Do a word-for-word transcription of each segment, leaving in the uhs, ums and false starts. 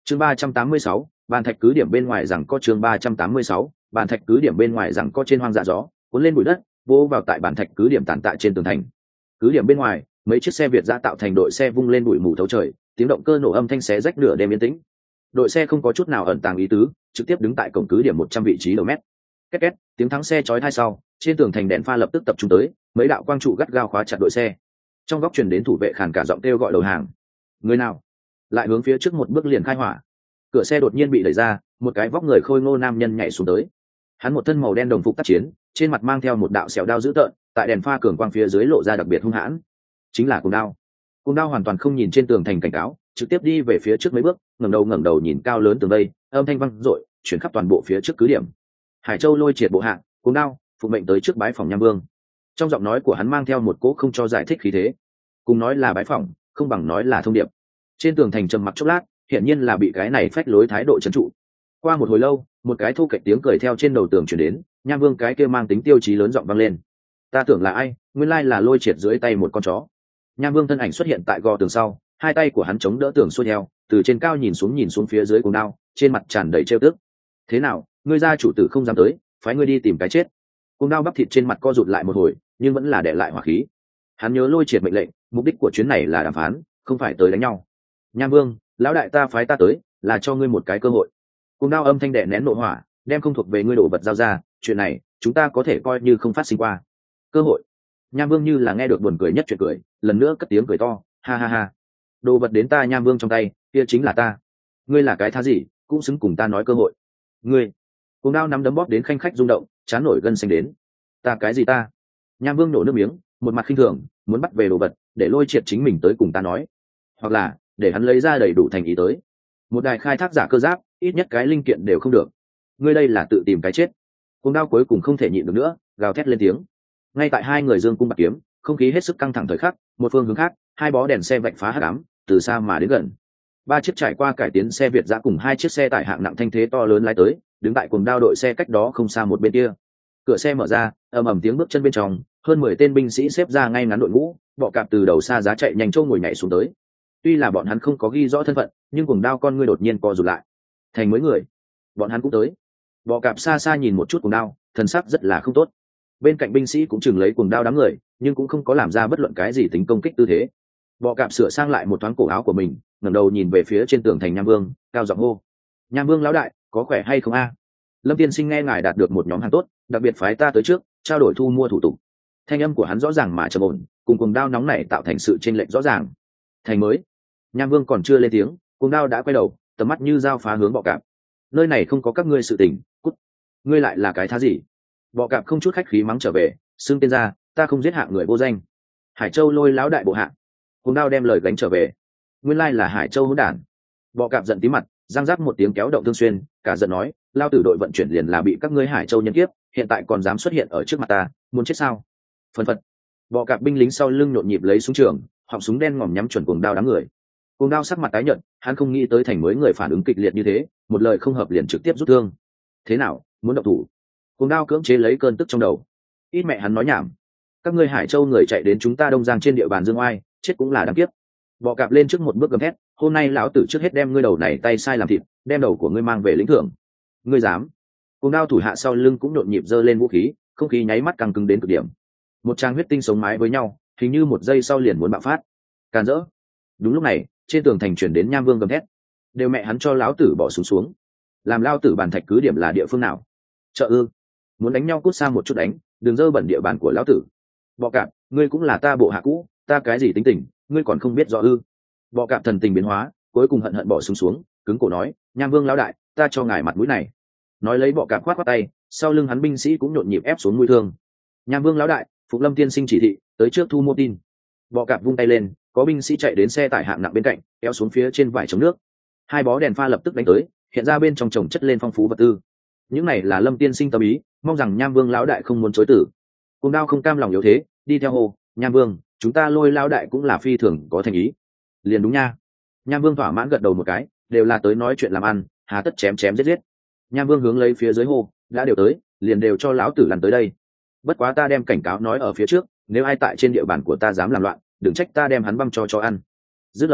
chương ba trăm tám mươi sáu, bàn thạch cứ điểm bên ngoài rằng có chương ba trăm tám mươi sáu, bàn thạch cứ điểm bên ngoài rằng có trên hoang dã gió cuốn lên bụi đất vô vào tại bàn thạch cứ điểm tàn tạ trên tường thành. Cứ điểm bên ngoài mấy chiếc xe Việt giã tạo thành đội xe vung lên bụi mù thấu trời, tiếng động cơ nổ âm thanh xé rách nửa đêm yên tĩnh. Đội xe không có chút nào ẩn tàng ý tứ, trực tiếp đứng tại cổng cứ điểm một trăm vị trí đầu mét. Két két, tiếng thắng xe chói tai sau, trên tường thành đèn pha lập tức tập trung tới, mấy đạo quang trụ gắt gao khóa chặt đội xe. Trong góc truyền đến thủ vệ khàn cả giọng kêu gọi đầu hàng. Người nào? Lại hướng phía trước một bước liền khai hỏa. Cửa xe đột nhiên bị đẩy ra, một cái vóc người khôi ngô nam nhân nhảy xuống tới. Hắn một thân màu đen đồng phục tác chiến, trên mặt mang theo một đạo sẹo đao dữ tợn, tại đèn pha cường quang phía dưới lộ ra đặc biệt hung hãn. Chính là Cuồng Đao. Cuồng Đao hoàn toàn không nhìn trên tường thành cảnh cáo, trực tiếp đi về phía trước mấy bước, ngẩng đầu ngẩng đầu nhìn cao lớn tường đây, âm thanh vang dội chuyển khắp toàn bộ phía trước cứ điểm. Hải Châu Lôi Triệt bộ hạ, Cuồng Đao phụ mệnh tới trước bái phòng Nham Vương. Trong giọng nói của hắn mang theo một cỗ không cho giải thích khí thế, cùng nói là bái phòng không bằng nói là thông điệp. Trên tường thành trầm mặc chốc lát, hiển nhiên là bị cái này phách lối thái độ trấn trụ. Qua một hồi lâu, một cái thu cạnh tiếng cười theo trên đầu tường truyền đến, Nham Vương cái kia mang tính tiêu chí lớn giọng vang lên. Ta tưởng là ai, nguyên lai là Lôi Triệt dưới tay một con chó. Nham Vương thân ảnh xuất hiện tại gò tường sau, hai tay của hắn chống đỡ tường xuôi theo, từ trên cao nhìn xuống nhìn xuống phía dưới Cuồng Đao, trên mặt tràn đầy trêu tức. Thế nào, ngươi gia chủ tử không dám tới, phái ngươi đi tìm cái chết. Cuồng Đao bắp thịt trên mặt co rụt lại một hồi, nhưng vẫn là để lại hỏa khí. Hắn nhớ Lôi Triệt mệnh lệnh, mục đích của chuyến này là đàm phán, không phải tới đánh nhau. Nham Vương, lão đại ta phái ta tới, là cho ngươi một cái cơ hội. Cuồng Đao âm thanh đè nén nội hỏa, đem không thuộc về ngươi đồ vật giao ra, chuyện này chúng ta có thể coi như không phát sinh qua. Cơ hội? Nham Vương như là nghe được buồn cười nhất chuyện cười, lần nữa cất tiếng cười to, ha ha ha. Đồ vật đến ta Nham Vương trong tay, kia chính là ta. Ngươi là cái thá gì, cũng xứng cùng ta nói cơ hội. Ngươi. Cuồng Đao nắm đấm bóp đến khanh khách rung động, chán nổi gân xanh đến. Ta cái gì ta? Nham Vương nổ nước miếng, một mặt khinh thường, muốn bắt về đồ vật, để Lôi Triệt chính mình tới cùng ta nói, hoặc là để hắn lấy ra đầy đủ thành ý tới. Một đài khai thác giả cơ giáp, ít nhất cái linh kiện đều không được. Ngươi đây là tự tìm cái chết. Cuồng Đao cuối cùng không thể nhịn được nữa, gào thét lên tiếng. Ngay tại hai người dương cung bạc kiếm, không khí hết sức căng thẳng thời khắc, một phương hướng khác, hai bó đèn xe vạch phá hắc ám, từ xa mà đến gần. Ba chiếc trải qua cải tiến xe Việt giã cùng hai chiếc xe tải hạng nặng thanh thế to lớn lái tới, đứng tại Cuồng Đao đội xe cách đó không xa một bên kia. Cửa xe mở ra, ầm ầm tiếng bước chân bên trong, hơn mười tên binh sĩ xếp ra ngay ngắn đội ngũ, bọ cạp từ đầu xa giá chạy nhanh trâu ngồi nhảy xuống tới. Tuy là bọn hắn không có ghi rõ thân phận, nhưng Cuồng Đao con ngươi đột nhiên co rụt lại. Thành mới người, bọn hắn cũng tới. Bọ cạp xa xa nhìn một chút Cuồng Đao, thần sắc rất là không tốt. Bên cạnh binh sĩ cũng chừng lấy Cuồng Đao đám người, nhưng cũng không có làm ra bất luận cái gì tính công kích tư thế. Bọ cạp sửa sang lại một thoáng cổ áo của mình, ngẩng đầu nhìn về phía trên tường thành Nham Vương, cao giọng hô: Nham Vương lão đại, có khỏe hay không a? Lâm tiên sinh nghe ngài đạt được một nhóm hàng tốt, đặc biệt phái ta tới trước trao đổi thu mua thủ tục. Thanh âm của hắn rõ ràng mà trầm ổn, cùng Cuồng Đao nóng này tạo thành sự chênh lệch rõ ràng. Thành mới. Nham Vương còn chưa lên tiếng, Cuồng Đao đã quay đầu, tầm mắt như dao phá hướng bọ cạp. Nơi này không có các ngươi sự tình, cút. Ngươi lại là cái thá gì? Bọ cạp không chút khách khí mắng trở về, xưng tên ra, ta không giết hạng người vô danh. Hải Châu Lôi lão đại bộ hạ. Cuồng Đao đem lời gánh trở về. Nguyên lai là Hải Châu hỗn đản. Bọ cạp giận tí mặt, giang giáp một tiếng kéo động thương xuyên, cả giận nói, lao tử đội vận chuyển liền là bị các ngươi Hải Châu nhân kiếp, hiện tại còn dám xuất hiện ở trước mặt ta, muốn chết sao? Phần phật. Bọ cạp binh lính sau lưng nhộn nhịp lấy súng trường, họng súng đen ngòm nhắm chuẩn Cuồng Đao đám người. Cuồng Đao sắc mặt tái nhợt, hắn không nghĩ tới thành mới người phản ứng kịch liệt như thế, một lời không hợp liền trực tiếp rút thương. Thế nào, muốn động thủ? Cuồng Đao cưỡng chế lấy cơn tức trong đầu. Ít mẹ hắn nói nhảm. Các ngươi Hải Châu người chạy đến chúng ta Đông Giang trên địa bàn Dương Oai, chết cũng là đáng kiếp. Bọ cạp lên trước một bước gầm thét, hôm nay lão tử trước hết đem ngươi đầu này tay sai làm thịt, đem đầu của ngươi mang về lĩnh thưởng. Ngươi dám? Cuồng Đao thủ hạ sau lưng cũng nhộn nhịp giơ lên vũ khí, không khí nháy mắt căng cứng đến cực điểm. Một trang huyết tinh sống mái với nhau, hình như một giây sau liền muốn bạo phát. Càn rỡ. Đúng lúc này, trên tường thành truyền đến Nham Vương gầm thét, đều mẹ hắn cho lão tử bỏ xuống xuống. Làm lao tử bàn thạch cứ điểm là địa phương nào? Chợ ư? Muốn đánh nhau cút xa một chút đánh, đừng dơ bẩn địa bàn của lão tử. Bọ cạp, ngươi cũng là ta bộ hạ cũ, ta cái gì tính tình, ngươi còn không biết rõ ư? Bọ cạp thần tình biến hóa, cuối cùng hận hận bỏ xuống xuống, cứng cổ nói, Nham Vương lão đại, ta cho ngài mặt mũi này. Nói lấy bọ cạp khoát khoát tay, sau lưng hắn binh sĩ cũng nhộn nhịp ép xuống mũi thương. Nham Vương lão đại, Phục Lâm tiên sinh chỉ thị, tới trước thu mua tin. Bọ cạp vung tay lên, có binh sĩ chạy đến xe tải hạng nặng bên cạnh, kéo xuống phía trên vải chống nước. Hai bó đèn pha lập tức đánh tới, hiện ra bên trong chồng chất lên phong phú vật tư. Những này là Lâm tiên sinh tâm ý, mong rằng Nham Vương lão đại không muốn chối từ. Cuồng Đao không cam lòng yếu thế, đi theo hồ, Nham Vương, chúng ta Lôi lão đại cũng là phi thường có thành ý. Liền đúng nha. Nham Vương thỏa mãn gật đầu một cái, đều là tới nói chuyện làm ăn, hà tất chém chém giết giết. Nham Vương hướng lấy phía dưới hồ, đã đều tới, liền đều cho lão tử lăn tới đây. Bất quá ta đem cảnh cáo nói ở phía trước, nếu ai tại trên địa bàn của ta dám làm loạn, đừng trách ta đem hắn băm cho cho ăn. Dứt lời,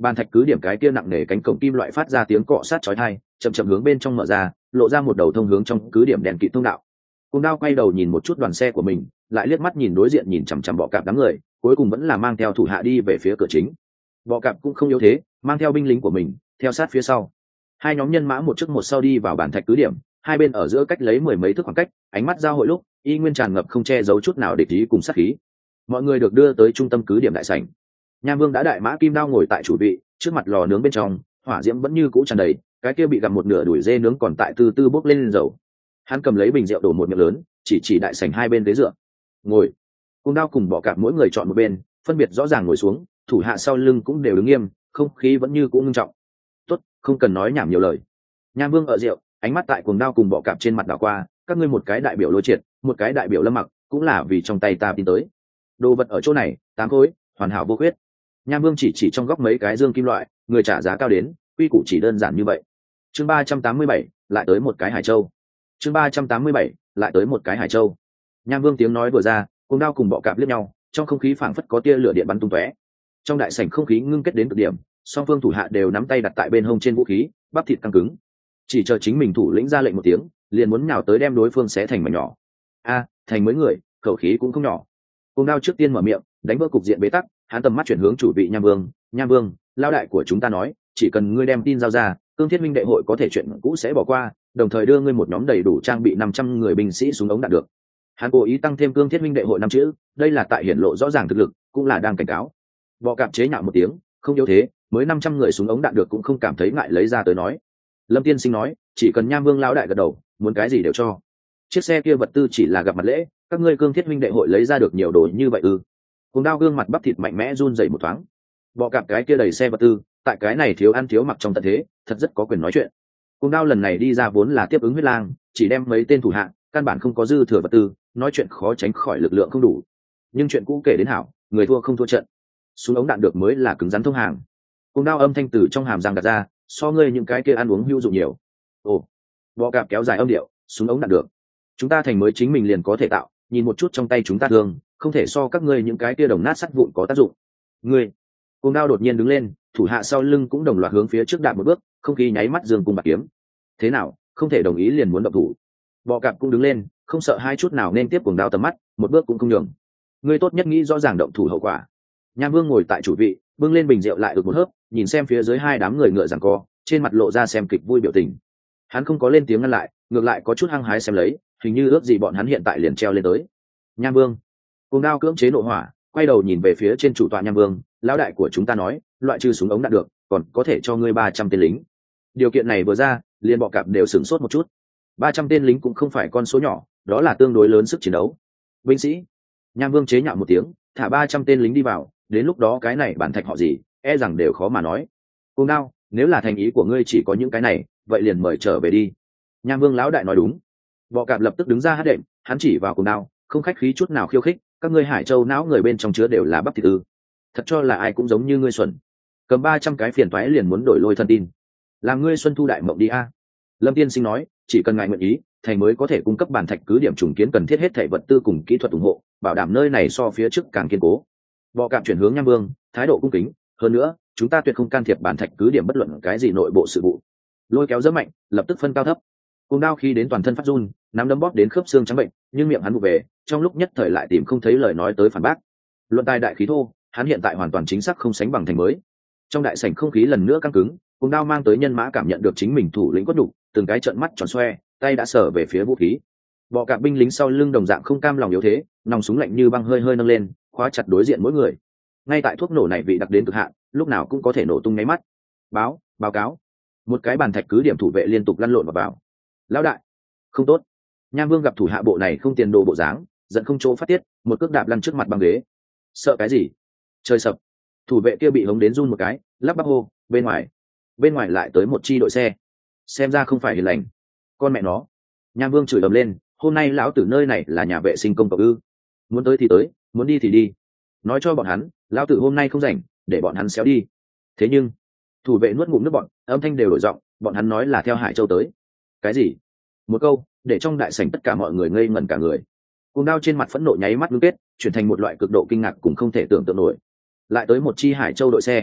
Bàn thạch cứ điểm cái kia nặng nề cánh cổng kim loại phát ra tiếng cọ sát chói tai, chậm chậm hướng bên trong mở ra, lộ ra một đầu thông hướng trong cứ điểm đèn kịt thông đạo. Cùng Đao quay đầu nhìn một chút đoàn xe của mình, lại liếc mắt nhìn đối diện nhìn chằm chằm Bọ Cạp đám người, cuối cùng vẫn là mang theo thủ hạ đi về phía cửa chính. Bọ Cạp cũng không yếu thế, mang theo binh lính của mình, theo sát phía sau. Hai nhóm nhân mã một trước một sau đi vào bàn thạch cứ điểm, hai bên ở giữa cách lấy mười mấy thước khoảng cách, ánh mắt giao hội lúc, y nguyên tràn ngập không che giấu chút nào địch ý cùng sát khí. Mọi người được đưa tới trung tâm cứ điểm đại sảnh. Nham Vương đã đại mã kim đao ngồi tại chủ vị, trước mặt lò nướng bên trong, hỏa diễm vẫn như cũ tràn đầy, cái kia bị gặm một nửa đùi dê nướng còn tại từ từ bốc lên dầu. Hắn cầm lấy bình rượu đổ một miệng lớn, chỉ chỉ đại sảnh hai bên ghế dựa. Ngồi. Cùng Đao cùng Bọ Cạp mỗi người chọn một bên, phân biệt rõ ràng ngồi xuống, thủ hạ sau lưng cũng đều đứng nghiêm, không khí vẫn như cũ ngưng trọng. Tốt, không cần nói nhảm nhiều lời. Nham Vương ở rượu, ánh mắt tại Cùng Đao cùng Bọ Cạp trên mặt đảo qua, các ngươi một cái đại biểu Lôi Triệt, một cái đại biểu Lâm Mặc, cũng là vì trong tay ta tin tới. Đồ vật ở chỗ này, tám khối, hoàn hảo vô khuyết. Nham Vương chỉ chỉ trong góc mấy cái dương kim loại, người trả giá cao đến, quy củ chỉ đơn giản như vậy. Chương ba trăm tám mươi bảy, lại tới một cái Hải Châu. Chương ba trăm tám mươi bảy, lại tới một cái Hải Châu. Nham Vương tiếng nói vừa ra, Cùng Đao cùng Bọ Cạp liếc nhau, trong không khí phảng phất có tia lửa điện bắn tung tóe. Trong đại sảnh không khí ngưng kết đến cực điểm, song phương thủ hạ đều nắm tay đặt tại bên hông trên vũ khí, bắp thịt căng cứng. Chỉ chờ chính mình thủ lĩnh ra lệnh một tiếng, liền muốn nhào tới đem đối phương xé thành mảnh nhỏ. A, thành mấy người, khẩu khí cũng không nhỏ. Cùng Đao trước tiên mở miệng, đánh vỡ cục diện bế tắc, hắn tầm mắt chuyển hướng chủ vị Nham Vương. Nham Vương, lão đại của chúng ta nói, chỉ cần ngươi đem tin giao ra, Cương Thiết Minh đệ hội có thể chuyện cũ sẽ bỏ qua, đồng thời đưa ngươi một nhóm đầy đủ trang bị năm trăm người binh sĩ súng ống đạn được. Hắn cố ý tăng thêm Cương Thiết Minh đệ hội năm chữ, đây là tại hiển lộ rõ ràng thực lực, cũng là đang cảnh cáo. Bọ Cạp chế nhạo một tiếng, không yếu thế, mới năm trăm người súng ống đạn được cũng không cảm thấy ngại lấy ra tới nói. Lâm Tiên Sinh nói, chỉ cần Nham Vương lão đại gật đầu, muốn cái gì đều cho. Chiếc xe kia vật tư chỉ là gặp mặt lễ, các ngươi Cương Thiết Minh đệ hội lấy ra được nhiều đồ như vậy ư? Cùng Đao gương mặt bắp thịt mạnh mẽ run rẩy một thoáng. Bọ Cạp cái kia đầy xe vật tư, tại cái này thiếu ăn thiếu mặc trong tận thế, thật rất có quyền nói chuyện. Cùng Đao lần này đi ra vốn là tiếp ứng huyết lang, chỉ đem mấy tên thủ hạ, căn bản không có dư thừa vật tư, nói chuyện khó tránh khỏi lực lượng không đủ. Nhưng chuyện cũ kể đến hảo, người thua không thua trận. Súng ống đạn được mới là cứng rắn thông hàng. Cùng Đao âm thanh từ trong hàm răng gạt ra, so ngươi những cái kia ăn uống hữu dụng nhiều. Ồ. Bọ Cạp kéo dài âm điệu, súng ống đạn được. Chúng ta thành mới chính mình liền có thể tạo, nhìn một chút trong tay chúng ta thường, không thể so các ngươi những cái kia đồng nát sắt vụn có tác dụng. Ngươi. Cùng Đao đột nhiên đứng lên, thủ hạ sau lưng cũng đồng loạt hướng phía trước đạp một bước, không khí nháy mắt dương cùng bạc kiếm. Thế nào, không thể đồng ý liền muốn động thủ. Bọ Cạp cũng đứng lên, không sợ hai chút nào nên tiếp Cùng Đao tầm mắt, một bước cũng không nhường. Ngươi tốt nhất nghĩ rõ ràng động thủ hậu quả. Nham Vương ngồi tại chủ vị, bưng lên bình rượu lại được một hớp, nhìn xem phía dưới hai đám người ngựa giằng co, trên mặt lộ ra xem kịch vui biểu tình. Hắn không có lên tiếng ngăn lại, ngược lại có chút hăng hái xem lấy, hình như ước gì bọn hắn hiện tại liền treo lên tới. Nham Vương. Cùng Đao cưỡng chế nộ hỏa, quay đầu nhìn về phía trên chủ tọa Nham Vương, lão đại của chúng ta nói, loại trừ súng ống đạn được, còn có thể cho ngươi ba trăm tên lính. Điều kiện này vừa ra, liền Bọ Cạp đều sửng sốt một chút. ba trăm tên lính cũng không phải con số nhỏ, đó là tương đối lớn sức chiến đấu. Binh sĩ. Nham Vương chế nhạo một tiếng, thả ba trăm tên lính đi vào, đến lúc đó cái này bản thạch họ gì, e rằng đều khó mà nói. Cùng Đao, nếu là thành ý của ngươi chỉ có những cái này, vậy liền mời trở về đi. Nham Vương lão đại nói đúng. Bọ Cạp lập tức đứng ra hát đệm, hắn chỉ vào Cùng Đao, không khách khí chút nào khiêu khích, các ngươi Hải Châu não người bên trong chứa đều là bắp thịt ư? Thật cho là ai cũng giống như ngươi xuẩn. Cầm ba trăm cái phiền toái liền muốn đổi lôi thân tin. Làm ngươi xuân thu đại mộng đi a. Lâm Tiên Sinh nói, chỉ cần ngài nguyện ý, thành mới có thể cung cấp bản thạch cứ điểm trùng kiến cần thiết hết thảy vật tư cùng kỹ thuật ủng hộ, bảo đảm nơi này so phía trước càng kiên cố. Bọ Cạp chuyển hướng Nham Vương, thái độ cung kính, hơn nữa, chúng ta tuyệt không can thiệp bản thạch cứ điểm bất luận cái gì nội bộ sự vụ. Lôi kéo rất mạnh, lập tức phân cao thấp. Cùng Đao khi đến toàn thân phát run, nắm đấm bóp đến khớp xương trắng bệnh, nhưng miệng hắn vụ về, trong lúc nhất thời lại tìm không thấy lời nói tới phản bác. Luận tài đại khí thô, hắn hiện tại hoàn toàn chính xác không sánh bằng thành mới. Trong đại sảnh không khí lần nữa căng cứng, Cùng Đao mang tới nhân mã cảm nhận được chính mình thủ lĩnh quất đủ, từng cái trợn mắt tròn xoe, tay đã sờ về phía vũ khí. Bọ Cạp binh lính sau lưng đồng dạng không cam lòng yếu thế, nòng súng lạnh như băng hơi hơi nâng lên, khóa chặt đối diện mỗi người. Ngay tại thuốc nổ này vị đặc đến cực hạn, lúc nào cũng có thể nổ tung nháy mắt. Báo, báo cáo. Một cái bàn thạch cứ điểm thủ vệ liên tục lăn lộn vào vào. Lão đại, không tốt. Nham Vương gặp thủ hạ bộ này không tiền đồ bộ dáng, giận không chỗ phát tiết, một cước đạp lăn trước mặt băng ghế. Sợ cái gì? Trời sập. Thủ vệ kia bị hống đến run một cái, lắp bắp hô, bên ngoài. Bên ngoài lại tới một chi đội xe. Xem ra không phải hiền lành. Con mẹ nó. Nham Vương chửi ầm lên, hôm nay lão tử nơi này là nhà vệ sinh công cộng ư? Muốn tới thì tới, muốn đi thì đi. Nói cho bọn hắn, lão tử hôm nay không rảnh, để bọn hắn xéo đi. Thế nhưng, thủ vệ nuốt ngụm nước bọn, âm thanh đều đổi giọng, bọn hắn nói là theo Hải Châu tới. Cái gì? Một câu, để trong đại sảnh tất cả mọi người ngây ngẩn cả người. Cùng Đao trên mặt phẫn nộ nháy mắt ngưng kết, chuyển thành một loại cực độ kinh ngạc cũng không thể tưởng tượng nổi. Lại tới một chi Hải Châu đội xe.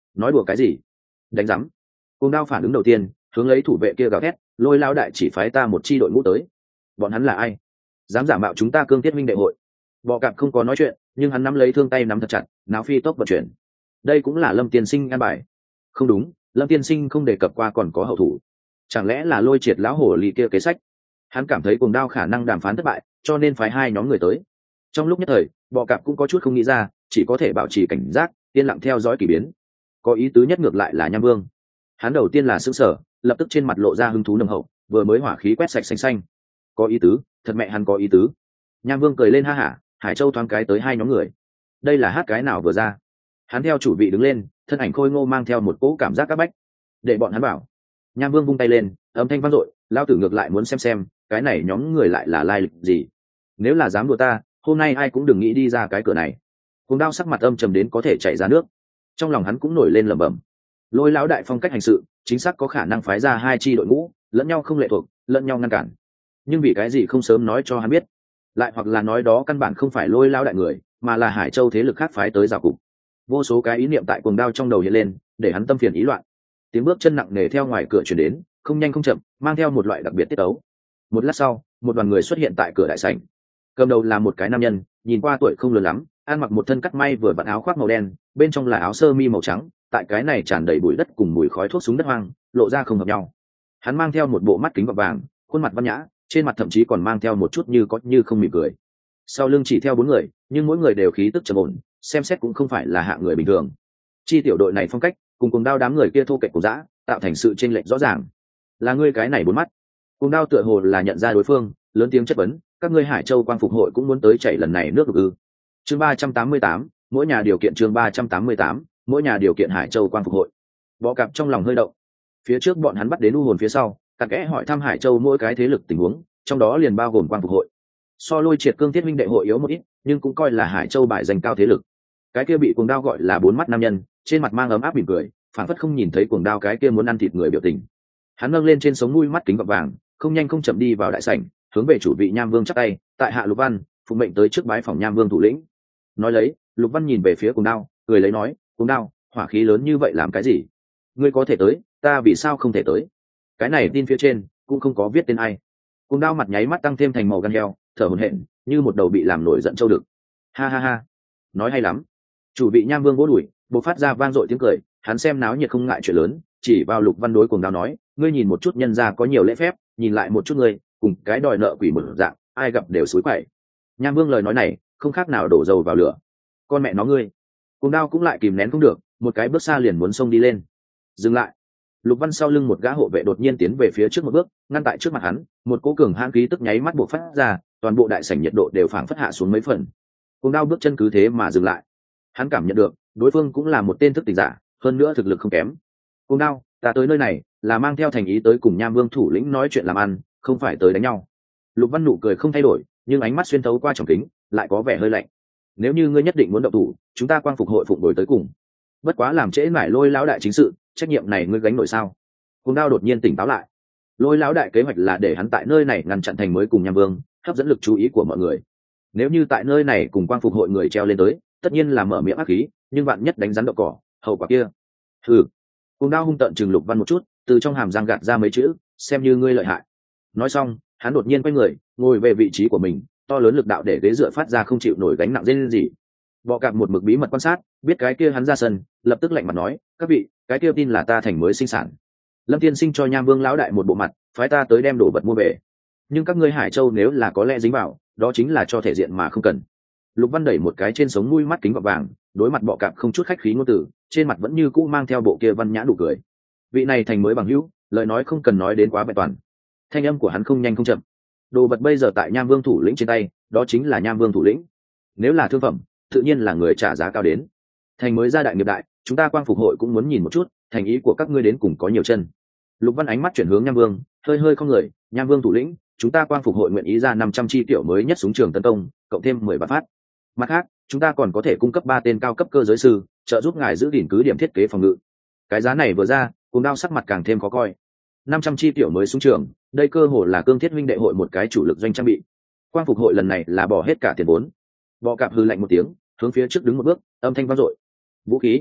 nói đùa cái gì? Đánh rắm. Cuồng Đao phản ứng đầu tiên hướng lấy thủ vệ kia gào thét, Lôi lão đại chỉ phái ta một chi đội ngũ tới. Bọn hắn là ai? Dám giả mạo chúng ta Cương Thiết minh đệ hội? Bọ Cạp không có nói chuyện, nhưng hắn nắm lấy thương tay nắm thật chặt, náo phi tốc vận chuyển. Đây cũng là Lâm tiên sinh an bài. Không đúng, Lâm tiên sinh không đề cập qua còn có hậu thủ. Chẳng lẽ là Lôi Triệt lão hổ lì kia kế sách? Hắn cảm thấy Cuồng Đao khả năng đàm phán thất bại, cho nên phái hai nhóm người tới. Trong lúc nhất thời, Bọ Cạp cũng có chút không nghĩ ra, chỉ có thể bảo trì cảnh giác, yên lặng theo dõi kỳ biến. Có ý tứ nhất ngược lại là Nham Vương. Hắn đầu tiên là sững sờ, lập tức trên mặt lộ ra hứng thú nồng hậu, vừa mới hỏa khí quét sạch xanh xanh. Có ý tứ, thật mẹ hắn có ý tứ. Nham Vương cười lên ha hả, Hải Châu thoáng cái tới hai nhóm người. Đây là hát cái nào vừa ra? Hắn theo chủ vị đứng lên, thân ảnh khôi ngô mang theo một cỗ cảm giác các bách. Để bọn hắn bảo. Nham Vương vung tay lên, âm thanh vang dội, lao tử ngược lại muốn xem xem, cái này nhóm người lại là lai lịch gì. Nếu là dám đùa ta, hôm nay ai cũng đừng nghĩ đi ra cái cửa này. Cuồng Đao sắc mặt âm trầm đến có thể chảy ra nước. Trong lòng hắn cũng nổi lên lẩm bẩm. Lôi lão đại phong cách hành sự, chính xác có khả năng phái ra hai chi đội ngũ, lẫn nhau không lệ thuộc, lẫn nhau ngăn cản. Nhưng vì cái gì không sớm nói cho hắn biết? Lại hoặc là nói đó căn bản không phải Lôi lão đại người, mà là Hải Châu thế lực khác phái tới rào cục. Vô số cái ý niệm tại Cuồng Đao trong đầu hiện lên, để hắn tâm phiền ý loạn. Tiếng bước chân nặng nề theo ngoài cửa truyền đến, không nhanh không chậm, mang theo một loại đặc biệt tiết tấu. Một lát sau, một đoàn người xuất hiện tại cửa đại sảnh. Cầm đầu là một cái nam nhân, nhìn qua tuổi không lớn lắm, ăn mặc một thân cắt may vừa vặn áo khoác màu đen, bên trong là áo sơ mi màu trắng, tại cái này tràn đầy bụi đất cùng mùi khói thuốc súng đất hoang, lộ ra không hợp nhau. Hắn mang theo một bộ mắt kính gọt vàng, khuôn mặt văn nhã, trên mặt thậm chí còn mang theo một chút như có như không mỉm cười. Sau lưng chỉ theo bốn người, nhưng mỗi người đều khí tức trầm ổn, xem xét cũng không phải là hạng người bình thường. Chi tiểu đội này phong cách, cùng Cuồng Đao đám người kia thô kệch cùng dã, tạo thành sự chênh lệch rõ ràng. Là ngươi cái này bốn mắt. Cuồng Đao tựa hồ là nhận ra đối phương, lớn tiếng chất vấn, các ngươi Hải Châu Quang phục hội cũng muốn tới chảy lần này nước ư? Chương ba trăm tám mươi tám, mỗi nhà điều kiện chương ba trăm tám mươi tám, mỗi nhà điều kiện Hải Châu Quang phục hội. Bọ Cạp trong lòng hơi động. Phía trước bọn hắn bắt đến u hồn phía sau, cặn kẽ hỏi thăm Hải Châu mỗi cái thế lực tình huống, trong đó liền bao gồm Quang phục hội. So Lôi Triệt Cương Thiết minh đệ hội yếu một ít, nhưng cũng coi là Hải Châu bài dành cao thế lực. Cái kia bị Cuồng Đao gọi là bốn mắt nam nhân, trên mặt mang ấm áp mỉm cười, phản phất không nhìn thấy Cuồng Đao cái kia muốn ăn thịt người biểu tình. Hắn nâng lên trên sống mũi mắt kính gọt vàng, không nhanh không chậm đi vào đại sảnh, hướng về chủ vị Nham Vương chắp tay, tại hạ Lục Văn, phụ mệnh tới trước bái phòng Nham Vương thủ lĩnh. Nói lấy, Lục Văn nhìn về phía Cuồng Đao, cười lấy nói, Cuồng Đao, hỏa khí lớn như vậy làm cái gì? Ngươi có thể tới, ta vì sao không thể tới? Cái này tin phía trên cũng không có viết tên ai. Cuồng Đao mặt nháy mắt tăng thêm thành màu gan heo, thở hổn hển, như một đầu bị làm nổi giận trâu đực. Ha ha ha, nói hay lắm. Chủ vị Nham Vương vỗ đùi, bộc phát ra vang dội tiếng cười, hắn xem náo nhiệt không ngại chuyện lớn, chỉ vào Lục Văn đối Cuồng Đao nói, ngươi nhìn một chút nhân gia có nhiều lễ phép, nhìn lại một chút ngươi, cùng cái đòi nợ quỷ mở dạng, ai gặp đều xúi quậy. Nham Vương lời nói này, không khác nào đổ dầu vào lửa. Con mẹ nó ngươi. Cuồng Đao cũng lại kìm nén không được, một cái bước xa liền muốn xông đi lên. Dừng lại. Lục Văn sau lưng một gã hộ vệ đột nhiên tiến về phía trước một bước, ngăn tại trước mặt hắn, một cỗ cường hãn khí tức nháy mắt bộc phát ra, toàn bộ đại sảnh nhiệt độ đều phảng phất hạ xuống mấy phần. Cuồng Đao bước chân cứ thế mà dừng lại. Hắn cảm nhận được, đối phương cũng là một tên thức tỉnh giả, hơn nữa thực lực không kém. Cuồng Đao, ta tới nơi này là mang theo thành ý tới cùng Nham Vương thủ lĩnh nói chuyện làm ăn, không phải tới đánh nhau. Lục Văn nụ cười không thay đổi, nhưng ánh mắt xuyên thấu qua tròng kính, lại có vẻ hơi lạnh. Nếu như ngươi nhất định muốn động thủ, chúng ta Quang phục hội phụng đổi tới cùng. Bất quá làm trễ mải Lôi lão đại chính sự, trách nhiệm này ngươi gánh nổi sao? Cuồng Đao đột nhiên tỉnh táo lại. Lôi lão đại kế hoạch là để hắn tại nơi này ngăn chặn thành mới cùng Nham Vương, hấp dẫn lực chú ý của mọi người. Nếu như tại nơi này cùng Quang phục hội người treo lên tới, tất nhiên là mở miệng ác khí, nhưng vạn nhất đánh rắn đậu cỏ, hậu quả kia. Hừ. Cuồng Đao hung tợn chừng Lục Văn một chút, từ trong hàm răng gạt ra mấy chữ, xem như ngươi lợi hại. Nói xong, hắn đột nhiên quay người, ngồi về vị trí của mình, to lớn lực đạo để ghế dựa phát ra không chịu nổi gánh nặng dên gì. Bọ Cạp một mực bí mật quan sát, biết cái kia hắn ra sân, lập tức lạnh mặt nói, các vị, cái kia tin là ta thành mới sinh sản. Lâm tiên sinh cho Nham Vương lão đại một bộ mặt, phái ta tới đem đồ vật mua về. Nhưng các ngươi Hải Châu nếu là có lẽ dính vào, đó chính là cho thể diện mà không cần. Lục Văn đẩy một cái trên sống mũi mắt kính gọt vàng, đối mặt Bọ Cạp không chút khách khí ngôn từ, trên mặt vẫn như cũ mang theo bộ kia văn nhã nụ cười. Vị này thành mới bằng hữu, lời nói không cần nói đến quá vẹn toàn. Thanh âm của hắn không nhanh không chậm. Đồ vật bây giờ tại Nham Vương thủ lĩnh trên tay, đó chính là Nham Vương thủ lĩnh. Nếu là thương phẩm, tự nhiên là người trả giá cao đến. Thành mới gia đại nghiệp đại, chúng ta Quang phục hội cũng muốn nhìn một chút, thành ý của các ngươi đến cùng có nhiều chân. Lục Văn ánh mắt chuyển hướng Nham Vương, hơi hơi không người, Nham Vương thủ lĩnh, chúng ta Quang phục hội nguyện ý ra năm trăm chi tiểu mới nhất súng trường tấn công, cộng thêm mười vạn phát. Mặt khác, chúng ta còn có thể cung cấp ba tên cao cấp cơ giới sư, trợ giúp ngài giữ gìn cứ điểm thiết kế phòng ngự. Cái giá này vừa ra, Cuồng Đao sắc mặt càng thêm khó coi. năm trăm chi tiểu mới súng trường, đây cơ hồ là Cương Thiết minh đệ hội một cái chủ lực doanh trang bị. Quang phục hội lần này là bỏ hết cả tiền vốn. Bọ Cạp hừ lạnh một tiếng, hướng phía trước đứng một bước, âm thanh vang dội. Vũ khí.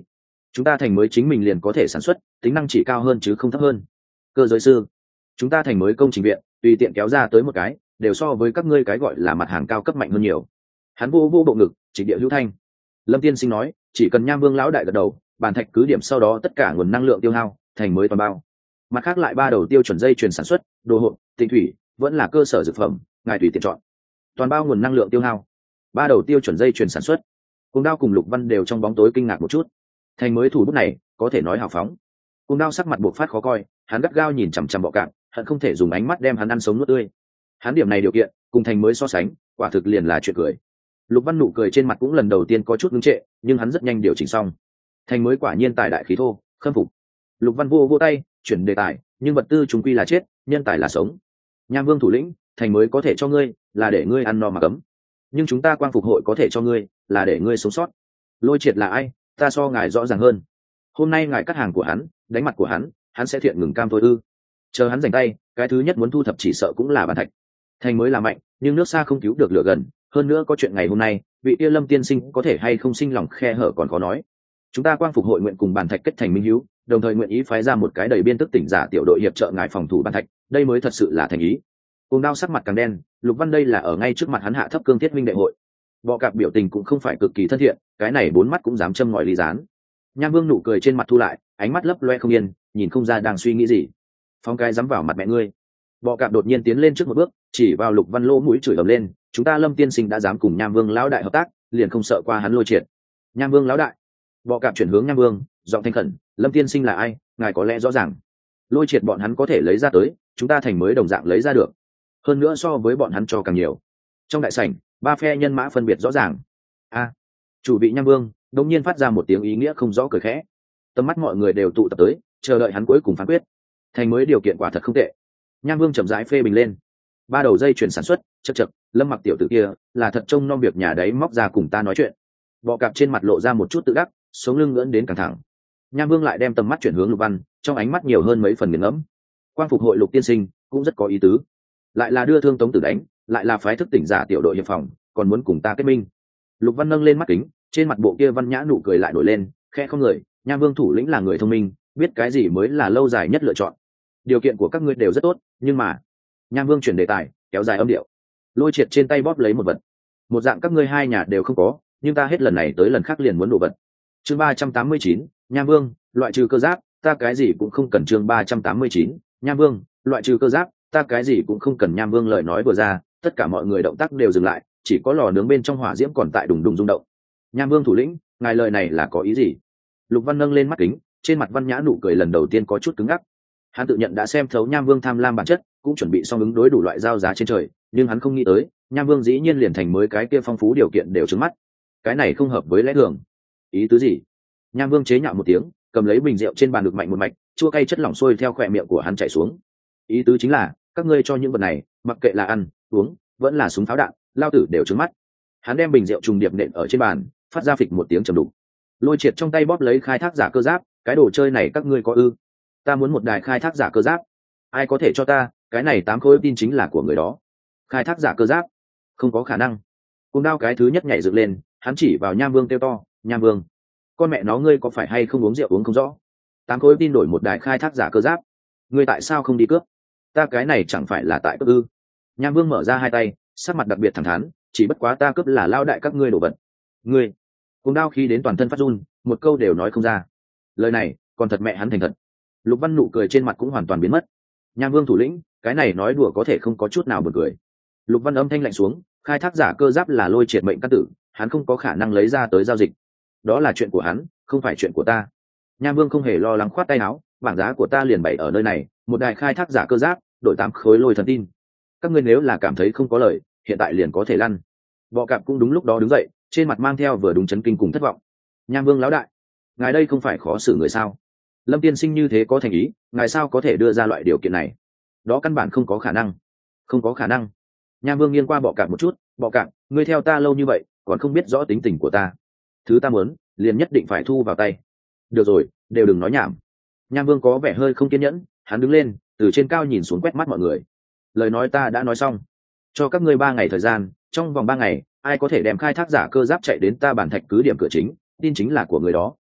chúng ta thành mới chính mình liền có thể sản xuất, tính năng chỉ cao hơn chứ không thấp hơn. Cơ giới sư, chúng ta thành mới công trình viện tùy tiện kéo ra tới một cái đều so với các ngươi cái gọi là mặt hàng cao cấp mạnh hơn nhiều. Hắn vô vô bộ ngực trịnh địa hữu thanh. Lâm tiên sinh nói chỉ cần Nham Vương lão đại gật đầu, bàn thạch cứ điểm sau đó tất cả nguồn năng lượng tiêu hao thành mới toàn bao. Mặt khác lại ba đầu tiêu chuẩn dây chuyền sản xuất, đồ hộp, tinh thủy vẫn là cơ sở dược phẩm, ngài tùy tiện chọn. Toàn bao nguồn năng lượng tiêu hao, ba đầu tiêu chuẩn dây chuyền sản xuất. Cùng Đao cùng Lục Văn đều trong bóng tối kinh ngạc một chút. Thành mới thủ bút này có thể nói hào phóng. Cùng Đao sắc mặt buộc phát khó coi, hắn gắt gao nhìn chằm chằm Bọ Cạp, hận không thể dùng ánh mắt đem hắn ăn sống nuốt tươi. Hắn điểm này điều kiện cùng thành mới so sánh quả thực liền là chuyện cười. Lục Văn nụ cười trên mặt cũng lần đầu tiên có chút ngưng trệ, nhưng hắn rất nhanh điều chỉnh xong. Thành mới quả nhiên tài đại khí thô, khâm phục. Lục Văn vô vô tay chuyển đề tài, nhưng vật tư chúng quy là chết, nhân tài là sống. Nham Vương thủ lĩnh, thành mới có thể cho ngươi là để ngươi ăn no mà cấm, nhưng chúng ta quang phục hội có thể cho ngươi là để ngươi sống sót. Lôi Triệt là ai, ta so ngài rõ ràng hơn. Hôm nay ngài cắt hàng của hắn, đánh mặt của hắn, hắn sẽ thiện ngừng cam thôi ư? Chờ hắn giành tay, cái thứ nhất muốn thu thập chỉ sợ cũng là bàn thạch. Thành mới là mạnh, nhưng nước xa không cứu được lửa gần, hơn nữa có chuyện ngày hôm nay, vị kia Lâm tiên sinh có thể hay không sinh lòng khe hở còn khó nói. Chúng ta quang phục hội nguyện cùng bàn thạch kết thành minh hữu, đồng thời nguyện ý phái ra một cái đầy biên tức tỉnh giả tiểu đội hiệp trợ ngài phòng thủ bàn thạch, đây mới thật sự là thành ý. Cùng Đao sắc mặt càng đen, Lục Văn đây là ở ngay trước mặt hắn hạ thấp cương thiết minh đại hội. Bọ Cạp biểu tình cũng không phải cực kỳ thân thiện, cái này bốn mắt cũng dám châm ngòi ly gián. Nham Vương nụ cười trên mặt thu lại, ánh mắt lấp loe không yên, nhìn không ra đang suy nghĩ gì. Phong cái dám vào mặt mẹ ngươi. Bọ Cạp đột nhiên tiến lên trước một bước, chỉ vào Lục Văn lỗ mũi chửi ầm lên, chúng ta Lâm tiên sinh đã dám cùng Nham Vương lão đại hợp tác, liền không sợ qua hắn Lôi Triệt. Nham Vương lão đại. Bọ Cạp chuyển hướng Nham Vương, giọng thanh khẩn, Lâm tiên sinh là ai, ngài có lẽ rõ ràng. Lôi Triệt bọn hắn có thể lấy ra tới, chúng ta thành mới đồng dạng lấy ra được, hơn nữa so với bọn hắn cho càng nhiều. Trong đại sảnh, ba phe nhân mã phân biệt rõ ràng. A, chủ vị Nham Vương đống nhiên phát ra một tiếng ý nghĩa không rõ cười khẽ. Tầm mắt mọi người đều tụ tập tới, chờ đợi hắn cuối cùng phán quyết. Thành mới điều kiện quả thật không tệ. Nham Vương chậm rãi phê bình lên. Ba đầu dây chuyển sản xuất, chậc chậc, Lâm Mặc tiểu tử kia là thật trông nom việc nhà đấy, móc ra cùng ta nói chuyện. Bọ Cạp trên mặt lộ ra một chút tự đắc, sống lưng ngẩng đến căng thẳng. Nham Vương lại đem tầm mắt chuyển hướng Lục Văn, trong ánh mắt nhiều hơn mấy phần nghiền ngẫm. Quang phục hội Lục tiên sinh cũng rất có ý tứ, lại là đưa Thương Tống Tử đánh, lại là phái thức tỉnh giả tiểu đội hiệp phòng, còn muốn cùng ta kết minh. Lục Văn nâng lên mắt kính, trên mặt bộ kia văn nhã nụ cười lại nổi lên, khẽ không người, Nham Vương thủ lĩnh là người thông minh, biết cái gì mới là lâu dài nhất lựa chọn. Điều kiện của các ngươi đều rất tốt, nhưng mà Nham Vương chuyển đề tài, kéo dài âm điệu. Lôi Triệt trên tay bóp lấy một vật, một dạng các ngươi hai nhà đều không có, nhưng ta hết lần này tới lần khác liền muốn đồ vật. Chương ba trăm tám mươi chín, Nham Vương loại trừ cơ giáp, ta cái gì cũng không cần. Chương ba trăm tám mươi chín, Nham Vương loại trừ cơ giáp, ta cái gì cũng không cần. Nham Vương lời nói vừa ra, tất cả mọi người động tác đều dừng lại, chỉ có lò nướng bên trong hỏa diễm còn tại đùng đùng rung động. Nham Vương thủ lĩnh, ngài lời này là có ý gì? Lục Văn nâng lên mắt kính, trên mặt văn nhã nụ cười lần đầu tiên có chút cứng ngắc. Hắn tự nhận đã xem thấu Nham Vương tham lam bản chất, cũng chuẩn bị xong ứng đối đủ loại giao giá trên trời, nhưng hắn không nghĩ tới Nham Vương dĩ nhiên liền thành mới cái kia phong phú điều kiện đều trứng mắt. Cái này không hợp với lẽ thường. Ý tứ gì? Nham Vương chế nhạo một tiếng, cầm lấy bình rượu trên bàn được mạnh một mạch, chua cay chất lỏng sôi theo khỏe miệng của hắn chảy xuống. Ý tứ chính là các ngươi cho những vật này, mặc kệ là ăn uống vẫn là súng pháo đạn, lao tử đều trứng mắt. Hắn đem bình rượu trùng điệp nện ở trên bàn, phát ra phịch một tiếng trầm đục. Lôi Triệt trong tay bóp lấy khai thác giả cơ giáp, cái đồ chơi này các ngươi có ư? Ta muốn một đài khai thác giả cơ giáp, ai có thể cho ta? Cái này tám khối tin chính là của người đó. Khai thác giả cơ giáp, không có khả năng. Cùng Đao cái thứ nhất nhảy dựng lên, hắn chỉ vào Nham Vương kêu to, Nham Vương, con mẹ nó ngươi có phải hay không uống rượu uống không rõ? Tám khối tin đổi một đài khai thác giả cơ giáp, ngươi tại sao không đi cướp? Ta cái này chẳng phải là tại cướp ư? Nham Vương mở ra hai tay, sắc mặt đặc biệt thẳng thắn, chỉ bất quá ta cướp là lao đại các ngươi đổ vật. Ngươi. Cùng Đao khi đến toàn thân phát run, một câu đều nói không ra. Lời này còn thật mẹ hắn thành thật. Lục Văn nụ cười trên mặt cũng hoàn toàn biến mất. Nham Vương thủ lĩnh, cái này nói đùa có thể không có chút nào buồn cười. Lục Văn âm thanh lạnh xuống, khai thác giả cơ giáp là Lôi Triệt mệnh căn tử, hắn không có khả năng lấy ra tới giao dịch. Đó là chuyện của hắn, không phải chuyện của ta. Nham Vương không hề lo lắng khoát tay áo, bảng giá của ta liền bày ở nơi này, một đài khai thác giả cơ giáp, đổi tám khối lôi thần tin. Các ngươi nếu là cảm thấy không có lời, hiện tại liền có thể lăn. Bọ Cạp cũng đúng lúc đó đứng dậy, trên mặt mang theo vừa đúng chấn kinh cùng thất vọng. Nham Vương lão đại, ngài đây không phải khó xử người sao? Lâm tiên sinh như thế có thành ý, ngài sao có thể đưa ra loại điều kiện này? Đó căn bản không có khả năng. Không có khả năng. Nham Vương nghiêng qua Bọ Cạp một chút, Bọ Cạp, ngươi theo ta lâu như vậy, còn không biết rõ tính tình của ta. Thứ ta muốn, liền nhất định phải thu vào tay. Được rồi, đều đừng nói nhảm. Nham Vương có vẻ hơi không kiên nhẫn, hắn đứng lên, từ trên cao nhìn xuống quét mắt mọi người. Lời nói ta đã nói xong, cho các ngươi ba ngày thời gian, trong vòng ba ngày, ai có thể đem khai thác giả cơ giáp chạy đến ta bản thạch cứ điểm cửa chính, tin chính là của người đó.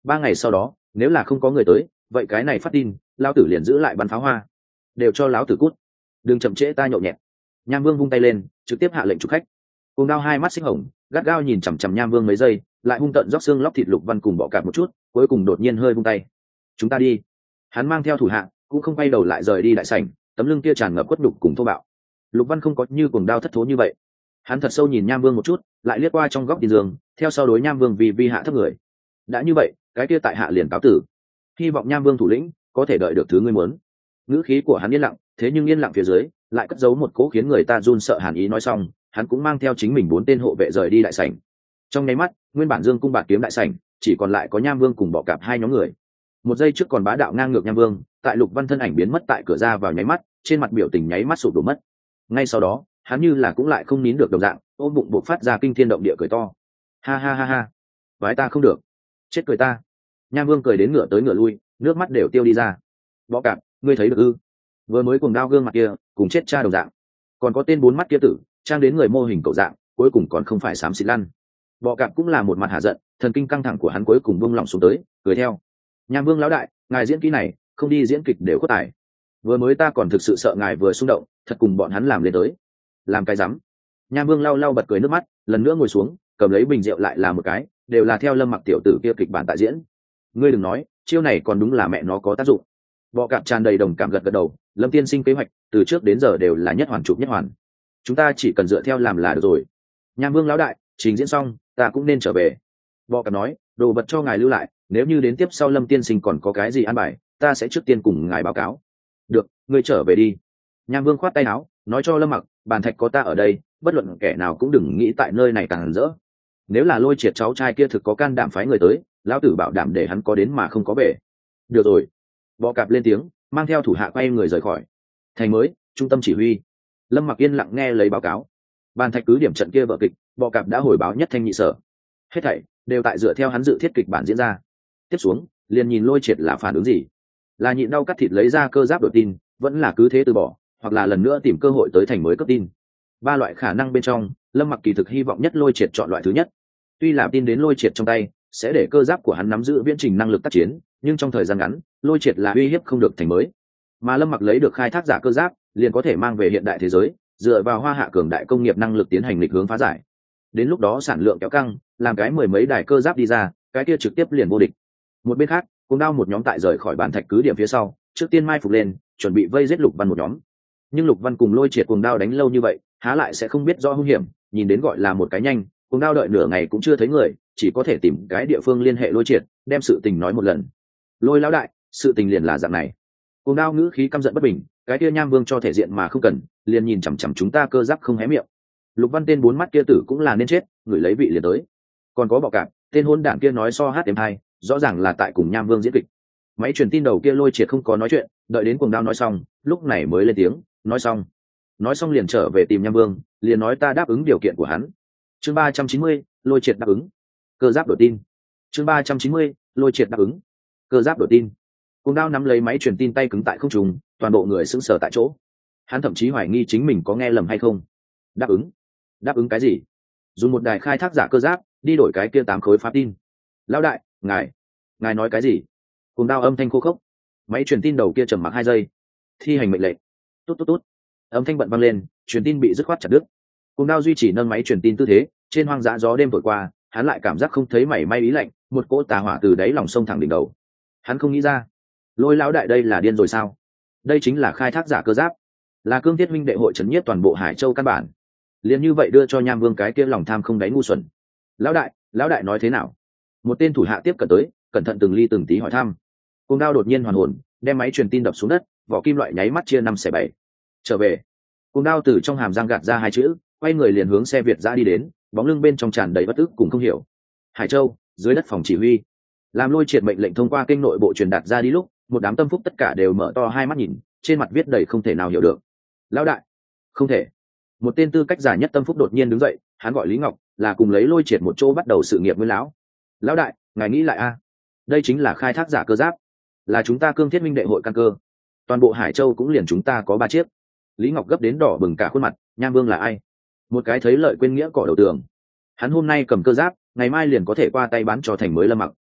ba ngày sau đó nếu là không có người tới, vậy cái này phát tin lão tử liền giữ lại bắn pháo hoa, đều cho lão tử cút, đừng chậm trễ ta nhậu nhẹt. Nham Vương vung tay lên trực tiếp hạ lệnh chụp khách. Cùng Đao hai mắt xích hồng gắt gao nhìn chằm chằm Nham Vương mấy giây, lại hung tợn róc xương lóc thịt Lục Văn cùng bọ cạp một chút, cuối cùng đột nhiên hơi vung tay. Chúng ta đi. Hắn mang theo thủ hạ cũng không quay đầu lại rời đi đại sảnh, tấm lưng kia tràn ngập quất đục cùng thô bạo. Lục Văn không có như Cuồng Đao thất thố như vậy, hắn thật sâu nhìn Nham Vương một chút, lại liếc qua trong góc tin giường, theo sau đối Nham Vương vì vi hạ thấp người. Đã như vậy, cái kia tại hạ liền cáo tử, hy vọng Nham Vương thủ lĩnh có thể đợi được thứ ngươi muốn. Ngữ khí của hắn yên lặng, thế nhưng yên lặng phía dưới lại cất giấu một cố khiến người ta run sợ hàn ý. Nói xong, hắn cũng mang theo chính mình bốn tên hộ vệ rời đi đại sảnh. Trong nháy mắt, nguyên bản Dương cung bạt kiếm đại sảnh chỉ còn lại có Nham Vương cùng bọ cạp hai nhóm người. Một giây trước còn bá đạo ngang ngược Nham Vương, tại Lục Văn thân ảnh biến mất tại cửa ra vào nháy mắt, trên mặt biểu tình nháy mắt sụp đổ mất. Ngay sau đó, hắn như là cũng lại không nín được đồng dạng, ôm bụng buộc phát ra kinh thiên động địa cười to. Ha ha ha ha, vái ta không được, chết cười ta. Nham Vương cười đến ngửa tới ngửa lui, nước mắt đều tiêu đi ra. Bọ cạp, ngươi thấy được ư? Vừa mới Cuồng Đao gương mặt kia cùng chết cha đồng dạng, còn có tên bốn mắt kia tử trang đến người mô hình cậu dạng, cuối cùng còn không phải xám xịt lăn. Bọ cạp cũng là một mặt hạ giận, thần kinh căng thẳng của hắn cuối cùng buông lỏng xuống tới, cười theo. Nham Vương lão đại, ngài diễn kỹ này không đi diễn kịch đều có tài. Vừa mới ta còn thực sự sợ ngài vừa xung động thật cùng bọn hắn làm lên tới. Làm cái rắm. Nham Vương lau lau bật cười nước mắt, lần nữa ngồi xuống cầm lấy bình rượu lại là một cái, đều là theo Lâm Mặc tiểu tử kia kịch bản tại diễn. Ngươi đừng nói, chiêu này còn đúng là mẹ nó có tác dụng. Bọ cạp tràn đầy đồng cảm gật gật đầu. Lâm tiên sinh kế hoạch từ trước đến giờ đều là nhất hoàn chụp nhất hoàn, chúng ta chỉ cần dựa theo làm là được rồi. Nham Vương lão đại, trình diễn xong ta cũng nên trở về. Bọ cạp nói, đồ vật cho ngài lưu lại, nếu như đến tiếp sau Lâm tiên sinh còn có cái gì ăn bài, ta sẽ trước tiên cùng ngài báo cáo. Được, ngươi trở về đi. Nham Vương khoát tay áo, nói cho Lâm Mặc, bàn thạch có ta ở đây, bất luận kẻ nào cũng đừng nghĩ tại nơi này càng rỡ. Nếu là Lôi Triệt cháu trai kia thực có can đảm phái người tới, lão tử bảo đảm để hắn có đến mà không có về. Được rồi. Bọ cạp lên tiếng, mang theo thủ hạ quay người rời khỏi. Thành mới, trung tâm chỉ huy. Lâm Mặc yên lặng nghe lấy báo cáo. Bàn thạch cứ điểm trận kia vở kịch, bọ cạp đã hồi báo nhất thanh nhị sở. Hết thảy đều tại dựa theo hắn dự thiết kịch bản diễn ra. Tiếp xuống, liền nhìn Lôi Triệt là phản ứng gì, là nhịn đau cắt thịt lấy ra cơ giáp đổi tin, vẫn là cứ thế từ bỏ, hoặc là lần nữa tìm cơ hội tới thành mới cấp tin. Ba loại khả năng bên trong, Lâm Mặc kỳ thực hy vọng nhất Lôi Triệt chọn loại thứ nhất. Tuy là tin đến Lôi Triệt trong tay sẽ để cơ giáp của hắn nắm giữ viễn trình năng lực tác chiến, nhưng trong thời gian ngắn, Lôi Triệt là uy hiếp không được thành mới. Mà Lâm Mặc lấy được khai thác giả cơ giáp, liền có thể mang về hiện đại thế giới, dựa vào hoa hạ cường đại công nghiệp năng lực tiến hành lịch hướng phá giải. Đến lúc đó sản lượng kéo căng, làm cái mười mấy đài cơ giáp đi ra, cái kia trực tiếp liền vô địch. Một bên khác, Cuồng Đao một nhóm tại rời khỏi bản thạch cứ điểm phía sau, trước tiên mai phục lên, chuẩn bị vây giết Lục Văn một nhóm. Nhưng Lục Văn cùng Lôi Triệt Cuồng Đao đánh lâu như vậy, há lại sẽ không biết rõ hung hiểm, nhìn đến gọi là một cái nhanh, Cuồng Đao đợi nửa ngày cũng chưa thấy người, chỉ có thể tìm cái địa phương liên hệ Lôi Triệt, đem sự tình nói một lần. Lôi lão đại, sự tình liền là dạng này. Cuồng Đao ngữ khí căm giận bất bình, cái kia Nham Vương cho thể diện mà không cần, liền nhìn chằm chằm chúng ta cơ giáp không hé miệng. Lục Văn tên bốn mắt kia tử cũng là nên chết, người lấy vị liền tới. Còn có bọ cạp, tên hôn đản kia nói so hát em hai, rõ ràng là tại cùng Nham Vương diễn kịch. Máy truyền tin đầu kia Lôi Triệt không có nói chuyện, đợi đến Cuồng Đao nói xong, lúc này mới lên tiếng, nói xong. Nói xong liền trở về tìm Nham Vương, liền nói ta đáp ứng điều kiện của hắn. Chương ba trăm chín mươi, Lôi Triệt đáp ứng. Cơ giáp đổi tin. Chương ba trăm chín mươi, Lôi Triệt đáp ứng. Cơ giáp đổi tin. Cuồng Đao nắm lấy máy truyền tin tay cứng tại không trung, toàn bộ người sững sờ tại chỗ. Hắn thậm chí hoài nghi chính mình có nghe lầm hay không. Đáp ứng? Đáp ứng cái gì? Dùng một đài khai thác giả cơ giáp đi đổi cái kia tám khối pháp tin. Lão đại, ngài, ngài nói cái gì? Cuồng Đao âm thanh khô khốc. Máy truyền tin đầu kia trầm mặc hai giây. Thi hành mệnh lệnh. Tốt tốt tốt. Âm thanh bận vang lên, truyền tin bị dứt khoát chặt đứt. Cuồng Đao duy trì nâng máy truyền tin tư thế, trên hoang dã gió đêm thổi qua, hắn lại cảm giác không thấy mảy may ý lạnh, một cỗ tà hỏa từ đáy lòng sông thẳng đỉnh đầu. Hắn không nghĩ ra, Lôi lão đại đây là điên rồi sao? Đây chính là khai thác giả cơ giáp, là cương thiết minh đệ hội trấn nhiếp toàn bộ Hải Châu căn bản. Liền như vậy đưa cho Nham Vương cái kia lòng tham không đáy ngu xuẩn. Lão đại, lão đại nói thế nào? Một tên thủ hạ tiếp cận tới, cẩn thận từng ly từng tí hỏi thăm. Cuồng Đao đột nhiên hoàn hồn, đem máy truyền tin đập xuống đất, vỏ kim loại nháy mắt chia năm xẻ bảy. Trở về. Cuồng Đao từ trong hàm răng gạt ra hai chữ, quay người liền hướng xe Việt giã đi đến, bóng lưng bên trong tràn đầy bất ức cùng không hiểu. Hải Châu, dưới đất phòng chỉ huy. Làm Lôi Triệt mệnh lệnh thông qua kênh nội bộ truyền đạt ra đi lúc, một đám tâm phúc tất cả đều mở to hai mắt nhìn, trên mặt viết đầy không thể nào hiểu được. Lão đại, không thể. Một tên tư cách giả nhất tâm phúc đột nhiên đứng dậy, hắn gọi Lý Ngọc, là cùng lấy Lôi Triệt một chỗ bắt đầu sự nghiệp nguyên lão. Lão đại, ngài nghĩ lại a, đây chính là khai thác giả cơ giáp, là chúng ta cương thiết minh đệ hội căn cơ, toàn bộ Hải Châu cũng liền chúng ta có ba chiếc. Lý Ngọc gấp đến đỏ bừng cả khuôn mặt. Nham Vương là ai? Một cái thấy lợi quên nghĩa cỏ đầu tường. Hắn hôm nay cầm cơ giáp, ngày mai liền có thể qua tay bán cho thành mới Lâm Mặc.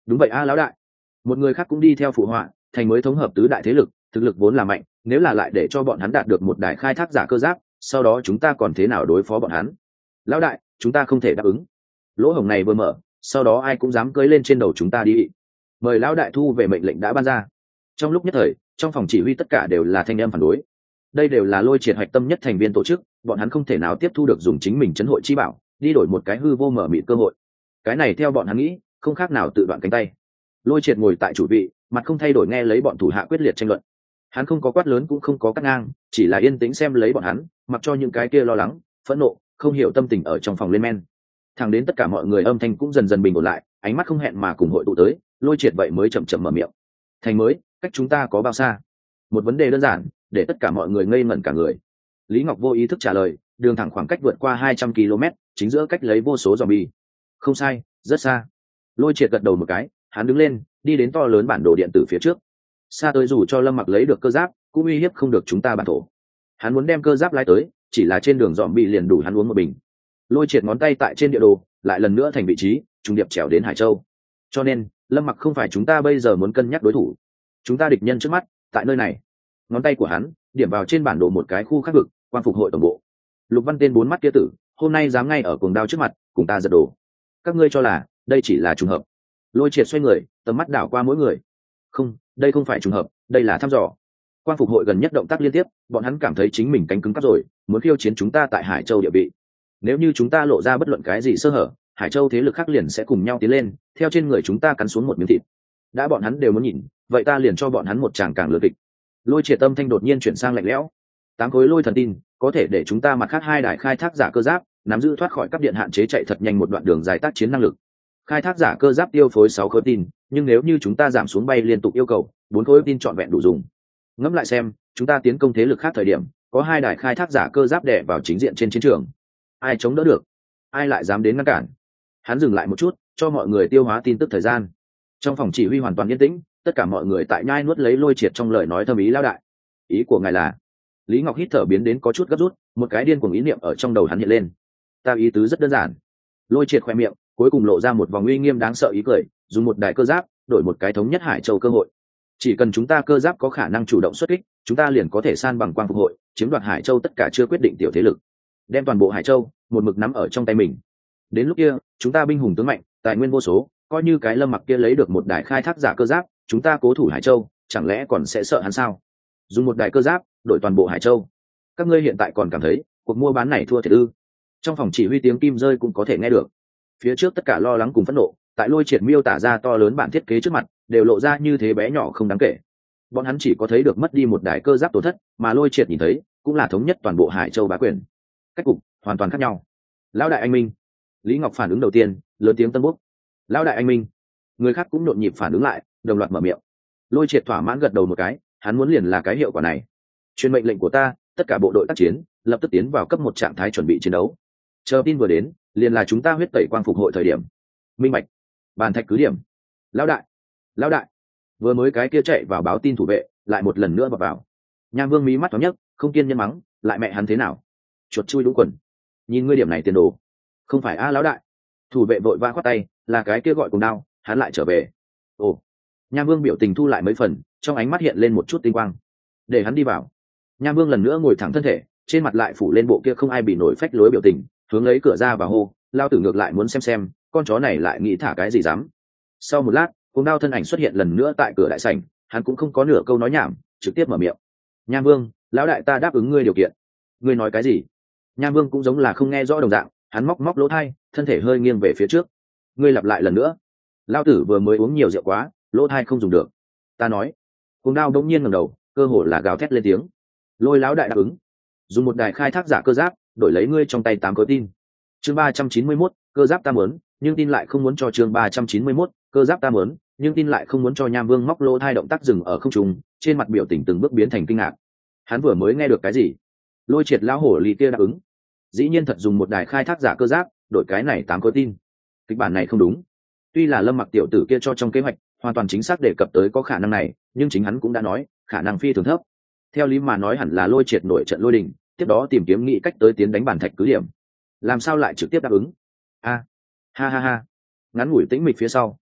Đúng vậy a lão đại. Một người khác cũng đi theo phụ họa, thành mới thống hợp tứ đại thế lực, thực lực vốn là mạnh, nếu là lại để cho bọn hắn đạt được một đài khai thác giả cơ giáp, sau đó chúng ta còn thế nào đối phó bọn hắn? Lão đại, chúng ta không thể đáp ứng. Lỗ hổng này vừa mở, sau đó ai cũng dám cưỡi lên trên đầu chúng ta đi. Mời lão đại thu về mệnh lệnh đã ban ra. Trong lúc nhất thời, trong phòng chỉ huy tất cả đều là thanh âm phản đối. Đây đều là Lôi Triệt hoạch tâm nhất thành viên tổ chức, bọn hắn không thể nào tiếp thu được dùng chính mình trấn hội chi bảo, đi đổi một cái hư vô mở mịt cơ hội. Cái này theo bọn hắn nghĩ, không khác nào tự đoạn cánh tay. Lôi Triệt ngồi tại chủ vị, mặt không thay đổi nghe lấy bọn thủ hạ quyết liệt tranh luận. Hắn không có quát lớn cũng không có cắt ngang, chỉ là yên tĩnh xem lấy bọn hắn, mặc cho những cái kia lo lắng, phẫn nộ, không hiểu tâm tình ở trong phòng lên men. Thẳng đến tất cả mọi người âm thanh cũng dần dần bình ổn lại, ánh mắt không hẹn mà cùng hội tụ tới, Lôi Triệt vậy mới chậm chậm mở miệng. Thành mới, cách chúng ta có bao xa? Một vấn đề đơn giản, để tất cả mọi người ngây ngẩn cả người. Lý Ngọc vô ý thức trả lời, đường thẳng khoảng cách vượt qua hai trăm ki lô mét, chính giữa cách lấy vô số zombie. Không sai, rất xa. Lôi Triệt gật đầu một cái, hắn đứng lên, đi đến to lớn bản đồ điện tử phía trước. Xa tới dù cho Lâm Mặc lấy được cơ giáp, cũng uy hiếp không được chúng ta bản thổ. Hắn muốn đem cơ giáp lái tới, chỉ là trên đường zombie liền đủ hắn uống một bình. Lôi Triệt ngón tay tại trên địa đồ, lại lần nữa thành vị trí, trung điệp trèo đến Hải Châu. Cho nên, Lâm Mặc không phải chúng ta bây giờ muốn cân nhắc đối thủ. Chúng ta địch nhân trước mắt, tại nơi này. Ngón tay của hắn điểm vào trên bản đồ một cái khu khác vực, Quang Phục hội tổng bộ. Lục Văn tên bốn mắt kia tử, hôm nay dám ngay ở cuồng đao trước mặt, cùng ta giật đồ. Các ngươi cho là đây chỉ là trùng hợp? Lôi Triệt xoay người, tầm mắt đảo qua mỗi người. Không, đây không phải trùng hợp, đây là thăm dò. Quang Phục hội gần nhất động tác liên tiếp, bọn hắn cảm thấy chính mình cánh cứng cắp rồi, muốn khiêu chiến chúng ta tại Hải Châu địa vị. Nếu như chúng ta lộ ra bất luận cái gì sơ hở, Hải Châu thế lực khác liền sẽ cùng nhau tiến lên, theo trên người chúng ta cắn xuống một miếng thịt. Đã bọn hắn đều muốn nhìn, vậy ta liền cho bọn hắn một tràng càng lừa kịch. Lôi Triệt tâm thanh đột nhiên chuyển sang lạnh lẽo. Tám khối lôi thần tin có thể để chúng ta mặt khác hai đài khai thác giả cơ giáp nắm giữ thoát khỏi cấp điện hạn chế chạy thật nhanh một đoạn đường dài tác chiến năng lực. Khai thác giả cơ giáp tiêu phối sáu khối tin, nhưng nếu như chúng ta giảm xuống bay liên tục yêu cầu, bốn khối tin trọn vẹn đủ dùng. Ngẫm lại xem, chúng ta tiến công thế lực khác thời điểm, có hai đài khai thác giả cơ giáp đè vào chính diện trên chiến trường, ai chống đỡ được? Ai lại dám đến ngăn cản? Hắn dừng lại một chút, cho mọi người tiêu hóa tin tức thời gian. Trong phòng chỉ huy hoàn toàn yên tĩnh, tất cả mọi người tại nhai nuốt lấy Lôi Triệt trong lời nói thâm ý lão đại. Ý của ngài là? Lý Ngọc hít thở biến đến có chút gấp rút, một cái điên cuồng ý niệm ở trong đầu hắn hiện lên. Ta ý tứ rất đơn giản. Lôi Triệt khoe miệng, cuối cùng lộ ra một vòng uy nghiêm đáng sợ ý cười, dùng một đài cơ giáp đổi một cái thống nhất Hải Châu cơ hội. Chỉ cần chúng ta cơ giáp có khả năng chủ động xuất kích, chúng ta liền có thể san bằng Quang Phục hội, chiếm đoạt Hải Châu tất cả chưa quyết định tiểu thế lực, đem toàn bộ Hải Châu một mực nắm ở trong tay mình. Đến lúc kia, chúng ta binh hùng tướng mạnh, tài nguyên vô số, coi như cái Lâm Mặc kia lấy được một đài khai thác giả cơ giáp, chúng ta cố thủ Hải Châu, chẳng lẽ còn sẽ sợ hắn sao? Dùng một đài cơ giáp đổi toàn bộ Hải Châu, các ngươi hiện tại còn cảm thấy cuộc mua bán này thua thiệt ư? Trong phòng chỉ huy tiếng kim rơi cũng có thể nghe được. Phía trước tất cả lo lắng cùng phẫn nộ, tại Lôi Triệt miêu tả ra to lớn bản thiết kế trước mặt, đều lộ ra như thế bé nhỏ không đáng kể. Bọn hắn chỉ có thấy được mất đi một đài cơ giáp tổn thất, mà Lôi Triệt nhìn thấy cũng là thống nhất toàn bộ Hải Châu bá quyền. Cách cục hoàn toàn khác nhau. Lão đại anh minh. Lý Ngọc phản ứng đầu tiên, lớn tiếng tân bốc. Lão đại anh minh. Người khác cũng nhộn nhịp phản ứng lại, đồng loạt mở miệng. Lôi Triệt thỏa mãn gật đầu một cái, hắn muốn liền là cái hiệu quả này. Truyền mệnh lệnh của ta, tất cả bộ đội tác chiến lập tức tiến vào cấp một trạng thái chuẩn bị chiến đấu. Chờ tin vừa đến, liền là chúng ta huyết tẩy Quang Phục hội thời điểm. Minh bạch. Bàn thạch cứ điểm. Lão đại, lão đại. Vừa mới cái kia chạy vào báo tin thủ vệ, lại một lần nữa vào vào. Nham Vương mí mắt thoáng nhấc, không kiên nhẫn mắng, lại mẹ hắn thế nào? Chuột chui đúng quần. Nhìn ngươi điểm này tiền đồ. Không phải a lão đại. Thủ vệ vội vã khoát tay, là cái kia gọi cùng đao, hắn lại trở về. Ồ. Nham Vương biểu tình thu lại mấy phần, trong ánh mắt hiện lên một chút tinh quang. Để hắn đi vào. Nham Vương lần nữa ngồi thẳng thân thể, trên mặt lại phủ lên bộ kia không ai bị nổi phách lối biểu tình, hướng lấy cửa ra và hô, lao tử ngược lại muốn xem xem, con chó này lại nghĩ thả cái gì dám. Sau một lát, cùng đao thân ảnh xuất hiện lần nữa tại cửa đại sảnh, hắn cũng không có nửa câu nói nhảm, trực tiếp mở miệng. Nham Vương, lão đại ta đáp ứng ngươi điều kiện. Ngươi nói cái gì? Nham Vương cũng giống là không nghe rõ đồng dạng, hắn móc móc lỗ tai, thân thể hơi nghiêng về phía trước. Ngươi lặp lại lần nữa. Lão tử vừa mới uống nhiều rượu quá, lỗ tai không dùng được. Ta nói. Cùng đao đống nhiên ngẩng đầu, cơ hồ là gào thét lên tiếng. Lôi lão đại đáp ứng. Dùng một đài khai thác giả cơ giáp, đổi lấy ngươi trong tay tám khối tin. Chương ba trăm chín mươi mốt, cơ giáp ta muốn, nhưng tin lại không muốn cho chương ba trăm chín mươi mốt, cơ giáp ta muốn, nhưng tin lại không muốn cho. Nham Vương móc lỗ tai động tác dừng ở không trung, trên mặt biểu tình từng bước biến thành kinh ngạc. Hắn vừa mới nghe được cái gì? Lôi Triệt lão hổ lì kia đáp ứng. Dĩ nhiên thật dùng một đài khai thác giả cơ giáp, đổi cái này tám khối tin. Kịch bản này không đúng. Tuy là Lâm Mặc tiểu tử kia cho trong kế hoạch, hoàn toàn chính xác đề cập tới có khả năng này, nhưng chính hắn cũng đã nói, khả năng phi thường thấp. Theo lý mà nói hẳn là Lôi Triệt nổi trận lôi đình, tiếp đó tìm kiếm nghĩ cách tới tiến đánh bàn thạch cứ điểm. Làm sao lại trực tiếp đáp ứng? A, ha ha ha. Ngắn ngủi tĩnh mịch phía sau,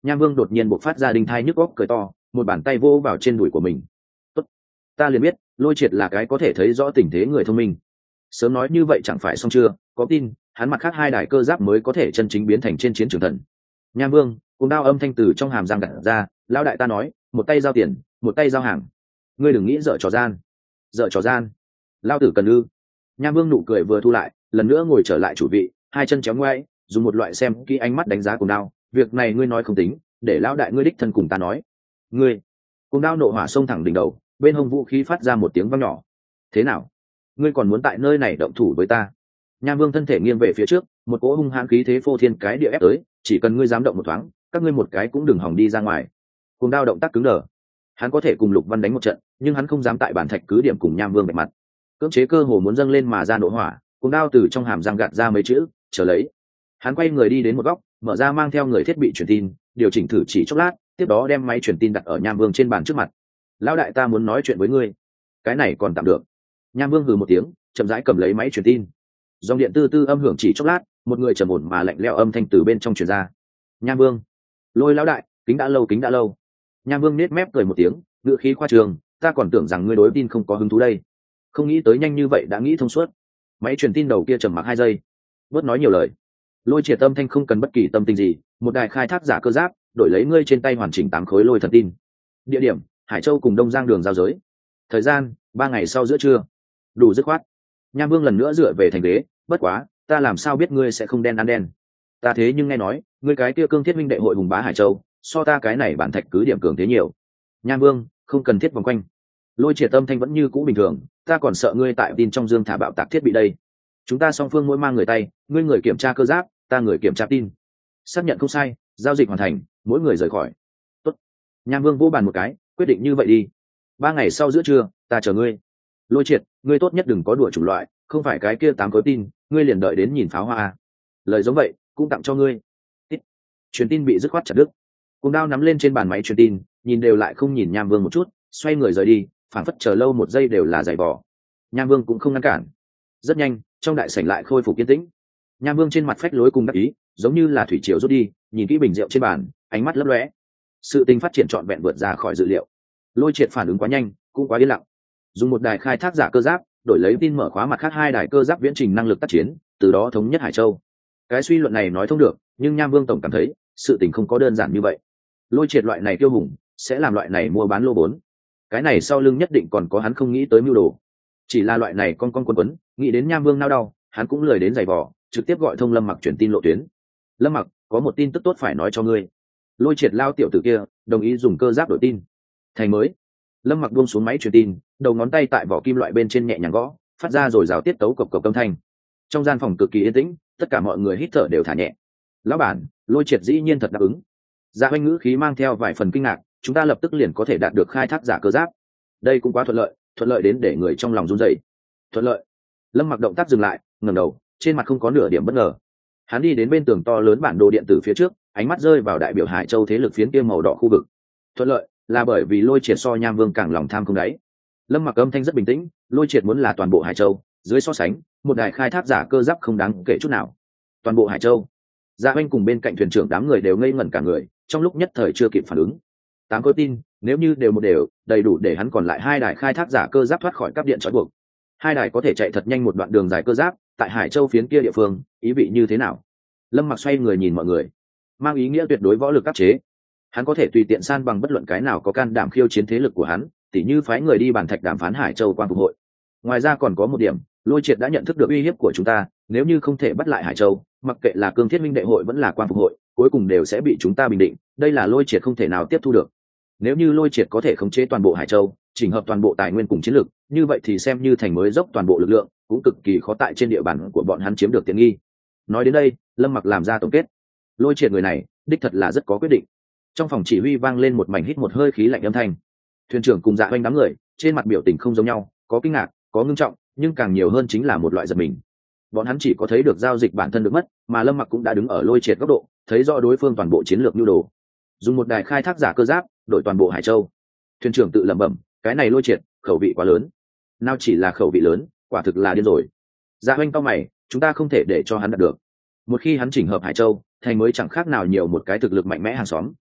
Nham Vương đột nhiên bộc phát ra đinh thai nhức óc cười to, một bàn tay vô vào trên đùi của mình. Tốt, ta liền biết Lôi Triệt là cái có thể thấy rõ tình thế người thông minh. Sớm nói như vậy chẳng phải xong chưa? Có tin hắn mặt khác hai đài cơ giáp mới có thể chân chính biến thành trên chiến trường thần. Nham Vương cùng đao âm thanh từ trong hàm răng gạt ra, lão đại ta nói, một tay giao tiền, một tay giao hàng. Ngươi đừng nghĩ dở trò gian. Dở trò gian? Lao tử cần ư? Nham Vương nụ cười vừa thu lại, lần nữa ngồi trở lại chủ vị, hai chân chéo ngoáy, dùng một loại xem kỹ ánh mắt đánh giá cùng đao. Việc này ngươi nói không tính, để lão đại ngươi đích thân cùng ta nói. Ngươi? Cùng đao nộ hỏa xông thẳng đỉnh đầu, bên hông vũ khí phát ra một tiếng vang nhỏ. Thế nào? Ngươi còn muốn tại nơi này động thủ với ta? Nham Vương thân thể nghiêng về phía trước, một cỗ hung hãn khí thế phô thiên cái địa ép tới, chỉ cần ngươi dám động một thoáng, các ngươi một cái cũng đừng hòng đi ra ngoài. Cùng đao động tác cứng đờ. Hắn có thể cùng Lục Văn đánh một trận, nhưng hắn không dám tại bản thạch cứ điểm cùng Nham Vương bạch mặt. Cưỡng chế cơ hồ muốn dâng lên mà ra nổ hỏa, cùng đao từ trong hàm răng gạt ra mấy chữ, chờ lấy. Hắn quay người đi đến một góc, mở ra mang theo người thiết bị truyền tin, điều chỉnh thử chỉ chốc lát, tiếp đó đem máy truyền tin đặt ở Nham Vương trên bàn trước mặt. Lão đại ta muốn nói chuyện với ngươi. Cái này còn tạm được. Nham Vương hừ một tiếng, chậm rãi cầm lấy máy truyền tin. Dòng điện tư tư âm hưởng chỉ chốc lát, một người trầm ổn mà lạnh lẽo âm thanh từ bên trong truyền ra. Nham Vương, Lôi lão đại, kính đã lâu kính đã lâu. Nham Vương nết mép cười một tiếng, ngữ khí khoa trương, ta còn tưởng rằng ngươi đối tin không có hứng thú đây, không nghĩ tới nhanh như vậy đã nghĩ thông suốt. Máy truyền tin đầu kia trầm mặc hai giây, bớt nói nhiều lời. Lôi Triệt tâm thanh không cần bất kỳ tâm tình gì, một đài khai thác giả cơ giáp, đổi lấy ngươi trên tay hoàn chỉnh tám khối lôi thần tin. Địa điểm: Hải Châu cùng Đông Giang đường giao giới. Thời gian: ba ngày sau giữa trưa. Đủ dứt khoát. Nham Vương lần nữa dựa về thành ghế, bất quá, ta làm sao biết ngươi sẽ không đen ăn đen? Ta thế nhưng nghe nói, ngươi cái kia Cương Thiết Minh đệ hội hùng bá Hải Châu, so ta cái này bản thạch cứ điểm cường thế nhiều. Nham Vương, không cần thiết vòng quanh. Lôi Triệt tâm thanh vẫn như cũ bình thường, ta còn sợ ngươi tại tin trong dương thả bạo tạc thiết bị đây. Chúng ta song phương mỗi mang người tay, ngươi người kiểm tra cơ giáp, ta người kiểm tra tin. Xác nhận không sai, giao dịch hoàn thành, mỗi người rời khỏi. Tốt. Nham Vương vỗ bàn một cái, quyết định như vậy đi. Ba ngày sau giữa trưa, ta chờ ngươi. Lôi Triệt, ngươi tốt nhất đừng có đùa chủng loại, không phải cái kia tám khối tin, ngươi liền đợi đến nhìn pháo hoa à. Lời giống vậy, cũng tặng cho ngươi. Ít. Truyền tin bị dứt khoát chặt đứt. Cùng đao nắm lên trên bàn máy truyền tin, nhìn đều lại không nhìn Nham Vương một chút, xoay người rời đi, phản phất chờ lâu một giây đều là giày vò. Nham Vương cũng không ngăn cản. Rất nhanh, trong đại sảnh lại khôi phục yên tĩnh. Nham Vương trên mặt phách lối cùng đắc ý, giống như là thủy triều rút đi, nhìn kỹ bình rượu trên bàn, ánh mắt lấp lóe. Sự tình phát triển trọn vẹn vượt ra khỏi dự liệu. Lôi Triệt phản ứng quá nhanh, cũng quá yên lặng. Dùng một đài khai thác giả cơ giáp, đổi lấy tin mở khóa mặt khác hai đài cơ giáp viễn trình năng lực tác chiến, từ đó thống nhất Hải Châu. Cái suy luận này nói thông được, nhưng Nham Vương tổng cảm thấy, sự tình không có đơn giản như vậy. Lôi Triệt loại này kiêu hùng, sẽ làm loại này mua bán lô vốn. Cái này sau lưng nhất định còn có hắn không nghĩ tới mưu đồ. Chỉ là loại này con con quấn quấn, nghĩ đến Nham Vương nao đau, hắn cũng lười đến giày vò, trực tiếp gọi thông Lâm Mặc chuyển tin lộ tuyến. Lâm Mặc, có một tin tức tốt phải nói cho ngươi. Lôi Triệt lao tiểu tử kia đồng ý dùng cơ giáp đổi tin. Thành mới. Lâm Mặc buông xuống máy truyền tin, đầu ngón tay tại vỏ kim loại bên trên nhẹ nhàng gõ, phát ra rồi rào tiết tấu cộc cộc âm thanh. Trong gian phòng cực kỳ yên tĩnh, tất cả mọi người hít thở đều thả nhẹ. Lão bản, Lôi Triệt dĩ nhiên thật đáp ứng. Dạ Hoành ngữ khí mang theo vài phần kinh ngạc, chúng ta lập tức liền có thể đạt được khai thác giả cơ giáp. Đây cũng quá thuận lợi, thuận lợi đến để người trong lòng run rẩy. Thuận lợi. Lâm Mặc động tác dừng lại, ngẩng đầu, trên mặt không có nửa điểm bất ngờ. Hắn đi đến bên tường to lớn bản đồ điện tử phía trước, ánh mắt rơi vào đại biểu Hải Châu thế lực phiến kia màu đỏ khu vực. Thuận lợi là bởi vì Lôi Triệt so Nham Vương càng lòng tham không đáy. Lâm Mặc âm thanh rất bình tĩnh, Lôi Triệt muốn là toàn bộ Hải Châu, dưới so sánh, một đài khai thác giả cơ giáp không đáng kể chút nào. Toàn bộ Hải Châu. Dạ Hoành cùng bên cạnh thuyền trưởng đám người đều ngây ngẩn cả người, trong lúc nhất thời chưa kịp phản ứng. Tám khối tin, nếu như đều một đều, đầy đủ để hắn còn lại hai đài khai thác giả cơ giáp thoát khỏi cáp điện trói buộc. Hai đài có thể chạy thật nhanh một đoạn đường dài cơ giáp, tại Hải Châu phiến kia địa phương, ý vị như thế nào? Lâm Mặc xoay người nhìn mọi người, mang ý nghĩa tuyệt đối võ lực áp chế. Hắn có thể tùy tiện san bằng bất luận cái nào có can đảm khiêu chiến thế lực của hắn, tỉ như phái người đi bàn thạch đàm phán Hải Châu quan phục hội. Ngoài ra còn có một điểm, Lôi Triệt đã nhận thức được uy hiếp của chúng ta, nếu như không thể bắt lại Hải Châu, mặc kệ là Cương Thiết Minh đệ hội vẫn là quan phục hội, cuối cùng đều sẽ bị chúng ta bình định, đây là Lôi Triệt không thể nào tiếp thu được. Nếu như Lôi Triệt có thể khống chế toàn bộ Hải Châu, chỉnh hợp toàn bộ tài nguyên cùng chiến lược, như vậy thì xem như thành mới dốc toàn bộ lực lượng, cũng cực kỳ khó tại trên địa bàn của bọn hắn chiếm được tiện nghi. Nói đến đây, Lâm Mặc làm ra tổng kết. Lôi Triệt người này, đích thật là rất có quyết định. Trong phòng chỉ huy vang lên một mảnh hít một hơi khí lạnh âm thanh. Thuyền trưởng cùng Dạ Hoành đám người, trên mặt biểu tình không giống nhau, có kinh ngạc, có ngưng trọng, nhưng càng nhiều hơn chính là một loại giật mình. Bọn hắn chỉ có thấy được giao dịch bản thân được mất, mà Lâm Mặc cũng đã đứng ở Lôi Triệt góc độ, thấy rõ đối phương toàn bộ chiến lược nhu đồ. Dùng một đài khai thác giả cơ giáp, đổi toàn bộ Hải Châu. Thuyền trưởng tự lẩm bẩm, cái này Lôi Triệt, khẩu vị quá lớn. Nào chỉ là khẩu vị lớn, quả thực là điên rồi. Dạ Hoành cau mày, chúng ta không thể để cho hắn đạt được. Một khi hắn chỉnh hợp Hải Châu, thành mới chẳng khác nào nhiều một cái thực lực mạnh mẽ hàng xóm,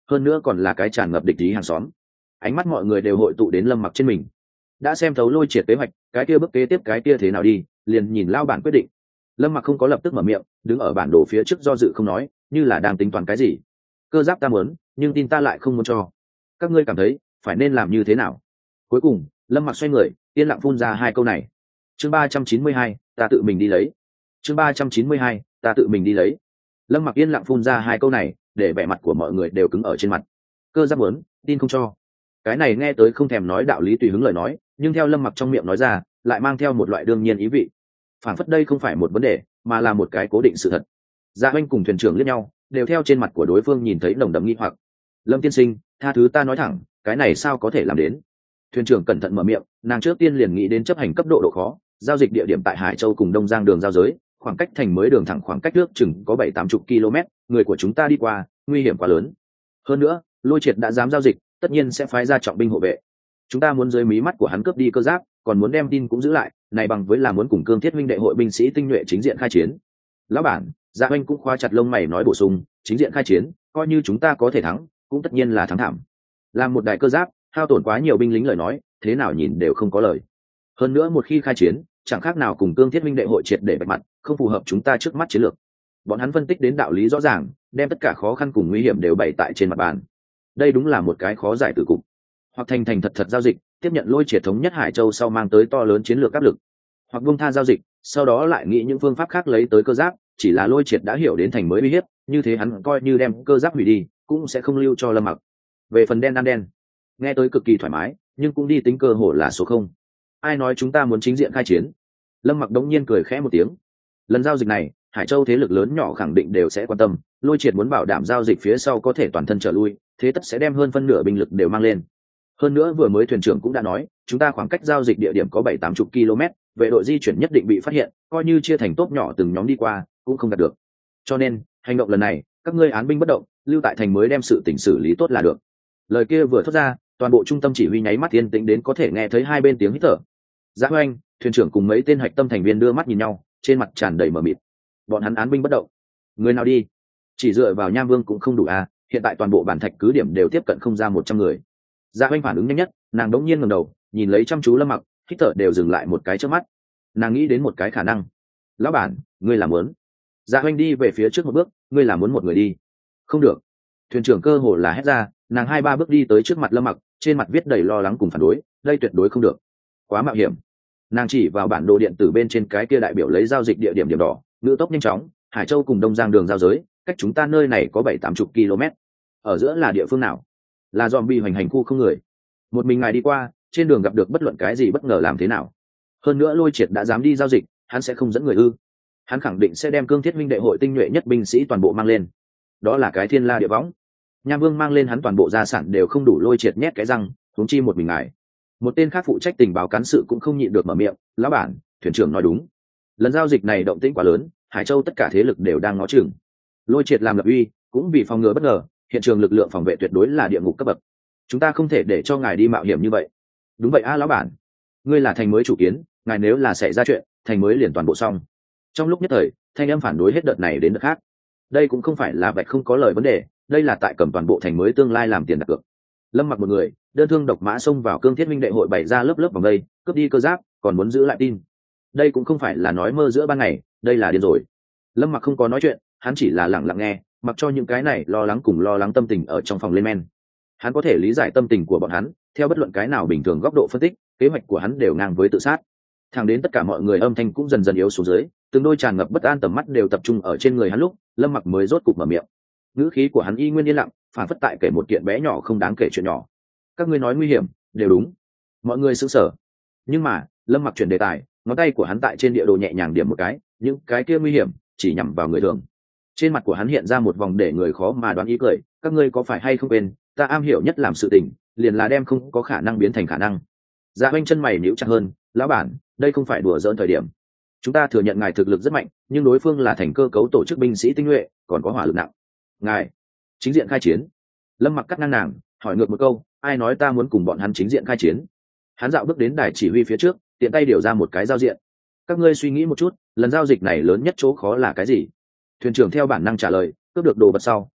hơn nữa còn là cái tràn ngập địch ý hàng xóm. Ánh mắt mọi người đều hội tụ đến Lâm Mặc trên mình. Đã xem thấu Lôi Triệt kế hoạch, cái kia bước kế tiếp cái kia thế nào đi, liền nhìn lao bản quyết định. Lâm Mặc không có lập tức mở miệng, đứng ở bản đồ phía trước do dự không nói, như là đang tính toán cái gì. Cơ giáp ta muốn, nhưng tin ta lại không muốn cho. Các ngươi cảm thấy phải nên làm như thế nào? Cuối cùng, Lâm Mặc xoay người, yên lặng phun ra hai câu này. Chương ba trăm chín mươi hai, ta tự mình đi lấy. Chương ba trăm chín mươi hai, ta tự mình đi lấy. Lâm Mặc yên lặng phun ra hai câu này, để vẻ mặt của mọi người đều cứng ở trên mặt. Cơ giáp muốn, tin không cho. Cái này nghe tới không thèm nói đạo lý tùy hứng lời nói, nhưng theo Lâm Mặc trong miệng nói ra, lại mang theo một loại đương nhiên ý vị. Phản phất đây không phải một vấn đề, mà là một cái cố định sự thật. Dạ Oanh cùng thuyền trưởng liếc nhau, đều theo trên mặt của đối phương nhìn thấy nồng đậm nghi hoặc. Lâm tiên sinh, tha thứ ta nói thẳng, cái này sao có thể làm đến? Thuyền trưởng cẩn thận mở miệng, nàng trước tiên liền nghĩ đến chấp hành cấp độ độ khó, giao dịch địa điểm tại Hải Châu cùng Đông Giang đường giao giới, khoảng cách thành mới đường thẳng khoảng cách nước chừng có bảy tám chục km, người của chúng ta đi qua, nguy hiểm quá lớn. Hơn nữa, Lôi Triệt đã dám giao dịch, tất nhiên sẽ phái ra trọng binh hộ vệ. Chúng ta muốn dưới mí mắt của hắn cướp đi cơ giáp, còn muốn đem tin cũng giữ lại, này bằng với là muốn cùng Cương Thiết huynh đệ hội binh sĩ tinh nhuệ chính diện khai chiến. Lão bản, Dạ Oanh cũng khóa chặt lông mày nói bổ sung, chính diện khai chiến, coi như chúng ta có thể thắng, cũng tất nhiên là thắng thảm. Làm một đại cơ giáp, hao tổn quá nhiều binh lính lời nói, thế nào nhìn đều không có lời. Hơn nữa một khi khai chiến, chẳng khác nào cùng Cương Thiết huynh đệ hội triệt để bạch mặt, không phù hợp chúng ta trước mắt chiến lược. Bọn hắn phân tích đến đạo lý rõ ràng, đem tất cả khó khăn cùng nguy hiểm đều bày tại trên mặt bàn. Đây đúng là một cái khó giải từ cục. Hoặc thành thành thật thật giao dịch, tiếp nhận Lôi Triệt thống nhất Hải Châu sau mang tới to lớn chiến lược áp lực, hoặc buông tha giao dịch, sau đó lại nghĩ những phương pháp khác lấy tới cơ giáp. Chỉ là Lôi Triệt đã hiểu đến thành mới uy hiếp, như thế hắn coi như đem cơ giáp hủy đi, cũng sẽ không lưu cho Lâm Mặc. Về phần đen ăn đen, nghe tới cực kỳ thoải mái, nhưng cũng đi tính cơ hội là số không. Ai nói chúng ta muốn chính diện khai chiến? Lâm Mặc đống nhiên cười khẽ một tiếng. Lần giao dịch này, Hải Châu thế lực lớn nhỏ khẳng định đều sẽ quan tâm, Lôi Triệt muốn bảo đảm giao dịch phía sau có thể toàn thân trở lui, thế tất sẽ đem hơn phân nửa binh lực đều mang lên. Hơn nữa vừa mới thuyền trưởng cũng đã nói, chúng ta khoảng cách giao dịch địa điểm có bảy tám chục km, vệ đội di chuyển nhất định bị phát hiện, coi như chia thành tốp nhỏ từng nhóm đi qua, cũng không đạt được. Cho nên, hành động lần này, các ngươi án binh bất động, lưu tại thành mới đem sự tình xử lý tốt là được. Lời kia vừa thốt ra, toàn bộ trung tâm chỉ huy nháy mắt yên tĩnh đến có thể nghe thấy hai bên tiếng hít thở. Dạ Oanh, thuyền trưởng cùng mấy tên hạch tâm thành viên đưa mắt nhìn nhau, trên mặt tràn đầy mờ mịt. Bọn hắn án binh bất động, người nào đi? Chỉ dựa vào Nham Vương cũng không đủ à? Hiện tại toàn bộ bản thạch cứ điểm đều tiếp cận không ra một trăm người. Dạ Oanh phản ứng nhanh nhất, nàng đống nhiên ngẩng đầu, nhìn lấy chăm chú Lâm Mặc, hít thở đều dừng lại một cái trước mắt. Nàng nghĩ đến một cái khả năng. Lão bản, ngươi làm muốn? Dạ Oanh đi về phía trước một bước, ngươi làm muốn một người đi? Không được. Thuyền trưởng cơ hồ là hét ra, nàng hai ba bước đi tới trước mặt Lâm Mặc, trên mặt viết đầy lo lắng cùng phản đối, đây tuyệt đối không được, quá mạo hiểm. Nàng chỉ vào bản đồ điện tử bên trên cái kia đại biểu lấy giao dịch địa điểm điểm đỏ, ngữ tốc nhanh chóng, Hải Châu cùng Đông Giang đường giao giới, cách chúng ta nơi này có bảy tám chục km. Ở giữa là địa phương nào? Là zombie hoành hành khu không người. Một mình ngài đi qua, trên đường gặp được bất luận cái gì bất ngờ làm thế nào? Hơn nữa Lôi Triệt đã dám đi giao dịch, hắn sẽ không dẫn người ư? Hắn khẳng định sẽ đem Cương Thiết huynh đệ hội tinh nhuệ nhất binh sĩ toàn bộ mang lên. Đó là cái thiên la địa võng. Nham Vương mang lên hắn toàn bộ gia sản đều không đủ Lôi Triệt nhét cái răng, huống chi một mình ngài. Một tên khác phụ trách tình báo cán sự cũng không nhịn được mở miệng, lão bản, thuyền trưởng nói đúng. Lần giao dịch này động tĩnh quá lớn, Hải Châu tất cả thế lực đều đang ngó chừng. Lôi Triệt làm lập uy, cũng vì phòng ngừa bất ngờ, hiện trường lực lượng phòng vệ tuyệt đối là địa ngục cấp bậc. Chúng ta không thể để cho ngài đi mạo hiểm như vậy. Đúng vậy a lão bản, ngươi là thành mới chủ kiến, ngài nếu là xảy ra chuyện, thành mới liền toàn bộ xong. Trong lúc nhất thời, thanh âm phản đối hết đợt này đến đợt khác. Đây cũng không phải là vạch không có lời vấn đề, đây là tại cầm toàn bộ thành mới tương lai làm tiền đặt cược. Lâm Mặc một người, đơn thương độc mã xông vào Cương Thiết minh đệ hội bày ra lớp lớp vòng đây, cướp đi cơ giáp, còn muốn giữ lại tin. Đây cũng không phải là nói mơ giữa ban ngày, đây là điên rồi. Lâm Mặc không có nói chuyện, hắn chỉ là lặng lặng nghe, mặc cho những cái này lo lắng cùng lo lắng tâm tình ở trong phòng lên men. Hắn có thể lý giải tâm tình của bọn hắn, theo bất luận cái nào bình thường góc độ phân tích, kế hoạch của hắn đều ngang với tự sát. Thẳng đến tất cả mọi người âm thanh cũng dần dần yếu xuống dưới, từng đôi tràn ngập bất an tầm mắt đều tập trung ở trên người hắn lúc, Lâm Mặc mới rốt cục mở miệng. Ngữ khí của hắn y nguyên yên lặng, phản phất tại kể một kiện bé nhỏ không đáng kể chuyện nhỏ. Các ngươi nói nguy hiểm, đều đúng. Mọi người sững sờ. Nhưng mà, Lâm Mặc chuyển đề tài, ngón tay của hắn tại trên địa đồ nhẹ nhàng điểm một cái, những cái kia nguy hiểm chỉ nhằm vào người thường. Trên mặt của hắn hiện ra một vòng để người khó mà đoán ý cười, các ngươi có phải hay không quên, ta am hiểu nhất làm sự tình, liền là đem không có khả năng biến thành khả năng. Dạ Oanh chân mày nhíu chặt hơn, lão bản, đây không phải đùa giỡn thời điểm. Chúng ta thừa nhận ngài thực lực rất mạnh, nhưng đối phương là thành cơ cấu tổ chức binh sĩ tinh nhuệ, còn có hỏa lực nặng. Ngài chính diện khai chiến? Lâm Mặc cắt ngang nàng, hỏi ngược một câu, ai nói ta muốn cùng bọn hắn chính diện khai chiến? Hắn dạo bước đến đài chỉ huy phía trước, tiện tay điều ra một cái giao diện. Các ngươi suy nghĩ một chút, lần giao dịch này lớn nhất chỗ khó là cái gì? Thuyền trưởng theo bản năng trả lời, cướp được đồ vật sau,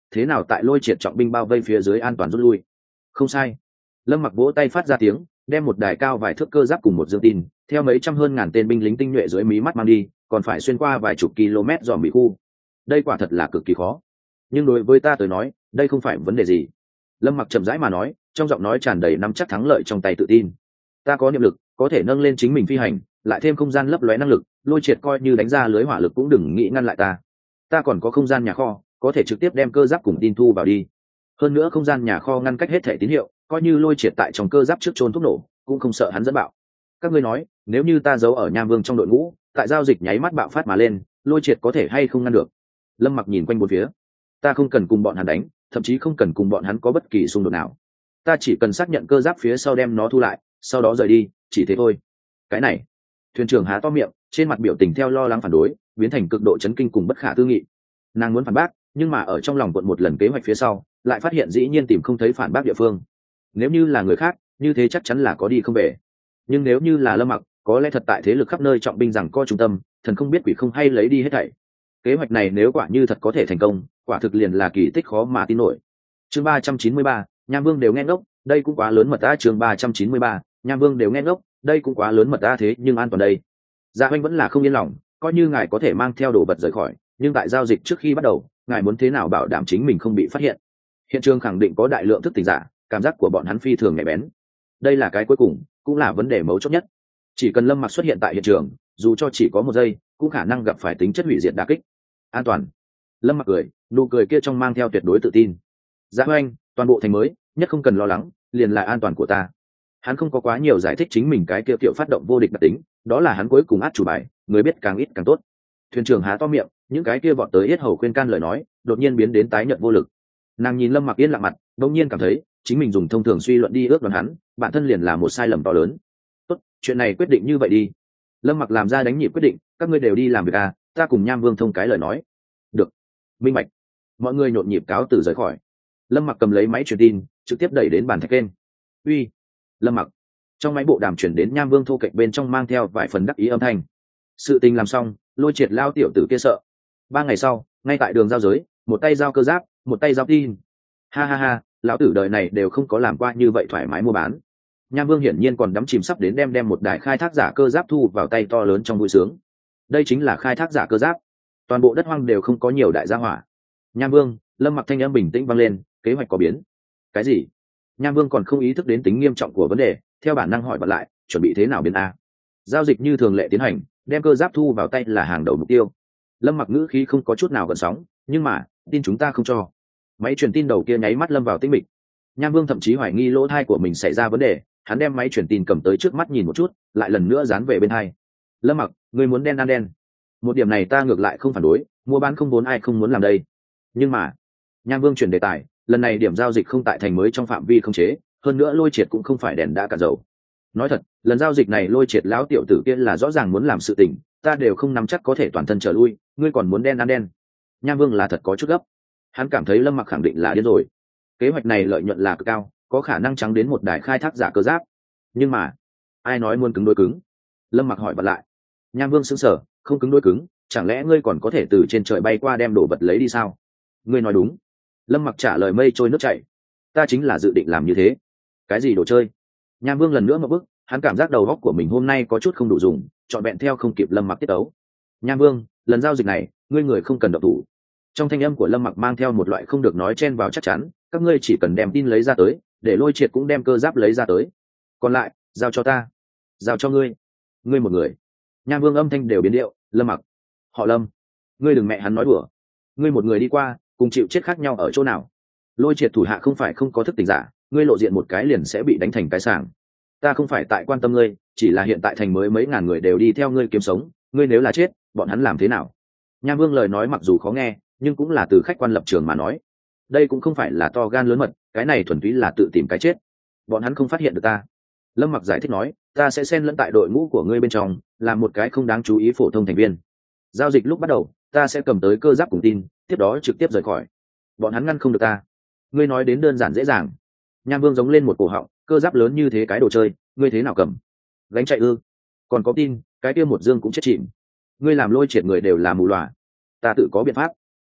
thế nào tại lôi triệt trọng binh bao vây phía dưới an toàn rút lui. Không sai. Lâm Mặc vỗ tay phát ra tiếng, đem một đài cao vài thước cơ giáp cùng một dương tin theo mấy trăm hơn ngàn tên binh lính tinh nhuệ dưới mí mắt mang đi, còn phải xuyên qua vài chục km dòm bị khu. Đây quả thật là cực kỳ khó, nhưng đối với ta tới nói đây không phải vấn đề gì. Lâm Mặc chậm rãi mà nói, trong giọng nói tràn đầy nắm chắc thắng lợi trong tay tự tin. Ta có niệm lực, có thể nâng lên chính mình phi hành, lại thêm không gian lấp lóe năng lực, lôi triệt coi như đánh ra lưới hỏa lực cũng đừng nghĩ ngăn lại ta. Ta còn có không gian nhà kho, có thể trực tiếp đem cơ giáp cùng tin thu vào đi. Hơn nữa không gian nhà kho ngăn cách hết thể tín hiệu, coi như lôi triệt tại trong cơ giáp trước trôn thuốc nổ cũng không sợ hắn dẫn bạo. Các ngươi nói, nếu như ta giấu ở Nham Vương trong đội ngũ, tại giao dịch nháy mắt bạo phát mà lên, lôi triệt có thể hay không ngăn được? Lâm Mặc nhìn quanh bốn phía. Ta không cần cùng bọn hắn đánh, thậm chí không cần cùng bọn hắn có bất kỳ xung đột nào. Ta chỉ cần xác nhận cơ giáp phía sau đem nó thu lại, sau đó rời đi, chỉ thế thôi. Cái này, thuyền trưởng há to miệng, trên mặt biểu tình theo lo lắng phản đối biến thành cực độ chấn kinh cùng bất khả tư nghị. Nàng muốn phản bác, nhưng mà ở trong lòng quận một lần kế hoạch phía sau, lại phát hiện dĩ nhiên tìm không thấy phản bác địa phương. Nếu như là người khác, như thế chắc chắn là có đi không về. Nhưng nếu như là Lâm Mặc, có lẽ thật tại thế lực khắp nơi trọng binh rằng co trung tâm, thần không biết quỷ không hay lấy đi hết thảy. Kế hoạch này nếu quả như thật có thể thành công, quả thực liền là kỳ tích khó mà tin nổi. Chương ba trăm chín mươi ba, Nham Vương đều nghe ngốc, đây cũng quá lớn mật ta. Chương ba trăm chín mươi ba, Nham Vương đều nghe ngốc, đây cũng quá lớn mật ta. Thế nhưng an toàn đây. Dạ Hoành vẫn là không yên lòng, coi như ngài có thể mang theo đồ vật rời khỏi, nhưng tại giao dịch trước khi bắt đầu, ngài muốn thế nào bảo đảm chính mình không bị phát hiện? Hiện trường khẳng định có đại lượng thức tỉnh giả, cảm giác của bọn hắn phi thường nhạy bén. Đây là cái cuối cùng, cũng là vấn đề mấu chốt nhất. Chỉ cần Lâm Mặc xuất hiện tại hiện trường, dù cho chỉ có một giây, cũng khả năng gặp phải tính chất hủy diệt đả kích. An toàn. Lâm Mặc cười, nụ cười kia trong mang theo tuyệt đối tự tin. Dạ Hoành, toàn bộ thành mới, nhất không cần lo lắng, liền là an toàn của ta. Hắn không có quá nhiều giải thích chính mình cái kia kiểu phát động vô địch đặc tính, đó là hắn cuối cùng át chủ bài, người biết càng ít càng tốt. Thuyền trưởng há to miệng, những cái kia vọt tới yết hầu khuyên can lời nói, đột nhiên biến đến tái nhợt vô lực. Nàng nhìn Lâm Mặc yên lặng mặt, đột nhiên cảm thấy chính mình dùng thông thường suy luận đi ước đoán hắn, bản thân liền là một sai lầm to lớn. Tốt, chuyện này quyết định như vậy đi. Lâm Mặc làm ra đánh nhịp quyết định, các ngươi đều đi làm việc à, ta cùng Nham Vương thông cái lời nói. Được. Minh bạch. Mọi người nhộn nhịp cáo từ rời khỏi. Lâm Mặc cầm lấy máy truyền tin, trực tiếp đẩy đến bàn thạch kênh. Uy. Lâm Mặc. Trong máy bộ đàm chuyển đến Nham Vương thô kệch bên trong mang theo vài phần đắc ý âm thanh. Sự tình làm xong, lôi triệt lao tiểu tử kia sợ. Ba ngày sau, ngay tại đường giao giới, một tay giao cơ giáp, một tay giao tin. Ha ha ha, lão tử đời này đều không có làm qua như vậy thoải mái mua bán. Nham Vương hiển nhiên còn đắm chìm sắp đến đem đem một đài khai thác giả cơ giáp thu vào tay to lớn trong vui sướng. Đây chính là khai thác giả cơ giáp. Toàn bộ đất hoang đều không có nhiều đại gia hỏa. Nham Vương, Lâm Mặc thanh âm bình tĩnh vang lên, kế hoạch có biến. Cái gì? Nham Vương còn không ý thức đến tính nghiêm trọng của vấn đề, theo bản năng hỏi bật lại, chuẩn bị thế nào biến a? Giao dịch như thường lệ tiến hành, đem cơ giáp thu vào tay là hàng đầu mục tiêu. Lâm Mặc ngữ khí không có chút nào gợn sóng, nhưng mà tin chúng ta không cho. Máy truyền tin đầu kia nháy mắt lâm vào tĩnh mịch. Nham Vương thậm chí hoài nghi lỗ thai của mình xảy ra vấn đề, hắn đem máy truyền tin cầm tới trước mắt nhìn một chút, lại lần nữa dán về bên hai. Lâm Mặc, ngươi muốn đen ăn đen. Một điểm này ta ngược lại không phản đối, mua bán không vốn ai không muốn làm đây. Nhưng mà, Nham Vương chuyển đề tài, lần này điểm giao dịch không tại thành mới trong phạm vi không chế, hơn nữa lôi triệt cũng không phải đèn đã cả dầu. Nói thật, lần giao dịch này lôi triệt lão tiểu tử kia là rõ ràng muốn làm sự tình, ta đều không nắm chắc có thể toàn thân trở lui, ngươi còn muốn đen ăn đen. Nham Vương là thật có chút gấp. Hắn cảm thấy Lâm Mặc khẳng định là điên rồi. Kế hoạch này lợi nhuận là cực cao, có khả năng trắng đến một đài khai thác giả cơ giáp. Nhưng mà, ai nói muốn cứng đối cứng? Lâm Mặc hỏi bật lại. Nham Vương sững sờ, không cứng đối cứng, chẳng lẽ ngươi còn có thể từ trên trời bay qua đem đồ vật lấy đi sao? Ngươi nói đúng. Lâm Mặc trả lời mây trôi nước chảy. Ta chính là dự định làm như thế. Cái gì đồ chơi? Nham Vương lần nữa một bước, hắn cảm giác đầu óc của mình hôm nay có chút không đủ dùng, chọn vẹn theo không kịp Lâm Mặc tiết tấu. Nham Vương, lần giao dịch này, ngươi người không cần động thủ. Trong thanh âm của Lâm Mặc mang theo một loại không được nói chen vào chắc chắn, các ngươi chỉ cần đem tin lấy ra tới, để lôi triệt cũng đem cơ giáp lấy ra tới. Còn lại, giao cho ta. Giao cho ngươi. Ngươi một người. Nham Vương âm thanh đều biến điệu, Lâm Mặc. Họ Lâm. Ngươi đừng mẹ hắn nói đùa. Ngươi một người đi qua, cùng chịu chết khác nhau ở chỗ nào? Lôi triệt thủ hạ không phải không có thức tỉnh giả, ngươi lộ diện một cái liền sẽ bị đánh thành cái sảng. Ta không phải tại quan tâm ngươi, chỉ là hiện tại thành mới mấy ngàn người đều đi theo ngươi kiếm sống, ngươi nếu là chết, bọn hắn làm thế nào? Nham Vương lời nói mặc dù khó nghe, nhưng cũng là từ khách quan lập trường mà nói. Đây cũng không phải là to gan lớn mật, cái này thuần túy là tự tìm cái chết. Bọn hắn không phát hiện được ta. Lâm Mặc giải thích nói, ta sẽ xen lẫn tại đội ngũ của ngươi bên trong, làm một cái không đáng chú ý phổ thông thành viên. Giao dịch lúc bắt đầu, ta sẽ cầm tới cơ giáp cùng tin, tiếp đó trực tiếp rời khỏi. Bọn hắn ngăn không được ta. Ngươi nói đến đơn giản dễ dàng. Nham Vương giống lên một cổ họng, cơ giáp lớn như thế cái đồ chơi, ngươi thế nào cầm? Gánh chạy ư? Còn có tin, cái kia một dương cũng chết chìm. Ngươi làm lôi triệt người đều là mù lòa. Ta tự có biện pháp.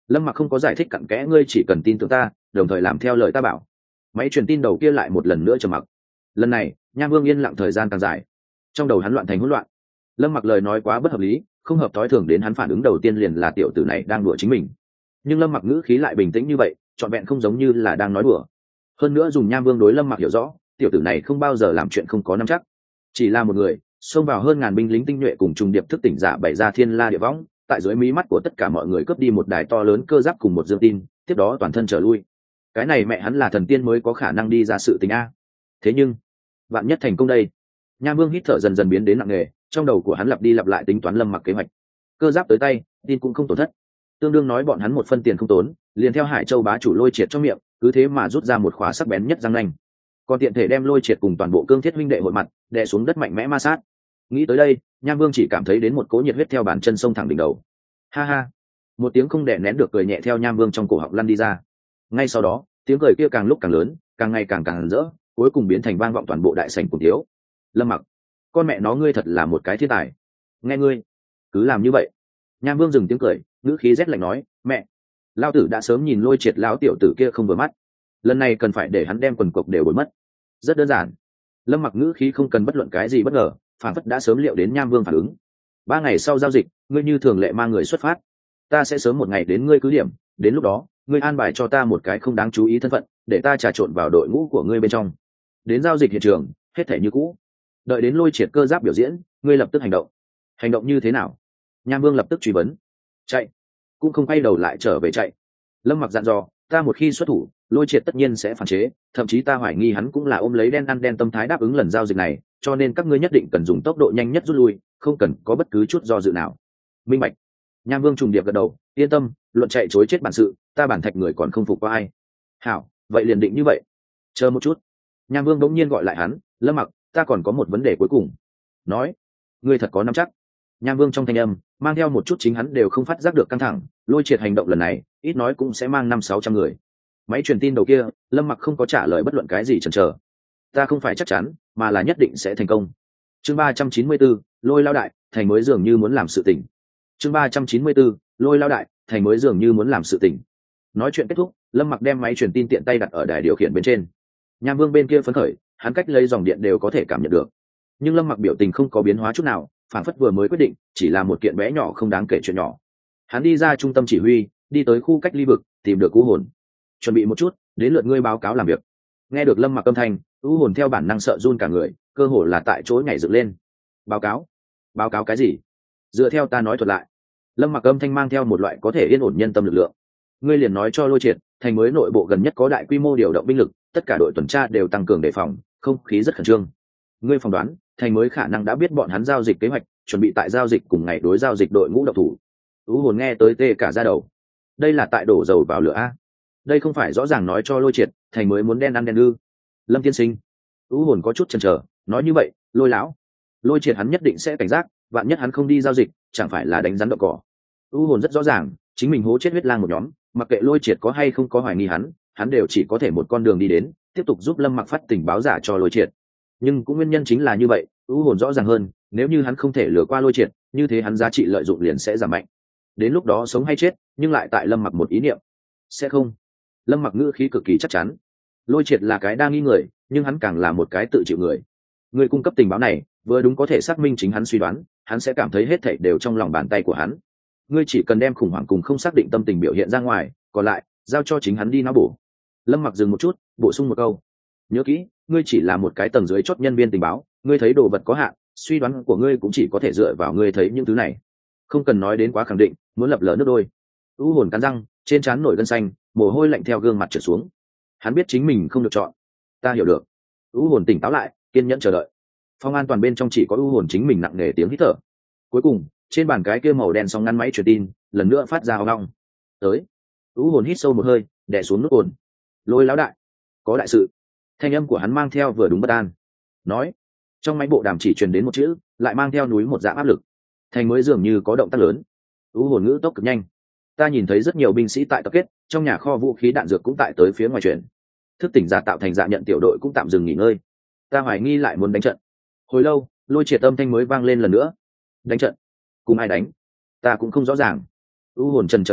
Lâm Mặc không có giải thích cặn kẽ, ngươi chỉ cần tin tưởng ta, đồng thời làm theo lời ta bảo. Máy truyền tin đầu kia lại một lần nữa trầm mặc. Lần này Nham Vương yên lặng thời gian càng dài, trong đầu hắn loạn thành hỗn loạn. Lâm Mặc lời nói quá bất hợp lý, không hợp thói thường, đến hắn phản ứng đầu tiên liền là tiểu tử này đang đùa chính mình. Nhưng Lâm Mặc ngữ khí lại bình tĩnh như vậy, trọn vẹn không giống như là đang nói đùa. Hơn nữa dùng Nham Vương đối Lâm Mặc hiểu rõ, tiểu tử này không bao giờ làm chuyện không có nắm chắc, chỉ là một người xông vào hơn ngàn binh lính tinh nhuệ cùng trùng điệp thức tỉnh giả bày ra thiên la địa võng, tại dưới mí mắt của tất cả mọi người cướp đi một đài to lớn cơ giáp cùng một dương tin, tiếp đó toàn thân trở lui. Cái này mẹ hắn là thần tiên mới có khả năng đi ra sự tình a. Thế nhưng vạn nhất thành công đây. Nham Vương hít thở dần dần biến đến nặng nề, trong đầu của hắn lặp đi lặp lại tính toán Lâm Mặc kế hoạch. Cơ giáp tới tay, tin cũng không tổn thất, tương đương nói bọn hắn một phân tiền không tốn, liền theo Hải Châu bá chủ Lôi Triệt trong miệng, cứ thế mà rút ra một khóa sắc bén nhất răng nanh, còn tiện thể đem Lôi Triệt cùng toàn bộ Cương Thiết huynh đệ hội mặt đè xuống đất mạnh mẽ ma sát. Nghĩ tới đây, Nham Vương chỉ cảm thấy đến một cỗ nhiệt huyết theo bàn chân sông thẳng đỉnh đầu. Ha ha, một tiếng không đè nén được cười nhẹ theo Nham Vương trong cổ họng lăn đi ra. Ngay sau đó, tiếng cười kia càng lúc càng lớn, càng ngày càng càng rỡ, cuối cùng biến thành vang vọng toàn bộ đại sảnh cùng thiếu. Lâm Mặc, con mẹ nó ngươi thật là một cái thiên tài. Nghe ngươi, cứ làm như vậy. Nham Vương dừng tiếng cười, ngữ khí rét lạnh nói, mẹ, lao tử đã sớm nhìn Lôi Triệt lão tiểu tử kia không vừa mắt, lần này cần phải để hắn đem quần cộc đều bồi mất. Rất đơn giản. Lâm Mặc ngữ khí không cần bất luận cái gì bất ngờ, phản phất đã sớm liệu đến Nham Vương phản ứng. Ba ngày sau giao dịch, ngươi như thường lệ mang người xuất phát, ta sẽ sớm một ngày đến ngươi cứ điểm, đến lúc đó ngươi an bài cho ta một cái không đáng chú ý thân phận, để ta trà trộn vào đội ngũ của ngươi bên trong. Đến giao dịch hiện trường, hết thể như cũ. Đợi đến Lôi Triệt cơ giáp biểu diễn, ngươi lập tức hành động. Hành động như thế nào? Nham Vương lập tức truy vấn. Chạy. Cũng không quay đầu lại trở về chạy. Lâm Mặc dặn dò, ta một khi xuất thủ, Lôi Triệt tất nhiên sẽ phản chế, thậm chí ta hoài nghi hắn cũng là ôm lấy đen ăn đen tâm thái đáp ứng lần giao dịch này, cho nên các ngươi nhất định cần dùng tốc độ nhanh nhất rút lui, không cần có bất cứ chút do dự nào. Minh bạch. Nham Vương trùng điệp gật đầu, yên tâm, luận chạy chối chết bản sự, ta bản thạch người còn không phục qua ai. Hảo, vậy liền định như vậy. Chờ một chút. Nham Vương đống nhiên gọi lại hắn, Lâm Mặc, ta còn có một vấn đề cuối cùng. Nói, ngươi thật có nắm chắc? Nham Vương trong thanh âm mang theo một chút chính hắn đều không phát giác được căng thẳng. Lôi Triệt hành động lần này ít nói cũng sẽ mang năm sáu trăm người. Máy truyền tin đầu kia, Lâm Mặc không có trả lời bất luận cái gì chần chờ. Ta không phải chắc chắn, mà là nhất định sẽ thành công. Chương ba trăm chín mươi 4, Lôi lao đại, thành mới dường như muốn làm sự tình. Chương ba trăm chín mươi 4, Lôi lao đại, thành mới dường như muốn làm sự tình. Nói chuyện kết thúc, Lâm Mặc đem máy truyền tin tiện tay đặt ở đài điều khiển bên trên. Nham Vương bên kia phấn khởi, hắn cách lấy dòng điện đều có thể cảm nhận được. Nhưng Lâm Mặc biểu tình không có biến hóa chút nào, phản phất vừa mới quyết định, chỉ là một kiện bé nhỏ không đáng kể chuyện nhỏ. Hắn đi ra trung tâm chỉ huy, đi tới khu cách ly vực, tìm được U Hồn. Chuẩn bị một chút, đến lượt ngươi báo cáo làm việc. Nghe được Lâm Mặc âm thanh, U Hồn theo bản năng sợ run cả người, cơ hồ là tại chỗ nhảy dựng lên. Báo cáo? Báo cáo cái gì? Dựa theo ta nói thuật lại. Lâm Mặc âm thanh mang theo một loại có thể yên ổn nhân tâm lực lượng. Ngươi liền nói cho Lôi Triệt, thành mới nội bộ gần nhất có đại quy mô điều động binh lực, tất cả đội tuần tra đều tăng cường đề phòng, không khí rất khẩn trương. Ngươi phỏng đoán, thành mới khả năng đã biết bọn hắn giao dịch kế hoạch, chuẩn bị tại giao dịch cùng ngày đối giao dịch đội ngũ độc thủ. U Hồn nghe tới tê cả da đầu. Đây là tại đổ dầu vào lửa a. Đây không phải rõ ràng nói cho Lôi Triệt, thành mới muốn đen ăn đen ư? Lâm tiên sinh. U Hồn có chút chần chờ, nói như vậy, Lôi lão, Lôi Triệt hắn nhất định sẽ cảnh giác, vạn nhất hắn không đi giao dịch, chẳng phải là đánh rắn đậu cỏ. U Hồn rất rõ ràng, chính mình hố chết huyết lang một nhóm, mặc kệ Lôi Triệt có hay không có hoài nghi hắn, hắn đều chỉ có thể một con đường đi đến, tiếp tục giúp Lâm Mặc phát tình báo giả cho Lôi Triệt. Nhưng cũng nguyên nhân chính là như vậy, U Hồn rõ ràng hơn, nếu như hắn không thể lừa qua Lôi Triệt, như thế hắn giá trị lợi dụng liền sẽ giảm mạnh. Đến lúc đó sống hay chết, nhưng lại tại Lâm Mặc một ý niệm. Sẽ không. Lâm Mặc ngữ khí cực kỳ chắc chắn. Lôi Triệt là cái đa nghi người, nhưng hắn càng là một cái tự chịu người. Người cung cấp tình báo này, vừa đúng có thể xác minh chính hắn suy đoán, hắn sẽ cảm thấy hết thảy đều trong lòng bàn tay của hắn. Ngươi chỉ cần đem khủng hoảng cùng không xác định tâm tình biểu hiện ra ngoài, còn lại giao cho chính hắn đi não bổ. Lâm Mặc dừng một chút, bổ sung một câu. Nhớ kỹ, ngươi chỉ là một cái tầng dưới chót nhân viên tình báo, ngươi thấy đồ vật có hạn, suy đoán của ngươi cũng chỉ có thể dựa vào ngươi thấy những thứ này, không cần nói đến quá khẳng định, muốn lập lờ nước đôi. U Hồn cắn răng, trên trán nổi gân xanh, mồ hôi lạnh theo gương mặt trượt xuống. Hắn biết chính mình không được chọn. Ta hiểu được. U Hồn tỉnh táo lại, kiên nhẫn chờ đợi. Phòng an toàn bên trong chỉ có U Hồn chính mình nặng nề tiếng hít thở. Cuối cùng, trên bàn cái kia màu đen sóng ngắn máy truyền tin lần nữa phát ra ong ong. Tới. U Hồn hít sâu một hơi, đè xuống nút ồn. Lôi lão đại, có đại sự. Thanh âm của hắn mang theo vừa đúng bất an. Nói. Trong máy bộ đàm chỉ truyền đến một chữ, lại mang theo núi một dạng áp lực. Thành mới dường như có động tác lớn. U Hồn ngữ tốc cực nhanh. Ta nhìn thấy rất nhiều binh sĩ tại tập kết, trong nhà kho vũ khí đạn dược cũng tại tới phía ngoài chuyển. Thức tỉnh giả tạo thành dạ nhận tiểu đội cũng tạm dừng nghỉ ngơi. Ta hoài nghi lại muốn đánh trận. Hồi lâu, Lôi Triệt âm thanh mới vang lên lần nữa. Đánh trận? Cùng ai đánh? Ta cũng không rõ ràng. U Hồn trần chờ nói,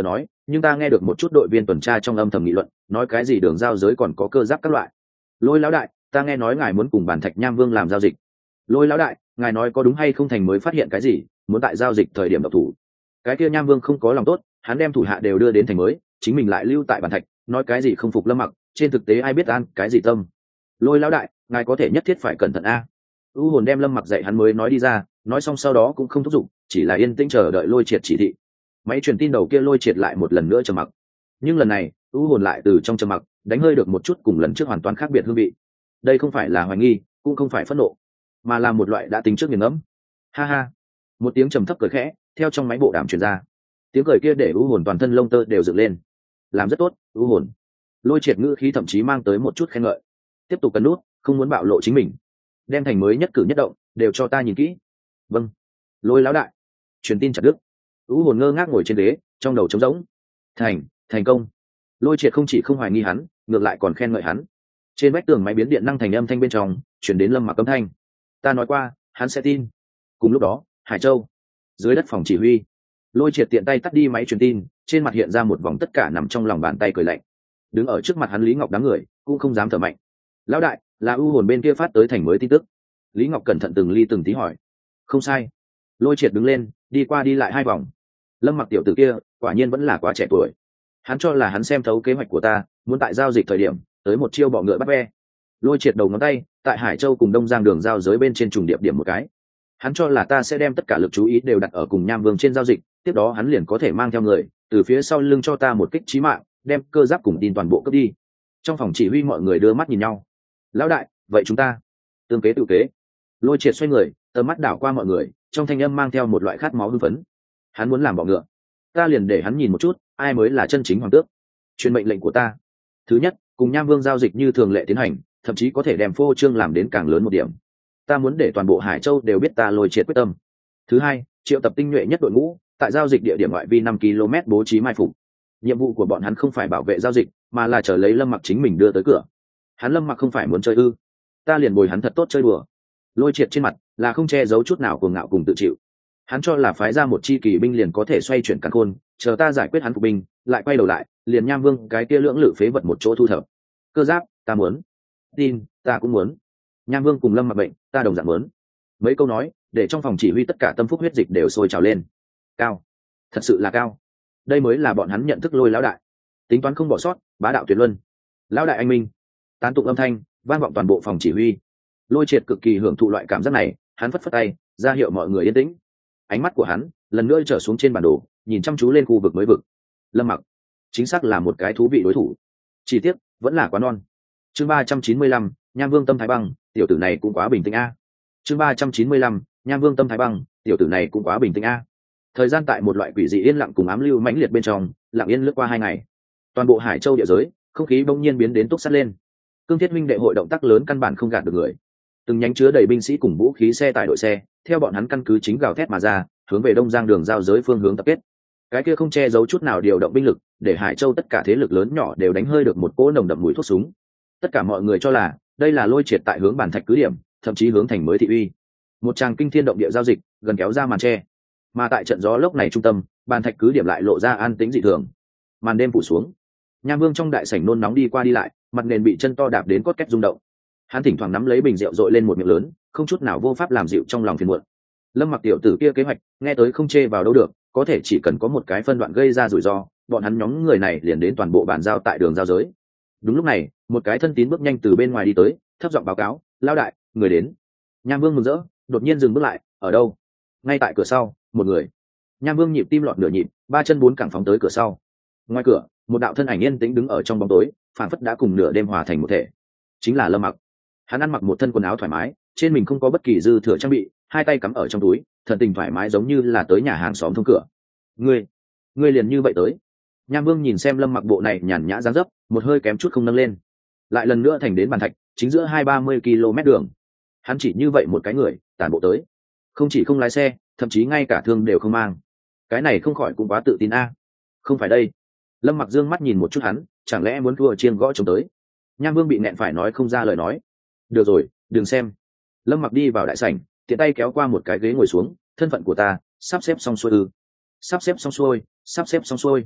nhưng ta nghe được một chút đội viên tuần tra trong âm thầm nghị luận, nói cái gì đường giao giới còn có cơ giáp các loại. Lôi lão đại, ta nghe nói ngài muốn cùng bản thạch nham vương làm giao dịch. Lôi lão đại, ngài nói có đúng hay không, thành mới phát hiện cái gì, muốn tại giao dịch thời điểm độc thủ. Cái kia nham vương không có lòng tốt, hắn đem thủ hạ đều đưa đến thành mới, chính mình lại lưu tại bản thạch, nói cái gì không phục Lâm Mặc, trên thực tế ai biết an cái gì tâm. Lôi lão đại, ngài có thể nhất thiết phải cẩn thận a. U hồn đem Lâm Mặc dạy hắn mới nói đi ra, nói xong sau đó cũng không thúc giục, chỉ là yên tĩnh chờ đợi Lôi Triệt chỉ thị. Máy truyền tin đầu kia Lôi Triệt lại một lần nữa trầm mặc, nhưng lần này U hồn lại từ trong trầm mặc đánh hơi được một chút cùng lần trước hoàn toàn khác biệt hương vị. Đây không phải là hoài nghi, cũng không phải phẫn nộ, mà là một loại đã tính trước nghiền ngẫm. Ha ha, một tiếng trầm thấp cười khẽ theo trong máy bộ đàm truyền ra. Tiếng cười kia để U hồn toàn thân lông tơ đều dựng lên. Làm rất tốt, U hồn. Lôi Triệt ngữ khí thậm chí mang tới một chút khen ngợi. Tiếp tục cân nút, không muốn bạo lộ chính mình, đem thành mới nhất cử nhất động đều cho ta nhìn kỹ. Vâng. Lôi lão đại. Truyền tin chặt đứt. U hồn ngơ ngác ngồi trên ghế, trong đầu trống rỗng. Thành, thành công. Lôi Triệt không chỉ không hoài nghi hắn, ngược lại còn khen ngợi hắn. Trên vách tường máy biến điện năng thành âm thanh bên trong chuyển đến Lâm Mặc âm thanh. Ta nói qua, hắn sẽ tin. Cùng lúc đó, Hải Châu, dưới đất phòng chỉ huy, Lôi Triệt tiện tay tắt đi máy truyền tin, trên mặt hiện ra một vòng tất cả nằm trong lòng bàn tay cười lạnh. Đứng ở trước mặt hắn Lý Ngọc đám người cũng không dám thở mạnh. Lão đại, là U hồn bên kia phát tới thành mới tin tức. Lý Ngọc cẩn thận từng ly từng tí hỏi. Không sai. Lôi Triệt đứng lên, đi qua đi lại hai vòng. Lâm Mặc tiểu tử kia quả nhiên vẫn là quá trẻ tuổi. Hắn cho là hắn xem thấu kế hoạch của ta, muốn tại giao dịch thời điểm tới một chiêu bọ ngựa bắt ve. Lôi Triệt đầu ngón tay tại Hải Châu cùng Đông Giang đường giao giới bên trên trùng điệp điểm một cái. Hắn cho là ta sẽ đem tất cả lực chú ý đều đặt ở cùng Nham Vương trên giao dịch, tiếp đó hắn liền có thể mang theo người từ phía sau lưng cho ta một kích chí mạng, đem cơ giáp cùng tin toàn bộ cướp đi. Trong phòng chỉ huy mọi người đưa mắt nhìn nhau. Lão đại, vậy chúng ta tương kế tự kế. Lôi Triệt xoay người, tầm mắt đảo qua mọi người, trong thanh âm mang theo một loại khát máu hưng phấn. Hắn muốn làm bọ ngựa, ta liền để hắn nhìn một chút ai mới là chân chính hoàng tước. Truyền mệnh lệnh của ta: thứ nhất, cùng Nham Vương giao dịch như thường lệ tiến hành, thậm chí có thể đem phô trương làm đến càng lớn một điểm. Ta muốn để toàn bộ Hải Châu đều biết ta Lôi Triệt quyết tâm. Thứ hai, triệu tập tinh nhuệ nhất đội ngũ, tại giao dịch địa điểm ngoại vi năm ki lô mét bố trí mai phục. Nhiệm vụ của bọn hắn không phải bảo vệ giao dịch, mà là chờ lấy Lâm Mặc chính mình đưa tới cửa. Hắn Lâm Mặc không phải muốn chơi ư? Ta liền bồi hắn thật tốt chơi đùa. Lôi Triệt trên mặt là không che giấu chút nào cuồng ngạo cùng tự chịu. Hắn cho là phái ra một chi kỳ binh liền có thể xoay chuyển càn khôn, chờ ta giải quyết hắn phục binh, lại quay đầu lại, liền Nham Vương cái kia lưỡng lự phế vật một chỗ thu thập. Cơ giáp, ta muốn. Tin, ta cũng muốn. Nham Vương cùng Lâm Mặc bệnh, ta đồng dạng muốn. Mấy câu nói để trong phòng chỉ huy tất cả tâm phúc huyết dịch đều sôi trào lên. Cao, thật sự là cao. Đây mới là bọn hắn nhận thức Lôi lão đại. Tính toán không bỏ sót, bá đạo tuyệt luân. Lão đại anh minh. Tán tụng âm thanh vang vọng toàn bộ phòng chỉ huy. Lôi Triệt cực kỳ hưởng thụ loại cảm giác này, hắn phất phất tay ra hiệu mọi người yên tĩnh. Ánh mắt của hắn lần nữa trở xuống trên bản đồ, nhìn chăm chú lên khu vực mới vực. Lâm Mặc chính xác là một cái thú vị đối thủ, chỉ tiếc vẫn là quá non. Chương ba trăm chín mươi lăm, Nham Vương tâm thái băng, tiểu tử này cũng quá bình tĩnh a. Chương ba trăm chín mươi lăm, Nham Vương tâm thái băng, tiểu tử này cũng quá bình tĩnh a. Thời gian tại một loại quỷ dị yên lặng cùng ám lưu mãnh liệt bên trong lặng yên lướt qua hai ngày. Toàn bộ Hải Châu địa giới không khí bỗng nhiên biến đến túc sắt lên. Cương Thiết Minh đệ hội động tác lớn căn bản không gạt được người. Từng nhánh chứa đầy binh sĩ cùng vũ khí xe tải đội xe theo bọn hắn căn cứ chính gào thét mà ra, hướng về Đông Giang đường giao giới phương hướng tập kết. Cái kia không che giấu chút nào điều động binh lực, để Hải Châu tất cả thế lực lớn nhỏ đều đánh hơi được một cỗ nồng đậm mùi thuốc súng. Tất cả mọi người cho là đây là Lôi Triệt tại hướng bản thạch cứ điểm, thậm chí hướng thành mới thị uy. Một tràng kinh thiên động địa giao dịch gần kéo ra màn che. Mà tại trận gió lốc này trung tâm, bản thạch cứ điểm lại lộ ra an tĩnh dị thường. Màn đêm phủ xuống, Nham Vương trong đại sảnh nôn nóng đi qua đi lại, mặt nền bị chân to đạp đến cốt két rung động. Hắn thỉnh thoảng nắm lấy bình rượu dội lên một miệng lớn, không chút nào vô pháp làm dịu trong lòng phiền muộn. Lâm Mặc tiểu tử kia kế hoạch nghe tới không chê vào đâu được, có thể chỉ cần có một cái phân đoạn gây ra rủi ro, bọn hắn nhóm người này liền đến toàn bộ bàn giao tại đường giao giới. Đúng lúc này, một cái thân tín bước nhanh từ bên ngoài đi tới, thấp giọng báo cáo: "Lão đại, người đến." Nham Vương mừng rỡ, đột nhiên dừng bước lại: "Ở đâu?" "Ngay tại cửa sau." Một người. Nham Vương nhịp tim lọt nửa nhịp, ba chân bốn cẳng phóng tới cửa sau. Ngoài cửa, một đạo thân ảnh yên tĩnh đứng ở trong bóng tối, phảng phất đã cùng nửa đêm hòa thành một thể. Chính là Lâm Mặc. Hắn ăn mặc một thân quần áo thoải mái, trên mình không có bất kỳ dư thừa trang bị, hai tay cắm ở trong túi, thần tình thoải mái giống như là tới nhà hàng xóm thông cửa. "Ngươi, ngươi liền như vậy tới?" Nham Vương nhìn xem Lâm Mặc bộ này nhàn nhã dáng dấp, một hơi kém chút không nâng lên. Lại lần nữa thành đến bàn thạch, chính giữa hai ba mươi ki lô mét đường. Hắn chỉ như vậy một cái người, tản bộ tới. Không chỉ không lái xe, thậm chí ngay cả thương đều không mang. Cái này không khỏi cũng quá tự tin a. Không phải đây. Lâm Mặc dương mắt nhìn một chút hắn, chẳng lẽ muốn thua chiêng gõ trống tới. Nham Vương bị nẹn phải nói không ra lời nói. "Được rồi, đừng xem." Lâm Mặc đi vào đại sảnh, tiện tay kéo qua một cái ghế ngồi xuống. "Thân phận của ta sắp xếp xong xuôi ư?" "Sắp xếp xong xuôi, sắp xếp xong xuôi."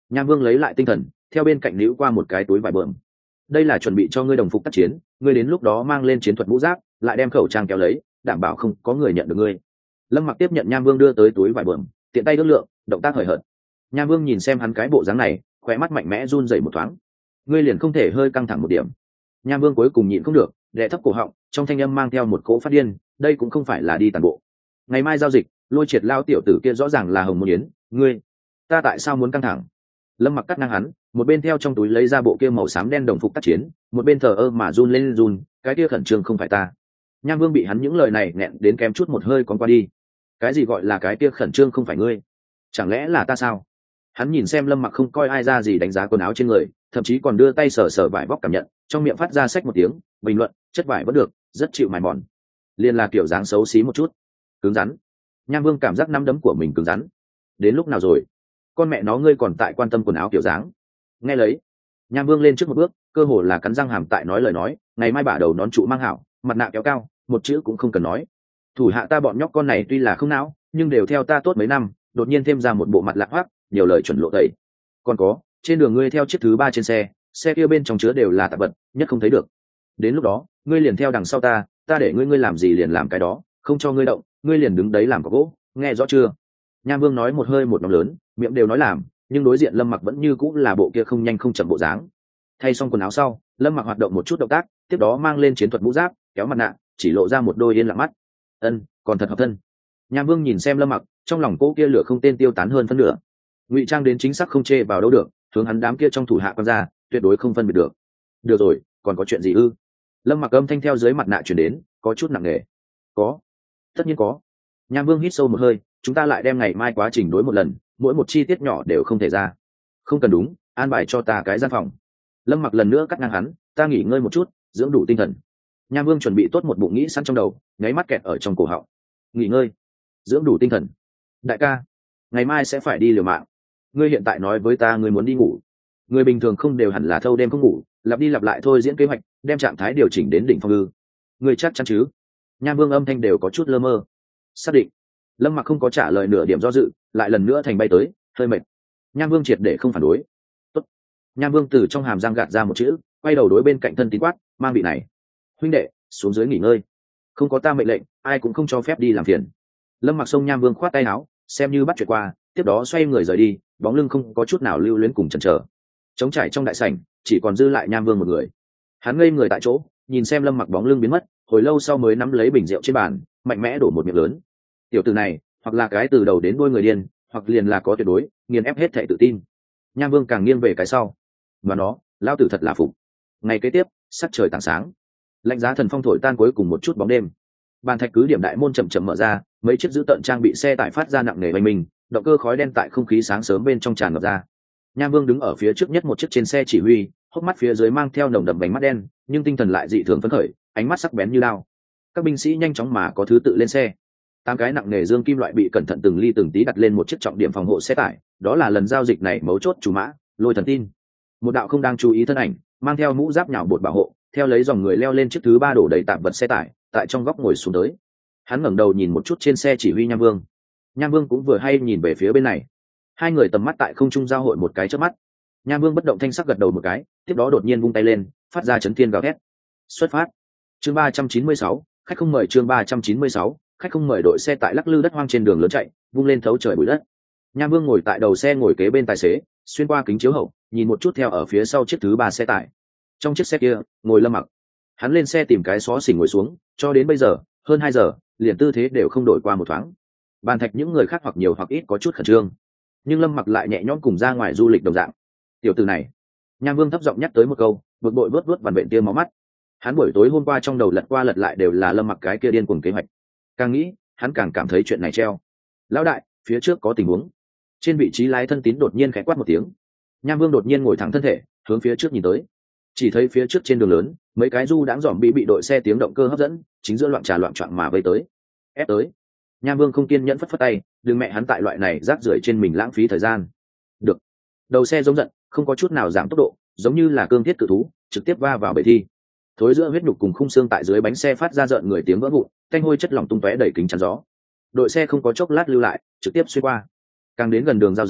Nham Vương lấy lại tinh thần, theo bên cạnh níu qua một cái túi vải bờm. Đây là chuẩn bị cho ngươi đồng phục tác chiến, ngươi đến lúc đó mang lên chiến thuật mũ giáp, lại đem khẩu trang kéo lấy, đảm bảo không có người nhận được ngươi. Lâm Mặc tiếp nhận Nham Vương đưa tới túi vải bờm, tiện tay ước lượng, động tác hời hợt. Nham Vương nhìn xem hắn cái bộ dáng này, khóe mắt mạnh mẽ run rẩy một thoáng. Ngươi liền không thể hơi căng thẳng một điểm? Nham Vương cuối cùng nhịn không được, đè thấp cổ họng, trong thanh âm mang theo một cỗ phát điên, đây cũng không phải là đi tàn bộ. Ngày mai giao dịch, Lôi Triệt lao tiểu tử kia rõ ràng là Hồng Môn Yến, ngươi, ta tại sao muốn căng thẳng? Lâm Mặc cắt ngang hắn, một bên theo trong túi lấy ra bộ kia màu xám đen đồng phục tác chiến, một bên thờ ơ mà run lên run, cái kia khẩn trương không phải ta. Nham Vương bị hắn những lời này nghẹn đến kém chút một hơi còn qua đi. Cái gì gọi là cái kia khẩn trương không phải ngươi? Chẳng lẽ là ta sao? Hắn nhìn xem Lâm Mặc không coi ai ra gì đánh giá quần áo trên người, thậm chí còn đưa tay sờ sờ vải vóc cảm nhận, trong miệng phát ra xách một tiếng, bình luận, chất vải vẫn được, rất chịu mài mòn. Liên là kiểu dáng xấu xí một chút, cứng rắn. Nham Vương cảm giác nắm đấm của mình cứng rắn. Đến lúc nào rồi? Con mẹ nó ngươi còn tại quan tâm quần áo kiểu dáng? Nghe lấy, Nham Vương lên trước một bước, cơ hồ là cắn răng hàm tại nói lời nói, ngày mai bả đầu nón trụ mang hảo, mặt nạ kéo cao, một chữ cũng không cần nói. Thủ hạ ta bọn nhóc con này tuy là không não, nhưng đều theo ta tốt mấy năm, đột nhiên thêm ra một bộ mặt lạc hoác, nhiều lời chuẩn lộ tẩy. Còn có, trên đường ngươi theo chiếc thứ ba trên xe, xe kia bên trong chứa đều là tạp vật, nhất không thấy được. Đến lúc đó, ngươi liền theo đằng sau ta, ta để ngươi ngươi làm gì liền làm cái đó, không cho ngươi động, ngươi liền đứng đấy làm có gỗ, nghe rõ chưa? Nham Vương nói một hơi một nóng lớn, miệng đều nói làm, nhưng đối diện Lâm Mặc vẫn như cũng là bộ kia không nhanh không chậm bộ dáng. Thay xong quần áo sau, Lâm Mặc hoạt động một chút động tác, tiếp đó mang lên chiến thuật mũ giáp, kéo mặt nạ, chỉ lộ ra một đôi yên lặng mắt. Ân, còn thật hợp thân. Nham Vương nhìn xem Lâm Mặc, trong lòng cô kia lửa không tên tiêu tán hơn phân nửa. Ngụy trang đến chính xác không chê vào đâu được, hướng hắn đám kia trong thủ hạ quan ra, tuyệt đối không phân biệt được. Được rồi, còn có chuyện gì ư? Lâm Mặc âm thanh theo dưới mặt nạ truyền đến, có chút nặng nề. Có, tất nhiên có. Nham Vương hít sâu một hơi, chúng ta lại đem ngày mai quá trình đối một lần, mỗi một chi tiết nhỏ đều không thể ra. Không cần đúng, an bài cho ta cái gian phòng. Lâm Mặc lần nữa cắt ngang hắn, ta nghỉ ngơi một chút, dưỡng đủ tinh thần. Nham Vương chuẩn bị tốt một bụng nghĩ sẵn trong đầu, nháy mắt kẹt ở trong cổ họng. Nghỉ ngơi, dưỡng đủ tinh thần. Đại ca, ngày mai sẽ phải đi liều mạng. Ngươi hiện tại nói với ta ngươi muốn đi ngủ. Người bình thường không đều hẳn là thâu đêm không ngủ, lặp đi lặp lại thôi diễn kế hoạch, đem trạng thái điều chỉnh đến đỉnh phong ư? Ngươi chắc chắn chứ? Nham Vương âm thanh đều có chút lơ mơ. Xác định. Lâm Mặc không có trả lời nửa điểm do dự, lại lần nữa thành bay tới, hơi mệt. Nham Vương triệt để không phản đối. Tốt. Nham Vương từ trong hàm răng gạt ra một chữ, quay đầu đối bên cạnh thân tín quát, mang bị này. Huynh đệ, xuống dưới nghỉ ngơi. Không có ta mệnh lệnh, ai cũng không cho phép đi làm phiền. Lâm Mặc xông Nham Vương khoát tay áo, xem như bắt chuyện qua, tiếp đó xoay người rời đi, bóng lưng không có chút nào lưu luyến cùng chần chờ. Trống trải trong đại sảnh, chỉ còn dư lại Nham Vương một người. Hắn ngây người tại chỗ, nhìn xem Lâm Mặc bóng lưng biến mất, hồi lâu sau mới nắm lấy bình rượu trên bàn, mạnh mẽ đổ một miệng lớn. Tiểu tử này, hoặc là cái từ đầu đến đuôi người điên, hoặc liền là có tuyệt đối nghiền ép hết thảy tự tin. Nham Vương càng nghiêng về cái sau, và nó, lão tử thật là phục. Ngày kế tiếp, sắc trời tảng sáng, lạnh giá thần phong thổi tan cuối cùng một chút bóng đêm. Bàn thạch cứ điểm đại môn chậm chậm mở ra, mấy chiếc giữ tận trang bị xe tải phát ra nặng nề oanh mình, động cơ khói đen tại không khí sáng sớm bên trong tràn ngập ra. Nham Vương đứng ở phía trước nhất một chiếc trên xe chỉ huy, hốc mắt phía dưới mang theo nồng đậm bánh mắt đen, nhưng tinh thần lại dị thường phấn khởi, ánh mắt sắc bén như đao. Các binh sĩ nhanh chóng mà có thứ tự lên xe. Tám cái nặng nề dương kim loại bị cẩn thận từng ly từng tí đặt lên một chiếc trọng điểm phòng hộ xe tải, đó là lần giao dịch này mấu chốt chủ mã, Lôi Thần Tin. Một đạo không đang chú ý thân ảnh, mang theo mũ giáp nhào bột bảo hộ, theo lấy dòng người leo lên chiếc thứ ba đổ đầy tạp vật xe tải, tại trong góc ngồi xuống tới. Hắn ngẩng đầu nhìn một chút trên xe chỉ huy Nham Vương. Nham Vương cũng vừa hay nhìn về phía bên này. Hai người tầm mắt tại không trung giao hội một cái chớp mắt. Nham Vương bất động thanh sắc gật đầu một cái, tiếp đó đột nhiên vung tay lên, phát ra chấn thiên gào thét. Xuất phát. Chương ba trăm chín mươi sáu, khách không mời chương ba trăm chín mươi sáu, khách không mời đội xe tại lắc lư đất hoang trên đường lớn chạy, vung lên thấu trời bụi đất. Nham Vương ngồi tại đầu xe ngồi kế bên tài xế, xuyên qua kính chiếu hậu, nhìn một chút theo ở phía sau chiếc thứ ba xe tải. Trong chiếc xe kia, ngồi Lâm Mặc. Hắn lên xe tìm cái xó xỉnh ngồi xuống, cho đến bây giờ, hơn hai giờ, liền tư thế đều không đổi qua một thoáng. Bàn thạch những người khác hoặc nhiều hoặc ít có chút khẩn trương, nhưng Lâm Mặc lại nhẹ nhõm cùng ra ngoài du lịch đồng dạng. Tiểu tử này, Nham Vương thấp giọng nhắc tới một câu, bực bội vớt vớt vằn vện tia máu mắt. Hắn buổi tối hôm qua trong đầu lật qua lật lại đều là Lâm Mặc cái kia điên cuồng kế hoạch. Càng nghĩ, hắn càng cảm thấy chuyện này treo. Lão đại, phía trước có tình huống. Trên vị trí lái thân tín đột nhiên khẽ quát một tiếng. Nham Vương đột nhiên ngồi thẳng thân thể, hướng phía trước nhìn tới. Chỉ thấy phía trước trên đường lớn, mấy cái du đãng dòm bị bị đội xe tiếng động cơ hấp dẫn, chính giữa loạn trà loạn trạng mà vây tới. Ép tới. Nham Vương không kiên nhẫn phất phất tay, đừng mẹ hắn tại loại này rác rưởi trên mình lãng phí thời gian. Được. Đầu xe giống giận, không có chút nào giảm tốc độ, giống như là cương thiết cự thú, trực tiếp va vào bể thi. Thối giữa huyết nhục cùng khung xương tại dưới bánh xe phát ra rợn người tiếng vỡ vụn, tanh hôi chất lỏng tung tóe đầy kính chắn gió. Đội xe không có chốc lát lưu lại, trực tiếp xuyên qua. Càng đến gần đường giao giới,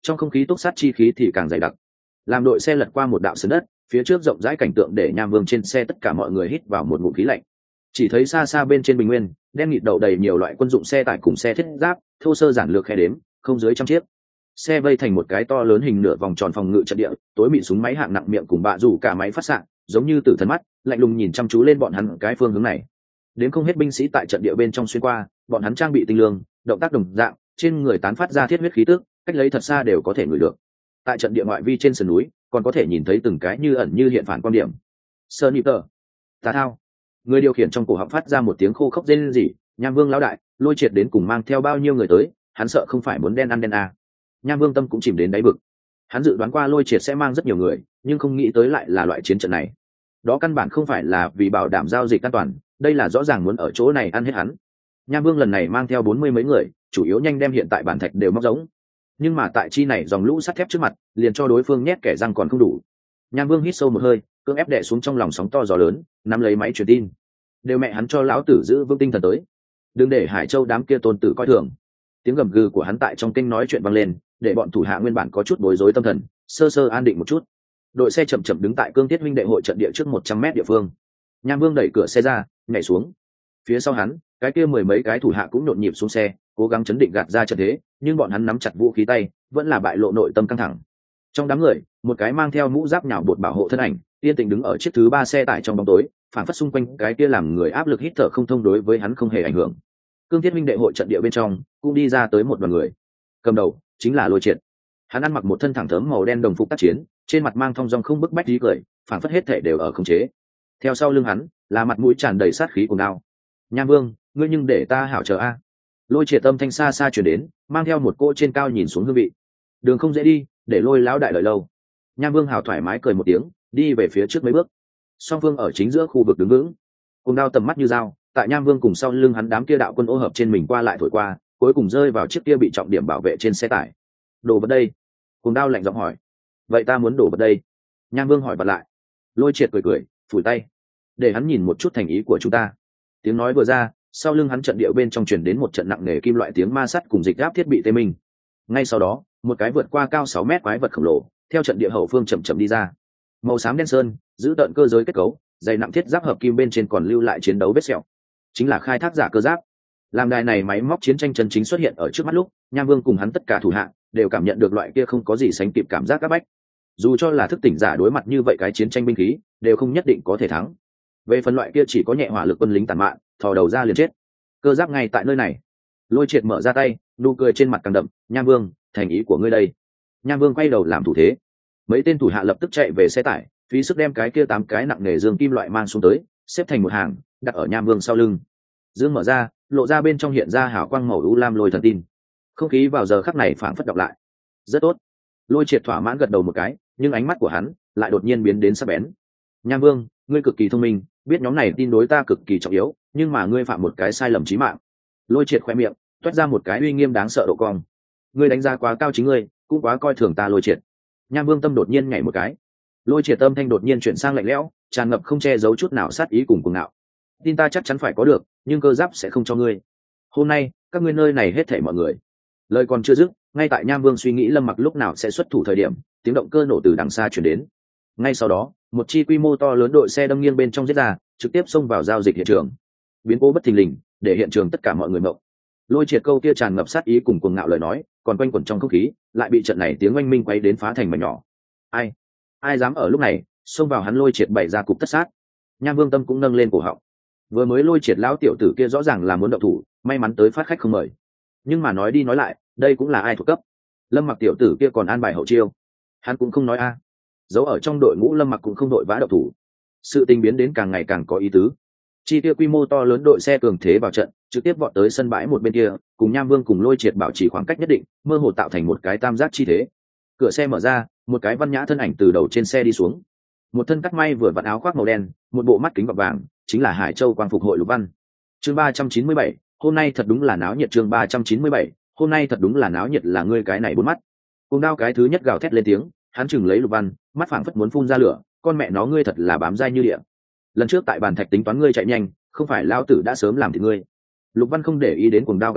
trong không khí túc sát chi khí thì càng dày đặc. Làm đội xe lật qua một đạo sườn đất, phía trước rộng rãi cảnh tượng để Nham Vương trên xe tất cả mọi người hít vào một ngụm khí lạnh. Chỉ thấy xa xa bên trên bình nguyên đen nghịt đậu đầy nhiều loại quân dụng xe tải cùng xe thiết giáp, thô sơ giản lược khe đếm không dưới trăm chiếc. Xe vây thành một cái to lớn hình nửa vòng tròn phòng ngự trận địa, tối mịn súng máy hạng nặng miệng cùng bạ rủ cả máy phát xạ, giống như tử thần mắt lạnh lùng nhìn chăm chú lên bọn hắn cái phương hướng này. Đến không hết binh sĩ tại trận địa bên trong xuyên qua, bọn hắn trang bị tinh lương, động tác đồng dạng, trên người tán phát ra thiết huyết khí tức, cách lấy thật xa đều có thể ngửi được. Tại trận địa ngoại vi trên sườn núi, còn có thể nhìn thấy từng cái như ẩn như hiện phản quan điểm. Sniper, tà thao. Người điều khiển trong cổ họng phát ra một tiếng khô khốc rên rỉ, Nham Vương lão đại, Lôi Triệt đến cùng mang theo bao nhiêu người tới, hắn sợ không phải muốn đen ăn đen à. Nham Vương tâm cũng chìm đến đáy vực. Hắn dự đoán qua Lôi Triệt sẽ mang rất nhiều người, nhưng không nghĩ tới lại là loại chiến trận này. Đó căn bản không phải là vì bảo đảm giao dịch an toàn, đây là rõ ràng muốn ở chỗ này ăn hết hắn. Nham Vương lần này mang theo bốn mươi mấy người, chủ yếu nhanh đem hiện tại bản thạch đều móc giống. Nhưng mà tại chi này dòng lũ sắt thép trước mặt, liền cho đối phương nhét kẻ răng còn không đủ. Nham Vương hít sâu một hơi, cưỡng ép đè xuống trong lòng sóng to gió lớn, nắm lấy máy truyền tin. Đều mẹ hắn cho lão tử giữ vững tinh thần tới, đừng để Hải Châu đám kia tôn tử coi thường. Tiếng gầm gừ của hắn tại trong kinh nói chuyện vang lên, để bọn thủ hạ nguyên bản có chút bối rối tâm thần, sơ sơ an định một chút. Đội xe chậm chậm đứng tại Cương Thiết huynh đệ hội trận địa trước một trăm mét địa phương. Nham Vương đẩy cửa xe ra, nhảy xuống. Phía sau hắn, cái kia mười mấy cái thủ hạ cũng nhộn nhịp xuống xe, cố gắng chấn định gạt ra trận thế, nhưng bọn hắn nắm chặt vũ khí tay, vẫn là bại lộ nội tâm căng thẳng. Trong đám người, một cái mang theo mũ giáp nhào bột bảo hộ thân ảnh, yên tĩnh đứng ở chiếc thứ ba xe tải trong bóng tối, phản phất xung quanh cái kia làm người áp lực hít thở không thông, đối với hắn không hề ảnh hưởng. Cương Thiết huynh đệ hội trận địa bên trong, cũng đi ra tới một đoàn người. Cầm đầu chính là Lôi Triệt. Hắn ăn mặc một thân thẳng thớm màu đen đồng phục tác chiến, trên mặt mang thong dong không bức bách tí cười, phản phất hết thể đều ở khống chế. Theo sau lưng hắn, là mặt mũi tràn đầy sát khí cùng đao. Nham Vương, ngươi nhưng để ta hảo chờ a. Lôi Triệt âm thanh xa xa truyền đến, mang theo một cô trên cao nhìn xuống hương vị. Đường không dễ đi, để Lôi lão đại lợi lâu. Nham Vương hào thoải mái cười một tiếng, đi về phía trước mấy bước. Song Phương ở chính giữa khu vực đứng vững, cùng đao tầm mắt như dao, tại Nham Vương cùng sau lưng hắn đám kia đạo quân ô hợp trên mình qua lại thổi qua, cuối cùng rơi vào chiếc kia bị trọng điểm bảo vệ trên xe tải. Đổ vật đây. Cùng đao lạnh giọng hỏi. Vậy ta muốn đổ vật đây. Nham Vương hỏi bật lại. Lôi Triệt cười cười, phủi tay, để hắn nhìn một chút thành ý của chúng ta. Tiếng nói vừa ra, sau lưng hắn trận địa bên trong truyền đến một trận nặng nề kim loại tiếng ma sắt cùng dịch áp thiết bị tê minh. Ngay sau đó, một cái vượt qua cao sáu mét quái vật khổng lồ theo trận địa hậu phương chậm chậm đi ra. Màu xám đen sơn, giữ tận cơ giới kết cấu, dày nặng thiết giáp hợp kim bên trên còn lưu lại chiến đấu vết sẹo, chính là khai thác giả cơ giáp. Làm đài này máy móc chiến tranh chân chính xuất hiện ở trước mắt lúc, Nham Vương cùng hắn tất cả thủ hạ đều cảm nhận được loại kia không có gì sánh kịp cảm giác áp bách. Dù cho là thức tỉnh giả đối mặt như vậy cái chiến tranh binh khí, đều không nhất định có thể thắng. Về phần loại kia chỉ có nhẹ hỏa lực quân lính tàn mạn, thò đầu ra liền chết. Cơ giáp ngay tại nơi này. Lôi Triệt mở ra tay, nụ cười trên mặt càng đậm. Nham Vương, thành ý của ngươi đây. Nham Vương quay đầu làm thủ thế. Mấy tên thủ hạ lập tức chạy về xe tải, phí sức đem cái kia tám cái nặng nề dương kim loại mang xuống tới, xếp thành một hàng, đặt ở Nham Vương sau lưng. Dương mở ra, lộ ra bên trong hiện ra hào quang màu u lam lôi thần tin. Không khí vào giờ khắc này phảng phất đọc lại. Rất tốt. Lôi Triệt thỏa mãn gật đầu một cái, nhưng ánh mắt của hắn lại đột nhiên biến đến sắc bén. Nham Vương, ngươi cực kỳ thông minh, biết nhóm này tin đối ta cực kỳ trọng yếu, nhưng mà ngươi phạm một cái sai lầm chí mạng. Lôi Triệt khoe miệng toát ra một cái uy nghiêm đáng sợ độ cong. Ngươi đánh giá quá cao chính ngươi, cũng quá coi thường ta. Lôi Triệt. Nham Vương tâm đột nhiên nhảy một cái. Lôi Triệt tâm thanh đột nhiên chuyển sang lạnh lẽo, tràn ngập không che giấu chút nào sát ý cùng cuồng ngạo. Tin ta chắc chắn phải có được, nhưng cơ giáp sẽ không cho ngươi. Hôm nay, các ngươi nơi này hết thảy mọi người. Lời còn chưa dứt, ngay tại Nham Vương suy nghĩ Lâm Mặc lúc nào sẽ xuất thủ thời điểm, tiếng động cơ nổ từ đằng xa truyền đến. Ngay sau đó, một chi quy mô to lớn đội xe đâm nghiêng bên trong giết ra, trực tiếp xông vào giao dịch hiện trường. Biến cố bất thình lình, để hiện trường tất cả mọi người ngộng. Lôi Triệt câu kia tràn ngập sát ý cùng cuồng ngạo lời nói, còn quanh quẩn trong không khí, lại bị trận này tiếng oanh minh quấy đến phá thành mảnh nhỏ. Ai, ai dám ở lúc này xông vào hắn Lôi Triệt bày ra cục tất sát. Nham Vương tâm cũng nâng lên cổ họng. Vừa mới Lôi Triệt lão tiểu tử kia rõ ràng là muốn động thủ, may mắn tới phát khách không mời. Nhưng mà nói đi nói lại, đây cũng là ai thuộc cấp. Lâm Mặc tiểu tử kia còn an bài hậu chiêu, hắn cũng không nói a. Giấu ở trong đội ngũ Lâm Mặc cũng không đội vã động thủ. Sự tình biến đến càng ngày càng có ý tứ. Chi tiêu quy mô to lớn đội xe cường thế vào trận, trực tiếp vọt tới sân bãi một bên kia, cùng Nham Vương cùng Lôi Triệt bảo trì khoảng cách nhất định, mơ hồ tạo thành một cái tam giác chi thế. Cửa xe mở ra, một cái văn nhã thân ảnh từ đầu trên xe đi xuống. Một thân cắt may vừa vặn áo khoác màu đen, một bộ mắt kính gọt vàng, chính là Hải Châu Quang phục hội Lục Văn. Chương ba trăm chín mươi bảy, hôm nay thật đúng là náo nhiệt. Chương ba trăm chín mươi bảy, hôm nay thật đúng là náo nhiệt. Là ngươi cái này bốn mắt. Cùng đao cái thứ nhất gào thét lên tiếng, hắn chừng lấy Lục Văn, mắt phảng phất muốn phun ra lửa, con mẹ nó ngươi thật là bám dai như địa. Lần trước tại bàn thạch tính toán ngươi chạy nhanh, không phải lao tử đã sớm làm thì ngươi. Lục Văn không để ý đến cuồng đao gào thét,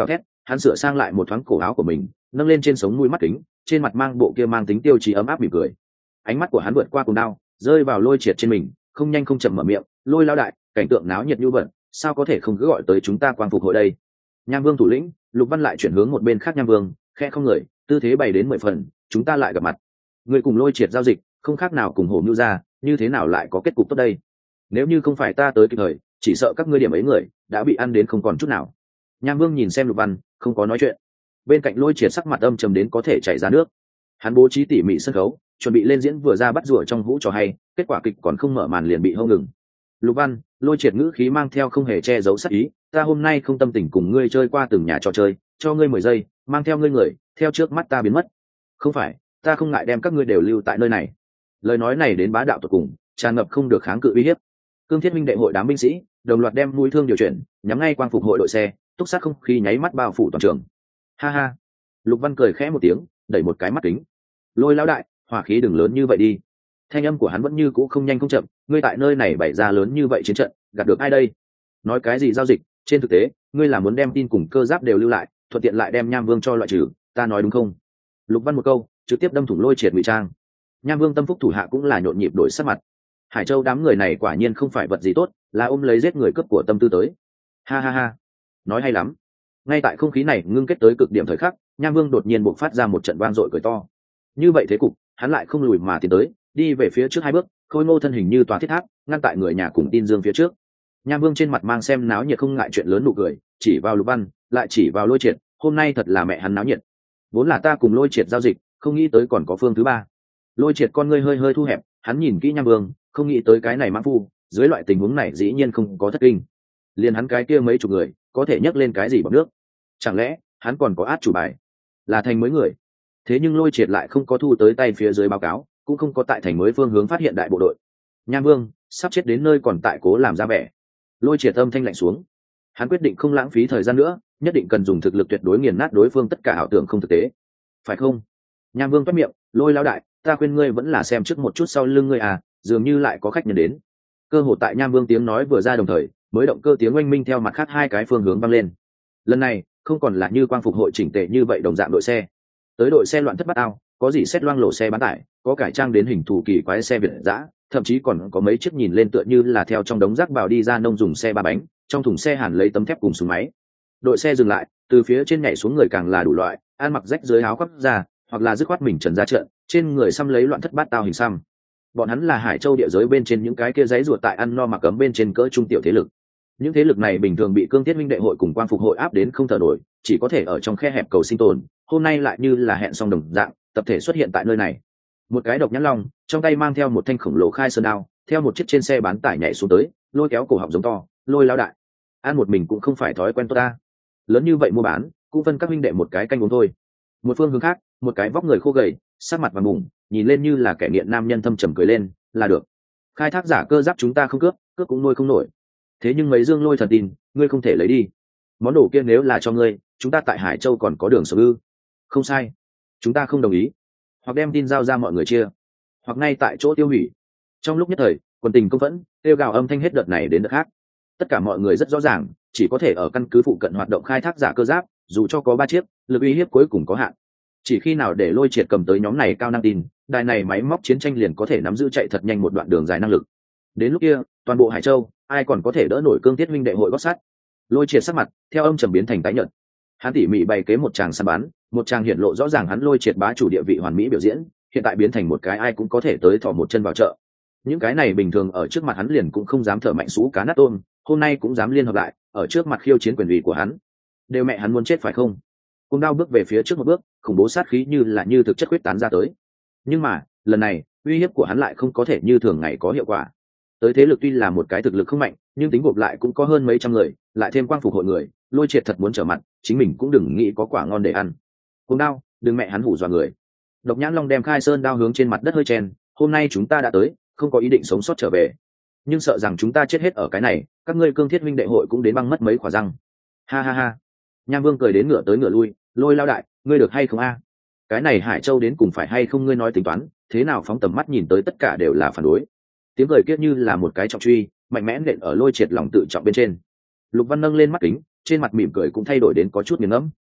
hắn sửa sang lại một thoáng cổ áo của mình, nâng lên trên sống mũi mắt kính, trên mặt mang bộ kia mang tính tiêu chí ấm áp mỉm cười. Ánh mắt của hắn vượt qua cùng đao, rơi vào Lôi Triệt trên mình, không nhanh không chậm mở miệng: Lôi lão đại, cảnh tượng náo nhiệt như vậy, sao có thể không cứ gọi tới chúng ta quang phục hội đây? Nham Vương thủ lĩnh. Lục Văn lại chuyển hướng một bên khác Nham Vương, khẽ không người, tư thế bày đến mười phần, chúng ta lại gặp mặt. Người cùng Lôi Triệt giao dịch, không khác nào cùng hổ mưu ra, như thế nào lại có kết cục tốt đây? Nếu như không phải ta tới kịp thời, chỉ sợ các ngươi điểm ấy người đã bị ăn đến không còn chút nào. Nham Vương nhìn xem Lục Văn, không có nói chuyện. Bên cạnh Lôi Triệt sắc mặt âm trầm đến có thể chảy ra nước. Hắn bố trí tỉ mỉ sân khấu, chuẩn bị lên diễn vừa ra bắt rùa trong vũ trò hay, kết quả kịch còn không mở màn liền bị hông ngừng. Lục Văn, Lôi Triệt ngữ khí mang theo không hề che giấu sắc ý, ta hôm nay không tâm tình cùng ngươi chơi qua từng nhà trò chơi, cho ngươi mười giây, mang theo ngươi người, theo trước mắt ta biến mất. Không phải, ta không ngại đem các ngươi đều lưu tại nơi này. Lời nói này đến bá đạo tuyệt cùng, tràn ngập không được kháng cự uy hiếp. Cương Thiết minh đệ hội đám binh sĩ đồng loạt đem mũi thương điều chuyển, nhắm ngay quang phục hội đội xe, túc sát không khí nháy mắt bao phủ toàn trường. Ha ha. Lục Văn cười khẽ một tiếng, đẩy một cái mắt kính. Lôi lão đại, hỏa khí đừng lớn như vậy đi. Thanh âm của hắn vẫn như cũ không nhanh không chậm, ngươi tại nơi này bày ra lớn như vậy chiến trận, gạt được ai đây? Nói cái gì giao dịch, trên thực tế, ngươi là muốn đem tin cùng cơ giáp đều lưu lại, thuận tiện lại đem Nham Vương cho loại trừ, ta nói đúng không? Lục Văn một câu, trực tiếp đâm thủng Lôi Triệt ngụy trang. Nham Vương tâm phúc thủ hạ cũng là nhộn nhịp đổi sắc mặt. Hải Châu đám người này quả nhiên không phải vật gì tốt, là ôm lấy giết người cướp của tâm tư tới. Ha ha ha, nói hay lắm. Ngay tại không khí này ngưng kết tới cực điểm thời khắc, Nham Vương đột nhiên bộc phát ra một trận vang dội cười to. Như vậy thế cục, hắn lại không lùi mà tiến tới, đi về phía trước hai bước, khôi ngô thân hình như tòa thiết tháp, ngăn tại người nhà cùng tin dương phía trước. Nham Vương trên mặt mang xem náo nhiệt không ngại chuyện lớn nụ cười, chỉ vào Lục Văn, lại chỉ vào Lôi Triệt, hôm nay thật là mẹ hắn náo nhiệt. Vốn là ta cùng Lôi Triệt giao dịch, không nghĩ tới còn có phương thứ ba. Lôi Triệt con ngươi hơi hơi thu hẹp, hắn nhìn kỹ Nham Vương, không nghĩ tới cái này mãng phu, dưới loại tình huống này dĩ nhiên không có thất kinh. Liền hắn cái kia mấy chục người, có thể nhấc lên cái gì bằng nước? Chẳng lẽ hắn còn có át chủ bài, là thành mới người? Thế nhưng Lôi Triệt lại không có thu tới tay phía dưới báo cáo, cũng không có tại thành mới phương hướng phát hiện đại bộ đội. Nham Vương sắp chết đến nơi còn tại cố làm ra vẻ. Lôi Triệt âm thanh lạnh xuống, hắn quyết định không lãng phí thời gian nữa, nhất định cần dùng thực lực tuyệt đối nghiền nát đối phương tất cả ảo tưởng không thực tế, phải không? Nham Vương toát miệng, Lôi lão đại, ta khuyên ngươi vẫn là xem trước một chút sau lưng ngươi à, dường như lại có khách nhận đến. Cơ hội tại Nham Vương tiếng nói vừa ra đồng thời, mới động cơ tiếng oanh minh theo mặt khác hai cái phương hướng vang lên. Lần này không còn là như quang phục hội chỉnh tề như vậy đồng dạng đội xe, tới đội xe loạn thất bát ao, có gì xét loang lổ xe bán tải, có cải trang đến hình thù kỳ quái xe việt dã, thậm chí còn có mấy chiếc nhìn lên tựa như là theo trong đống rác bào đi ra nông dùng xe ba bánh, trong thùng xe hàn lấy tấm thép cùng súng máy. Đội xe dừng lại, từ phía trên nhảy xuống người càng là đủ loại, ăn mặc rách dưới áo khoác ra, hoặc là dứt khoát mình trần ra trận, trên người xăm lấy loạn thất bát tao hình xăm. Bọn hắn là Hải Châu địa giới bên trên những cái kia giấy ruột tại ăn no mặc cấm bên trên cỡ trung tiểu thế lực. Những thế lực này bình thường bị Cương Thiết minh đệ hội cùng Quang phục hội áp đến không thở nổi, chỉ có thể ở trong khe hẹp cầu sinh tồn, hôm nay lại như là hẹn xong đồng dạng, tập thể xuất hiện tại nơi này. Một cái độc nhãn long, trong tay mang theo một thanh khổng lồ khai sơn đao, theo một chiếc trên xe bán tải nhảy xuống tới, lôi kéo cổ họng giống to, Lôi lão đại, ăn một mình cũng không phải thói quen tốt ta. Lớn như vậy mua bán, cũng phân các huynh đệ một cái canh uống thôi. Một phương hướng khác, một cái vóc người khô gầy, sắc mặt vàng bùng, nhìn lên như là kẻ nghiện nam nhân thâm trầm cười lên, là được. Khai thác giả cơ giáp chúng ta không cướp, cướp cũng nuôi không nổi. Thế nhưng mấy dương lôi thần tin, ngươi không thể lấy đi. Món đồ kia nếu là cho ngươi, chúng ta tại Hải Châu còn có đường sống ư? Không sai, chúng ta không đồng ý. Hoặc đem tin giao ra mọi người chia, hoặc ngay tại chỗ tiêu hủy. Trong lúc nhất thời, quần tình công phẫn, kêu gào âm thanh hết đợt này đến đợt khác. Tất cả mọi người rất rõ ràng, chỉ có thể ở căn cứ phụ cận hoạt động khai thác giả cơ giáp, dù cho có ba chiếc, lực uy hiếp cuối cùng có hạn. Chỉ khi nào để Lôi Triệt cầm tới nhóm này cao năng tin, đài này máy móc chiến tranh liền có thể nắm giữ chạy thật nhanh một đoạn đường dài năng lực. Đến lúc kia, toàn bộ Hải Châu, ai còn có thể đỡ nổi Cương Thiết minh đệ hội gót sắt? Lôi Triệt sắc mặt theo âm trầm biến thành tái nhợt. Hắn tỉ mỉ bày kế một tràng săn bắn, một tràng hiện lộ rõ ràng hắn Lôi Triệt bá chủ địa vị hoàn mỹ biểu diễn, hiện tại biến thành một cái ai cũng có thể tới thò một chân vào chợ. Những cái này bình thường ở trước mặt hắn liền cũng không dám thở mạnh sú cá nát tôm, hôm nay cũng dám liên hợp lại, ở trước mặt khiêu chiến quyền ủy của hắn. Đều mẹ hắn muốn chết phải không? Cùng đao bước về phía trước một bước, khủng bố sát khí như là như thực chất quyết tán ra tới. Nhưng mà, lần này, uy hiếp của hắn lại không có thể như thường ngày có hiệu quả. Tới thế lực tuy là một cái thực lực không mạnh, nhưng tính gộp lại cũng có hơn mấy trăm người, lại thêm Quang phục hội người, Lôi Triệt thật muốn trở mặt, chính mình cũng đừng nghĩ có quả ngon để ăn. Cùng đao, đừng mẹ hắn hủ dọa người. Độc Nhãn Long đem khai sơn đao hướng trên mặt đất hơi chen, hôm nay chúng ta đã tới, không có ý định sống sót trở về, nhưng sợ rằng chúng ta chết hết ở cái này, các ngươi Cương Thiết minh đệ hội cũng đến băng mất mấy quả răng. Ha ha ha. Nham Vương cười đến ngửa tới ngửa lui, Lôi lao đại, ngươi được hay không a? Cái này Hải Châu đến cùng phải hay không ngươi nói tính toán, thế nào phóng tầm mắt nhìn tới tất cả đều là phản đối. Tiếng cười kiết như là một cái trọng truy, mạnh mẽ nện ở Lôi Triệt lòng tự trọng bên trên. Lục Văn nâng lên mắt kính, trên mặt mỉm cười cũng thay đổi đến có chút nghiền ngẫm.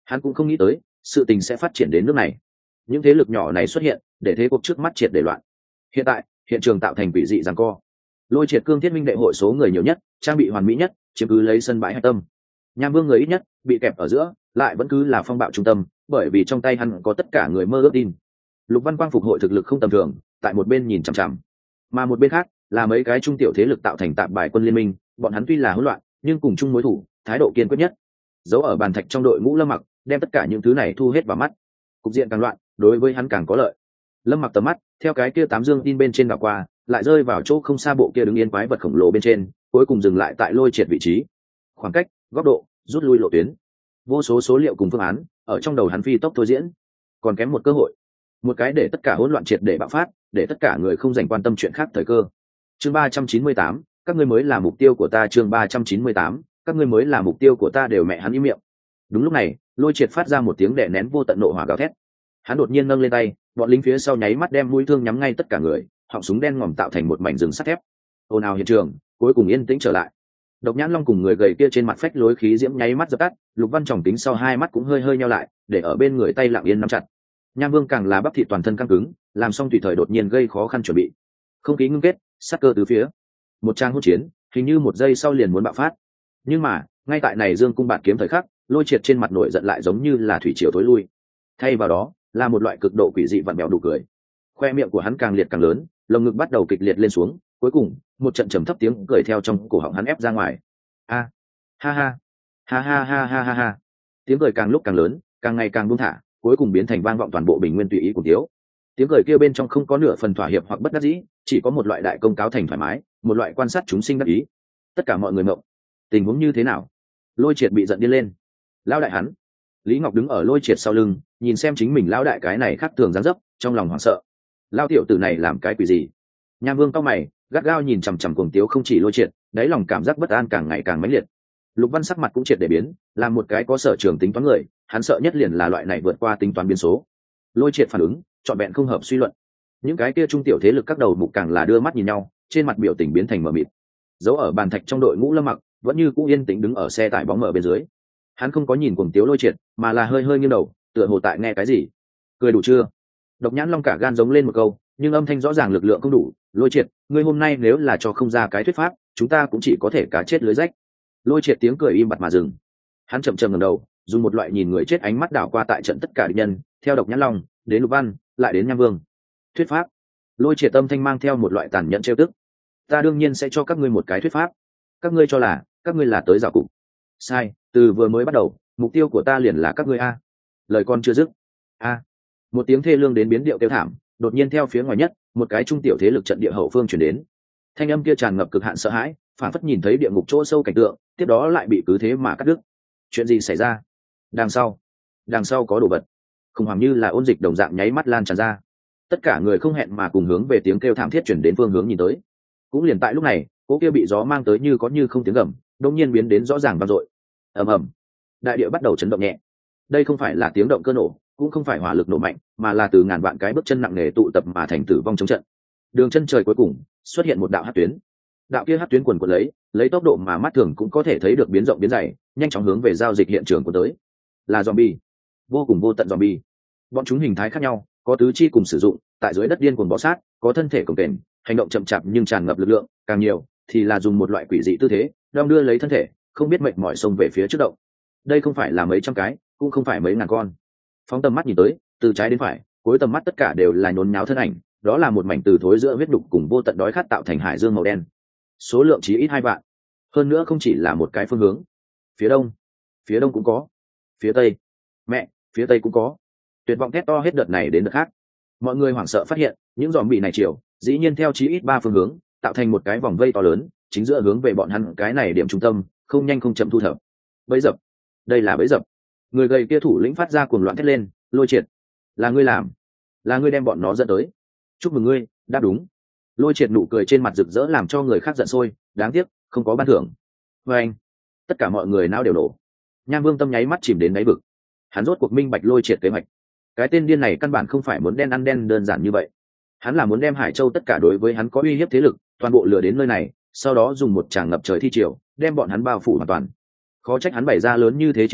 Hắn cũng không nghĩ tới sự tình sẽ phát triển đến nước này. Những thế lực nhỏ này xuất hiện để thế cuộc trước mắt triệt để loạn. Hiện tại hiện trường tạo thành quỷ dị giằng co. Lôi triệt cương thiết minh đệ hội số người nhiều nhất, trang bị hoàn mỹ nhất, chiếm cứ lấy sân bãi hạch tâm. Nham Vương người ít nhất, bị kẹp ở giữa, lại vẫn cứ là phong bạo trung tâm, bởi vì trong tay hắn có tất cả người mơ ước tin. Lục Văn Quang phục hội thực lực không tầm thường, tại một bên nhìn chằm chằm, mà một bên khác là mấy cái trung tiểu thế lực tạo thành tạp bài quân liên minh, bọn hắn tuy là hỗn loạn, nhưng cùng chung mối thủ, thái độ kiên quyết nhất. Giấu ở bàn thạch trong đội ngũ Lâm Mặc, đem tất cả những thứ này thu hết vào mắt. Cục diện càng loạn, đối với hắn càng có lợi. Lâm Mặc tầm mắt theo cái kia tám dương tin bên trên đảo qua, lại rơi vào chỗ không xa bộ kia đứng yên quái vật khổng lồ bên trên, cuối cùng dừng lại tại Lôi Triệt vị trí. Khoảng cách, góc độ, rút lui lộ tuyến, vô số số liệu cùng phương án ở trong đầu hắn phi tốc thôi diễn. Còn kém một cơ hội, một cái để tất cả hỗn loạn triệt để bạo phát, để tất cả người không dành quan tâm chuyện khác thời cơ. Chương ba trăm chín mươi tám, các ngươi mới là mục tiêu của ta. Chương ba trăm chín mươi tám, các ngươi mới là mục tiêu của ta. Đều mẹ hắn im miệng. Đúng lúc này, Lôi Triệt phát ra một tiếng đè nén vô tận nộ hỏa gào thét. Hắn đột nhiên nâng lên tay, bọn lính phía sau nháy mắt đem mũi thương nhắm ngay tất cả người, họng súng đen ngòm tạo thành một mảnh rừng sắt thép. Ồn ào hiện trường cuối cùng yên tĩnh trở lại. Độc Nhãn Long cùng người gầy kia trên mặt phách lối khí diễm nháy mắt dập tắt, Lục Văn Trọng tính sau hai mắt cũng hơi hơi nheo lại, để ở bên người tay lặng yên nắm chặt. Nham Vương càng là bắp thịt toàn thân căng cứng, làm xong tùy thời đột nhiên gây khó khăn chuẩn bị. Không khí ngưng kết, sát cơ từ phía. Một trang hỗn chiến, hình như một giây sau liền muốn bạo phát. Nhưng mà, ngay tại này Dương cung bạt kiếm thời khắc, Lôi Triệt trên mặt nổi giận lại giống như là thủy triều tối lui. Thay vào đó, là một loại cực độ quỷ dị vặn vẹo đủ cười. Khoe miệng của hắn càng liệt càng lớn, lồng ngực bắt đầu kịch liệt lên xuống, cuối cùng, một trận trầm thấp tiếng cười theo trong cổ họng hắn ép ra ngoài. A, ha ha, ha ha ha ha ha ha. Tiếng cười càng lúc càng lớn, càng ngày càng buông thả, cuối cùng biến thành vang vọng toàn bộ bình nguyên tùy ý cùng tiếu. Tiếng cười kia bên trong không có nửa phần thỏa hiệp hoặc bất đắc dĩ, chỉ có một loại đại công cáo thành thoải mái, một loại quan sát chúng sinh đắc ý. Tất cả mọi người ngộng. Tình huống như thế nào? Lôi Triệt bị giận điên lên. Lão đại hắn. Lý Ngọc đứng ở Lôi Triệt sau lưng, nhìn xem chính mình lão đại cái này khác thường dáng dấp, trong lòng hoảng sợ. Lão tiểu tử này làm cái quỷ gì? Nham Vương cau mày, gắt gao nhìn chằm chằm cuồng tiếu không chỉ Lôi Triệt, đáy lòng cảm giác bất an càng ngày càng mãnh liệt. Lục Văn sắc mặt cũng triệt để biến, làm một cái có sở trường tính toán người, hắn sợ nhất liền là loại này vượt qua tính toán biến số. Lôi Triệt phản ứng, chọn vẹn không hợp suy luận. Những cái kia trung tiểu thế lực các đầu mục càng là đưa mắt nhìn nhau, trên mặt biểu tình biến thành mờ mịt. Giấu ở bàn thạch trong đội ngũ Lâm Mặc, vẫn như cũ yên tĩnh đứng ở xe tải bóng mở bên dưới. Hắn không có nhìn cuồng tiếu Lôi Triệt, mà là hơi hơi nghiêng đầu, tựa hồ tại nghe cái gì. Cười đủ chưa? Độc Nhãn Long cả gan giống lên một câu, nhưng âm thanh rõ ràng lực lượng không đủ. Lôi Triệt, ngươi hôm nay nếu là cho không ra cái thuyết pháp, chúng ta cũng chỉ có thể cá chết lưới rách. Lôi Triệt tiếng cười im bặt mà dừng. Hắn chậm chậm ngẩng đầu, dùng một loại nhìn người chết ánh mắt đảo qua tại trận tất cả địch nhân, theo Độc Nhãn Long đến Lục Văn, lại đến Nham Vương. Thuyết pháp? Lôi Triệt tâm thanh mang theo một loại tàn nhẫn trêu tức. Ta đương nhiên sẽ cho các ngươi một cái thuyết pháp. Các ngươi cho là các ngươi là tới rào cục. Sai, từ vừa mới bắt đầu, mục tiêu của ta liền là các ngươi a. Lời con chưa dứt. A. Một tiếng thê lương đến biến điệu kêu thảm, đột nhiên theo phía ngoài nhất, một cái trung tiểu thế lực trận địa hậu phương truyền đến. Thanh âm kia tràn ngập cực hạn sợ hãi, phản phất nhìn thấy địa ngục chỗ sâu cảnh tượng, tiếp đó lại bị cứ thế mà cắt đứt. Chuyện gì xảy ra? Đằng sau, đằng sau có đồ vật. Khủng hoảng như là ôn dịch đồng dạng nháy mắt lan tràn ra. Tất cả người không hẹn mà cùng hướng về tiếng kêu thảm thiết chuyển đến phương hướng nhìn tới. Cũng liền tại lúc này, cỗ kia bị gió mang tới như có như không tiếng gầm, đột nhiên biến đến rõ ràng vang dội. Ầm ầm, đại địa bắt đầu chấn động nhẹ. Đây không phải là tiếng động cơ nổ, cũng không phải hỏa lực nổ mạnh, mà là từ ngàn vạn cái bước chân nặng nề tụ tập mà thành tử vong chống trận. Đường chân trời cuối cùng xuất hiện một đạo hắc tuyến. Đạo kia hắc tuyến quần quật lấy, lấy tốc độ mà mắt thường cũng có thể thấy được biến rộng biến dày, nhanh chóng hướng về giao dịch hiện trường của tới. Là zombie, vô cùng vô tận zombie. Bọn chúng hình thái khác nhau, có tứ chi cùng sử dụng, tại dưới đất điên cuồng bò sát, có thân thể cồng kềnh, hành động chậm chạp nhưng tràn ngập lực lượng, càng nhiều thì là dùng một loại quỷ dị tư thế, đong đưa lấy thân thể, không biết mệt mỏi xông về phía trước động. Đây không phải là mấy trăm cái, cũng không phải mấy ngàn con. Phóng tầm mắt nhìn tới, từ trái đến phải, cuối tầm mắt tất cả đều là nhốn nháo thân ảnh, đó là một mảnh từ thối giữa huyết đục cùng vô tận đói khát tạo thành hải dương màu đen. Số lượng chí ít hai vạn. Hơn nữa không chỉ là một cái phương hướng. Phía đông, phía đông cũng có. Phía tây, mẹ, phía tây cũng có. Tuyệt vọng thét to hết đợt này đến đợt khác. Mọi người hoảng sợ phát hiện, những zombie này chiều, dĩ nhiên theo chí ít ba phương hướng, tạo thành một cái vòng vây to lớn, chính giữa hướng về bọn hắn cái này điểm trung tâm, không nhanh không chậm thu thập. Bẫy dập, đây là bẫy dập. Người gầy kia thủ lĩnh phát ra cuồng loạn thét lên, Lôi Triệt, là ngươi làm, là ngươi đem bọn nó dẫn tới. Chúc mừng ngươi, đáp đúng. Lôi Triệt nụ cười trên mặt rực rỡ làm cho người khác giận sôi, đáng tiếc không có ban thưởng. Và anh, tất cả mọi người nao đều nổ. Nham Vương tâm nháy mắt chìm đến đáy vực. Hắn rốt cuộc minh bạch Lôi Triệt kế hoạch. Cái tên điên này căn bản không phải muốn đen ăn đen đơn giản như vậy. Hắn là muốn đem Hải Châu tất cả đối với hắn có uy hiếp thế lực, toàn bộ lừa đến nơi này, sau đó dùng một tràng ngập trời thi triều, đem bọn hắn bao phủ hoàn toàn. Khó trách hắn bày ra lớn như thế chiến trận,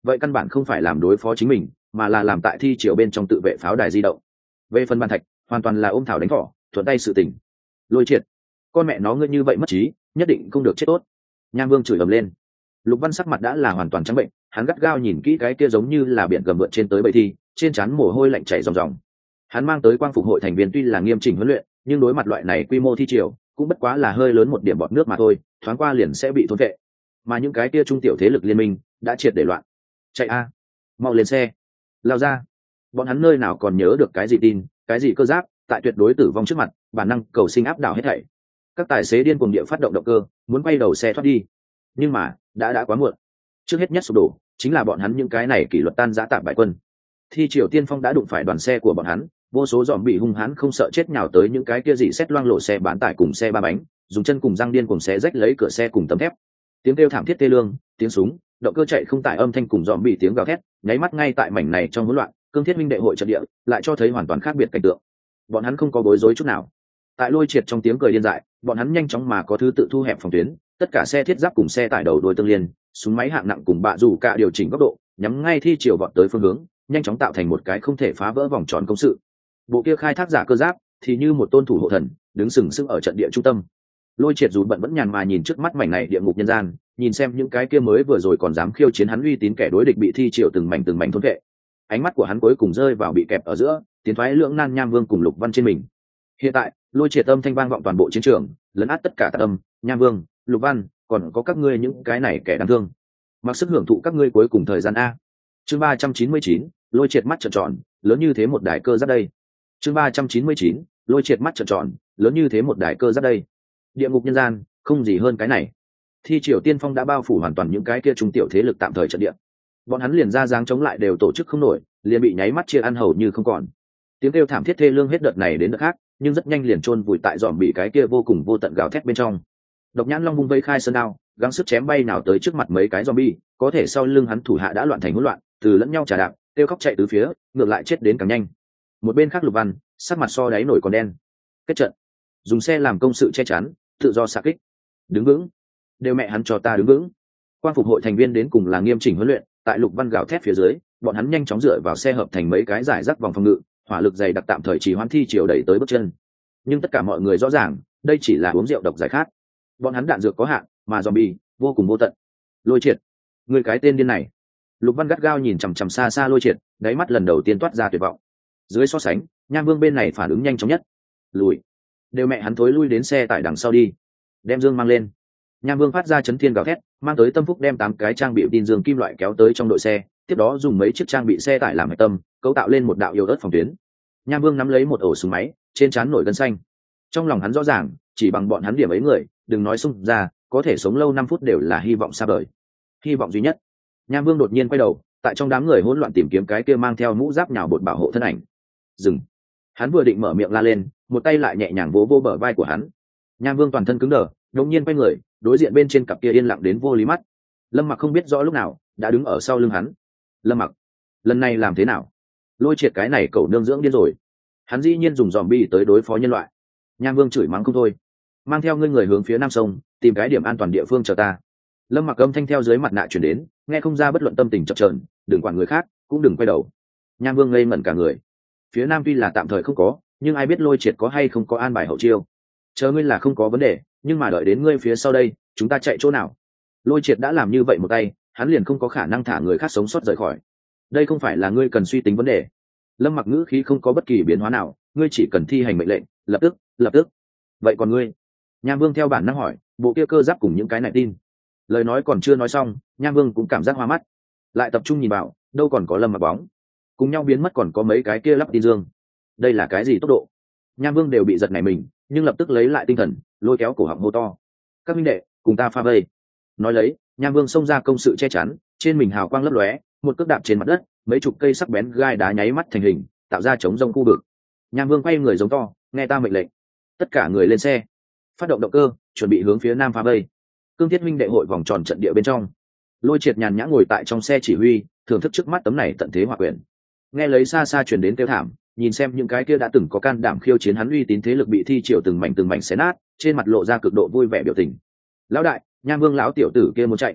vậy căn bản không phải làm đối phó chính mình, mà là làm tại thi triều bên trong tự vệ pháo đài di động. Về phần bàn thạch, hoàn toàn là ôm thảo đánh thỏ, thuận tay sự tình. Lôi triệt, con mẹ nó ngươi như vậy mất trí, nhất định không được chết tốt. Nham Vương chửi ầm lên. Lục Văn sắc mặt đã là hoàn toàn trắng bệnh, hắn gắt gao nhìn kỹ cái kia giống như là biển gầm vượt trên tới bầy thi, trên trán mồ hôi lạnh chảy ròng ròng. Hắn mang tới quang phục hội thành viên tuy là nghiêm chỉnh huấn luyện, nhưng đối mặt loại này quy mô thi triều, cũng bất quá là hơi lớn một điểm bọt nước mà thôi, thoáng qua liền sẽ bị thôn vệ. Mà những cái kia trung tiểu thế lực liên minh đã triệt để loạn. Chạy a, mau lên xe, lao ra. Bọn hắn nơi nào còn nhớ được cái gì tin, cái gì cơ giáp, tại tuyệt đối tử vong trước mặt, bản năng cầu sinh áp đảo hết thảy. Các tài xế điên cuồng địa phát động động cơ, muốn quay đầu xe thoát đi. Nhưng mà, đã đã quá muộn. Trước hết nhất sụp đổ, chính là bọn hắn những cái này kỷ luật tan giã tạm bại quân. Thi triều tiên phong đã đụng phải đoàn xe của bọn hắn, vô số dòm bị hung hãn không sợ chết nhào tới những cái kia dị xét loang lộ xe bán tải cùng xe ba bánh, dùng chân cùng răng điên cùng xé rách lấy cửa xe cùng tấm thép. Tiếng kêu thảm thiết tê lương, tiếng súng, động cơ chạy không tải âm thanh cùng dòm bị tiếng gào thét, nháy mắt ngay tại mảnh này trong hỗn loạn, Cương Thiết Minh đệ hội trận địa lại cho thấy hoàn toàn khác biệt cảnh tượng. Bọn hắn không có bối rối chút nào. Tại Lôi Triệt trong tiếng cười điên dại, bọn hắn nhanh chóng mà có thứ tự thu hẹp phòng tuyến, tất cả xe thiết giáp cùng xe tải đầu đuôi tương liên, súng máy hạng nặng cùng bạ rủ cả điều chỉnh góc độ, nhắm ngay thi chiều vọt tới phương hướng, nhanh chóng tạo thành một cái không thể phá vỡ vòng tròn công sự. Bộ kia khai thác giả cơ giáp thì như một tôn thủ hộ thần, đứng sừng sững ở trận địa trung tâm. Lôi Triệt dù bận vẫn nhàn mà nhìn trước mắt mảnh này địa ngục nhân gian, nhìn xem những cái kia mới vừa rồi còn dám khiêu chiến hắn uy tín kẻ đối địch bị thi triều từng mảnh từng mảnh thôn vệ. Ánh mắt của hắn cuối cùng rơi vào bị kẹp ở giữa, tiến thoái lưỡng nan Nham Vương cùng Lục Văn trên mình. Hiện tại, Lôi Triệt âm thanh vang vọng toàn bộ chiến trường, lấn át tất cả tạp âm, Nham Vương, Lục Văn, còn có các ngươi những cái này kẻ đáng thương. Mặc sức hưởng thụ các ngươi cuối cùng thời gian a. Chương ba trăm chín mươi chín, Lôi Triệt mắt trợn tròn, lớn như thế một đài cơ giáp đây. Chương ba trăm chín mươi chín, Lôi Triệt mắt trợn tròn, lớn như thế một đài cơ giáp đây. Địa ngục nhân gian, không gì hơn cái này. Thi triều tiên phong đã bao phủ hoàn toàn những cái kia trung tiểu thế lực tạm thời trận địa. Bọn hắn liền ra dáng chống lại đều tổ chức không nổi, liền bị nháy mắt chia ăn hầu như không còn. Tiếng kêu thảm thiết thê lương hết đợt này đến đợt khác, nhưng rất nhanh liền chôn vùi tại dòm bị cái kia vô cùng vô tận gào thét bên trong. Độc Nhãn Long vung vây khai sơn đao, gắng sức chém bay nào tới trước mặt mấy cái zombie, có thể sau lưng hắn thủ hạ đã loạn thành hỗn loạn, từ lẫn nhau trả đạp, kêu khóc chạy tứ phía, ngược lại chết đến càng nhanh. Một bên khác Lục Văn, sắc mặt so đáy nổi còn đen. Kết trận, dùng xe làm công sự che chắn, tự do xạ kích. Đứng vững, đều mẹ hắn cho ta đứng vững. Quang phục hội thành viên đến cùng là nghiêm chỉnh huấn luyện, tại Lục Văn gào thét phía dưới, bọn hắn nhanh chóng dựa vào xe hợp thành mấy cái giải rác vòng phòng ngự, hỏa lực dày đặc tạm thời chỉ hoãn thi chiều đẩy tới bước chân. Nhưng tất cả mọi người rõ ràng, đây chỉ là uống rượu độc giải khát. Bọn hắn đạn dược có hạn, mà zombie vô cùng vô tận. Lôi Triệt, người cái tên điên này. Lục Văn gắt gao nhìn chằm chằm xa xa Lôi Triệt, đáy mắt lần đầu tiên toát ra tuyệt vọng. Dưới so sánh, Nham Vương bên này phản ứng nhanh chóng nhất. Lùi, đều mẹ hắn thối lui đến xe tải đằng sau đi. Đem dương mang lên. Nham Vương phát ra chấn thiên gào thét, mang tới Tâm Phúc đem tám cái trang bị tin dương kim loại kéo tới trong đội xe, tiếp đó dùng mấy chiếc trang bị xe tải làm hệ tâm, cấu tạo lên một đạo yếu ớt phòng tuyến. Nham Vương nắm lấy một ổ súng máy, trên trán nổi gân xanh. Trong lòng hắn rõ ràng, chỉ bằng bọn hắn điểm ấy người, đừng nói xung ra, có thể sống lâu năm phút đều là hy vọng xa vời. Hy vọng duy nhất. Nham Vương đột nhiên quay đầu, tại trong đám người hỗn loạn tìm kiếm cái kia mang theo mũ giáp nhào bột bảo hộ thân ảnh. Dừng. Hắn vừa định mở miệng la lên, một tay lại nhẹ nhàng vỗ vô bờ vai của hắn. Nham Vương toàn thân cứng đờ, đột nhiên quay người, đối diện bên trên cặp kia yên lặng đến vô lý mắt. Lâm Mặc không biết rõ lúc nào đã đứng ở sau lưng hắn. Lâm Mặc, lần này làm thế nào? Lôi Triệt cái này cậu nương dưỡng điên rồi. Hắn dĩ nhiên dùng zombie tới đối phó nhân loại. Nham Vương chửi mắng không thôi. Mang theo ngươi người hướng phía nam sông, tìm cái điểm an toàn địa phương chờ ta. Lâm Mặc âm thanh theo dưới mặt nạ chuyển đến, nghe không ra bất luận tâm tình chập chờn, đừng quản người khác, cũng đừng quay đầu. Nham Vương ngây ngẩn cả người. Phía nam tuy là tạm thời không có, nhưng ai biết Lôi Triệt có hay không có an bài hậu chiêu. Chờ ngươi là không có vấn đề, nhưng mà đợi đến ngươi phía sau đây, chúng ta chạy chỗ nào? Lôi Triệt đã làm như vậy một tay, hắn liền không có khả năng thả người khác sống sót rời khỏi. Đây không phải là ngươi cần suy tính vấn đề. Lâm Mặc ngữ khí không có bất kỳ biến hóa nào, ngươi chỉ cần thi hành mệnh lệnh, lập tức, lập tức. Vậy còn ngươi? Nham Vương theo bản năng hỏi, bộ kia cơ giáp cùng những cái này tin. Lời nói còn chưa nói xong, Nham Vương cũng cảm giác hoa mắt, lại tập trung nhìn vào, đâu còn có Lâm Mặc bóng, cùng nhau biến mất còn có mấy cái kia lắp tin dương. Đây là cái gì tốc độ? Nham Vương đều bị giật nảy mình, nhưng lập tức lấy lại tinh thần, lôi kéo cổ họng hô to: các minh đệ, cùng ta pha vây. Nói lấy, Nham Vương xông ra công sự che chắn, trên mình hào quang lấp lóe, một cước đạp trên mặt đất, mấy chục cây sắc bén gai đá nháy mắt thành hình, tạo ra chống rông khu vực. Nham Vương quay người giống to, nghe ta mệnh lệnh. Tất cả người lên xe, phát động động cơ, chuẩn bị hướng phía nam phá vây. Cương Thiết Minh đệ hội vòng tròn trận địa bên trong. Lôi Triệt nhàn nhã ngồi tại trong xe chỉ huy, thưởng thức trước mắt tấm này tận thế hòa quyển. Nghe lấy xa xa truyền đến kêu thảm, nhìn xem những cái kia đã từng có can đảm khiêu chiến hắn uy tín thế lực bị thi triều từng mảnh từng mảnh xé nát, trên mặt lộ ra cực độ vui vẻ biểu tình. Lão đại, Nham Vương lão tiểu tử kia muốn chạy.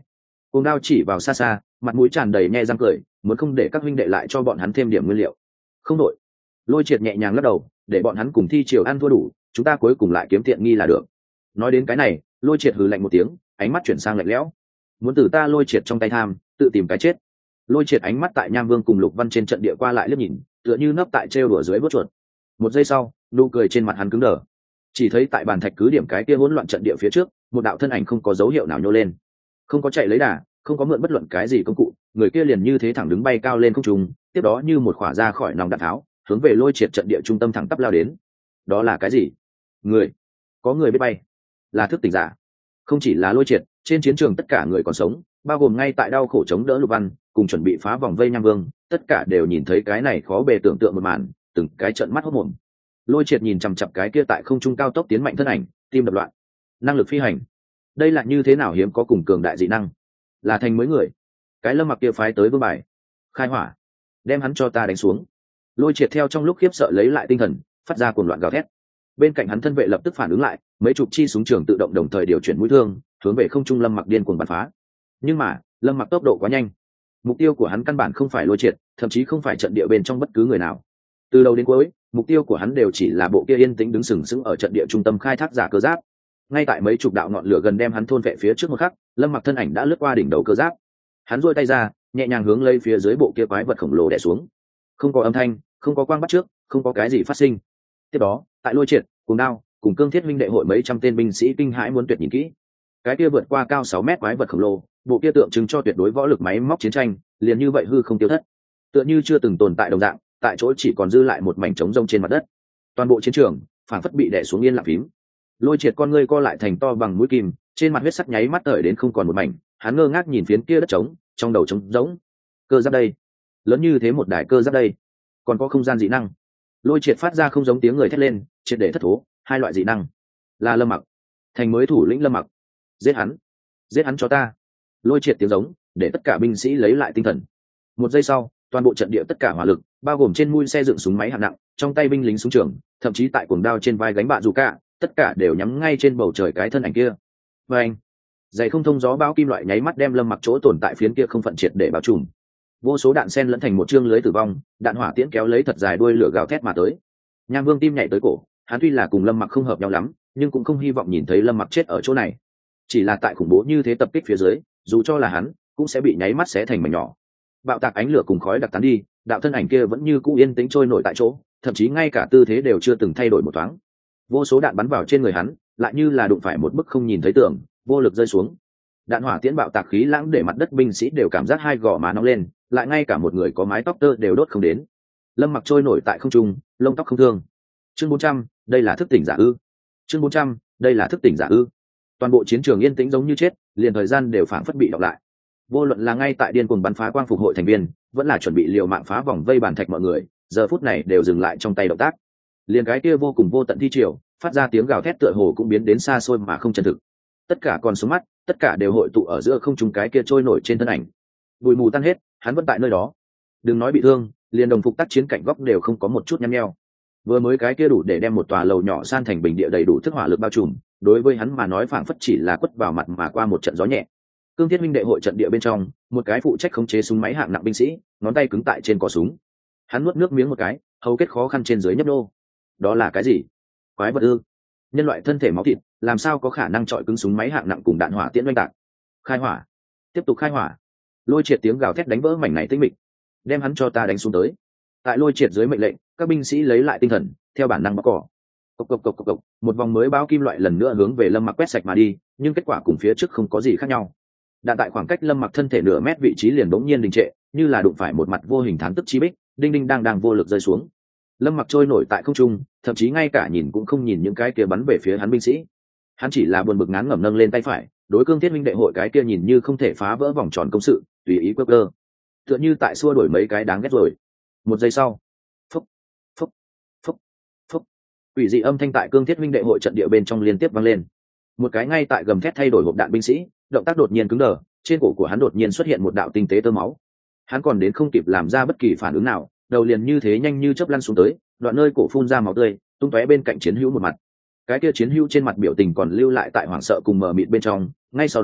Cùng đao chỉ vào xa xa, mặt mũi tràn đầy nhe răng cười, muốn không để các huynh đệ lại cho bọn hắn thêm điểm nguyên liệu. Không đội. Lôi Triệt nhẹ nhàng lắc đầu, để bọn hắn cùng thi triều ăn thua đủ, chúng ta cuối cùng lại kiếm tiện nghi là được. Nói đến cái này, Lôi Triệt hừ lạnh một tiếng, ánh mắt chuyển sang lạnh lẽo. Muốn từ ta Lôi Triệt trong tay tham, tự tìm cái chết. Lôi Triệt ánh mắt tại Nham Vương cùng Lục Văn trên trận địa qua lại liếc nhìn, tựa như nấp tại trêu đùa dưới vớt chuột. Một giây sau, nụ cười trên mặt hắn cứng đờ. Chỉ thấy tại bàn thạch cứ điểm cái kia hỗn loạn trận địa phía trước, một đạo thân ảnh không có dấu hiệu nào nhô lên, không có chạy lấy đà, không có mượn bất luận cái gì công cụ, người kia liền như thế thẳng đứng bay cao lên không trung, tiếp đó như một khỏa ra khỏi nòng đạn tháo, hướng về Lôi Triệt trận địa trung tâm thẳng tắp lao đến. Đó là cái gì? Người? Có người biết bay? Là thức tỉnh giả? Không chỉ là Lôi Triệt, trên chiến trường tất cả người còn sống, bao gồm ngay tại đau khổ chống đỡ Lục Văn, cùng chuẩn bị phá vòng vây Nham Vương, tất cả đều nhìn thấy cái này khó bề tưởng tượng một màn, từng cái trợn mắt hốt mồm. Lôi Triệt nhìn chằm chằm cái kia tại không trung cao tốc tiến mạnh thân ảnh, tim đập loạn. Năng lực phi hành, đây là như thế nào hiếm có cùng cường đại dị năng? Là thành mới người. Cái Lâm Mặc kia phái tới vương bài, khai hỏa, đem hắn cho ta đánh xuống. Lôi Triệt theo trong lúc khiếp sợ lấy lại tinh thần, phát ra cuồng loạn gào thét. Bên cạnh hắn thân vệ lập tức phản ứng lại, mấy chục chi súng trường tự động đồng thời điều chuyển mũi thương, hướng về không trung Lâm Mặc điên cuồng bắn phá. Nhưng mà, Lâm Mặc tốc độ quá nhanh, mục tiêu của hắn căn bản không phải Lôi Triệt, thậm chí không phải trận địa bên trong bất cứ người nào. Từ đầu đến cuối, mục tiêu của hắn đều chỉ là bộ kia yên tĩnh đứng sừng sững ở trận địa trung tâm khai thác giả cơ giáp. Ngay tại mấy chục đạo ngọn lửa gần đem hắn thôn vệ phía trước một khắc, Lâm Mặc thân ảnh đã lướt qua đỉnh đầu cơ giáp. Hắn duỗi tay ra, nhẹ nhàng hướng lấy phía dưới bộ kia quái vật khổng lồ đè xuống. Không có âm thanh, không có quang bắt trước, không có cái gì phát sinh. Tiếp đó, tại Lôi Triệt, cùng đao, cùng Cương Thiết huynh đệ hội mấy trăm tên binh sĩ kinh hãi muốn tuyệt nhìn kỹ. Cái kia vượt qua cao sáu mét quái vật khổng lồ, bộ kia tượng trưng cho tuyệt đối võ lực máy móc chiến tranh, liền như vậy hư không tiêu thất, tựa như chưa từng tồn tại đồng dạng, tại chỗ chỉ còn dư lại một mảnh trống rông trên mặt đất. Toàn bộ chiến trường phảng phất bị đè xuống yên lặng phím. Lôi Triệt con ngươi co lại thành to bằng mũi kim, trên mặt huyết sắc nháy mắt tởi đến không còn một mảnh, hắn ngơ ngác nhìn phiến kia đất trống, trong đầu trống rỗng. Cơ giáp đây, lớn như thế một đài cơ giáp đây, còn có không gian dị năng. Lôi Triệt phát ra không giống tiếng người thét lên, triệt để thất thố, hai loại dị năng. Là Lâm Mặc, thành mới thủ lĩnh Lâm Mặc. Giết hắn, giết hắn cho ta. Lôi Triệt tiếng giống, để tất cả binh sĩ lấy lại tinh thần. Một giây sau, toàn bộ trận địa tất cả hỏa lực, bao gồm trên mũi xe dựng súng máy hạng nặng, trong tay binh lính súng trường, thậm chí tại cuồng đao trên vai gánh bạ dù cả, tất cả đều nhắm ngay trên bầu trời cái thân ảnh kia. Và anh, dày không thông gió bão kim loại nháy mắt đem Lâm Mặc chỗ tồn tại phiến kia không phận triệt để bao trùm. Vô số đạn sen lẫn thành một chương lưới tử vong, đạn hỏa tiễn kéo lấy thật dài đuôi lửa gào thét mà tới. Nham Vương tim nhảy tới cổ, hắn tuy là cùng Lâm Mặc không hợp nhau lắm, nhưng cũng không hy vọng nhìn thấy Lâm Mặc chết ở chỗ này. Chỉ là tại khủng bố như thế tập kích phía dưới, dù cho là hắn, cũng sẽ bị nháy mắt xé thành mảnh nhỏ. Bạo tạc ánh lửa cùng khói đặc tán đi, đạo thân ảnh kia vẫn như cũ yên tĩnh trôi nổi tại chỗ, thậm chí ngay cả tư thế đều chưa từng thay đổi một thoáng. Vô số đạn bắn vào trên người hắn, lại như là đụng phải một bức không nhìn thấy tường, vô lực rơi xuống. Đạn hỏa tiễn bạo tạc khí lãng để mặt đất binh sĩ đều cảm giác hai gò má nóng lên, lại ngay cả một người có mái tóc tơ đều đốt không đến. Lâm Mặc trôi nổi tại không trung, lông tóc không thương. Chương bốn trăm, đây là thức tỉnh giả ư? Chương bốn trăm, đây là thức tỉnh giả ư? Toàn bộ chiến trường yên tĩnh giống như chết, liền thời gian đều phảng phất bị đọc lại. Vô luận là ngay tại điên cuồng bắn phá quang phục hội thành viên, vẫn là chuẩn bị liều mạng phá vòng vây bàn thạch mọi người, giờ phút này đều dừng lại trong tay động tác. Liền cái kia vô cùng vô tận thi triều, phát ra tiếng gào thét tựa hồ cũng biến đến xa xôi mà không chân thực. Tất cả còn sống mắt, tất cả đều hội tụ ở giữa không trung cái kia trôi nổi trên thân ảnh. Bụi mù tan hết, hắn vẫn tại nơi đó. Đừng nói bị thương, liền đồng phục tác chiến cạnh góc đều không có một chút nhăn nheo. Vừa mới cái kia đủ để đem một tòa lầu nhỏ san thành bình địa đầy đủ thức hỏa lực bao trùm, đối với hắn mà nói phảng phất chỉ là quất vào mặt mà qua một trận gió nhẹ. Cương Thiết minh đệ hội trận địa bên trong, một cái phụ trách khống chế súng máy hạng nặng binh sĩ, ngón tay cứng tại trên cò súng. Hắn nuốt nước miếng một cái, hầu kết khó khăn trên dưới nhấp nô. Đó là cái gì? Quái vật ư? Nhân loại thân thể máu thịt, làm sao có khả năng chọi cứng súng máy hạng nặng cùng đạn hỏa tiễn oanh tạc? Khai hỏa, tiếp tục khai hỏa. Lôi Triệt tiếng gào thét đánh vỡ mảnh này tĩnh mịch. Đem hắn cho ta đánh xuống tới. Tại Lôi Triệt dưới mệnh lệnh, các binh sĩ lấy lại tinh thần, theo bản năng bóc cỏ. Cộc cộc cộc cộc cộc, một vòng mới báo kim loại lần nữa hướng về Lâm Mặc quét sạch mà đi, nhưng kết quả cùng phía trước không có gì khác nhau. Đạn tại khoảng cách Lâm Mặc thân thể nửa mét vị trí liền bỗng nhiên đình trệ, như là đụng phải một mặt vô hình thán tức chi bích, đinh đinh đang đang vô lực rơi xuống. Lâm Mặc trôi nổi tại không trung, thậm chí ngay cả nhìn cũng không nhìn những cái kia bắn về phía hắn binh sĩ. Hắn chỉ là buồn bực ngán ngẩm nâng lên tay phải, đối Cương Thiết minh đệ hội cái kia nhìn như không thể phá vỡ vòng tròn công sự, tùy ý quơ quơ. Tựa như tại xua đuổi mấy cái đáng ghét rồi. Một giây sau, phốc, phốc, phốc, phốc. Quỷ dị âm thanh tại Cương Thiết minh đệ hội trận địa bên trong liên tiếp vang lên. Một cái ngay tại gầm thét thay đổi hộp đạn binh sĩ, động tác đột nhiên cứng đờ, trên cổ của hắn đột nhiên xuất hiện một đạo tinh tế tơ máu. Hắn còn đến không kịp làm ra bất kỳ phản ứng nào, đầu liền như thế nhanh như chớp lăn xuống tới, đoạn nơi cổ phun ra máu tươi, tung tóe bên cạnh chiến hữu một mặt. Cái kia chiến hữu trên mặt biểu tình còn lưu lại tại hoảng sợ cùng mờ mịt bên trong, ngay sau đó,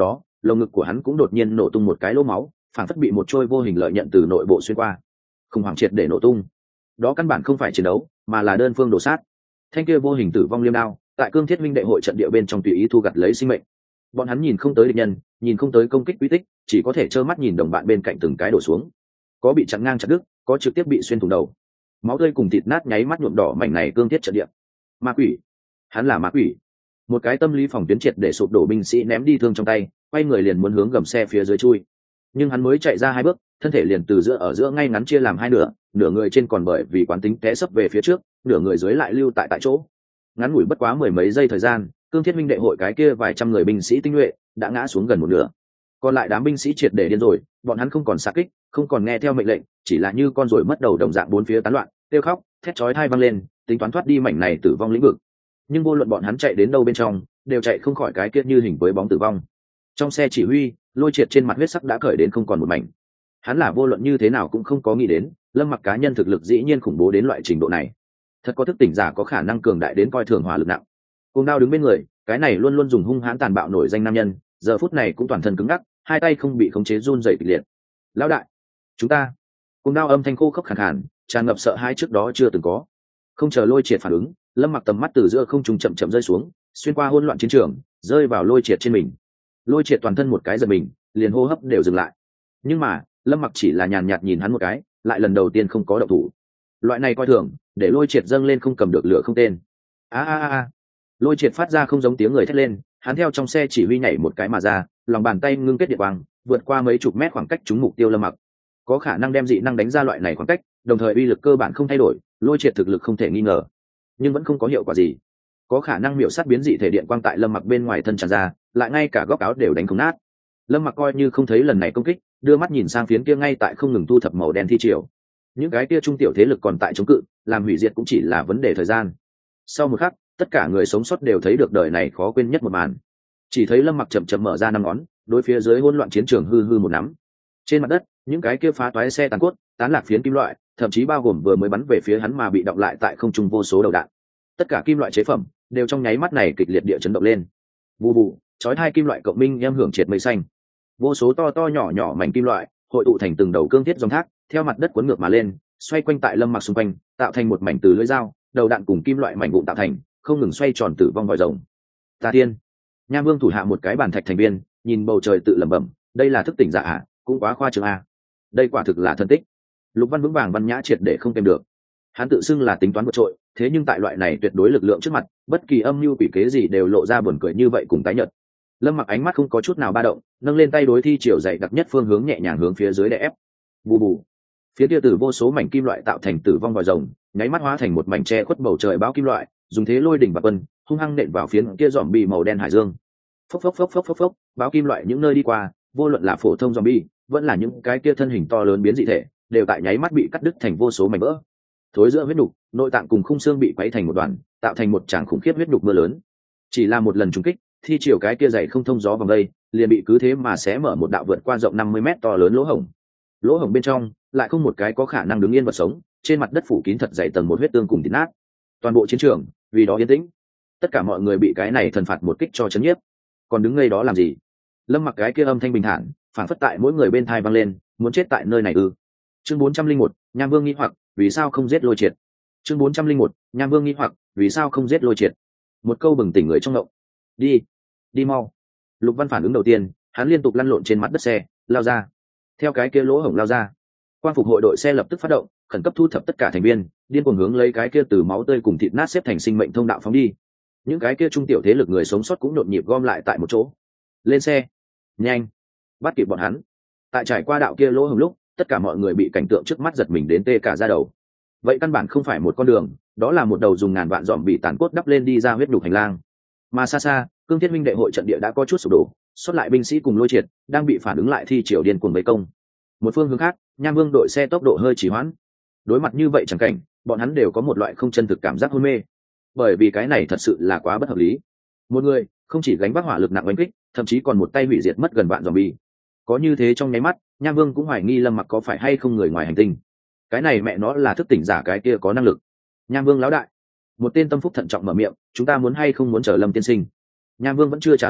lồng ngực của hắn cũng đột nhiên nổ tung một cái lỗ máu, phản phất bị một trôi vô hình lợi nhận từ nội bộ xuyên qua. Khủng hoảng triệt để nổ tung. Đó căn bản không phải chiến đấu, mà là đơn phương đổ sát. Thanh kia vô hình tử vong liêm đao, tại Cương Thiết Minh đệ hội trận địa bên trong tùy ý thu gặt lấy sinh mệnh. Bọn hắn nhìn không tới địch nhân, nhìn không tới công kích quy tích, chỉ có thể trơ mắt nhìn đồng bạn bên cạnh từng cái đổ xuống. Có bị chặn ngang chặt đứt, có trực tiếp bị xuyên thủng đầu. Máu tươi cùng thịt nát nháy mắt nhuộm đỏ mảnh này cương thiết trận địa. Ma quỷ, hắn là ma quỷ. Một cái tâm lý phòng tuyến triệt để sụp đổ binh sĩ ném đi thương trong tay, quay người liền muốn hướng gầm xe phía dưới chui. Nhưng hắn mới chạy ra hai bước, thân thể liền từ giữa ở giữa ngay ngắn chia làm hai nửa, nửa người trên còn bởi vì quán tính té sấp về phía trước, nửa người dưới lại lưu tại tại chỗ. Ngắn ngủi bất quá mười mấy giây thời gian, Cương Thiết Minh đệ hội cái kia vài trăm người binh sĩ tinh nhuệ đã ngã xuống gần một nửa. Còn lại đám binh sĩ triệt để điên rồi, bọn hắn không còn xạ kích, không còn nghe theo mệnh lệnh, chỉ là như con ruồi mất đầu đồng dạng bốn phía tán loạn, kêu khóc, thét chói tai vang lên, tính toán thoát đi mảnh này tử vong lĩnh vực. Nhưng vô luận bọn hắn chạy đến đâu bên trong, đều chạy không khỏi cái kia như hình với bóng tử vong. Trong xe chỉ huy, Lôi Triệt trên mặt huyết sắc đã cởi đến không còn một mảnh. Hắn là vô luận như thế nào cũng không có nghĩ đến, Lâm Mặc cá nhân thực lực dĩ nhiên khủng bố đến loại trình độ này. Thật có thức tỉnh giả có khả năng cường đại đến coi thường hỏa lực nặng. Cùng Đao đứng bên người, cái này luôn luôn dùng hung hãn tàn bạo nổi danh nam nhân, giờ phút này cũng toàn thân cứng ngắc, hai tay không bị khống chế run rẩy kịch liệt. Lão đại, chúng ta. Cùng Đao âm thanh khô khốc khàn khàn, tràn ngập sợ hãi trước đó chưa từng có. Không chờ Lôi Triệt phản ứng, Lâm Mặc tầm mắt từ giữa không trung chậm chậm rơi xuống, xuyên qua hỗn loạn chiến trường, rơi vào Lôi Triệt trên mình. Lôi Triệt toàn thân một cái giật mình, liền hô hấp đều dừng lại. Nhưng mà, Lâm Mặc chỉ là nhàn nhạt nhìn hắn một cái, lại lần đầu tiên không có động thủ. Loại này coi thường, để Lôi Triệt dâng lên không cầm được lửa không tên. A a a. Lôi Triệt phát ra không giống tiếng người thét lên, hắn theo trong xe chỉ huy nhảy một cái mà ra, lòng bàn tay ngưng kết điện quang, vượt qua mấy chục mét khoảng cách trúng mục tiêu Lâm Mặc. Có khả năng đem dị năng đánh ra loại này khoảng cách, đồng thời uy lực cơ bản không thay đổi, Lôi Triệt thực lực không thể nghi ngờ, nhưng vẫn không có hiệu quả gì. Có khả năng miểu sát biến dị thể điện quang tại Lâm Mặc bên ngoài thân tràn ra, lại ngay cả góc áo đều đánh không nát. Lâm Mặc coi như không thấy lần này công kích, đưa mắt nhìn sang phiến kia ngay tại không ngừng thu thập màu đen thi triều. Những cái kia trung tiểu thế lực còn tại chống cự, làm hủy diệt cũng chỉ là vấn đề thời gian. Sau một khắc, tất cả người sống sót đều thấy được đời này khó quên nhất một màn. Chỉ thấy Lâm Mặc chậm chậm mở ra năm ngón, đối phía dưới hỗn loạn chiến trường hư hư một nắm. Trên mặt đất, những cái kia phá toái xe tàn cốt, tán lạc phiến kim loại, thậm chí bao gồm vừa mới bắn về phía hắn mà bị đọng lại tại không trung vô số đầu đạn. Tất cả kim loại chế phẩm đều trong nháy mắt này kịch liệt địa chấn động lên. Vù vù, chói hai kim loại cộng minh em hưởng triệt mây xanh. Vô số to to nhỏ nhỏ mảnh kim loại hội tụ thành từng đầu cương thiết dòng thác, theo mặt đất cuốn ngược mà lên, xoay quanh tại Lâm Mặc xung quanh, tạo thành một mảnh từ lưỡi dao, đầu đạn cùng kim loại mảnh vụn tạo thành, không ngừng xoay tròn tử vong vòi rồng. Ta tiên, Nha Vương thủ hạ một cái bàn thạch thành viên, nhìn bầu trời tự lẩm bẩm, đây là thức tỉnh giả à, cũng quá khoa trương a. Đây quả thực là thần tích. Lục Văn vững vàng văn nhã triệt để không kèm được. Hắn tự xưng là tính toán vượt trội, thế nhưng tại loại này tuyệt đối lực lượng trước mặt, bất kỳ âm mưu quỷ kế gì đều lộ ra buồn cười như vậy cùng tái nhợt. Lâm Mặc ánh mắt không có chút nào ba động, nâng lên tay đối thi chiều dày đặc nhất phương hướng nhẹ nhàng hướng phía dưới đè ép. Bù bù. Phía kia từ vô số mảnh kim loại tạo thành tử vong vòi rồng, nháy mắt hóa thành một mảnh che khuất bầu trời bão kim loại, dùng thế lôi đỉnh và quân, hung hăng nện vào phiến kia zombie màu đen hải dương. Phốc phốc phốc phốc phốc phốc, bão kim loại những nơi đi qua, vô luận là phổ thông zombie, vẫn là những cái kia thân hình to lớn biến dị thể, đều tại nháy mắt bị cắt đứt thành vô số mảnh vỡ. Thối giữa huyết nục, nội tạng cùng khung xương bị quấy thành một đoàn, tạo thành một tràng khủng khiếp huyết nục mưa lớn. Chỉ là một lần trúng kích, thi chiều cái kia dày không thông gió vòng đây, liền bị cứ thế mà xé mở một đạo vượt qua rộng năm mươi mét to lớn lỗ hổng. Lỗ hổng bên trong lại không một cái có khả năng đứng yên vật sống, trên mặt đất phủ kín thật dày tầng một huyết tương cùng thịt nát. Toàn bộ chiến trường vì đó yên tĩnh, tất cả mọi người bị cái này thần phạt một kích cho chấn nhiếp. Còn đứng ngây đó làm gì? Lâm Mặc cái kia âm thanh bình thản, phản phất tại mỗi người bên thai vang lên, muốn chết tại nơi này ư? Chương bốn trăm linh một, Nham Vương nghi hoặc, vì sao không giết Lôi Triệt? Chương bốn trăm linh một, Nham Vương nghi hoặc, vì sao không giết Lôi Triệt? Một câu bừng tỉnh người trong ngộng. Đi, đi mau. Lục Văn phản ứng đầu tiên, hắn liên tục lăn lộn trên mặt đất xe, lao ra. Theo cái kia lỗ hổng lao ra, Quang phục hội đội xe lập tức phát động, khẩn cấp thu thập tất cả thành viên, điên cuồng hướng lấy cái kia từ máu tươi cùng thịt nát xếp thành sinh mệnh thông đạo phóng đi. Những cái kia trung tiểu thế lực người sống sót cũng nhộn nhịp gom lại tại một chỗ. Lên xe, nhanh, bắt kịp bọn hắn. Tại trải qua đạo kia lỗ hổng lúc, tất cả mọi người bị cảnh tượng trước mắt giật mình đến tê cả da đầu. Vậy căn bản không phải một con đường, đó là một đầu dùng ngàn vạn dòm bị tàn cốt đắp lên đi ra huyết nhục hành lang. Mà xa xa, Cương Thiết Minh đệ hội trận địa đã có chút sụp đổ, xuất lại binh sĩ cùng Lôi Triệt đang bị phản ứng lại thi triều điên cuồng vây công. Một phương hướng khác, Nham Vương đội xe tốc độ hơi trì hoãn. Đối mặt như vậy chẳng cảnh, bọn hắn đều có một loại không chân thực cảm giác hôn mê, bởi vì cái này thật sự là quá bất hợp lý. Một người không chỉ gánh vác hỏa lực nặng oanh kích, thậm chí còn một tay hủy diệt mất gần vạn zombie. Có như thế trong nháy mắt, Nham Vương cũng hoài nghi Lâm Mặc có phải hay không người ngoài hành tinh. Cái này mẹ nó là thức tỉnh giả cái kia có năng lực. Nham Vương lão đại, một tên tâm phúc thận trọng mở miệng, chúng ta muốn hay không muốn chờ Lâm tiên sinh? Nham Vương vẫn chưa trả lời,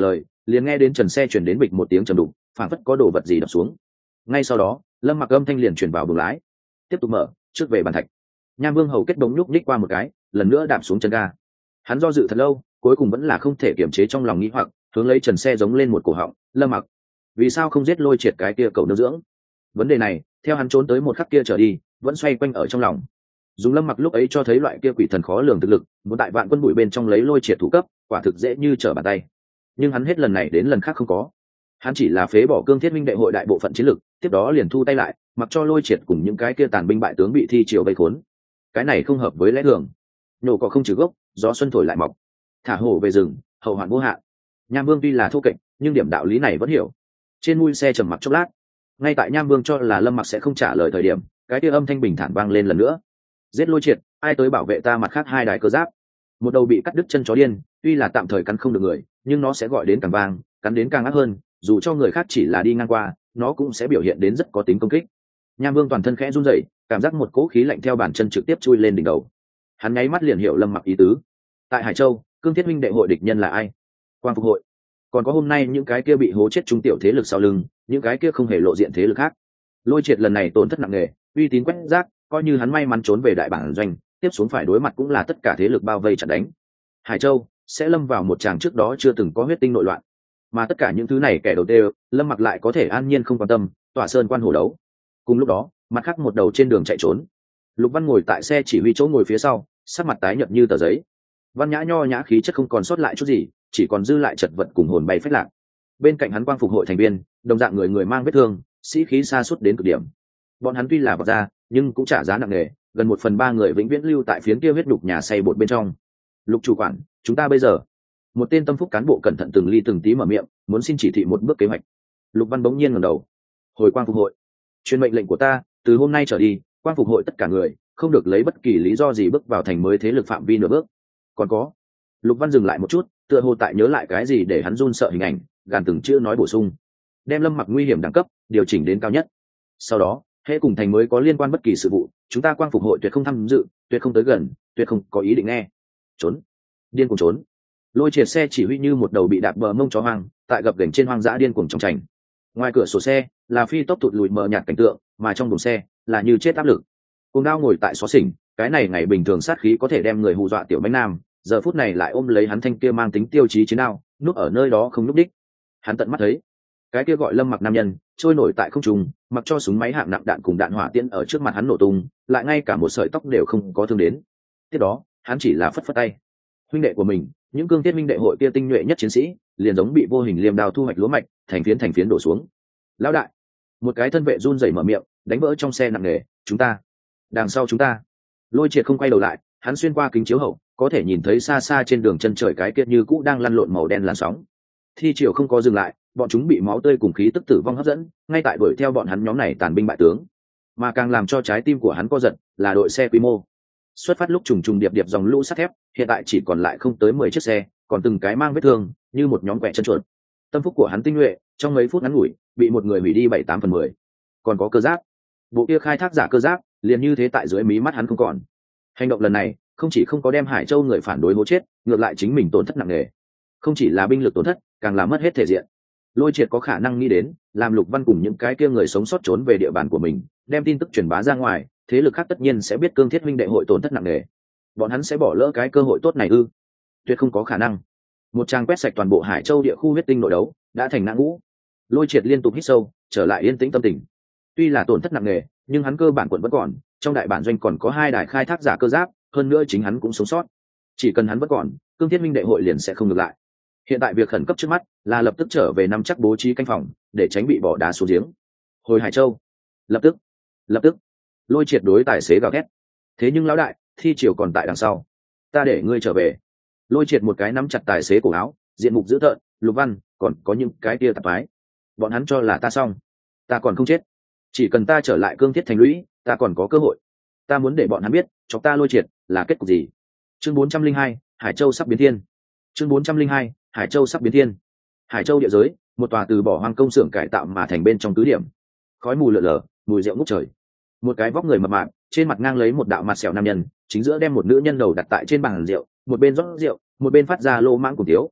liền nghe đến trần xe chuyển đến bịch một tiếng trầm đục, phảng phất có đồ vật gì đập xuống. Ngay sau đó lâm mặc âm thanh liền chuyển vào buồng lái, tiếp tục mở trước về bàn thạch. Nham Vương hầu kết bóng nhúc nhích qua một cái, lần nữa đạp xuống chân ga. Hắn do dự thật lâu, cuối cùng vẫn là không thể kiềm chế trong lòng nghĩ hoặc, hướng lấy trần xe giống lên một cổ họng. Lâm mặc, vì sao không giết Lôi Triệt cái kia cậu nương dưỡng? Vấn đề này theo hắn trốn tới một khắc kia trở đi vẫn xoay quanh ở trong lòng. Dùng Lâm mặc lúc ấy cho thấy loại kia quỷ thần khó lường thực lực, muốn tại vạn quân bụi bên trong lấy Lôi Triệt thủ cấp quả thực dễ như trở bàn tay. Nhưng hắn hết lần này đến lần khác không có, hắn chỉ là phế bỏ Cương Thiết Minh đệ hội đại bộ phận chiến lực, tiếp đó liền thu tay lại, mặc cho Lôi Triệt cùng những cái kia tàn binh bại tướng bị thi triều vây khốn. Cái này không hợp với lẽ thường. Nhổ cỏ không trừ gốc, gió xuân thổi lại mọc, thả hổ về rừng, hậu hoạn vô hạn. Nham Vương tuy là thô kệch, nhưng điểm đạo lý này vẫn hiểu. Trên mui xe trầm mặc chốc lát, ngay tại Nham Vương cho là Lâm mặc sẽ không trả lời thời điểm, cái kia âm thanh bình thản vang lên lần nữa. Giết Lôi Triệt, ai tới bảo vệ ta mặt khác hai đái cơ giáp? Một đầu bị cắt đứt chân chó điên, tuy là tạm thời cắn không được người, nhưng nó sẽ gọi đến càng vang, cắn đến càng ác hơn, dù cho người khác chỉ là đi ngang qua, nó cũng sẽ biểu hiện đến rất có tính công kích. Nham Vương toàn thân khẽ run rẩy, cảm giác một cỗ khí lạnh theo bàn chân trực tiếp chui lên đỉnh đầu. Hắn nháy mắt liền hiểu Lâm mặc ý tứ. Tại Hải Châu, Cương Thiết Minh đệ hội địch nhân là ai? Quang Phục hội. Còn có hôm nay những cái kia bị hố chết trung tiểu thế lực sau lưng, những cái kia không hề lộ diện thế lực khác. Lôi Triệt lần này tổn thất nặng nề, uy tín quét rác, coi như hắn may mắn trốn về đại bản doanh, tiếp xuống phải đối mặt cũng là tất cả thế lực bao vây chặn đánh. Hải Châu sẽ lâm vào một tràng trước đó chưa từng có huyết tinh nội loạn, mà tất cả những thứ này kẻ đầu tiên, Lâm mặc lại có thể an nhiên không quan tâm, tỏa sơn quan hổ đấu. Cùng lúc đó, mặt khác một đầu trên đường chạy trốn, Lục Văn ngồi tại xe chỉ huy chỗ ngồi phía sau, sắc mặt tái nhợt như tờ giấy. Văn nhã nho nhã khí chất không còn sót lại chút gì, chỉ còn dư lại chật vật cùng hồn bay phách lạc. Bên cạnh hắn Quang Phục hội thành viên, đồng dạng người người mang vết thương, sĩ khí sa sút đến cực điểm. Bọn hắn tuy là bật ra, nhưng cũng trả giá nặng nề, gần một phần ba người vĩnh viễn lưu tại phiến kia huyết đục nhà xây bột bên trong. Lục chủ quản, chúng ta bây giờ. Một tên tâm phúc cán bộ cẩn thận từng ly từng tí mở miệng, muốn xin chỉ thị một bước kế hoạch. Lục Văn bỗng nhiên ngẩng đầu. Hồi Quang Phục hội, truyền mệnh lệnh của ta, từ hôm nay trở đi, Quang Phục hội tất cả người không được lấy bất kỳ lý do gì bước vào thành mới thế lực phạm vi nửa bước. Còn có. Lục Văn dừng lại một chút, tựa hồ tại nhớ lại cái gì để hắn run sợ hình ảnh, gàn từng chữ nói bổ sung. Đem Lâm mặc nguy hiểm đẳng cấp điều chỉnh đến cao nhất. Sau đó, hễ cùng thành mới có liên quan bất kỳ sự vụ, chúng ta Quang Phục hội tuyệt không tham dự, tuyệt không tới gần, tuyệt không có ý định nghe. Trốn, điên cuồng trốn. Lôi Triệt xe chỉ huy như một đầu bị đạp bờ mông chó hoang, tại gập ghềnh trên hoang dã điên cuồng trong trành. Ngoài cửa sổ xe là phi tốc thụt lùi mờ nhạt cảnh tượng, mà trong buồng xe là như chết áp lực. Cùng Đao ngồi tại xó xỉnh, cái này ngày bình thường sát khí có thể đem người hù dọa tiểu bánh nam, giờ phút này lại ôm lấy hắn thanh kia mang tính tiêu chí chiến đao, núp ở nơi đó không núp đích. Hắn tận mắt thấy cái kia gọi Lâm mặc nam nhân trôi nổi tại không trung, mặc cho súng máy hạng nặng đạn cùng đạn hỏa tiễn ở trước mặt hắn nổ tung, lại ngay cả một sợi tóc đều không có thương đến. Tiếp đó hắn chỉ là phất phất tay. Huynh đệ của mình, những Cương Thiết Minh đệ hội kia tinh nhuệ nhất chiến sĩ, liền giống bị vô hình liềm đao thu hoạch lúa mạch, thành phiến thành phiến đổ xuống. Lão đại, một cái thân vệ run rẩy mở miệng, đánh vỡ trong xe nặng nề. Chúng ta, đằng sau chúng ta. Lôi Triệt không quay đầu lại, hắn xuyên qua kính chiếu hậu, có thể nhìn thấy xa xa trên đường chân trời cái kia như cũ đang lăn lộn màu đen làn sóng. Thi triều không có dừng lại, bọn chúng bị máu tươi cùng khí tức tử vong hấp dẫn, ngay tại đuổi theo bọn hắn nhóm này tàn binh bại tướng. Mà càng làm cho trái tim của hắn co giật là đội xe quy mô. Xuất phát lúc trùng trùng điệp điệp dòng lũ sắt thép, hiện tại chỉ còn lại không tới mười chiếc xe, còn từng cái mang vết thương, như một nhóm quẹ chân chuột. Tâm phúc của hắn tinh nhuệ, trong mấy phút ngắn ngủi, bị một người hủy đi bảy tám phần mười. Còn có cơ giáp, bộ kia khai thác giả cơ giáp, liền như thế tại dưới mí mắt hắn không còn. Hành động lần này, không chỉ không có đem Hải Châu người phản đối hố chết, ngược lại chính mình tổn thất nặng nề. Không chỉ là binh lực tổn thất, càng làm mất hết thể diện. Lôi Triệt có khả năng nghĩ đến, làm Lục Văn cùng những cái kia người sống sót trốn về địa bàn của mình, đem tin tức truyền bá ra ngoài, thế lực khác tất nhiên sẽ biết Cương Thiết Minh đệ hội tổn thất nặng nề. Bọn hắn sẽ bỏ lỡ cái cơ hội tốt này ư? Tuyệt không có khả năng. Một trang quét sạch toàn bộ Hải Châu địa khu huyết tinh nội đấu, đã thành ngã ngũ. Lôi Triệt liên tục hít sâu, trở lại yên tĩnh tâm tình. Tuy là tổn thất nặng nề, nhưng hắn cơ bản quận vẫn còn, trong đại bản doanh còn có hai đài khai thác giả cơ giáp, hơn nữa chính hắn cũng sống sót. Chỉ cần hắn vẫn còn, Cương Thiết Minh đệ hội liền sẽ không ngược lại. Hiện tại việc khẩn cấp trước mắt là lập tức trở về nắm chắc bố trí canh phòng, để tránh bị bỏ đá xuống giếng. Hồi Hải Châu, lập tức, lập tức. Lôi Triệt đối tài xế gào thét. Thế nhưng lão đại, thi triều còn tại đằng sau, ta để ngươi trở về. Lôi Triệt một cái nắm chặt tài xế cổ áo, diện mục dữ tợn. Lục Văn, còn có những cái kia tạp ái, bọn hắn cho là ta xong, ta còn không chết. Chỉ cần ta trở lại Cương Thiết thành lũy, ta còn có cơ hội. Ta muốn để bọn hắn biết, chọc ta Lôi Triệt là kết cục gì. Chương bốn trăm linh hai, Hải Châu sắp biến thiên. Chương bốn trăm linh hai, Hải Châu sắp biến thiên. Hải Châu địa giới, một tòa từ bỏ hoang công xưởng cải tạo mà thành bên trong cứ điểm. Khói mù lờ lờ, mùi rượu ngút trời. Một cái vóc người mập mạp, trên mặt ngang lấy một đạo mặt sẹo nam nhân, chính giữa đem một nữ nhân đầu đặt tại trên bàn rượu, một bên rót rượu, một bên phát ra lô mãng cùng tiếu.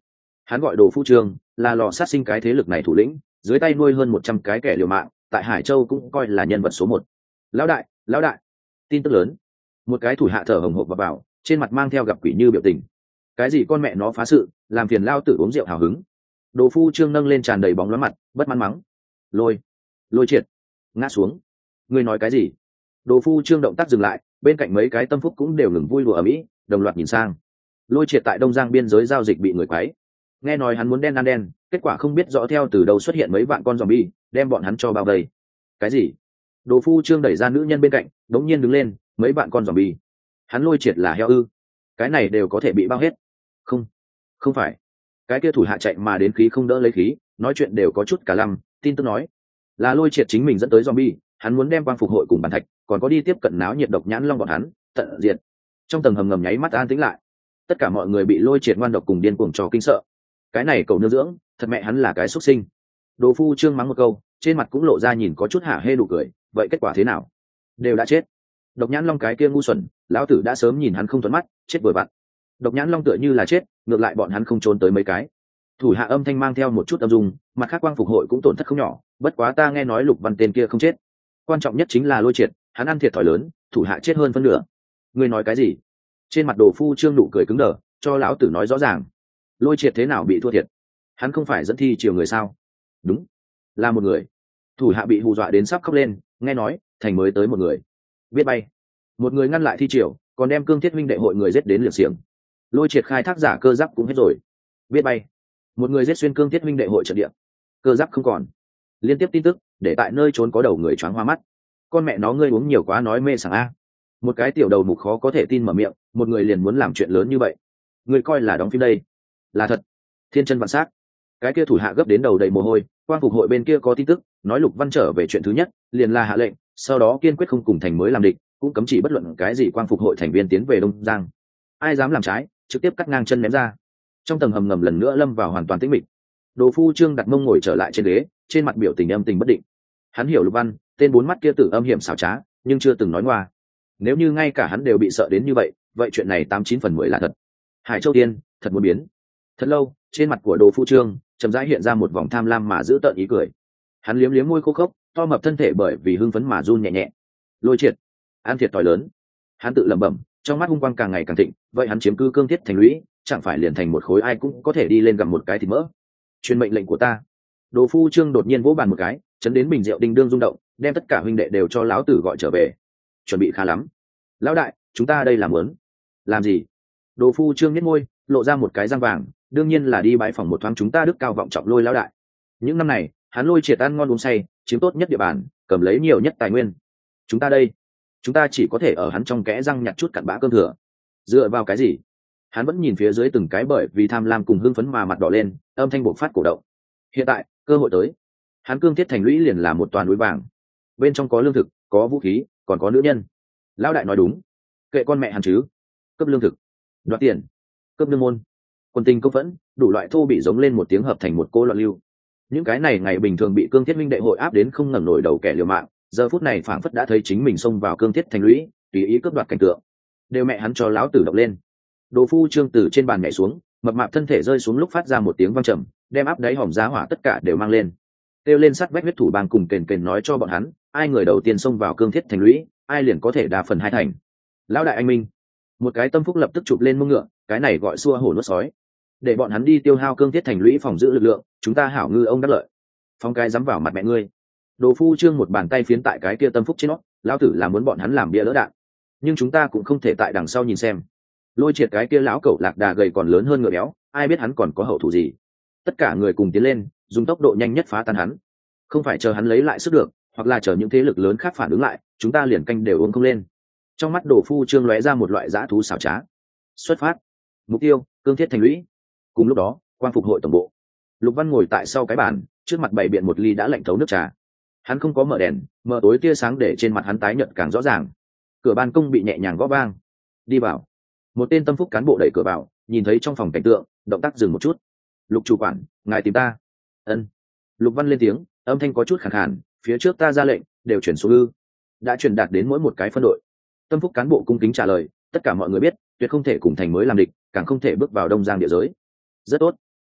Hắn gọi Đồ Phu Trương, là lò sát sinh cái thế lực này thủ lĩnh, dưới tay nuôi hơn một trăm cái kẻ liều mạng, tại Hải Châu cũng coi là nhân vật số một. Lão đại, lão đại, tin tức lớn. Một cái thủ hạ thở hồng hộc vào, vào trên mặt mang theo gặp quỷ như biểu tình. Cái gì con mẹ nó phá sự, làm phiền lao tử uống rượu hào hứng. Đồ Phu Trương nâng lên tràn đầy bóng loáng mặt, bất mãn mắng. Lôi, lôi triệt, ngã xuống. Ngươi nói cái gì? Đồ Phu Trương động tác dừng lại, bên cạnh mấy cái tâm phúc cũng đều ngừng vui đùa ở mỹ, đồng loạt nhìn sang. Lôi triệt tại Đông Giang biên giới giao dịch bị người quấy. Nghe nói hắn muốn đen ăn đen, kết quả không biết rõ theo từ đâu xuất hiện mấy vạn con zombie, đem bọn hắn cho bao vây. Cái gì? Đồ Phu Trương đẩy ra nữ nhân bên cạnh, đống nhiên đứng lên, mấy vạn con zombie. Hắn Lôi triệt là heo ư? Cái này đều có thể bị bao hết? Không, không phải. Cái kia thủ hạ chạy mà đến khí không đỡ lấy khí, nói chuyện đều có chút cả lăm, tin tức nói là Lôi triệt chính mình dẫn tới zombie, hắn muốn đem quang phục hội cùng bàn thạch, còn có đi tiếp cận náo nhiệt độc nhãn long bọn hắn, tận diệt. Trong tầng hầm ngầm nháy mắt an tĩnh lại. Tất cả mọi người bị Lôi triệt ngoan độc cùng điên cuồng trò kinh sợ. Cái này cậu nương dưỡng, thật mẹ hắn là cái xuất sinh. Đồ Phu Trương mắng một câu, trên mặt cũng lộ ra nhìn có chút hả hê nụ cười. Vậy kết quả thế nào? Đều đã chết. Độc nhãn long cái kia ngu xuẩn, lão tử đã sớm nhìn hắn không thuận mắt, chết vừa vặn. Độc nhãn long tựa như là chết, ngược lại bọn hắn không trốn tới mấy cái. Thủ hạ âm thanh mang theo một chút âm dung, mặt khác quang phục hội cũng tổn thất không nhỏ, bất quá ta nghe nói Lục Văn tên kia không chết. Quan trọng nhất chính là Lôi triệt, hắn ăn thiệt thòi lớn, thủ hạ chết hơn phân nửa. Ngươi nói cái gì? Trên mặt Đồ Phu Trương nụ cười cứng đờ, cho lão tử nói rõ ràng. Lôi triệt thế nào bị thua thiệt? Hắn không phải dẫn thi chiều người sao? Đúng, là một người. Thủ hạ bị hù dọa đến sắp khóc lên, nghe nói thành mới tới một người, biết bay. Một người ngăn lại thi triều, còn đem Cương Thiết huynh đệ hội người giết đến liệt xiềng. Lôi triệt khai thác giả cơ giáp cũng hết rồi, biết bay. Một người giết xuyên Cương Thiết huynh đệ hội trận địa, cơ giáp không còn. Liên tiếp tin tức để tại nơi trốn có đầu người choáng hoa mắt. Con mẹ nó, ngươi uống nhiều quá nói mê sảng a. Một cái tiểu đầu mục khó có thể tin mở miệng, một người liền muốn làm chuyện lớn như vậy. Ngươi coi là đóng phim đây? Là thật. Thiên chân vạn s á c. Cái kia thủ hạ gấp đến đầu đầy mồ hôi. Quang phục hội bên kia có tin tức nói Lục Văn trở về, chuyện thứ nhất liền là hạ lệnh, sau đó kiên quyết không cùng thành mới làm địch, cũng cấm chỉ bất luận cái gì Quang phục hội thành viên tiến về Đông Giang. Ai dám làm trái, trực tiếp cắt ngang chân ném ra. Trong tầng hầm ngầm lần nữa lâm vào hoàn toàn tĩnh mịch. Đồ Phu Trương đặt mông ngồi trở lại trên ghế, trên mặt biểu tình âm tình bất định. Hắn hiểu Lục Văn, tên bốn mắt kia tử âm hiểm xảo trá, nhưng chưa từng nói ngoa. Nếu như ngay cả hắn đều bị sợ đến như vậy, vậy chuyện này tám chín phần mười là thật. Hải Châu Tiên thật muốn biến. Thật lâu, trên mặt của Đồ Phu Trương chậm rãi hiện ra một vòng tham lam mà giữ tợn ý cười. Hắn liếm liếm môi khô khốc, to mập thân thể bởi vì hưng phấn mà run nhẹ nhẹ. Lôi triệt, ăn thiệt thòi lớn. Hắn tự lẩm bẩm, trong mắt hung quang càng ngày càng thịnh. Vậy hắn chiếm cư Cương Thiết thành lũy, chẳng phải liền thành một khối ai cũng có thể đi lên gặm một cái thịt mỡ? Truyền mệnh lệnh của ta. Đồ Phu Trương đột nhiên vỗ bàn một cái, chấn đến bình rượu đinh đương rung động, đem tất cả huynh đệ đều cho lão tử gọi trở về. Chuẩn bị khá lắm. Lão đại, chúng ta đây làm muốn làm gì? Đồ Phu Trương nhếch môi, lộ ra một cái răng vàng, đương nhiên là đi bãi phòng một thoáng chúng ta đức cao vọng trọng Lôi lão đại. Những năm này, hắn Lôi triệt ăn ngon uống say, chiếm tốt nhất địa bàn, cầm lấy nhiều nhất tài nguyên. Chúng ta đây, chúng ta chỉ có thể ở hắn trong kẽ răng nhặt chút cặn bã cơm thừa. Dựa vào cái gì? Hắn vẫn nhìn phía dưới từng cái bởi vì tham lam cùng hưng phấn mà mặt đỏ lên, âm thanh bộc phát cổ động. Hiện tại, cơ hội tới. Hắn Cương Thiết thành lũy liền là một toàn núi vàng, bên trong có lương thực, có vũ khí, còn có nữ nhân. Lão đại nói đúng, kệ con mẹ hắn chứ. Cấp lương thực, đoạt tiền, cấp nương môn, quân tình công phẫn, đủ loại thô bị giống lên một tiếng hợp thành một cô loạn lưu. Những cái này ngày bình thường bị Cương Thiết minh đệ hội áp đến không ngẩng nổi đầu kẻ liều mạng, giờ phút này phảng phất đã thấy chính mình xông vào Cương Thiết thành lũy, tùy ý cướp đoạt cảnh tượng. Đều mẹ hắn cho lão tử động lên. Đồ Phu Trương từ trên bàn nhảy xuống, mập mạp thân thể rơi xuống lúc phát ra một tiếng vang trầm, đem áp đáy hòm giá hỏa tất cả đều mang lên. Kêu lên sắt vách huyết thủ bang cùng kền kền nói cho bọn hắn, ai người đầu tiên xông vào Cương Thiết thành lũy, ai liền có thể đa phần hai thành. Lão đại anh minh. Một cái tâm phúc lập tức chụp lên mông ngựa, cái này gọi xua hổ nuốt sói. Để bọn hắn đi tiêu hao Cương Thiết thành lũy phòng giữ lực lượng, chúng ta hảo ngư ông đắc lợi. Phong cái dám vào mặt mẹ ngươi. Đồ Phu Trương một bàn tay phiến tại cái kia tâm phúc trên nó, lão tử là muốn bọn hắn làm bia lỡ đạn, nhưng chúng ta cũng không thể tại đằng sau nhìn xem. Lôi triệt cái kia lão cẩu lạc đà gầy còn lớn hơn ngựa béo, ai biết hắn còn có hậu thủ gì. Tất cả người cùng tiến lên, dùng tốc độ nhanh nhất phá tan hắn. Không phải chờ hắn lấy lại sức được, hoặc là chờ những thế lực lớn khác phản ứng lại, chúng ta liền canh đều uống không lên. Trong mắt Đồ Phu Trương lóe ra một loại dã thú xảo trá. Xuất phát, mục tiêu Cương Thiết thành lũy. Cùng lúc đó, Quang phục hội tổng bộ, Lục Văn ngồi tại sau cái bàn, trước mặt bày biện một ly đã lạnh thấu nước trà. Hắn không có mở đèn, mở tối tia sáng để trên mặt hắn tái nhợt càng rõ ràng. Cửa ban công bị nhẹ nhàng gõ vang. Đi vào. Một tên tâm phúc cán bộ đẩy cửa vào, nhìn thấy trong phòng cảnh tượng, động tác dừng một chút. Lục chủ quản, ngài tìm ta. Ân. Lục Văn lên tiếng, âm thanh có chút khàn khàn, phía trước ta ra lệnh đều chuyển số ư? Đã truyền đạt đến mỗi một cái phân đội. Tâm phúc cán bộ cung kính trả lời, tất cả mọi người biết tuyệt không thể cùng thành mới làm địch, càng không thể bước vào Đông Giang địa giới. Rất tốt.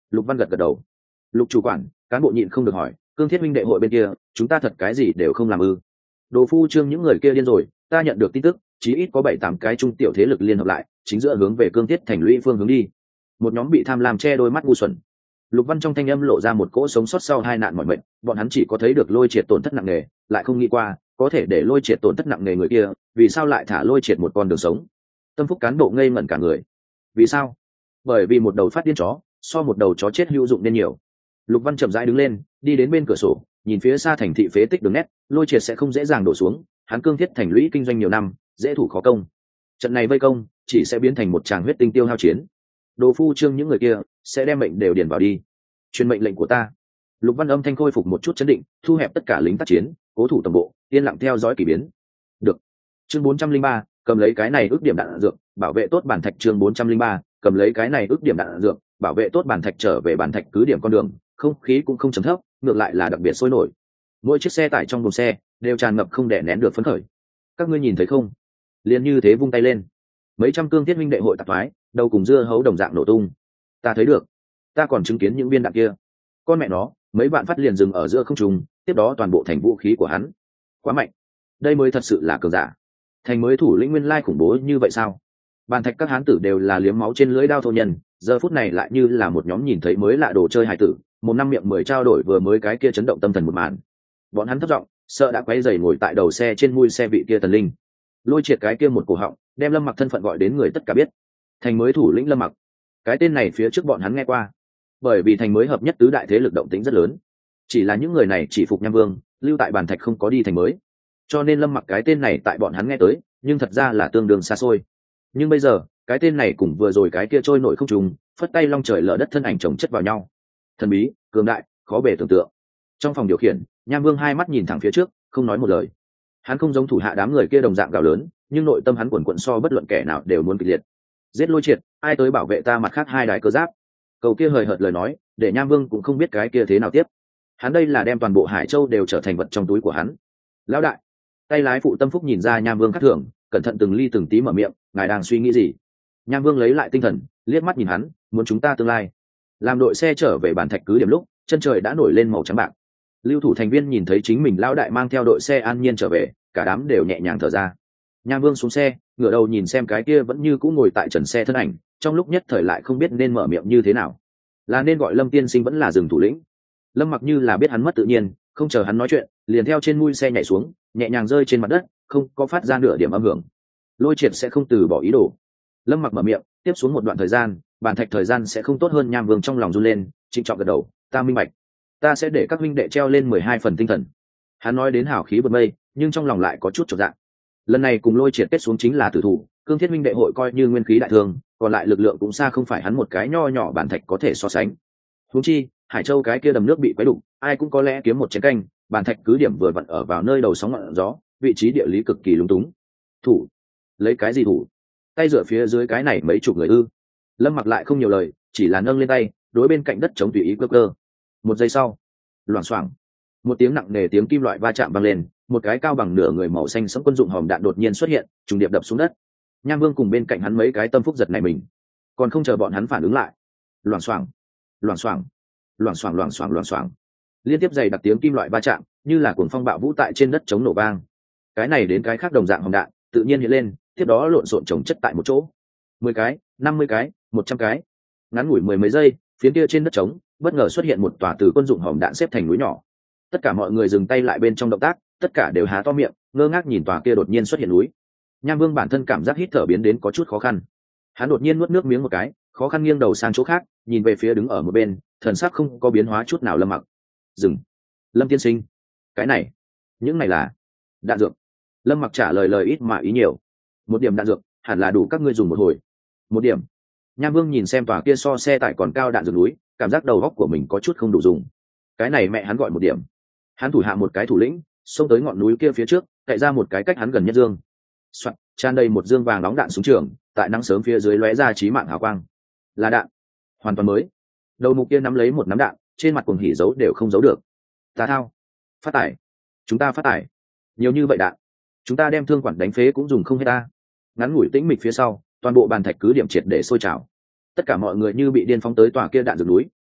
Lục Văn gật gật đầu. Lục chủ quản, cán bộ nhịn không được hỏi, cương thiết minh đệ hội bên kia chúng ta thật cái gì đều không làm ư? Đồ phu trương những người kia điên rồi, ta nhận được tin tức chí ít có bảy tám cái trung tiểu thế lực liên hợp lại chính giữa hướng về cương thiết thành lũy phương hướng đi. Một nhóm bị tham lam che đôi mắt ngu xuẩn. Lục Văn trong thanh âm lộ ra một cỗ sống sót sau hai nạn mọi mệnh, bọn hắn chỉ có thấy được Lôi Triệt tổn thất nặng nề, lại không nghĩ qua có thể để Lôi Triệt tổn thất nặng nề người kia vì sao lại thả Lôi Triệt một con đường sống. Tâm phúc cán bộ ngây ngẩn cả người. Vì sao? Bởi vì một đầu phát điên chó so một đầu chó chết hữu dụng nên nhiều. Lục Văn chậm rãi đứng lên, đi đến bên cửa sổ, nhìn phía xa thành thị phế tích đường nét, Lôi Triệt sẽ không dễ dàng đổ xuống, hắn cương thiết thành lũy kinh doanh nhiều năm, dễ thủ khó công. Trận này vây công chỉ sẽ biến thành một tràng huyết tinh tiêu hao chiến. Đồ phu trương những người kia sẽ đem mệnh đều điền vào đi. Truyền mệnh lệnh của ta. Lục Văn âm thanh khôi phục một chút chấn định, thu hẹp tất cả lính tác chiến, cố thủ tổng bộ, yên lặng theo dõi kỳ biến. Được. Chương bốn trăm linh ba, cầm lấy cái này ước điểm đạn dược, bảo vệ tốt bản thạch. Chương bốn trăm linh ba, cầm lấy cái này ước điểm đạn dược, bảo vệ tốt bản thạch. Trở về bản thạch cứ điểm con đường, không khí cũng không trầm thấp, ngược lại là đặc biệt sôi nổi. Mỗi chiếc xe tải trong đồn xe đều tràn ngập không đè nén được phấn khởi. Các ngươi nhìn thấy không? Liền như thế vung tay lên, mấy trăm cương thiết minh đệ hội tạp thoái, đầu cùng dưa hấu đồng dạng nổ tung. Ta thấy được, ta còn chứng kiến những viên đạn kia. Con mẹ nó, mấy bạn phát liền dừng ở giữa không trung, tiếp đó toàn bộ thành vũ khí của hắn. Quá mạnh, đây mới thật sự là cường giả. Thành mới thủ lĩnh nguyên lai khủng bố như vậy sao? Bàn thạch các hán tử đều là liếm máu trên lưỡi đao thô nhân, giờ phút này lại như là một nhóm nhìn thấy mới lạ đồ chơi hài tử, một năm miệng mười trao đổi vừa mới cái kia chấn động tâm thần một màn. Bọn hắn thấp giọng, sợ đã quấy rầy ngồi tại đầu xe trên mui xe vị kia thần linh. Lôi Triệt cái kia một cổ họng, đem Lâm Mặc thân phận gọi đến người tất cả biết. Thành mới thủ lĩnh Lâm Mặc. Cái tên này phía trước bọn hắn nghe qua, bởi vì thành mới hợp nhất tứ đại thế lực động tĩnh rất lớn. Chỉ là những người này chỉ phục Nham Vương, lưu tại bàn thạch không có đi thành mới, cho nên Lâm Mặc cái tên này tại bọn hắn nghe tới, nhưng thật ra là tương đương xa xôi. Nhưng bây giờ, cái tên này cùng vừa rồi cái kia trôi nổi không trùng, phất tay long trời lở đất thân ảnh chồng chất vào nhau. Thần bí, cường đại, khó bề tưởng tượng. Trong phòng điều khiển, Nham Vương hai mắt nhìn thẳng phía trước, không nói một lời. Hắn không giống thủ hạ đám người kia đồng dạng gào lớn, nhưng nội tâm hắn quần quẫn so bất luận kẻ nào đều muốn kịch liệt. Giết Lôi Triệt, ai tới bảo vệ ta mặt khác hai đái cơ giáp? Cầu kia hời hợt lời nói, để Nham Vương cũng không biết cái kia thế nào tiếp. Hắn đây là đem toàn bộ Hải Châu đều trở thành vật trong túi của hắn. Lão đại, tay lái phụ Tâm Phúc nhìn ra Nham Vương khác thường, cẩn thận từng ly từng tí mở miệng, ngài đang suy nghĩ gì? Nham Vương lấy lại tinh thần, liếc mắt nhìn hắn, muốn chúng ta tương lai. Làm đội xe trở về bản thạch cứ điểm lúc, chân trời đã nổi lên màu trắng bạc. Lưu thủ thành viên nhìn thấy chính mình lão đại mang theo đội xe an nhiên trở về, cả đám đều nhẹ nhàng thở ra. Nham Vương xuống xe, ngửa đầu nhìn xem cái kia vẫn như cũ ngồi tại trần xe thân ảnh, trong lúc nhất thời lại không biết nên mở miệng như thế nào, là nên gọi Lâm tiên sinh vẫn là dừng thủ lĩnh. Lâm Mặc như là biết hắn mất tự nhiên, không chờ hắn nói chuyện, liền theo trên mui xe nhảy xuống, nhẹ nhàng rơi trên mặt đất, không có phát ra nửa điểm âm hưởng. Lôi Triệt sẽ không từ bỏ ý đồ. Lâm Mặc mở miệng, tiếp xuống một đoạn thời gian, bản thạch thời gian sẽ không tốt hơn. Nham Vương trong lòng run lên, trịnh trọng gật đầu, ta minh bạch, ta sẽ để các huynh đệ treo lên mười hai phần tinh thần. Hắn nói đến hào khí vượt mây, nhưng trong lòng lại có chút chột dạ. Lần này cùng Lôi Triệt kết xuống chính là tử thủ, cương thiết minh đệ hội coi như nguyên khí đại thương, còn lại lực lượng cũng xa không phải hắn một cái nho nhỏ bản thạch có thể so sánh. Huống chi, Hải Châu cái kia đầm nước bị quấy đục, ai cũng có lẽ kiếm một chén canh, bản thạch cứ điểm vừa vặn ở vào nơi đầu sóng ngọn gió, vị trí địa lý cực kỳ lúng túng. Thủ? Lấy cái gì thủ? Tay dựa phía dưới cái này mấy chục người ư? Lâm Mặc lại không nhiều lời, chỉ là nâng lên tay, đối bên cạnh đất chống tùy ý cơ cơ. Một giây sau, loảng xoảng, một tiếng nặng nề tiếng kim loại va chạm vang lên, một cái cao bằng nửa người màu xanh sẫm quân dụng hòm đạn đột nhiên xuất hiện, trùng điệp đập xuống đất. Nham Vương cùng bên cạnh hắn mấy cái Tâm Phúc giật này mình, còn không chờ bọn hắn phản ứng lại, loảng xoảng, loảng xoảng, loảng xoảng loảng xoảng loảng xoảng, liên tiếp dày đặc tiếng kim loại va chạm, như là cuồng phong bạo vũ tại trên đất chống nổ vang. Cái này đến cái khác đồng dạng hòm đạn, tự nhiên hiện lên, tiếp đó lộn xộn chồng chất tại một chỗ. Mười cái, năm mươi cái, một trăm cái, ngắn ngủi mười mấy giây, phía kia trên đất trống bất ngờ xuất hiện một tòa từ quân dụng hòm đạn xếp thành núi nhỏ. Tất cả mọi người dừng tay lại bên trong động tác, tất cả đều há to miệng, ngơ ngác nhìn tòa kia đột nhiên xuất hiện núi. Nham Vương bản thân cảm giác hít thở biến đến có chút khó khăn, hắn đột nhiên nuốt nước miếng một cái, khó khăn nghiêng đầu sang chỗ khác, nhìn về phía đứng ở một bên, thần sắc không có biến hóa chút nào Lâm Mặc. Dừng. Lâm tiên sinh, cái này, những này là đạn dược. Lâm Mặc trả lời lời ít mà ý nhiều. Một điểm đạn dược, hẳn là đủ các ngươi dùng một hồi. Một điểm. Nham Vương nhìn xem tòa kia so xe tải còn cao đạn dược núi, cảm giác đầu óc của mình có chút không đủ dùng. Cái này mẹ hắn gọi một điểm. Hắn thủ hạ một cái thủ lĩnh, xông tới ngọn núi kia phía trước, cậy ra một cái cách hắn gần nhất dương. Soạn, tràn đầy một dương vàng nóng đạn súng trường, tại nắng sớm phía dưới lóe ra chí mạng hào quang. Là đạn, hoàn toàn mới. Đầu mục kia nắm lấy một nắm đạn, trên mặt cuồng hỉ giấu đều không giấu được. Ta thao, phát tải, chúng ta phát tải, nhiều như vậy đạn, chúng ta đem thương quản đánh phế cũng dùng không hết ta. Ngắn ngủi tĩnh mịch phía sau, toàn bộ bàn thạch cứ điểm triệt để sôi trào. Tất cả mọi người như bị điên phóng tới tòa kia đạn rừng núi,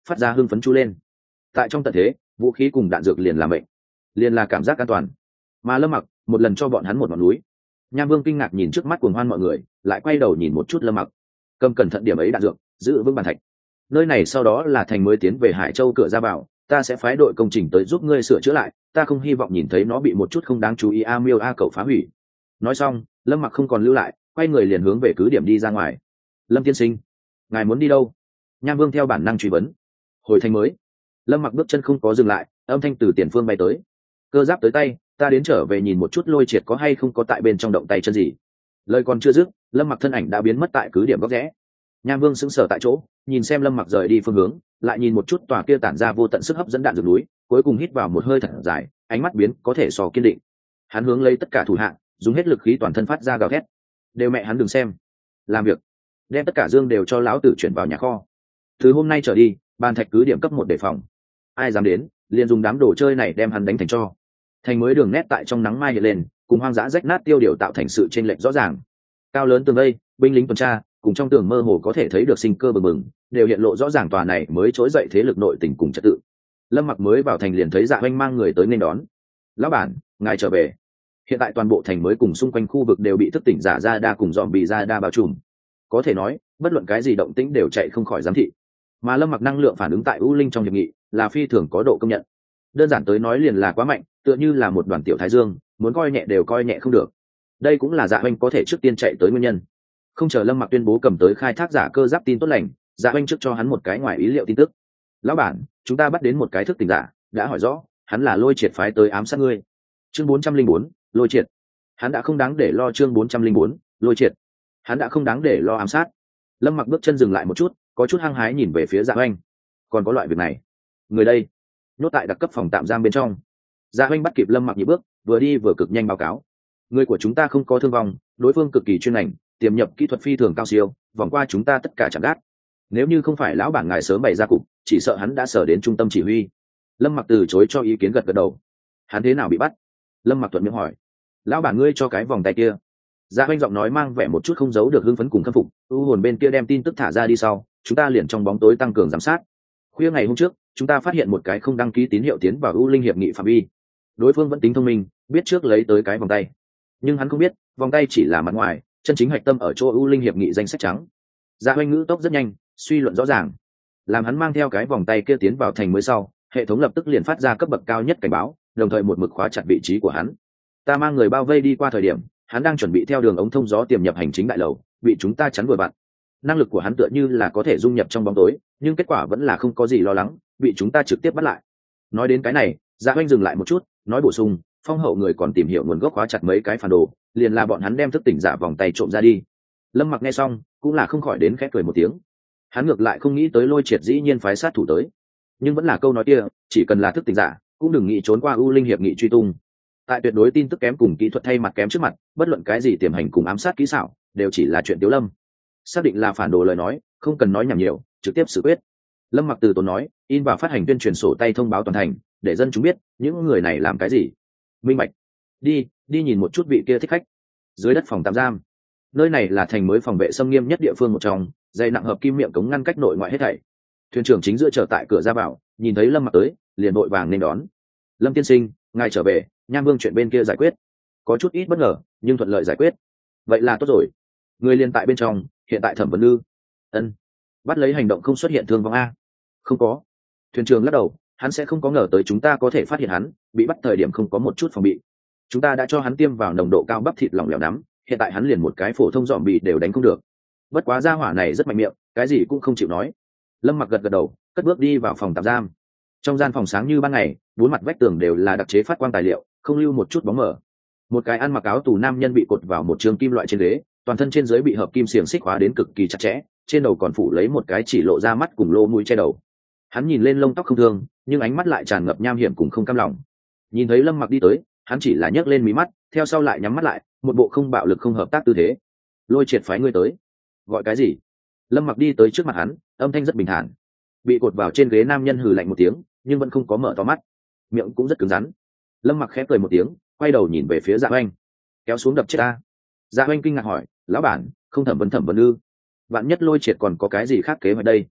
phát ra hưng phấn chu lên. Tại trong tận thế, vũ khí cùng đạn dược liền là mệnh, liền là cảm giác an toàn. Mà Lâm Mặc một lần cho bọn hắn một ngọn núi. Nham Vương kinh ngạc nhìn trước mắt cuồng hoan mọi người, lại quay đầu nhìn một chút Lâm Mặc. Cầm cẩn thận điểm ấy đạn dược, giữ vững bàn thạch. Nơi này sau đó là thành mới tiến về Hải Châu cửa ra vào, ta sẽ phái đội công trình tới giúp ngươi sửa chữa lại, ta không hy vọng nhìn thấy nó bị một chút không đáng chú ý a miêu a cậu phá hủy. Nói xong, Lâm Mặc không còn lưu lại, quay người liền hướng về cứ điểm đi ra ngoài. Lâm tiên sinh, ngài muốn đi đâu? Nham Vương theo bản năng truy vấn. Hồi thành mới. Lâm Mặc bước chân không có dừng lại, âm thanh từ tiền phương bay tới. Cơ giáp tới tay, ta đến trở về nhìn một chút Lôi Triệt có hay không có tại bên trong động tay chân gì. Lời còn chưa dứt, Lâm Mặc thân ảnh đã biến mất tại cứ điểm góc rẽ. Nham Vương sững sờ tại chỗ, nhìn xem Lâm Mặc rời đi phương hướng, lại nhìn một chút tòa kia tản ra vô tận sức hấp dẫn đạn rừng núi, cuối cùng hít vào một hơi thật dài, ánh mắt biến có thể so kiên định. Hắn hướng lấy tất cả thủ hạ, dùng hết lực khí toàn thân phát ra gào thét. Đều mẹ hắn đừng xem, làm việc, đem tất cả dương đều cho lão tử chuyển vào nhà kho. Từ hôm nay trở đi, bàn thạch cứ điểm cấp một đề phòng. Ai dám đến, liền dùng đám đồ chơi này đem hắn đánh thành cho. Thành mới đường nét tại trong nắng mai hiện lên, cùng hoang dã rách nát tiêu điều tạo thành sự chênh lệch rõ ràng. Cao lớn tường vây, binh lính tuần tra, cùng trong tường mơ hồ có thể thấy được sinh cơ bừng bừng, đều hiện lộ rõ ràng tòa này mới trỗi dậy thế lực nội tình cùng trật tự. Lâm Mặc mới vào thành liền thấy Dạ Oanh mang người tới nên đón. Lão bản, ngài trở về. Hiện tại toàn bộ thành mới cùng xung quanh khu vực đều bị thức tỉnh giả ra đa cùng dòm bị ra đa bao trùm. Có thể nói, bất luận cái gì động tĩnh đều chạy không khỏi giám thị. Mà Lâm Mặc năng lượng phản ứng tại U Linh trong hiệp nghị là phi thường có độ công nhận. Đơn giản tới nói liền là quá mạnh, tựa như là một đoàn tiểu thái dương, muốn coi nhẹ đều coi nhẹ không được. Đây cũng là Dạ Oanh có thể trước tiên chạy tới nguyên nhân. Không chờ Lâm Mặc tuyên bố cầm tới khai thác giả cơ giáp tin tốt lành, Dạ Oanh trước cho hắn một cái ngoài ý liệu tin tức. Lão bản, chúng ta bắt đến một cái thức tỉnh giả, đã hỏi rõ, hắn là Lôi Triệt phái tới ám sát ngươi. Chương bốn trăm linh bốn, Lôi Triệt. Hắn đã không đáng để lo chương bốn trăm linh bốn, Lôi Triệt. Hắn đã không đáng để lo ám sát. Lâm Mặc bước chân dừng lại một chút, có chút hăng hái nhìn về phía Dạ Oanh. Còn có loại việc này? Người đây, nhốt tại đặc cấp phòng tạm giam bên trong. Dạ Oanh bắt kịp Lâm Mặc nhịp bước, vừa đi vừa cực nhanh báo cáo. Người của chúng ta không có thương vong, đối phương cực kỳ chuyên ngành, tiềm nhập kỹ thuật phi thường cao siêu, vòng qua chúng ta tất cả chạm gác. Nếu như không phải lão bản ngài sớm bày ra cục, chỉ sợ hắn đã sở đến trung tâm chỉ huy. Lâm Mặc từ chối cho ý kiến gật gật đầu. Hắn thế nào bị bắt? Lâm Mặc thuận miệng hỏi. Lão bản ngươi cho cái vòng tay kia. Dạ Oanh giọng nói mang vẻ một chút không giấu được hưng phấn cùng khâm phục. U hồn bên kia đem tin tức thả ra đi sau, chúng ta liền trong bóng tối tăng cường giám sát. Khuya ngày hôm trước, chúng ta phát hiện một cái không đăng ký tín hiệu tiến vào U Linh hiệp nghị phạm vi. Đối phương vẫn tính thông minh, biết trước lấy tới cái vòng tay, nhưng hắn không biết, vòng tay chỉ là mặt ngoài, chân chính hạch tâm ở chỗ U Linh hiệp nghị danh sách trắng. Dạ Oanh ngữ tốc rất nhanh, suy luận rõ ràng. Làm hắn mang theo cái vòng tay kia tiến vào thành mới sau, hệ thống lập tức liền phát ra cấp bậc cao nhất cảnh báo, đồng thời một mực khóa chặt vị trí của hắn. Ta mang người bao vây đi qua thời điểm, hắn đang chuẩn bị theo đường ống thông gió tiềm nhập hành chính đại lầu, bị chúng ta chắn đuổi vặn. Năng lực của hắn tựa như là có thể dung nhập trong bóng tối, nhưng kết quả vẫn là không có gì lo lắng, bị chúng ta trực tiếp bắt lại. Nói đến cái này, Dạ Oanh dừng lại một chút, nói bổ sung, phong hậu người còn tìm hiểu nguồn gốc khóa chặt mấy cái phản đồ, liền là bọn hắn đem thức tỉnh giả vòng tay trộm ra đi. Lâm Mặc nghe xong, cũng là không khỏi đến khẽ cười một tiếng. Hắn ngược lại không nghĩ tới Lôi Triệt dĩ nhiên phái sát thủ tới, nhưng vẫn là câu nói kia, chỉ cần là thức tỉnh giả, cũng đừng nghĩ trốn qua U Linh hiệp nghị truy tung. Tại tuyệt đối tin tức kém cùng kỹ thuật thay mặt kém trước mặt, bất luận cái gì tiềm hành cùng ám sát kỹ xảo, đều chỉ là chuyện tiểu lâm. Xác định là phản đồ lời nói, không cần nói nhảm nhiều, trực tiếp xử quyết. Lâm Mặc từ tốn nói, in và phát hành tuyên truyền sổ tay thông báo toàn thành, để dân chúng biết những người này làm cái gì. Minh bạch. Đi, đi nhìn một chút vị kia thích khách. Dưới đất phòng tạm giam. Nơi này là thành mới phòng vệ xâm nghiêm nhất địa phương một trong, dây nặng hợp kim miệng cống ngăn cách nội ngoại hết thảy. Thuyền trưởng chính giữa chờ tại cửa ra vào, nhìn thấy Lâm Mặc tới, liền vội vàng nên đón. Lâm tiên sinh, ngài trở về, Nham Vương chuyện bên kia giải quyết. Có chút ít bất ngờ, nhưng thuận lợi giải quyết. Vậy là tốt rồi. Người liên tại bên trong, hiện tại thẩm vấn ư? Ân. Bắt lấy hành động không xuất hiện thương vong a? Không có. Thuyền trưởng lắc đầu, hắn sẽ không có ngờ tới chúng ta có thể phát hiện hắn bị bắt thời điểm không có một chút phòng bị. Chúng ta đã cho hắn tiêm vào nồng độ cao bắp thịt lỏng lẻo nắm, hiện tại hắn liền một cái phổ thông dòm bị đều đánh không được. Bất quá gia hỏa này rất mạnh miệng, cái gì cũng không chịu nói. Lâm Mặc gật gật đầu, cất bước đi vào phòng tạm giam. Trong gian phòng sáng như ban ngày, bốn mặt vách tường đều là đặc chế phát quang tài liệu, không lưu một chút bóng mờ. Một cái ăn mặc áo tù nam nhân bị cột vào một trường kim loại trên ghế, toàn thân trên dưới bị hợp kim xiềng xích khóa đến cực kỳ chặt chẽ, trên đầu còn phủ lấy một cái chỉ lộ ra mắt cùng lỗ mũi che đầu. Hắn nhìn lên lông tóc không thương, nhưng ánh mắt lại tràn ngập nham hiểm cùng không cam lòng. Nhìn thấy Lâm Mặc đi tới, hắn chỉ là nhấc lên mí mắt, theo sau lại nhắm mắt lại, một bộ không bạo lực không hợp tác tư thế. Lôi Triệt phái ngươi tới. Gọi cái gì? Lâm Mặc đi tới trước mặt hắn, âm thanh rất bình thản. Bị cột vào trên ghế nam nhân hừ lạnh một tiếng, nhưng vẫn không có mở to mắt, miệng cũng rất cứng rắn. Lâm Mặc khẽ cười một tiếng, quay đầu nhìn về phía Dạ Oanh. Kéo xuống đập chết ta. Dạ Oanh kinh ngạc hỏi, lão bản, không thẩm vấn thẩm vấn ư? Vạn nhất Lôi Triệt còn có cái gì khác kế hoạch đây?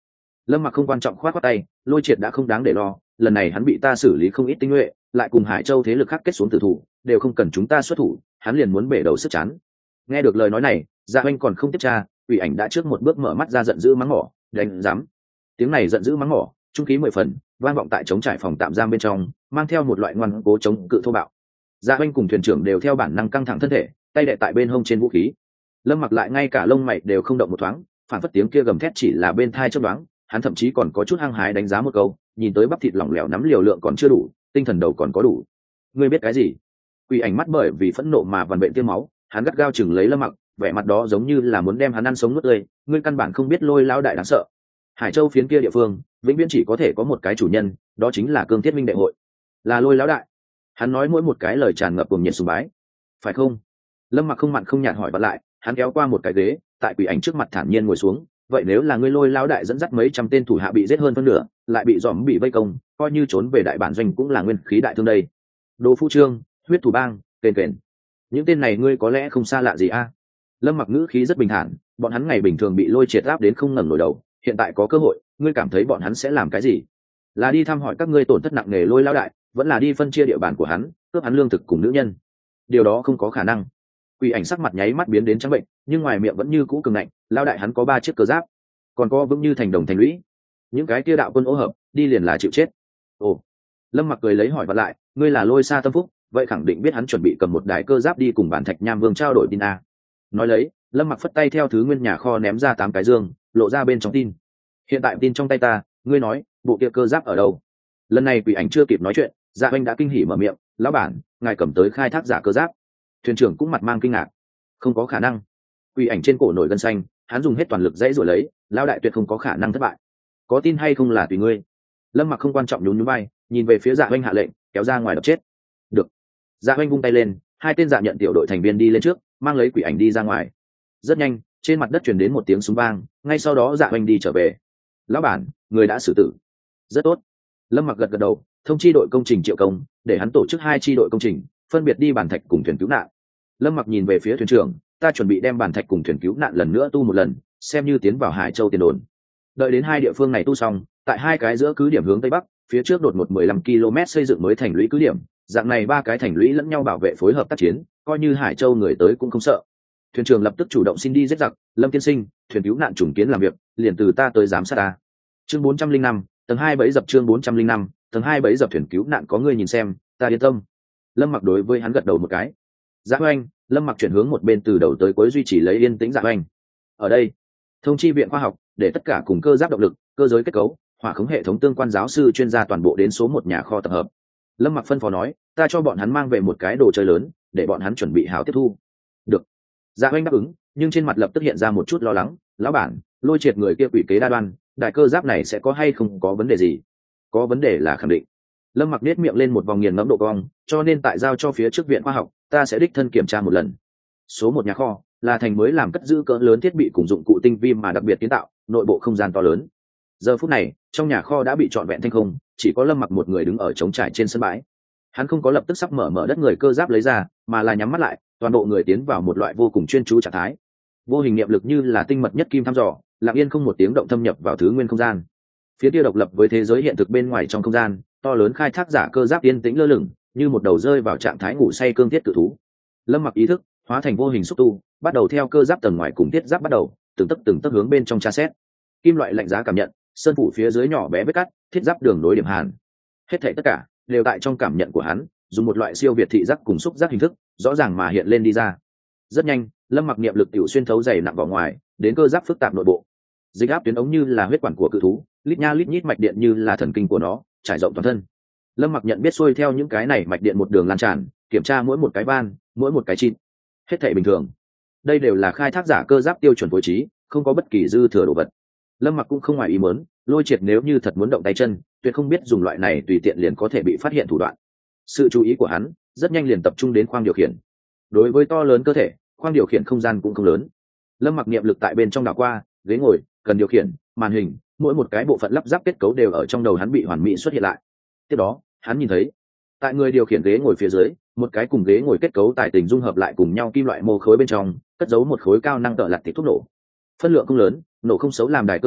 Lâm Mặc không quan trọng khoát khoát tay, Lôi Triệt đã không đáng để lo, lần này hắn bị ta xử lý không ít tinh nhuệ, lại cùng Hải Châu thế lực khác kết xuống tử thủ, đều không cần chúng ta xuất thủ, hắn liền muốn bể đầu sức chán. Nghe được lời nói này, Dạ Oanh còn không tiếp tra, Quỷ Ảnh đã trước một bước mở mắt ra giận dữ mắng mỏ, đánh dám. Tiếng này giận dữ mắng mỏ, trung khí mười phần, vang vọng tại trống trải phòng tạm giam bên trong, mang theo một loại ngoan cố chống cự thô bạo. Dạ Oanh cùng thuyền trưởng đều theo bản năng căng thẳng thân thể, tay đè tại bên hông trên vũ khí. Lâm Mặc lại ngay cả lông mày đều không động một thoáng, phản phất tiếng kia gầm thét chỉ là bên thai chớp đoán, hắn thậm chí còn có chút hăng hái đánh giá một câu, nhìn tới bắp thịt lỏng lẻo nắm liều lượng còn chưa đủ, tinh thần đầu còn có đủ. Ngươi biết cái gì? Quỷ Ảnh mắt bởi vì phẫn nộ mà vằn vện tiêm máu, hắn gắt gao chừng lấy Lâm Mặc, vẻ mặt đó giống như là muốn đem hắn ăn sống nuốt tươi. Ngươi căn bản không biết Lôi lão đại đáng sợ. Hải Châu phiến kia địa phương, vĩnh viễn chỉ có thể có một cái chủ nhân, đó chính là Cương Thiết Minh đệ hội, là Lôi lão đại. Hắn nói mỗi một cái lời tràn ngập cuồng nhiệt sùng bái, phải không? Lâm Mặc không mặn không nhạt hỏi vặn lại, hắn kéo qua một cái ghế, tại Quỷ Ảnh trước mặt thản nhiên ngồi xuống. Vậy nếu là ngươi Lôi lão đại dẫn dắt mấy trăm tên thủ hạ bị giết hơn phân nửa, lại bị dòm bị vây công, coi như trốn về đại bản doanh cũng là nguyên khí đại thương đây. Đồ Phu Trương, Huyết Thủ Bang, kền kền, những tên này ngươi có lẽ không xa lạ gì a? Lâm Mặc ngữ khí rất bình thản, bọn hắn ngày bình thường bị Lôi Triệt áp đến không ngẩng nổi đầu, hiện tại có cơ hội, ngươi cảm thấy bọn hắn sẽ làm cái gì? Là đi thăm hỏi các ngươi tổn thất nặng nề Lôi lão đại, vẫn là đi phân chia địa bàn của hắn, cướp hắn lương thực cùng nữ nhân? Điều đó không có khả năng. Quỷ Ảnh sắc mặt nháy mắt biến đến trắng bệnh, nhưng ngoài miệng vẫn như cũ cường ngạnh, lão đại hắn có ba chiếc cơ giáp, còn có vững như thành đồng thành lũy, những cái kia đạo quân ô hợp, đi liền là chịu chết. Ồ. Lâm Mặc cười lấy hỏi vặn lại, ngươi là Lôi Sa Tâm Phúc, vậy khẳng định biết hắn chuẩn bị cầm một đài cơ giáp đi cùng bản Thạch Nham Vương trao đổi tin a. Nói lấy, Lâm Mặc phất tay theo thứ nguyên nhà kho ném ra tám cái dương, lộ ra bên trong tin. Hiện tại tin trong tay ta, ngươi nói, bộ kia cơ giáp ở đâu? Lần này Quỷ Ảnh chưa kịp nói chuyện, Dạ Oanh đã kinh hỉ mở miệng, lão bản, ngài cầm tới khai thác giả cơ giáp. Thuyền trưởng cũng mặt mang kinh ngạc, không có khả năng. Quỷ Ảnh trên cổ nổi gân xanh, hắn dùng hết toàn lực dãy rồi lấy, lão đại tuyệt không có khả năng thất bại. Có tin hay không là tùy ngươi. Lâm Mặc không quan trọng nhún nhún vai, nhìn về phía Dạ Oanh hạ lệnh, kéo ra ngoài đập chết. Được. Dạ Oanh vung tay lên, hai tên dạ nhận tiểu đội thành viên đi lên trước, mang lấy Quỷ Ảnh đi ra ngoài. Rất nhanh, trên mặt đất truyền đến một tiếng súng vang, ngay sau đó Dạ Oanh đi trở về. Lão bản, người đã xử tử. Rất tốt. Lâm Mặc gật gật đầu, thông chi đội công trình Triệu Công, để hắn tổ chức hai chi đội công trình, phân biệt đi bản thạch cùng thuyền cứu nạn. Lâm Mặc nhìn về phía thuyền trưởng, ta chuẩn bị đem bản thạch cùng thuyền cứu nạn lần nữa tu một lần, xem như tiến vào Hải Châu tiền đồn. Đợi đến hai địa phương này tu xong, tại hai cái giữa cứ điểm hướng tây bắc, phía trước đột một mười lăm ki lô mét xây dựng mới thành lũy cứ điểm, dạng này ba cái thành lũy lẫn nhau bảo vệ phối hợp tác chiến, coi như Hải Châu người tới cũng không sợ. Thuyền trưởng lập tức chủ động xin đi giết giặc, Lâm tiên sinh, thuyền cứu nạn trùng kiến làm việc, liền từ ta tới giám sát ta. Chương bốn trăm linh năm, tầng hai bẫy dập chương bốn trăm linh năm, tầng hai bẫy dập thuyền cứu nạn có người nhìn xem, ta yên tâm. Lâm Mặc đối với hắn gật đầu một cái. Dạ Oanh, Lâm Mặc chuyển hướng một bên từ đầu tới cuối duy trì lấy yên tĩnh Dạ Oanh. Ở đây, thông chi viện khoa học, để tất cả cùng cơ giáp động lực, cơ giới kết cấu, hỏa khống hệ thống tương quan giáo sư chuyên gia toàn bộ đến số một nhà kho tập hợp. Lâm Mặc phân phó nói, ta cho bọn hắn mang về một cái đồ chơi lớn, để bọn hắn chuẩn bị hảo tiếp thu. Được. Dạ Oanh đáp ứng, nhưng trên mặt lập tức hiện ra một chút lo lắng, lão bản, Lôi Triệt người kia quỷ kế đa đoan, đại cơ giáp này sẽ có hay không có vấn đề gì? Có vấn đề là khẳng định. Lâm Mặc nét miệng lên một vòng nghiền ngẫm độ cong, cho nên tại giao cho phía trước viện khoa học, ta sẽ đích thân kiểm tra một lần. Số một nhà kho là thành mới làm cất giữ cỡ lớn thiết bị cùng dụng cụ tinh vi mà đặc biệt kiến tạo, nội bộ không gian to lớn. Giờ phút này, trong nhà kho đã bị trọn vẹn thanh không, chỉ có Lâm Mặc một người đứng ở trống trải trên sân bãi. Hắn không có lập tức sắp mở mở đất người cơ giáp lấy ra, mà là nhắm mắt lại, toàn bộ người tiến vào một loại vô cùng chuyên chú trạng thái. Vô hình niệm lực như là tinh mật nhất kim thăm dò, lặng yên không một tiếng động thâm nhập vào thứ nguyên không gian. Phía kia độc lập với thế giới hiện thực bên ngoài trong không gian, to lớn khai thác giả cơ giáp yên tĩnh lơ lửng, như một đầu rơi vào trạng thái ngủ say cương thiết cự thú. Lâm Mặc ý thức hóa thành vô hình xúc tu, bắt đầu theo cơ giáp tầng ngoài cùng thiết giáp bắt đầu, từng tấc từng tấc hướng bên trong tra xét. Kim loại lạnh giá cảm nhận, sơn phủ phía dưới nhỏ bé vết cắt, thiết giáp đường nối điểm hàn. Hết thảy tất cả đều tại trong cảm nhận của hắn, dùng một loại siêu việt thị giác cùng xúc giác hình thức, rõ ràng mà hiện lên đi ra. Rất nhanh, Lâm Mặc niệm lực tiểu xuyên thấu dày nặng vào ngoài, đến cơ giáp phức tạp nội bộ. Dịch áp tuyến ống như là huyết quản của cự thú, lít nha lít nhít mạch điện như là thần kinh của nó, trải rộng toàn thân. Lâm Mặc nhận biết xuôi theo những cái này mạch điện một đường lan tràn, kiểm tra mỗi một cái van, mỗi một cái chim. Hết thảy bình thường. Đây đều là khai thác giả cơ giáp tiêu chuẩn phối trí, không có bất kỳ dư thừa đồ vật. Lâm Mặc cũng không ngoài ý muốn, Lôi Triệt nếu như thật muốn động tay chân, tuyệt không biết dùng loại này tùy tiện liền có thể bị phát hiện thủ đoạn. Sự chú ý của hắn rất nhanh liền tập trung đến khoang điều khiển. Đối với to lớn cơ thể, khoang điều khiển không gian cũng không lớn. Lâm Mặc niệm lực tại bên trong đảo qua, ghế ngồi, cần điều khiển, màn hình, mỗi một cái bộ phận lắp ráp kết cấu đều ở trong đầu hắn bị hoàn mỹ xuất hiện lại. Tiếp đó, hắn nhìn thấy, tại người điều khiển ghế ngồi phía dưới, một cái cùng ghế ngồi kết cấu tài tình dung hợp lại cùng nhau kim loại mô khối bên trong, cất giấu một khối cao năng tợ lặt thịt thuốc nổ. Phân lượng không lớn, nổ không xấu làm đài cơ giáp,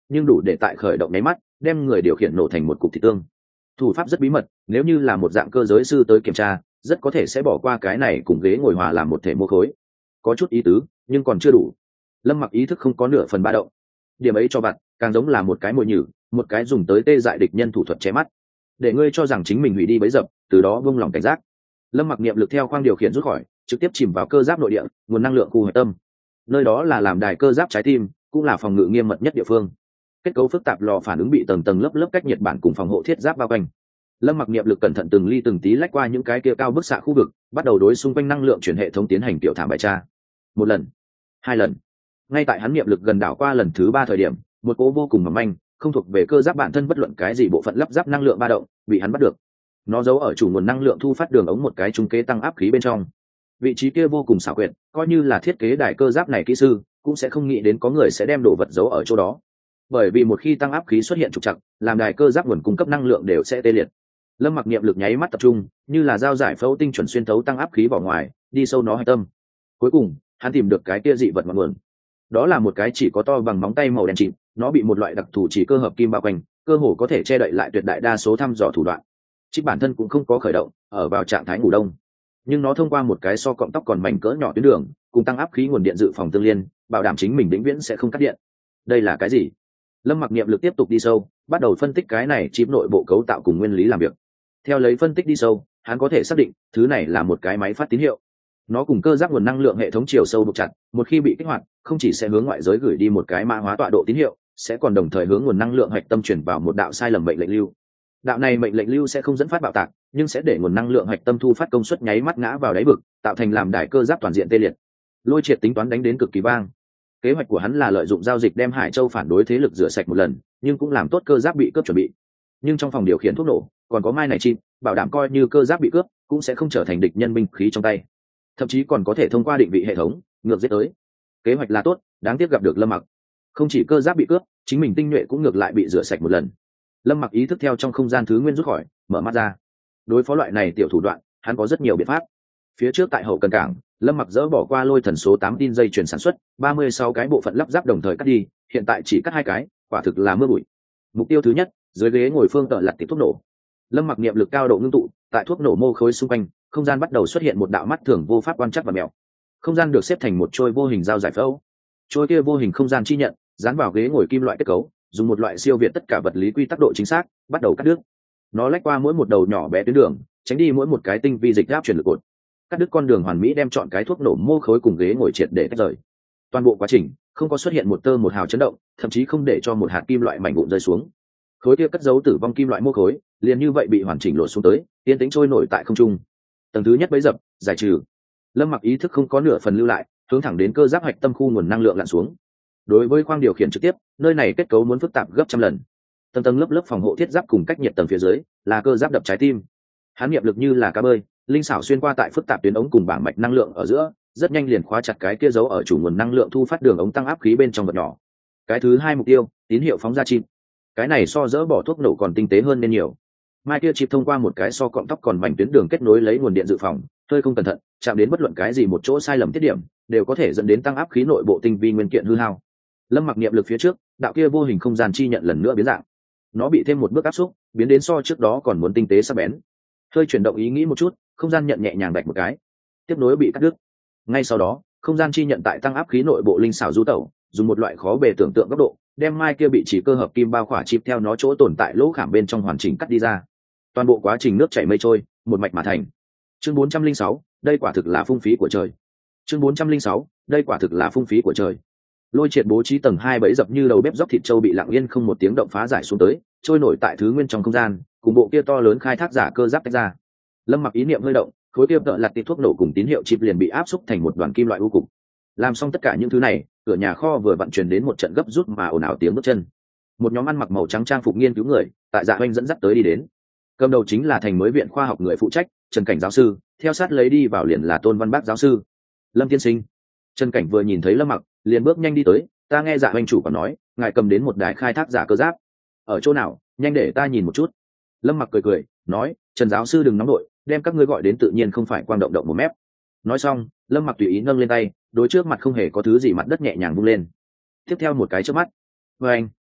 nhưng đủ để tại khởi động nháy mắt đem người điều khiển nổ thành một cục thịt tương. Thủ pháp rất bí mật, nếu như là một dạng cơ giới sư tới kiểm tra rất có thể sẽ bỏ qua cái này cùng ghế ngồi hòa làm một thể mô khối. Có chút ý tứ nhưng còn chưa đủ. Lâm Mặc ý thức không có nửa phần ba động. Điểm ấy cho bạn càng giống là một cái mồi nhử, một cái dùng tới tê dại địch nhân thủ thuật che mắt, để ngươi cho rằng chính mình hủy đi bấy dập, từ đó buông lòng cảnh giác. Lâm Mặc niệm lực theo khoang điều khiển rút khỏi, trực tiếp chìm vào cơ giáp nội địa, nguồn năng lượng khu hoạch tâm. Nơi đó là làm đài cơ giáp trái tim, cũng là phòng ngự nghiêm mật nhất địa phương. Kết cấu phức tạp lò phản ứng bị tầng tầng lớp lớp cách nhiệt bản cùng phòng hộ thiết giáp bao quanh. Lâm Mặc niệm lực cẩn thận từng ly từng tí lách qua những cái kia cao bức xạ khu vực, bắt đầu đối xung quanh năng lượng chuyển hệ thống tiến hành tiểu thảm bài tra. Một lần, hai lần. Ngay tại hắn niệm lực gần đảo qua lần thứ ba thời điểm, một cỗ vô cùng mỏng manh, không thuộc về cơ giáp bản thân bất luận cái gì bộ phận lắp ráp năng lượng ba động, bị hắn bắt được. Nó giấu ở chủ nguồn năng lượng thu phát đường ống một cái trung kế tăng áp khí bên trong. Vị trí kia vô cùng xảo quyệt, coi như là thiết kế đài cơ giáp này kỹ sư cũng sẽ không nghĩ đến có người sẽ đem đồ vật giấu ở chỗ đó. Bởi vì một khi tăng áp khí xuất hiện trục trặc, làm đài cơ giáp nguồn cung cấp năng lượng đều sẽ tê liệt. Lâm Mặc niệm lực nháy mắt tập trung, như là dao giải phẫu tinh chuẩn xuyên thấu tăng áp khí vào ngoài, đi sâu nó hạch tâm. Cuối cùng, hắn tìm được cái kia dị vật ngọn nguồn. Đó là một cái chỉ có to bằng móng tay màu đen chìm, nó bị một loại đặc thù chỉ cơ hợp kim bao quanh, cơ hồ có thể che đậy lại tuyệt đại đa số thăm dò thủ đoạn. Chip bản thân cũng không có khởi động, ở vào trạng thái ngủ đông. Nhưng nó thông qua một cái so cọng tóc còn mảnh cỡ nhỏ tuyến đường, cùng tăng áp khí nguồn điện dự phòng tương liên, bảo đảm chính mình vĩnh viễn sẽ không cắt điện. Đây là cái gì? Lâm Mặc niệm lực tiếp tục đi sâu, bắt đầu phân tích cái này chip nội bộ cấu tạo cùng nguyên lý làm việc. Theo lấy phân tích đi sâu, hắn có thể xác định thứ này là một cái máy phát tín hiệu. Nó cùng cơ giáp nguồn năng lượng hệ thống chiều sâu buộc chặt, một khi bị kích hoạt, không chỉ sẽ hướng ngoại giới gửi đi một cái mã hóa tọa độ tín hiệu, sẽ còn đồng thời hướng nguồn năng lượng hạch tâm chuyển vào một đạo sai lầm mệnh lệnh lưu. Đạo này mệnh lệnh lưu sẽ không dẫn phát bạo tạc, nhưng sẽ để nguồn năng lượng hạch tâm thu phát công suất nháy mắt ngã vào đáy vực, tạo thành làm đài cơ giáp toàn diện tê liệt. Lôi Triệt tính toán đánh đến cực kỳ vang. Kế hoạch của hắn là lợi dụng giao dịch đem Hải Châu phản đối thế lực rửa sạch một lần, nhưng cũng làm tốt cơ giáp bị cướp chuẩn bị. Nhưng trong phòng điều khiển thuốc nổ, còn có mai này chim, bảo đảm coi như cơ giáp bị cướp, cũng sẽ không trở thành địch nhân binh khí trong tay. Thậm chí còn có thể thông qua định vị hệ thống ngược giết tới. Kế hoạch là tốt, đáng tiếc gặp được Lâm Mặc. Không chỉ cơ giáp bị cướp, chính mình tinh nhuệ cũng ngược lại bị rửa sạch một lần. Lâm Mặc ý thức theo trong không gian thứ nguyên rút khỏi, mở mắt ra. Đối phó loại này tiểu thủ đoạn, hắn có rất nhiều biện pháp. Phía trước tại hậu cần cảng, Lâm Mặc dỡ bỏ qua lôi thần số tám tin dây chuyển sản xuất, ba mươi sáu cái bộ phận lắp ráp đồng thời cắt đi, hiện tại chỉ cắt hai cái, quả thực là mưa bụi. Mục tiêu thứ nhất, dưới ghế ngồi phương tợ lật tiệp thuốc nổ. Lâm Mặc niệm lực cao độ ngưng tụ, tại thuốc nổ mô khối xung quanh, không gian bắt đầu xuất hiện một đạo mắt thường vô pháp quan chắc và mèo. Không gian được xếp thành một trôi vô hình dao giải phẫu. Trôi kia vô hình không gian chi nhận, dán vào ghế ngồi kim loại kết cấu, dùng một loại siêu việt tất cả vật lý quy tắc độ chính xác, bắt đầu cắt đứt. Nó lách qua mỗi một đầu nhỏ bé tuyến đường, tránh đi mỗi một cái tinh vi dịch áp truyền lực cột. Cắt đứt con đường hoàn mỹ đem chọn cái thuốc nổ mô khối cùng ghế ngồi triệt để tách rời. Toàn bộ quá trình không có xuất hiện một tơ một hào chấn động, thậm chí không để cho một hạt kim loại mảnh vụn rơi xuống. Khối kia cất giấu tử vong kim loại mô khối, liền như vậy bị hoàn chỉnh lột xuống tới, yên tĩnh trôi nổi tại không trung. Tầng thứ nhất bấy dập, giải trừ. Lâm Mặc ý thức không có nửa phần lưu lại, hướng thẳng đến cơ giáp hạch tâm khu nguồn năng lượng lặn xuống. Đối với khoang điều khiển trực tiếp, nơi này kết cấu muốn phức tạp gấp trăm lần. Tầng tầng lớp lớp phòng hộ thiết giáp cùng cách nhiệt tầng phía dưới là cơ giáp đập trái tim. Hắn niệm lực như là cá bơi, linh xảo xuyên qua tại phức tạp tuyến ống cùng bảng mạch năng lượng ở giữa, rất nhanh liền khóa chặt cái kia giấu ở chủ nguồn năng lượng thu phát đường ống tăng áp khí bên trong vật nhỏ. Cái thứ hai mục tiêu, tín hiệu phóng ra chim. Cái này so dỡ bỏ thuốc nổ còn tinh tế hơn nên nhiều. Mai kia chip thông qua một cái so cọng tóc còn mảnh tuyến đường kết nối lấy nguồn điện dự phòng, hơi không cẩn thận chạm đến bất luận cái gì một chỗ sai lầm tiết điểm, đều có thể dẫn đến tăng áp khí nội bộ tinh vi nguyên kiện hư hao. Lâm Mặc niệm lực phía trước, đạo kia vô hình không gian chi nhận lần nữa biến dạng. Nó bị thêm một bước áp xúc, biến đến so trước đó còn muốn tinh tế sắc bén. Hơi chuyển động ý nghĩ một chút, không gian nhận nhẹ nhàng đạch một cái, tiếp nối bị cắt đứt. Ngay sau đó, không gian chi nhận tại tăng áp khí nội bộ linh xảo du tẩu, dùng một loại khó bề tưởng tượng góc độ, đem mai kia bị chỉ cơ hợp kim bao khỏa chip theo nó chỗ tồn tại lỗ khảm bên trong hoàn chỉnh cắt đi ra. Toàn bộ quá trình nước chảy mây trôi, một mạch mà thành. Chương bốn trăm linh sáu, đây quả thực là phung phí của trời. Chương bốn trăm linh sáu, đây quả thực là phung phí của trời. Lôi Triệt bố trí tầng hai bẫy dập như đầu bếp dốc thịt trâu bị lặng yên không một tiếng động phá giải xuống tới, trôi nổi tại thứ nguyên trong không gian, cùng bộ kia to lớn khai thác giả cơ giáp tách ra. Lâm Mặc ý niệm hơi động, khối kia tợ lật tiệp thuốc nổ cùng tín hiệu chip liền bị áp xúc thành một đoàn kim loại u cục. Làm xong tất cả những thứ này, cửa nhà kho vừa vận chuyển đến một trận gấp rút mà ồn ào tiếng bước chân. Một nhóm ăn mặc màu trắng trang phục nghiên cứu người, tại Dạ Hoành dẫn dắt tới đi đến. Cầm đầu chính là thành mới viện khoa học người phụ trách, Trần Cảnh giáo sư, theo sát lấy đi vào liền là Tôn Văn Bác giáo sư. Lâm tiên sinh. Trần Cảnh vừa nhìn thấy Lâm Mặc, liền bước nhanh đi tới, ta nghe Dạ Hoành chủ còn nói, ngài cầm đến một đài khai thác giả cơ giáp. Ở chỗ nào, nhanh để ta nhìn một chút. Lâm Mặc cười cười, nói, Trần giáo sư đừng nóng nội, đem các ngươi gọi đến tự nhiên không phải quang động động một mép. Nói xong, Lâm Mặc tùy ý nâng lên tay, đối trước mặt không hề có thứ gì mặt đất nhẹ nhàng vung lên. Tiếp theo một cái chớp mắt, và anh,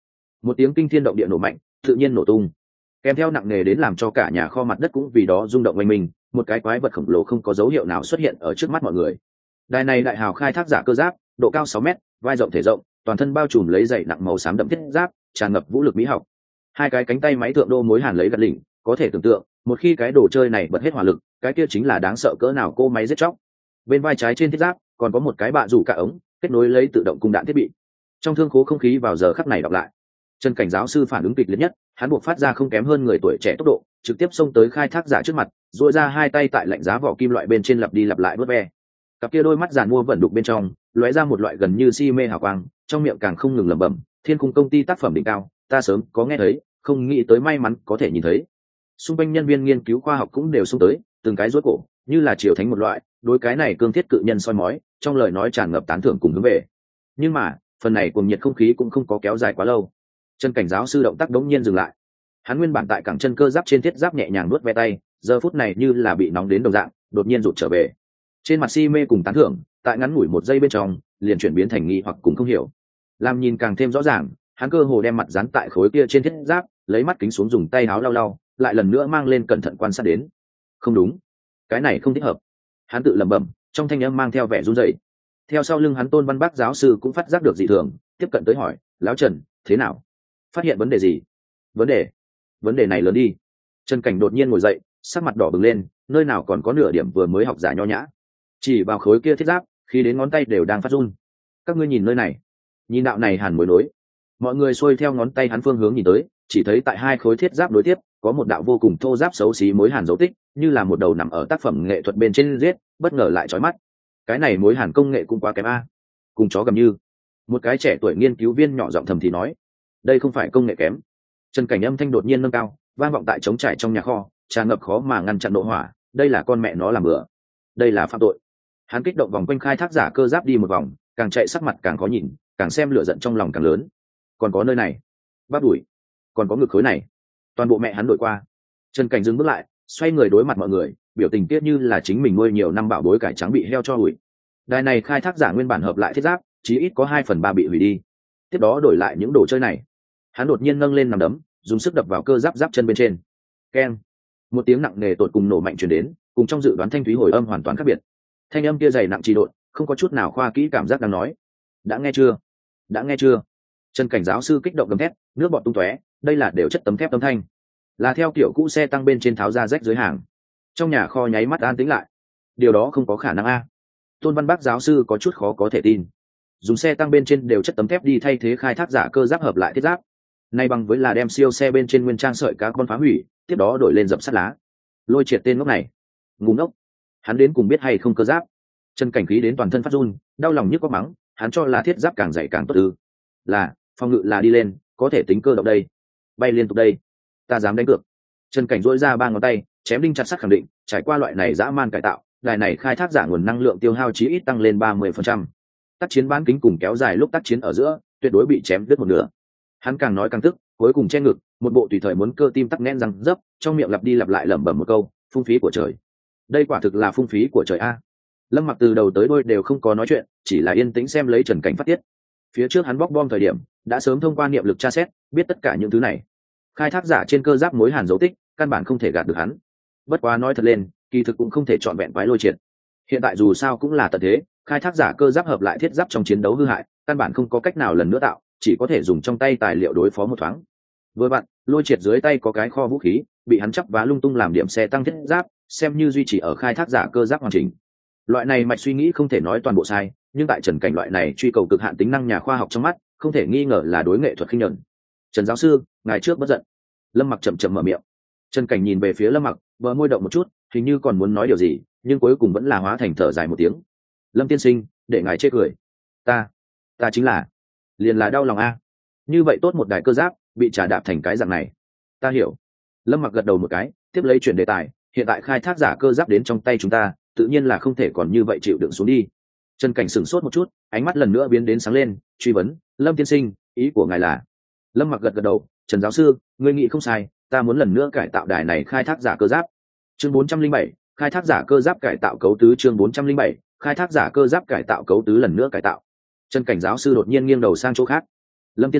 một tiếng kinh thiên động địa nổ mạnh tự nhiên nổ tung, kèm theo nặng nề đến làm cho cả nhà kho mặt đất cũng vì đó rung động quanh mình. Một cái quái vật khổng lồ không có dấu hiệu nào xuất hiện ở trước mắt mọi người. Đài này đại hào khai thác giả cơ giáp, độ cao sáu mét, vai rộng thể rộng, toàn thân bao trùm lấy dày nặng màu xám đậm thiết giáp, tràn ngập vũ lực mỹ học. Hai cái cánh tay máy thượng đô mối hàn lấy gật lỉnh, có thể tưởng tượng một khi cái đồ chơi này bật hết hỏa lực, cái kia chính là đáng sợ cỡ nào cô máy giết chóc. Bên vai trái trên thiết giáp còn có một cái bạ rủ cả ống kết nối lấy tự động cung đạn thiết bị. Trong thương khố không khí vào giờ khắc này đọc lại. Trần Cảnh giáo sư phản ứng kịch liệt nhất, hắn buộc phát ra không kém hơn người tuổi trẻ tốc độ, trực tiếp xông tới khai thác giả trước mặt, duỗi ra hai tay tại lạnh giá vỏ kim loại bên trên lặp đi lặp lại vớt ve. Cặp kia đôi mắt giàn mua vẩn đục bên trong lóe ra một loại gần như si mê hào quang, trong miệng càng không ngừng lẩm bẩm, thiên khung công ty tác phẩm đỉnh cao, ta sớm có nghe thấy, không nghĩ tới may mắn có thể nhìn thấy. Xung quanh nhân viên nghiên cứu khoa học cũng đều xông tới, từng cái rối cổ như là triều thánh một loại, đối cái này cương thiết cự nhân soi mói, trong lời nói tràn ngập tán thưởng cùng hướng về. Nhưng mà phần này cuồng nhiệt không khí cũng không có kéo dài quá lâu. Trần Cảnh giáo sư động tác đống nhiên dừng lại. Hắn nguyên bản tại cẳng chân cơ giáp trên thiết giáp nhẹ nhàng nuốt ve tay, giờ phút này như là bị nóng đến đồng dạng, đột nhiên rụt trở về. Trên mặt si mê cùng tán thưởng, tại ngắn ngủi một giây bên trong, liền chuyển biến thành nghi hoặc cùng không hiểu. Làm nhìn càng thêm rõ ràng, hắn cơ hồ đem mặt dán tại khối kia trên thiết giáp, lấy mắt kính xuống dùng tay áo lau lau, lại lần nữa mang lên cẩn thận quan sát đến. Không đúng, cái này không thích hợp. Hắn tự lẩm bẩm, trong thanh âm mang theo vẻ run rẩy. Theo sau lưng hắn Tôn Văn Bác giáo sư cũng phát giác được dị thường, tiếp cận tới hỏi, lão Trần, thế nào? Phát hiện vấn đề gì? Vấn đề? Vấn đề này lớn đi. Trần Cảnh đột nhiên ngồi dậy, sắc mặt đỏ bừng lên, nơi nào còn có nửa điểm vừa mới học giả nho nhã. Chỉ vào khối kia thiết giáp, khi đến ngón tay đều đang phát run. Các ngươi nhìn nơi này, nhìn đạo này hàn mối nối. Mọi người xuôi theo ngón tay hắn phương hướng nhìn tới, chỉ thấy tại hai khối thiết giáp đối tiếp, có một đạo vô cùng thô giáp xấu xí mối hàn dấu tích, như là một đầu nằm ở tác phẩm nghệ thuật bên trên giết, bất ngờ lại chói mắt. Cái này mối hàn công nghệ cũng quá kém a. Cùng chó gầm như. Một cái trẻ tuổi nghiên cứu viên nhỏ giọng thầm thì nói, đây không phải công nghệ kém. Trần Cảnh âm thanh đột nhiên nâng cao, vang vọng tại trống trải trong nhà kho, tràn ngập khó mà ngăn chặn nộ hỏa. Đây là con mẹ nó làm bừa, đây là phạm tội. Hắn kích động vòng quanh khai thác giả cơ giáp đi một vòng, càng chạy sắc mặt càng khó nhìn, càng xem lửa giận trong lòng càng lớn. Còn có nơi này, bắp đùi, còn có ngực khối này, toàn bộ mẹ hắn đổi qua. Trần Cảnh dừng bước lại, xoay người đối mặt mọi người, biểu tình tiếc như là chính mình nuôi nhiều năm bảo bối cải trắng bị heo cho hủy. Đài này khai thác giả nguyên bản hợp lại thiết giáp, chí ít có hai phần ba bị hủy đi. Tiếp đó đổi lại những đồ chơi này. Hắn đột nhiên nâng lên nằm đấm, dùng sức đập vào cơ giáp giáp chân bên trên. Keng! Một tiếng nặng nề tột cùng nổ mạnh truyền đến, cùng trong dự đoán thanh thúy hồi âm hoàn toàn khác biệt. Thanh âm kia dày nặng trì độn, không có chút nào khoa kỹ cảm giác đang nói. Đã nghe chưa? Đã nghe chưa? Trần Cảnh giáo sư kích động gầm thét, nước bọt tung tóe, đây là đều chất tấm thép tấm thanh, là theo kiểu cũ xe tăng bên trên tháo ra rách dưới hàng. Trong nhà kho nháy mắt an tĩnh lại. Điều đó không có khả năng a. Tôn Văn Bác giáo sư có chút khó có thể tin. Dùng xe tăng bên trên đều chất tấm thép đi thay thế khai thác giả cơ giáp hợp lại thiết giáp, nay bằng với là đem siêu xe bên trên nguyên trang sợi cá con phá hủy, tiếp đó đổi lên dập sắt lá. Lôi triệt tên ngốc này, ngu ngốc. Hắn đến cùng biết hay không cơ giáp? Trần Cảnh khí đến toàn thân phát run, đau lòng nhức có mắng, hắn cho là thiết giáp càng dày càng tốt ư? Là, phòng ngự là đi lên, có thể tính cơ động đây, bay liên tục đây, ta dám đánh cược. Trần Cảnh duỗi ra ba ngón tay, chém đinh chặt sắt khẳng định, trải qua loại này dã man cải tạo, đài này khai thác giả nguồn năng lượng tiêu hao chí ít tăng lên ba mươi phần trăm. Tác chiến bán kính cùng kéo dài lúc tác chiến ở giữa, tuyệt đối bị chém đứt một nửa. Hắn càng nói càng tức, cuối cùng che ngực, một bộ tùy thời muốn cơ tim tắc nghẽn răng dấp, trong miệng lặp đi lặp lại lẩm bẩm một câu, phung phí của trời. Đây quả thực là phung phí của trời a. Lâm Mặc từ đầu tới đuôi đều không có nói chuyện, chỉ là yên tĩnh xem lấy Trần Cảnh phát tiết. Phía trước hắn bóc bom thời điểm, đã sớm thông qua niệm lực tra xét, biết tất cả những thứ này. Khai thác giả trên cơ giáp mối hàn dấu tích, căn bản không thể gạt được hắn. Bất quá nói thật lên, kỳ thực cũng không thể chọn vẹn quái lôi triệt. Hiện tại dù sao cũng là tận thế, khai thác giả cơ giáp hợp lại thiết giáp trong chiến đấu hư hại, căn bản không có cách nào lần nữa tạo, chỉ có thể dùng trong tay tài liệu đối phó một thoáng. Vừa vặn, lôi triệt dưới tay có cái kho vũ khí, bị hắn chắp vá lung tung làm điểm xe tăng thiết giáp, xem như duy trì ở khai thác giả cơ giáp hoàn chỉnh. Loại này mạch suy nghĩ không thể nói toàn bộ sai, nhưng tại Trần Cảnh loại này truy cầu cực hạn tính năng nhà khoa học trong mắt, không thể nghi ngờ là đối nghệ thuật khinh nhẫn. Trần giáo sư, ngài trước bất giận. Lâm Mặc chậm chậm mở miệng. Trần Cảnh nhìn về phía Lâm Mặc, bờ môi động một chút, hình như còn muốn nói điều gì, nhưng cuối cùng vẫn là hóa thành thở dài một tiếng. Lâm tiên sinh, để ngài chê cười. Ta, ta chính là, liền là đau lòng a. Như vậy tốt một đài cơ giáp, bị trả đạp thành cái dạng này. Ta hiểu. Lâm Mặc gật đầu một cái, tiếp lấy chuyển đề tài. Hiện tại khai thác giả cơ giáp đến trong tay chúng ta, tự nhiên là không thể còn như vậy chịu đựng xuống đi. Trần Cảnh sửng sốt một chút, ánh mắt lần nữa biến đến sáng lên, truy vấn, Lâm tiên sinh, ý của ngài là? Lâm Mặc gật gật đầu, Trần giáo sư, ngươi nghĩ không sai, ta muốn lần nữa cải tạo đài này khai thác giả cơ giáp. Chương bốn trăm linh bảy, khai thác giả cơ giáp cải tạo cấu tứ. Chương bốn trăm linh bảy, khai thác giả cơ giáp cải tạo cấu tứ lần nữa cải tạo. Trần Cảnh giáo sư đột nhiên nghiêng đầu sang chỗ khác. Lâm tiên sinh,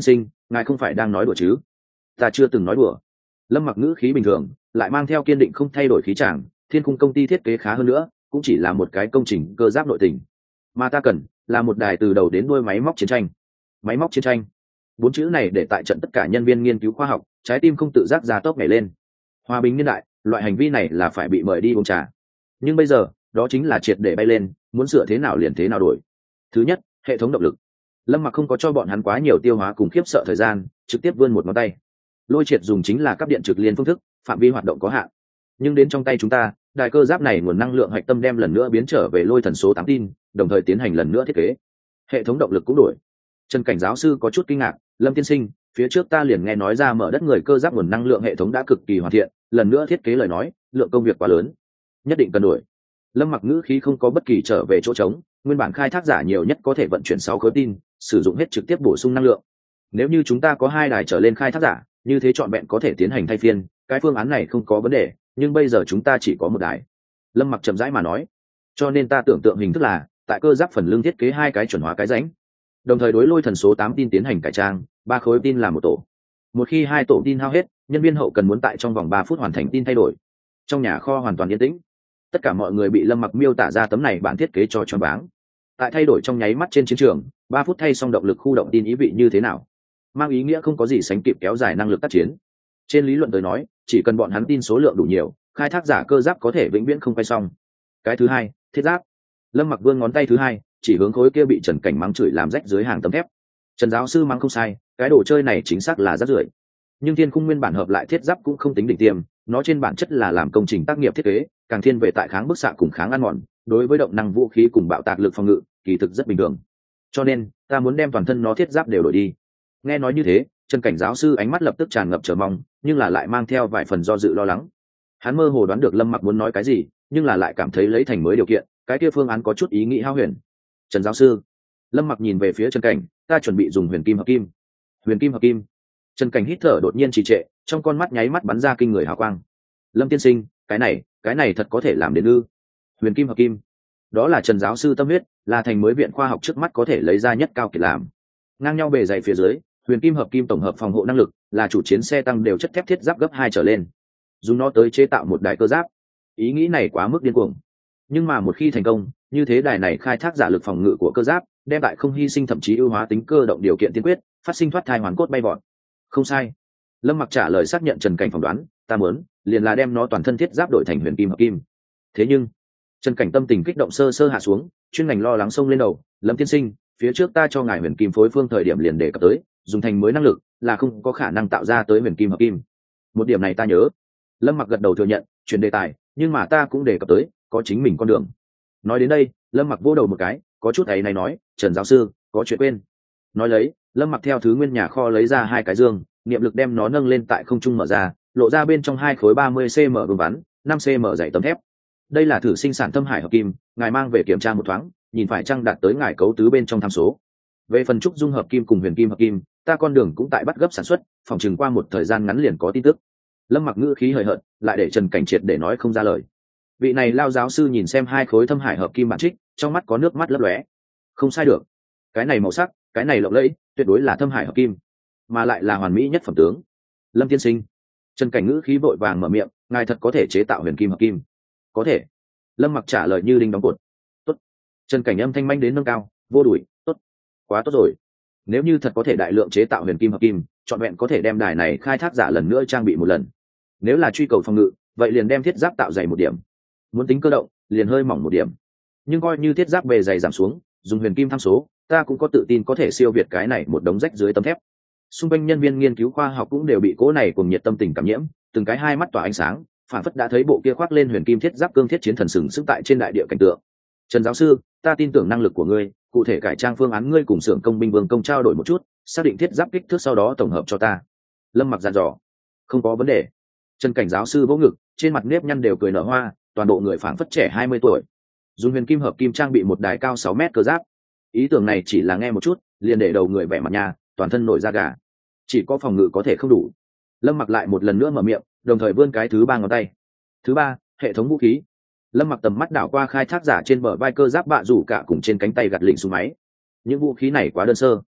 ngài không phải đang nói đùa chứ? Ta chưa từng nói đùa. Lâm Mặc ngữ khí bình thường, lại mang theo kiên định không thay đổi khí tràng. Thiên Cung công ty thiết kế khá hơn nữa, cũng chỉ là một cái công trình cơ giáp nội tình, mà ta cần là một đài từ đầu đến đuôi máy móc chiến tranh. Máy móc chiến tranh, bốn chữ này để tại trận tất cả nhân viên nghiên cứu khoa học trái tim không tự giác ra tốc nhảy lên. Hòa bình niên đại, loại hành vi này là phải bị mời đi uống trà, nhưng bây giờ đó chính là triệt để bay lên, muốn sửa thế nào liền thế nào đổi. Thứ nhất, hệ thống động lực. Lâm Mặc không có cho bọn hắn quá nhiều tiêu hóa cùng khiếp sợ thời gian, trực tiếp vươn một ngón tay. Lôi triệt dùng chính là cấp điện trực liên phương thức, phạm vi hoạt động có hạn, nhưng đến trong tay chúng ta, đài cơ giáp này nguồn năng lượng hạch tâm đem lần nữa biến trở về lôi thần số tám tin, đồng thời tiến hành lần nữa thiết kế. Hệ thống động lực cũng đổi. Trần Cảnh giáo sư có chút kinh ngạc, Lâm tiên sinh, phía trước ta liền nghe nói ra mở đất người cơ giáp nguồn năng lượng hệ thống đã cực kỳ hoàn thiện, lần nữa thiết kế lời nói, lượng công việc quá lớn, nhất định cần đổi. Lâm Mặc ngữ khí không có bất kỳ trở về chỗ trống, nguyên bản khai thác giả nhiều nhất có thể vận chuyển sáu khối tin, sử dụng hết trực tiếp bổ sung năng lượng. Nếu như chúng ta có hai đài trở lên khai thác giả, như thế chọn vẹn có thể tiến hành thay phiên, cái phương án này không có vấn đề, nhưng bây giờ chúng ta chỉ có một đài. Lâm Mặc chậm rãi mà nói, cho nên ta tưởng tượng hình thức là tại cơ giáp phần lưng thiết kế hai cái chuẩn hóa cái rãnh, đồng thời đối lôi thần số tám tin tiến hành cải trang, ba khối tin làm một tổ. Một khi hai tổ tin hao hết, nhân viên hậu cần muốn tại trong vòng ba phút hoàn thành tin thay đổi. Trong nhà kho hoàn toàn yên tĩnh, tất cả mọi người bị Lâm Mặc miêu tả ra tấm này bản thiết kế cho choáng váng. Tại thay đổi trong nháy mắt trên chiến trường, ba phút thay xong động lực khu động tin ý vị như thế nào? Mang ý nghĩa không có gì sánh kịp kéo dài năng lực tác chiến. Trên lý luận tới nói, chỉ cần bọn hắn tin số lượng đủ nhiều, khai thác giả cơ giáp có thể vĩnh viễn không quay xong. Cái thứ hai, thiết giáp. Lâm Mặc vươn ngón tay thứ hai, chỉ hướng khối kia bị Trần Cảnh mắng chửi làm rách dưới hàng tấm thép. Trần giáo sư mắng không sai, cái đồ chơi này chính xác là rác rưởi. Nhưng Thiên Khung nguyên bản hợp lại thiết giáp cũng không tính đỉnh tiêm, nó trên bản chất là làm công trình tác nghiệp thiết kế, càng thiên về tại kháng bức xạ cùng kháng ăn mòn, đối với động năng vũ khí cùng bạo tạc lực phòng ngự, kỳ thực rất bình thường. Cho nên, ta muốn đem toàn thân nó thiết giáp đều đổi đi. Nghe nói như thế, Trần Cảnh giáo sư ánh mắt lập tức tràn ngập chờ mong, nhưng là lại mang theo vài phần do dự lo lắng. Hắn mơ hồ đoán được Lâm Mặc muốn nói cái gì, nhưng là lại cảm thấy lấy thành mới điều kiện, cái kia phương án có chút ý nghĩ hao huyền. Trần giáo sư, Lâm Mặc nhìn về phía Trần Cảnh, ta chuẩn bị dùng huyền kim hợp kim. Huyền kim hợp kim. Trần Cảnh hít thở đột nhiên trì trệ, trong con mắt nháy mắt bắn ra kinh người hào quang. Lâm tiên sinh, cái này, cái này thật có thể làm đến ư? Huyền kim hợp kim, đó là Trần giáo sư tâm huyết, là thành mới viện khoa học trước mắt có thể lấy ra nhất cao kiệt làm. Ngang nhau bề dày phía dưới, huyền kim hợp kim tổng hợp phòng hộ năng lực, là chủ chiến xe tăng đều chất thép thiết giáp gấp hai trở lên. Dùng nó tới chế tạo một đài cơ giáp, ý nghĩ này quá mức điên cuồng. Nhưng mà một khi thành công, như thế đài này khai thác giả lực phòng ngự của cơ giáp, đem lại không hy sinh thậm chí ưu hóa tính cơ động điều kiện tiên quyết, phát sinh thoát thai hoàn cốt bay vọt. Không sai. Lâm Mặc trả lời xác nhận Trần Cảnh phỏng đoán, ta muốn liền là đem nó toàn thân thiết giáp đổi thành huyền kim hợp kim. Thế nhưng Trần Cảnh tâm tình kích động sơ sơ hạ xuống, chuyên ngành lo lắng xông lên đầu. Lâm tiên sinh, phía trước ta cho ngài huyền kim phối phương thời điểm liền đề cập tới, dùng thành mới năng lực là không có khả năng tạo ra tới huyền kim hợp kim. Một điểm này ta nhớ. Lâm Mặc gật đầu thừa nhận, chuyển đề tài, nhưng mà ta cũng đề cập tới, có chính mình con đường. Nói đến đây, Lâm Mặc vô đầu một cái, có chút ấy này nói, Trần giáo sư, có chuyện quên. Nói lấy, Lâm Mặc theo thứ nguyên nhà kho lấy ra hai cái dương, niệm lực đem nó nâng lên tại không trung mở ra, lộ ra bên trong hai khối ba mươi xăng ti mét vương vắn, năm xăng ti mét dày tấm thép. Đây là thử sinh sản thâm hải hợp kim, ngài mang về kiểm tra một thoáng, nhìn phải chăng đạt tới ngài cấu tứ bên trong tham số. Về phần trúc dung hợp kim cùng huyền kim hợp kim, ta con đường cũng tại bắt gấp sản xuất, phòng chừng qua một thời gian ngắn liền có tin tức. Lâm Mặc ngữ khí hời hợt, lại để Trần Cảnh triệt để nói không ra lời. Vị này lao giáo sư nhìn xem hai khối thâm hải hợp kim bản trích, trong mắt có nước mắt lấp lóe. Không sai được, cái này màu sắc, cái này lộng lẫy, tuyệt đối là thâm hải hợp kim, mà lại là hoàn mỹ nhất phẩm tướng. Lâm tiên sinh, Trần Cảnh ngữ khí vội vàng mở miệng, ngài thật có thể chế tạo huyền kim hợp kim? Có thể. Lâm Mặc trả lời như đinh đóng cột. Tốt. Trần Cảnh âm thanh manh đến nâng cao, vô đuổi, tốt, quá tốt rồi. Nếu như thật có thể đại lượng chế tạo huyền kim hợp kim, trọn vẹn có thể đem đài này khai thác giả lần nữa trang bị một lần. Nếu là truy cầu phòng ngự, vậy liền đem thiết giáp tạo dày một điểm. Muốn tính cơ động, liền hơi mỏng một điểm. Nhưng coi như thiết giáp bề dày giảm xuống, dùng huyền kim tham số, ta cũng có tự tin có thể siêu việt cái này một đống rách dưới tấm thép. Xung quanh nhân viên nghiên cứu khoa học cũng đều bị cố này cùng nhiệt tâm tình cảm nhiễm, từng cái hai mắt tỏa ánh sáng, phản phất đã thấy bộ kia khoác lên huyền kim thiết giáp cương thiết chiến thần sừng sững tại trên đại địa cảnh tượng. Trần giáo sư, ta tin tưởng năng lực của ngươi, cụ thể cải trang phương án ngươi cùng xưởng công binh vương công trao đổi một chút, xác định thiết giáp kích thước sau đó tổng hợp cho ta. Lâm Mặc dặn dò. Không có vấn đề. Trần Cảnh giáo sư vỗ ngực, trên mặt nếp nhăn đều cười nở hoa, toàn bộ người phảng phất trẻ hai mươi tuổi. Dùng huyền kim hợp kim trang bị một đài cao sáu mét cơ giáp. Ý tưởng này chỉ là nghe một chút, liền để đầu người vẻ mặt nhà, toàn thân nổi da gà. Chỉ có phòng ngự có thể không đủ. Lâm Mặc lại một lần nữa mở miệng, đồng thời vươn cái thứ ba ngón tay. Thứ ba, hệ thống vũ khí. Lâm Mặc tầm mắt đảo qua khai thác giả trên bờ vai cơ giáp bạ rủ cả cùng trên cánh tay gạt lỉnh súng máy. Những vũ khí này quá đơn sơ,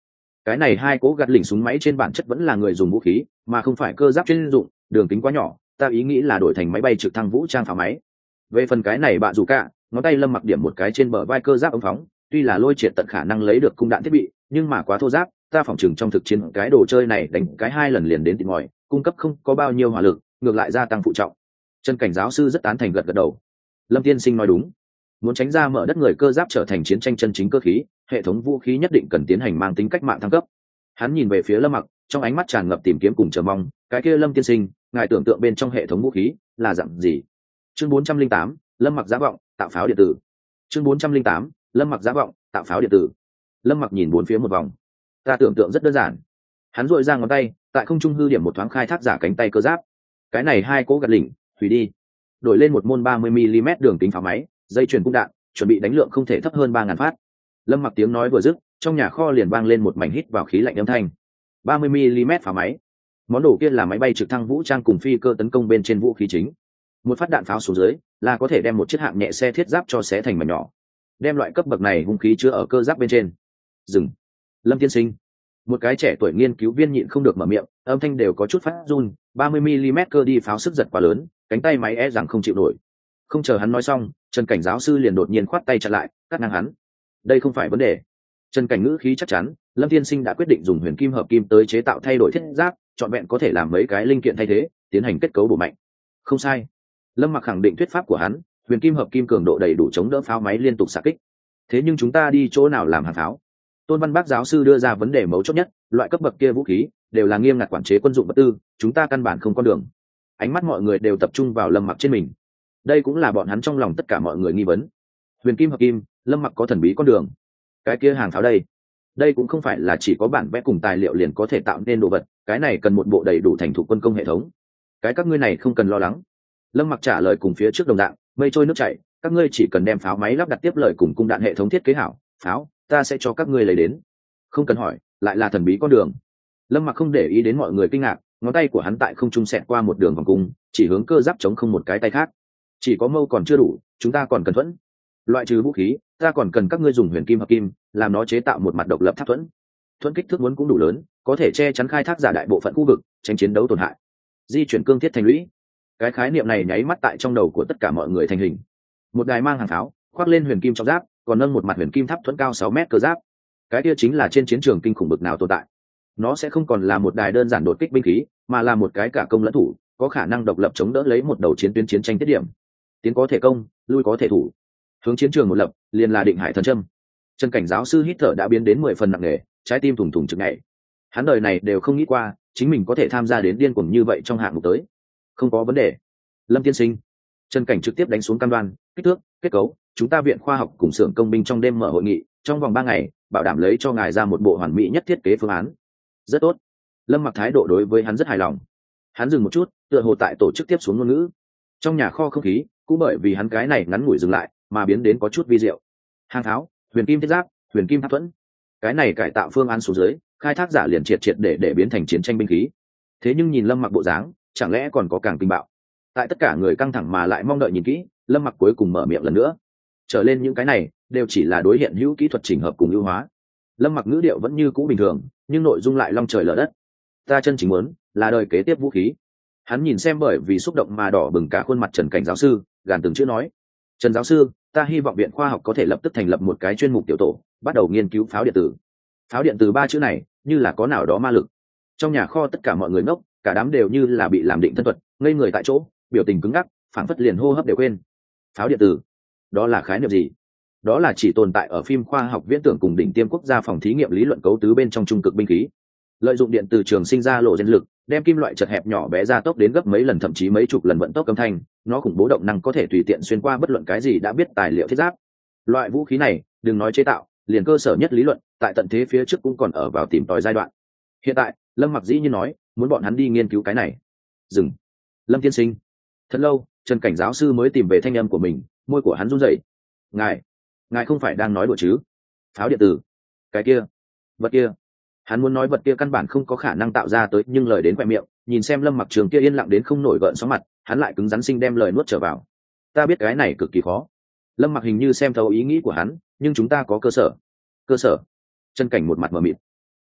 cái này hai cố gạt lỉnh súng máy trên bản chất vẫn là người dùng vũ khí mà không phải cơ giáp chuyên dụng, đường kính quá nhỏ, ta ý nghĩ là đổi thành máy bay trực thăng vũ trang pháo máy. Về phần cái này bạn dù cả, ngón tay Lâm Mặc điểm một cái trên bờ vai cơ giáp ống phóng, tuy là lôi triệt tận khả năng lấy được cung đạn thiết bị, nhưng mà quá thô giáp, ta phỏng chừng trong thực chiến cái đồ chơi này đánh cái hai lần liền đến tìm ngòi, cung cấp không có bao nhiêu hỏa lực, ngược lại gia tăng phụ trọng. Trần Cảnh giáo sư rất tán thành gật gật đầu. Lâm tiên sinh nói đúng, muốn tránh ra mở đất người cơ giáp trở thành chiến tranh chân chính cơ khí, hệ thống vũ khí nhất định cần tiến hành mang tính cách mạng thăng cấp. Hắn nhìn về phía Lâm Mặc, trong ánh mắt tràn ngập tìm kiếm cùng chờ mong, cái kia Lâm tiên sinh, ngài tưởng tượng bên trong hệ thống vũ khí là dạng gì? Chương bốn trăm linh tám, Lâm Mặc giả vọng tạo pháo điện tử. Chương bốn trăm linh tám, Lâm Mặc giả vọng tạo pháo điện tử. Lâm Mặc nhìn bốn phía một vòng. Ta tưởng tượng rất đơn giản. Hắn duỗi ra ngón tay, tại không trung hư điểm một thoáng khai thác giả cánh tay cơ giáp. Cái này hai cố gạt lỉnh, hủy đi. Đổi lên một môn ba mươi mi li mét đường kính pháo máy, dây chuyền cung đạn, chuẩn bị đánh lượng không thể thấp hơn ba ngàn phát. Lâm Mặc tiếng nói vừa dứt, trong nhà kho liền vang lên một mảnh hít vào khí lạnh âm thanh. ba mươi mi li mét pháo máy. Món đồ kia là máy bay trực thăng vũ trang cùng phi cơ tấn công bên trên vũ khí chính. Một phát đạn pháo xuống dưới, là có thể đem một chiếc hạng nhẹ xe thiết giáp cho xé thành mảnh nhỏ. Đem loại cấp bậc này hung khí chứa ở cơ giáp bên trên. Dừng. Lâm tiên sinh. Một cái trẻ tuổi nghiên cứu viên nhịn không được mở miệng, âm thanh đều có chút phát run, ba mươi mi li mét cơ đi pháo sức giật quá lớn, cánh tay máy e rằng không chịu nổi. Không chờ hắn nói xong, Trần Cảnh giáo sư liền đột nhiên khoát tay chặn lại, cắt ngang hắn. Đây không phải vấn đề. Trần Cảnh ngữ khí chắc chắn, Lâm tiên sinh đã quyết định dùng huyền kim hợp kim tới chế tạo thay đổi thiết giáp, chọn vẹn có thể làm mấy cái linh kiện thay thế, tiến hành kết cấu bổ mạnh. Không sai. Lâm Mặc khẳng định thuyết pháp của hắn, huyền kim hợp kim cường độ đầy đủ chống đỡ pháo máy liên tục xạ kích. Thế nhưng chúng ta đi chỗ nào làm hàng pháo? Tôn Văn Bác giáo sư đưa ra vấn đề mấu chốt nhất, loại cấp bậc kia vũ khí đều là nghiêm ngặt quản chế quân dụng vật tư, chúng ta căn bản không có đường. Ánh mắt mọi người đều tập trung vào Lâm Mặc trên mình. Đây cũng là bọn hắn trong lòng tất cả mọi người nghi vấn. Huyền kim hợp kim, Lâm Mặc có thần bí con đường. Cái kia hàng pháo đây, đây cũng không phải là chỉ có bản vẽ cùng tài liệu liền có thể tạo nên đồ vật, cái này cần một bộ đầy đủ thành thục quân công hệ thống. Cái các ngươi này không cần lo lắng. Lâm Mặc trả lời cùng phía trước đồng dạng, mây trôi nước chảy, các ngươi chỉ cần đem pháo máy lắp đặt tiếp lời cùng cung đạn hệ thống thiết kế hảo, pháo ta sẽ cho các ngươi lấy đến. Không cần hỏi, lại là thần bí con đường. Lâm Mặc không để ý đến mọi người kinh ngạc, ngón tay của hắn tại không trung xẹt qua một đường vòng cung, chỉ hướng cơ giáp chống không một cái tay khác. Chỉ có mâu còn chưa đủ, chúng ta còn cần thuẫn. Loại trừ vũ khí, ta còn cần các ngươi dùng huyền kim hợp kim, làm nó chế tạo một mặt độc lập tháp thuẫn. Thuẫn kích thước muốn cũng đủ lớn, có thể che chắn khai thác giả đại bộ phận khu vực, tránh chiến đấu tổn hại. Di chuyển cương thiết thành lũy. Cái khái niệm này nháy mắt tại trong đầu của tất cả mọi người thành hình. Một đài mang hàng pháo, khoác lên huyền kim trong giáp, còn nâng một mặt huyền kim tháp thuẫn cao sáu mét cơ giáp. Cái kia chính là trên chiến trường kinh khủng bực nào tồn tại. Nó sẽ không còn là một đài đơn giản đột kích binh khí, mà là một cái cả công lẫn thủ, có khả năng độc lập chống đỡ lấy một đầu chiến tuyến chiến tranh tiết điểm. Tiến có thể công, lui có thể thủ. Hướng chiến trường một lập, liền là định hải thần châm. Trần Cảnh giáo sư hít thở đã biến đến mười phần nặng nề, trái tim thủng thủng chực nhảy. Hắn đời này đều không nghĩ qua, chính mình có thể tham gia đến điên cuồng như vậy trong hạng mục tới. Không có vấn đề. Lâm tiên sinh. Trần Cảnh trực tiếp đánh xuống cam đoan, kích thước, kết cấu, chúng ta viện khoa học cùng xưởng công binh trong đêm mở hội nghị, trong vòng ba ngày, bảo đảm lấy cho ngài ra một bộ hoàn mỹ nhất thiết kế phương án. Rất tốt. Lâm Mặc thái độ đối với hắn rất hài lòng. Hắn dừng một chút, tựa hồ tại tổ chức tiếp xuống ngôn ngữ. Trong nhà kho không khí, cũng bởi vì hắn cái này ngắn ngủi dừng lại, mà biến đến có chút vi diệu. Hàng tháo, huyền kim thiết giáp, huyền kim tháp thuẫn. Cái này cải tạo phương án số dưới, khai thác giả liền triệt triệt để để biến thành chiến tranh binh khí. Thế nhưng nhìn Lâm Mặc bộ dáng, chẳng lẽ còn có càng kinh bạo? Tại tất cả người căng thẳng mà lại mong đợi nhìn kỹ, Lâm Mặc cuối cùng mở miệng lần nữa. Trở lên những cái này đều chỉ là đối hiện hữu kỹ thuật chỉnh hợp cùng ưu hóa. Lâm Mặc ngữ điệu vẫn như cũ bình thường, nhưng nội dung lại long trời lở đất. Ta chân chính muốn là đời kế tiếp vũ khí. Hắn nhìn xem bởi vì xúc động mà đỏ bừng cả khuôn mặt Trần Cảnh giáo sư, gàn từng chữ nói: Trần giáo sư, ta hy vọng viện khoa học có thể lập tức thành lập một cái chuyên mục tiểu tổ, bắt đầu nghiên cứu pháo điện tử. Pháo điện tử ba chữ này như là có nào đó ma lực. Trong nhà kho tất cả mọi người ngốc, cả đám đều như là bị làm định thân thuật, ngây người tại chỗ, biểu tình cứng ngắc, phảng phất liền hô hấp đều quên. Pháo điện tử, đó là khái niệm gì? Đó là chỉ tồn tại ở phim khoa học viễn tưởng cùng đỉnh tiêm quốc gia phòng thí nghiệm lý luận cấu tứ bên trong trung cực binh khí. Lợi dụng điện từ trường sinh ra lộ gen lực, đem kim loại chật hẹp nhỏ bé ra tốc đến gấp mấy lần thậm chí mấy chục lần vận tốc âm thanh, nó khủng bố động năng có thể tùy tiện xuyên qua bất luận cái gì đã biết tài liệu thiết giáp. Loại vũ khí này, đừng nói chế tạo, liền cơ sở nhất lý luận, tại tận thế phía trước cũng còn ở vào tìm tòi giai đoạn. Hiện tại, Lâm Mặc dĩ như nói, muốn bọn hắn đi nghiên cứu cái này. Dừng. Lâm tiên sinh. Thật lâu, Trần Cảnh giáo sư mới tìm về thanh âm của mình, môi của hắn run rẩy. Ngài, ngài không phải đang nói đùa chứ? Pháo điện tử, cái kia, vật kia. Hắn muốn nói vật kia căn bản không có khả năng tạo ra tới, nhưng lời đến quẹ miệng, nhìn xem Lâm Mặc Trường kia yên lặng đến không nổi gợn sóng mặt, hắn lại cứng rắn sinh đem lời nuốt trở vào. Ta biết cái này cực kỳ khó. Lâm Mặc hình như xem thấu ý nghĩ của hắn, nhưng chúng ta có cơ sở. Cơ sở? Trần Cảnh một mặt mờ mịt.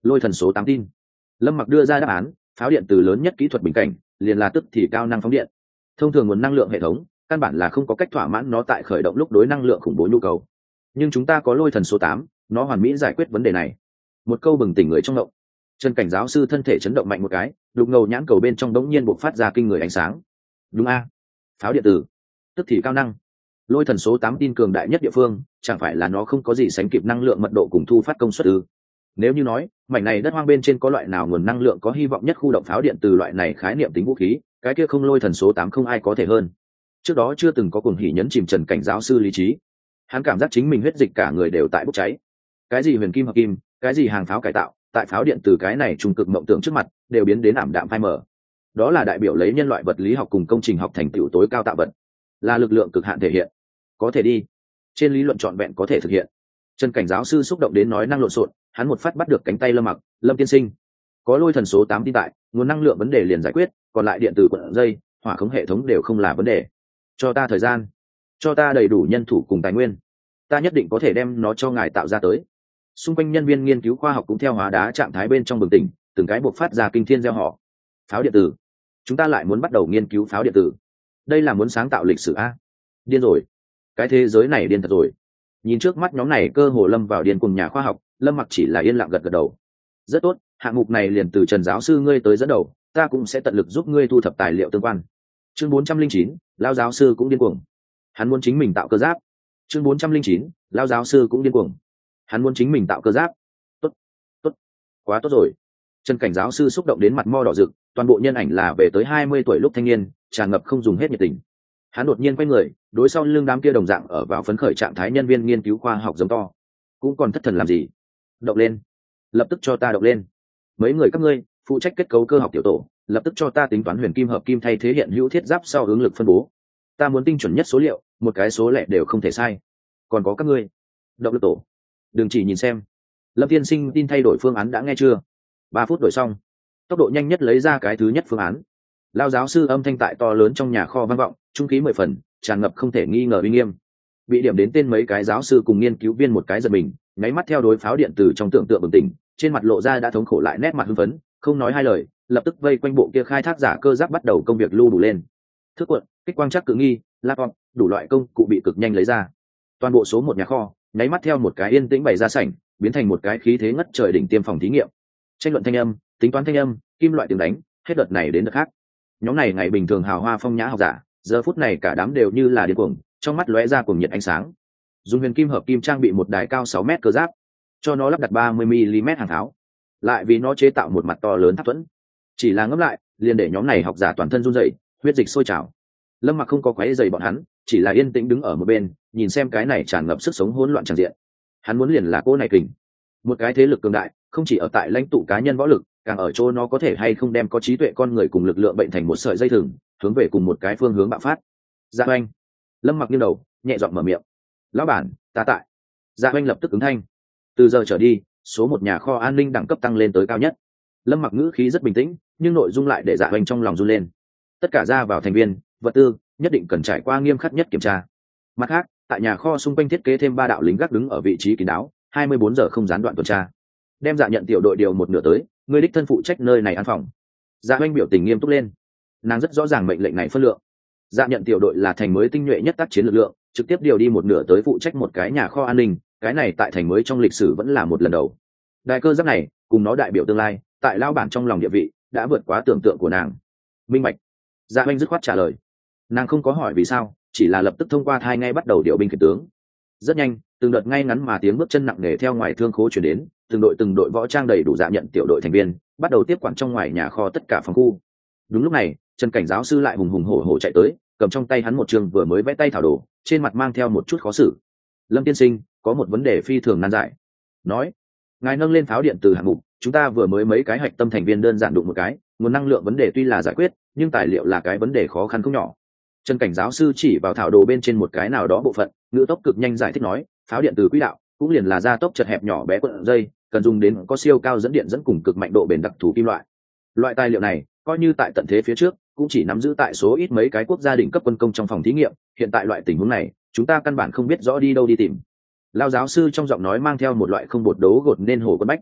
lôi thần số tám tin. Lâm Mặc đưa ra đáp án, pháo điện từ lớn nhất kỹ thuật bình cảnh liền là tức thì cao năng phóng điện. Thông thường nguồn năng lượng hệ thống căn bản là không có cách thỏa mãn nó tại khởi động lúc đối năng lượng khủng bố nhu cầu, nhưng chúng ta có lôi thần số tám, nó hoàn mỹ giải quyết vấn đề này. Một câu bừng tỉnh người trong động. Trần Cảnh giáo sư thân thể chấn động mạnh một cái, đục ngầu nhãn cầu bên trong đống nhiên bộc phát ra kinh người ánh sáng. Đúng a, pháo điện tử, tức thì cao năng. Lôi thần số tám tin cường đại nhất địa phương, chẳng phải là nó không có gì sánh kịp năng lượng mật độ cùng thu phát công suất ư? Nếu như nói mảnh này đất hoang bên trên có loại nào nguồn năng lượng có hy vọng nhất khu động pháo điện từ loại này khái niệm tính vũ khí, cái kia không lôi thần số tám không ai có thể hơn. Trước đó chưa từng có cuồng hỉ nhấn chìm Trần Cảnh giáo sư lý trí. Hắn cảm giác chính mình huyết dịch cả người đều tại bốc cháy. Cái gì huyền kim hợp kim, cái gì hàng pháo cải tạo, tại pháo điện từ cái này trung cực mộng tưởng trước mặt đều biến đến ảm đạm phai mờ. Đó là đại biểu lấy nhân loại vật lý học cùng công trình học thành tựu tối cao tạo vật, là lực lượng cực hạn thể hiện. Có thể đi, trên lý luận trọn vẹn có thể thực hiện. Trần Cảnh giáo sư xúc động đến nói năng lộn xộn, hắn một phát bắt được cánh tay Lâm Mặc. Lâm tiên sinh, có lôi thần số tám tin tại, nguồn năng lượng vấn đề liền giải quyết, còn lại điện tử cuộn dây, hỏa khống hệ thống đều không là vấn đề. Cho ta thời gian, cho ta đầy đủ nhân thủ cùng tài nguyên, ta nhất định có thể đem nó cho ngài tạo ra tới. Xung quanh nhân viên nghiên cứu khoa học cũng theo hóa đá trạng thái bên trong bừng tỉnh, từng cái buộc phát ra kinh thiên gieo họ. Pháo điện tử, chúng ta lại muốn bắt đầu nghiên cứu pháo điện tử. Đây là muốn sáng tạo lịch sử a? Điên rồi, cái thế giới này điên thật rồi. Nhìn trước mắt nhóm này cơ hồ lâm vào điên cùng nhà khoa học, Lâm Mặc chỉ là yên lặng gật gật đầu. Rất tốt, hạng mục này liền từ Trần giáo sư ngươi tới dẫn đầu, ta cũng sẽ tận lực giúp ngươi thu thập tài liệu tương quan. Chương bốn trăm linh chín, lao giáo sư cũng điên cuồng. Hắn muốn chính mình tạo cơ giáp. Chương bốn trăm linh chín, lao giáo sư cũng điên cuồng. Hắn muốn chính mình tạo cơ giáp. Tốt, tốt, quá tốt rồi. Trần Cảnh giáo sư xúc động đến mặt mo đỏ rực, toàn bộ nhân ảnh là về tới hai mươi tuổi lúc thanh niên, tràn ngập không dùng hết nhiệt tình. Hắn đột nhiên quay người, đối sau lưng đám kia đồng dạng ở vào phấn khởi trạng thái nhân viên nghiên cứu khoa học giống to. Cũng còn thất thần làm gì? Động lên, lập tức cho ta động lên. Mấy người các ngươi phụ trách kết cấu cơ học tiểu tổ, lập tức cho ta tính toán huyền kim hợp kim thay thế hiện hữu thiết giáp sau hướng lực phân bố. Ta muốn tinh chuẩn nhất số liệu, một cái số lẻ đều không thể sai. Còn có các ngươi, động lực tổ, đừng chỉ nhìn xem. Lâm tiên sinh tin thay đổi phương án đã nghe chưa? Ba phút đổi xong, tốc độ nhanh nhất lấy ra cái thứ nhất phương án. Lao giáo sư âm thanh tại to lớn trong nhà kho vang vọng, trung khí mười phần, tràn ngập không thể nghi ngờ uy nghiêm. Bị điểm đến tên mấy cái giáo sư cùng nghiên cứu viên một cái giật mình, nháy mắt theo đối pháo điện từ trong tưởng tượng bừng tỉnh, trên mặt lộ ra đã thống khổ lại nét mặt hưng phấn, không nói hai lời, lập tức vây quanh bộ kia khai thác giả cơ giáp bắt đầu công việc lưu đủ lên. Thước cuộn, kích quang chắc cự nghi, laptop, đủ loại công cụ bị cực nhanh lấy ra. Toàn bộ số một nhà kho, nháy mắt theo một cái yên tĩnh bày ra sảnh, biến thành một cái khí thế ngất trời đỉnh tiêm phòng thí nghiệm. Tranh luận thanh âm, tính toán thanh âm, kim loại tiếng đánh, hết đợt này đến đợt khác. Nhóm này ngày bình thường hào hoa phong nhã học giả, giờ phút này cả đám đều như là điên cuồng, trong mắt lóe ra cuồng nhiệt ánh sáng. Dùng huyền kim hợp kim trang bị một đài cao sáu mét cơ giáp, cho nó lắp đặt ba mươi mi li mét hàng tháo, lại vì nó chế tạo một mặt to lớn tháp thuẫn. Chỉ là ngẫm lại, liền để nhóm này học giả toàn thân run rẩy, huyết dịch sôi trào. Lâm Mặc không có quấy rầy bọn hắn, chỉ là yên tĩnh đứng ở một bên, nhìn xem cái này tràn ngập sức sống hỗn loạn tràn diện. Hắn muốn liền là cô này kình, một cái thế lực cường đại, không chỉ ở tại lãnh tụ cá nhân võ lực, càng ở chỗ nó có thể hay không đem có trí tuệ con người cùng lực lượng bệnh thành một sợi dây thừng, hướng về cùng một cái phương hướng bạo phát. Dạ Oanh. Lâm Mặc nghiêng đầu, nhẹ giọng mở miệng. Lão bản, ta tại. Dạ Oanh lập tức ứng thanh. Từ giờ trở đi, số một nhà kho an ninh đẳng cấp tăng lên tới cao nhất. Lâm Mặc ngữ khí rất bình tĩnh, nhưng nội dung lại để Dạ Oanh trong lòng run lên. Tất cả ra vào thành viên, vật tư, nhất định cần trải qua nghiêm khắc nhất kiểm tra. Mặt khác, tại nhà kho xung quanh thiết kế thêm ba đạo lính gác đứng ở vị trí kín đáo, hai mươi bốn giờ không gián đoạn tuần tra. Đem Dạ Nhận tiểu đội điều một nửa tới, người đích thân phụ trách nơi này an phòng. Dạ Oanh biểu tình nghiêm túc lên. Nàng rất rõ ràng mệnh lệnh này phân lượng. Dạ Nhận tiểu đội là thành mới tinh nhuệ nhất tác chiến lực lượng, trực tiếp điều đi một nửa tới phụ trách một cái nhà kho an ninh, cái này tại thành mới trong lịch sử vẫn là một lần đầu. Đại cơ giáp này, cùng nó đại biểu tương lai, tại lao bản trong lòng địa vị, đã vượt quá tưởng tượng của nàng. Minh bạch. Dạ Oanh dứt khoát trả lời. Nàng không có hỏi vì sao, chỉ là lập tức thông qua thai ngay bắt đầu điều binh khiển tướng. Rất nhanh, từng đợt ngay ngắn mà tiếng bước chân nặng nề theo ngoài thương khố chuyển đến, từng đội từng đội võ trang đầy đủ Dạ Nhận tiểu đội thành viên, bắt đầu tiếp quản trong ngoài nhà kho tất cả phòng khu. Đúng lúc này, Trần Cảnh giáo sư lại hùng hùng hổ hổ chạy tới, cầm trong tay hắn một trường vừa mới vẽ tay thảo đồ, trên mặt mang theo một chút khó xử. Lâm tiên sinh, có một vấn đề phi thường nan giải. Nói, ngài nâng lên pháo điện từ hạng mục, chúng ta vừa mới mấy cái hạch tâm thành viên đơn giản đụng một cái, nguồn năng lượng vấn đề tuy là giải quyết, nhưng tài liệu là cái vấn đề khó khăn không nhỏ. Trần Cảnh giáo sư chỉ vào thảo đồ bên trên một cái nào đó bộ phận, ngữ tốc cực nhanh giải thích nói, pháo điện từ quỹ đạo cũng liền là gia tốc chật hẹp nhỏ bé cuộn dây, cần dùng đến có siêu cao dẫn điện dẫn cùng cực mạnh độ bền đặc thù kim loại. Loại tài liệu này, coi như tại tận thế phía trước, cũng chỉ nắm giữ tại số ít mấy cái quốc gia đỉnh cấp quân công trong phòng thí nghiệm, hiện tại loại tình huống này, chúng ta căn bản không biết rõ đi đâu đi tìm. Lao giáo sư trong giọng nói mang theo một loại không bột đấu gột nên hổ quân bách.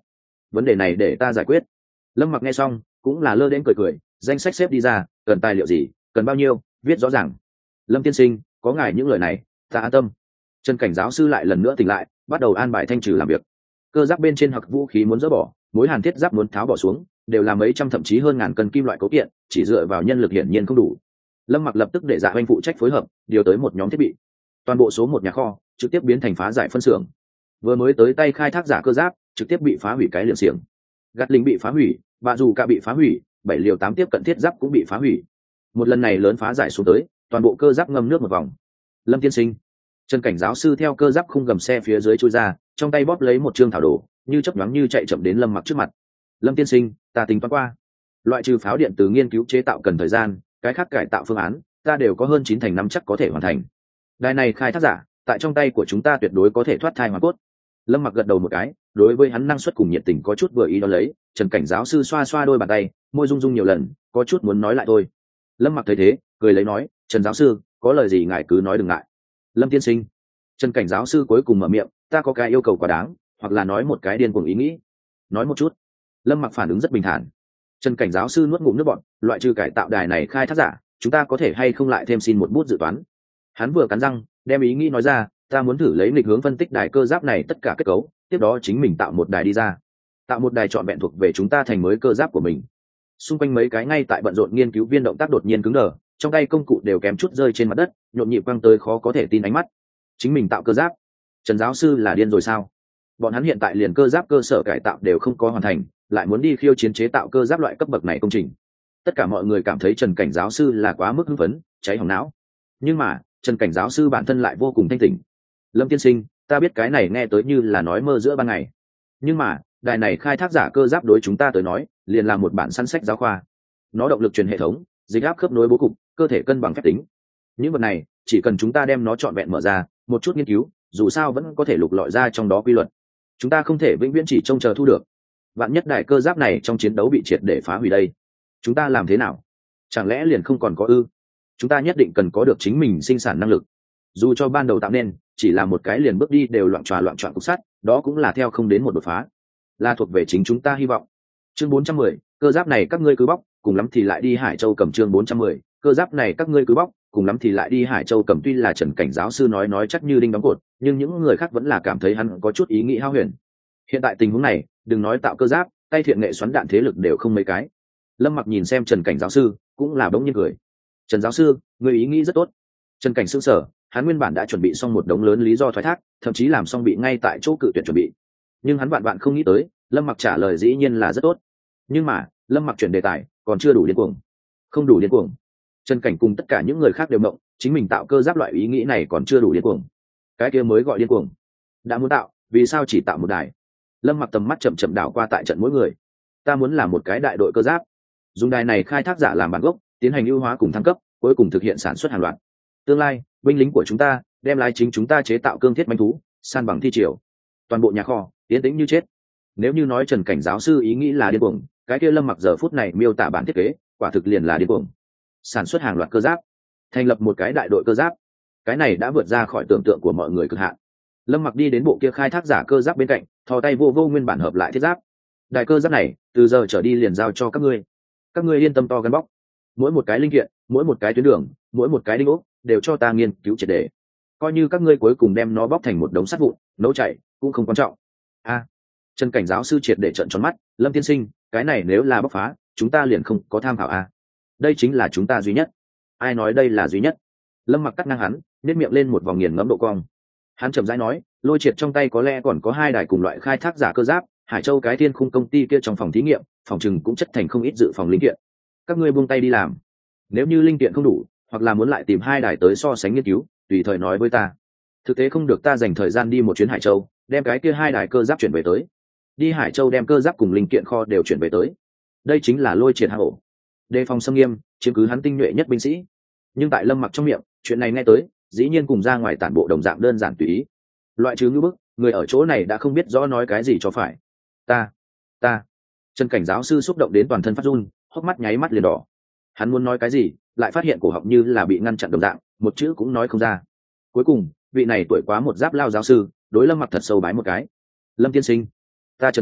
vấn đề này để ta giải quyết. Lâm Mặc nghe xong cũng là lơ đến cười cười, danh sách xếp đi ra, cần tài liệu gì, cần bao nhiêu, viết rõ ràng. Lâm tiên sinh, có ngài những lời này ta an tâm. Trần Cảnh giáo sư lại lần nữa tỉnh lại, bắt đầu an bài thanh trừ làm việc. Cơ giáp bên trên hoặc vũ khí muốn dỡ bỏ, mối hàn thiết giáp muốn tháo bỏ xuống, đều là mấy trăm thậm chí hơn ngàn cân kim loại cấu kiện, chỉ dựa vào nhân lực hiển nhiên không đủ. Lâm Mặc lập tức để Dạ Hoành phụ trách phối hợp, điều tới một nhóm thiết bị. Toàn bộ số một nhà kho trực tiếp biến thành phá giải phân xưởng. Vừa mới tới tay khai thác giả cơ giáp trực tiếp bị phá hủy cái liều xiềng. Gạt lính bị phá hủy, bạ dù cả bị phá hủy, bảy liều tám tiếp cận thiết giáp cũng bị phá hủy. Một lần này lớn phá giải xuống tới, toàn bộ cơ giáp ngâm nước một vòng. Lâm tiên sinh, Trần Cảnh giáo sư theo cơ giáp khung gầm xe phía dưới chui ra, trong tay bóp lấy một chương thảo đồ, như chớp nhoáng như chạy chậm đến Lâm Mặc trước mặt. Lâm tiên sinh, ta tính toán qua, loại trừ pháo điện từ nghiên cứu chế tạo cần thời gian, cái khác cải tạo phương án ta đều có hơn chín thành năm chắc có thể hoàn thành. Đài này khai thác giả tại trong tay của chúng ta tuyệt đối có thể thoát thai hoàn cốt. Lâm Mặc gật đầu một cái, đối với hắn năng suất cùng nhiệt tình có chút vừa ý đó lấy. Trần Cảnh giáo sư xoa xoa đôi bàn tay, môi rung rung nhiều lần, có chút muốn nói lại thôi. Lâm Mặc thấy thế cười lấy nói, Trần giáo sư, có lời gì ngài cứ nói đừng ngại. Lâm tiên sinh, Trần Cảnh giáo sư cuối cùng mở miệng, ta có cái yêu cầu quá đáng, hoặc là nói một cái điên cuồng ý nghĩ. Nói một chút. Lâm Mặc phản ứng rất bình thản. Trần Cảnh giáo sư nuốt ngụm nước bọt, loại trừ cải tạo đài này khai thác giả, chúng ta có thể hay không lại thêm xin một bút dự toán. Hắn vừa cắn răng đem ý nghĩ nói ra, ta muốn thử lấy nghịch hướng phân tích đài cơ giáp này tất cả kết cấu, tiếp đó chính mình tạo một đài đi ra, tạo một đài trọn vẹn thuộc về chúng ta thành mới cơ giáp của mình. Xung quanh mấy cái ngay tại bận rộn nghiên cứu viên động tác đột nhiên cứng đờ, trong tay công cụ đều kém chút rơi trên mặt đất, nhộn nhịp quăng tới khó có thể tin ánh mắt. Chính mình tạo cơ giáp? Trần giáo sư là điên rồi sao? Bọn hắn hiện tại liền cơ giáp cơ sở cải tạo đều không có hoàn thành, lại muốn đi khiêu chiến chế tạo cơ giáp loại cấp bậc này công trình. Tất cả mọi người cảm thấy Trần Cảnh giáo sư là quá mức hưng phấn, cháy hỏng não. Nhưng mà Trần Cảnh giáo sư bản thân lại vô cùng thanh tỉnh. Lâm tiên sinh, ta biết cái này nghe tới như là nói mơ giữa ban ngày, nhưng mà đài này khai thác giả cơ giáp đối chúng ta tới nói liền là một bản săn sách giáo khoa. Nó động lực truyền hệ thống, dịch áp khớp nối bố cục, cơ thể cân bằng phép tính, những vật này chỉ cần chúng ta đem nó trọn vẹn mở ra một chút nghiên cứu, dù sao vẫn có thể lục lọi ra trong đó quy luật. Chúng ta không thể vĩnh viễn chỉ trông chờ thu được, vạn nhất đại cơ giáp này trong chiến đấu bị triệt để phá hủy đây, chúng ta làm thế nào? Chẳng lẽ liền không còn có ư? Chúng ta nhất định cần có được chính mình sinh sản năng lực, dù cho ban đầu tạo nên chỉ là một cái liền bước đi đều loạn tròa loạn trọn cục sắt, đó cũng là theo không đến một đột phá, là thuộc về chính chúng ta hy vọng. Chương bốn trăm mười, cơ giáp này các ngươi cứ bóc, cùng lắm thì lại đi Hải Châu cầm. Chương bốn trăm mười, cơ giáp này các ngươi cứ bóc, cùng lắm thì lại đi Hải Châu cầm. Tuy là Trần Cảnh giáo sư nói nói chắc như đinh đóng cột, nhưng những người khác vẫn là cảm thấy hắn có chút ý nghĩ hao huyền. Hiện tại tình huống này, đừng nói tạo cơ giáp, tay thiện nghệ xoắn đạn thế lực đều không mấy cái. Lâm Mặc nhìn xem Trần Cảnh giáo sư, cũng là bỗng nhiên cười. Trần giáo sư, người ý nghĩ rất tốt. Trần Cảnh sững sờ, hắn nguyên bản đã chuẩn bị xong một đống lớn lý do thoái thác, thậm chí làm xong bị ngay tại chỗ cự tuyệt chuẩn bị. Nhưng hắn vạn vạn không nghĩ tới, Lâm Mặc trả lời dĩ nhiên là rất tốt. Nhưng mà, Lâm Mặc chuyển đề tài, còn chưa đủ điên cuồng. Không đủ điên cuồng. Trần Cảnh cùng tất cả những người khác đều mộng, chính mình tạo cơ giáp loại ý nghĩ này còn chưa đủ điên cuồng. Cái kia mới gọi điên cuồng. Đã muốn tạo, vì sao chỉ tạo một đài? Lâm Mặc tầm mắt chậm chậm đảo qua tại trận mỗi người. Ta muốn làm một cái đại đội cơ giáp, dùng đài này khai thác giả làm bản gốc, tiến hành ưu hóa cùng thăng cấp, cuối cùng thực hiện sản xuất hàng loạt. Tương lai, binh lính của chúng ta đem lái chính chúng ta chế tạo cương thiết manh thú, san bằng thi triều. Toàn bộ nhà kho yên tĩnh như chết. Nếu như nói Trần Cảnh giáo sư ý nghĩ là điên cuồng, cái kia Lâm Mặc giờ phút này miêu tả bản thiết kế, quả thực liền là điên cuồng. Sản xuất hàng loạt cơ giáp, thành lập một cái đại đội cơ giáp, cái này đã vượt ra khỏi tưởng tượng của mọi người cực hạn. Lâm Mặc đi đến bộ kia khai thác giả cơ giáp bên cạnh, thò tay vô vô nguyên bản hợp lại thiết giáp. Đại cơ giáp này, từ giờ trở đi liền giao cho các ngươi. Các ngươi yên tâm to gắn bóc. Mỗi một cái linh kiện, mỗi một cái tuyến đường, mỗi một cái đinh ốc, đều cho ta nghiên cứu triệt để. Coi như các ngươi cuối cùng đem nó bóc thành một đống sắt vụn, nấu chảy, cũng không quan trọng. A, Trần Cảnh giáo sư triệt để trợn tròn mắt, Lâm tiên sinh, cái này nếu là bóc phá, chúng ta liền không có tham khảo a. Đây chính là chúng ta duy nhất. Ai nói đây là duy nhất? Lâm Mặc cắt ngang hắn, nhếch miệng lên một vòng nghiền ngẫm độ cong. Hắn chậm rãi nói, Lôi Triệt trong tay có lẽ còn có hai đài cùng loại khai thác giả cơ giáp, Hải Châu cái thiên khung công ty kia trong phòng thí nghiệm, phòng trừng cũng chất thành không ít dự phòng linh kiện. Các ngươi buông tay đi làm. Nếu như linh kiện không đủ, hoặc là muốn lại tìm hai đài tới so sánh nghiên cứu, tùy thời nói với ta. Thực tế không được ta dành thời gian đi một chuyến Hải Châu, đem cái kia hai đài cơ giáp chuyển về tới. Đi Hải Châu đem cơ giáp cùng linh kiện kho đều chuyển về tới. Đây chính là Lôi Triệt hang ổ. Đề phòng xâm nghiêm, chiếm cứ hắn tinh nhuệ nhất binh sĩ. Nhưng tại Lâm Mặc trong miệng, chuyện này nghe tới, dĩ nhiên cùng ra ngoài tản bộ đồng dạng đơn giản tùy ý. Loại trừ ngữ bức, người ở chỗ này đã không biết rõ nói cái gì cho phải. Ta, ta. Trần Cảnh giáo sư xúc động đến toàn thân phát run, hốc mắt nháy mắt liền đỏ. Hắn muốn nói cái gì, lại phát hiện cổ họng như là bị ngăn chặn đồng dạng, một chữ cũng nói không ra. Cuối cùng, vị này tuổi quá một giáp lao giáo sư, đối Lâm Mặc thật sâu bái một cái. Lâm tiên sinh, ta Trần Cảnh,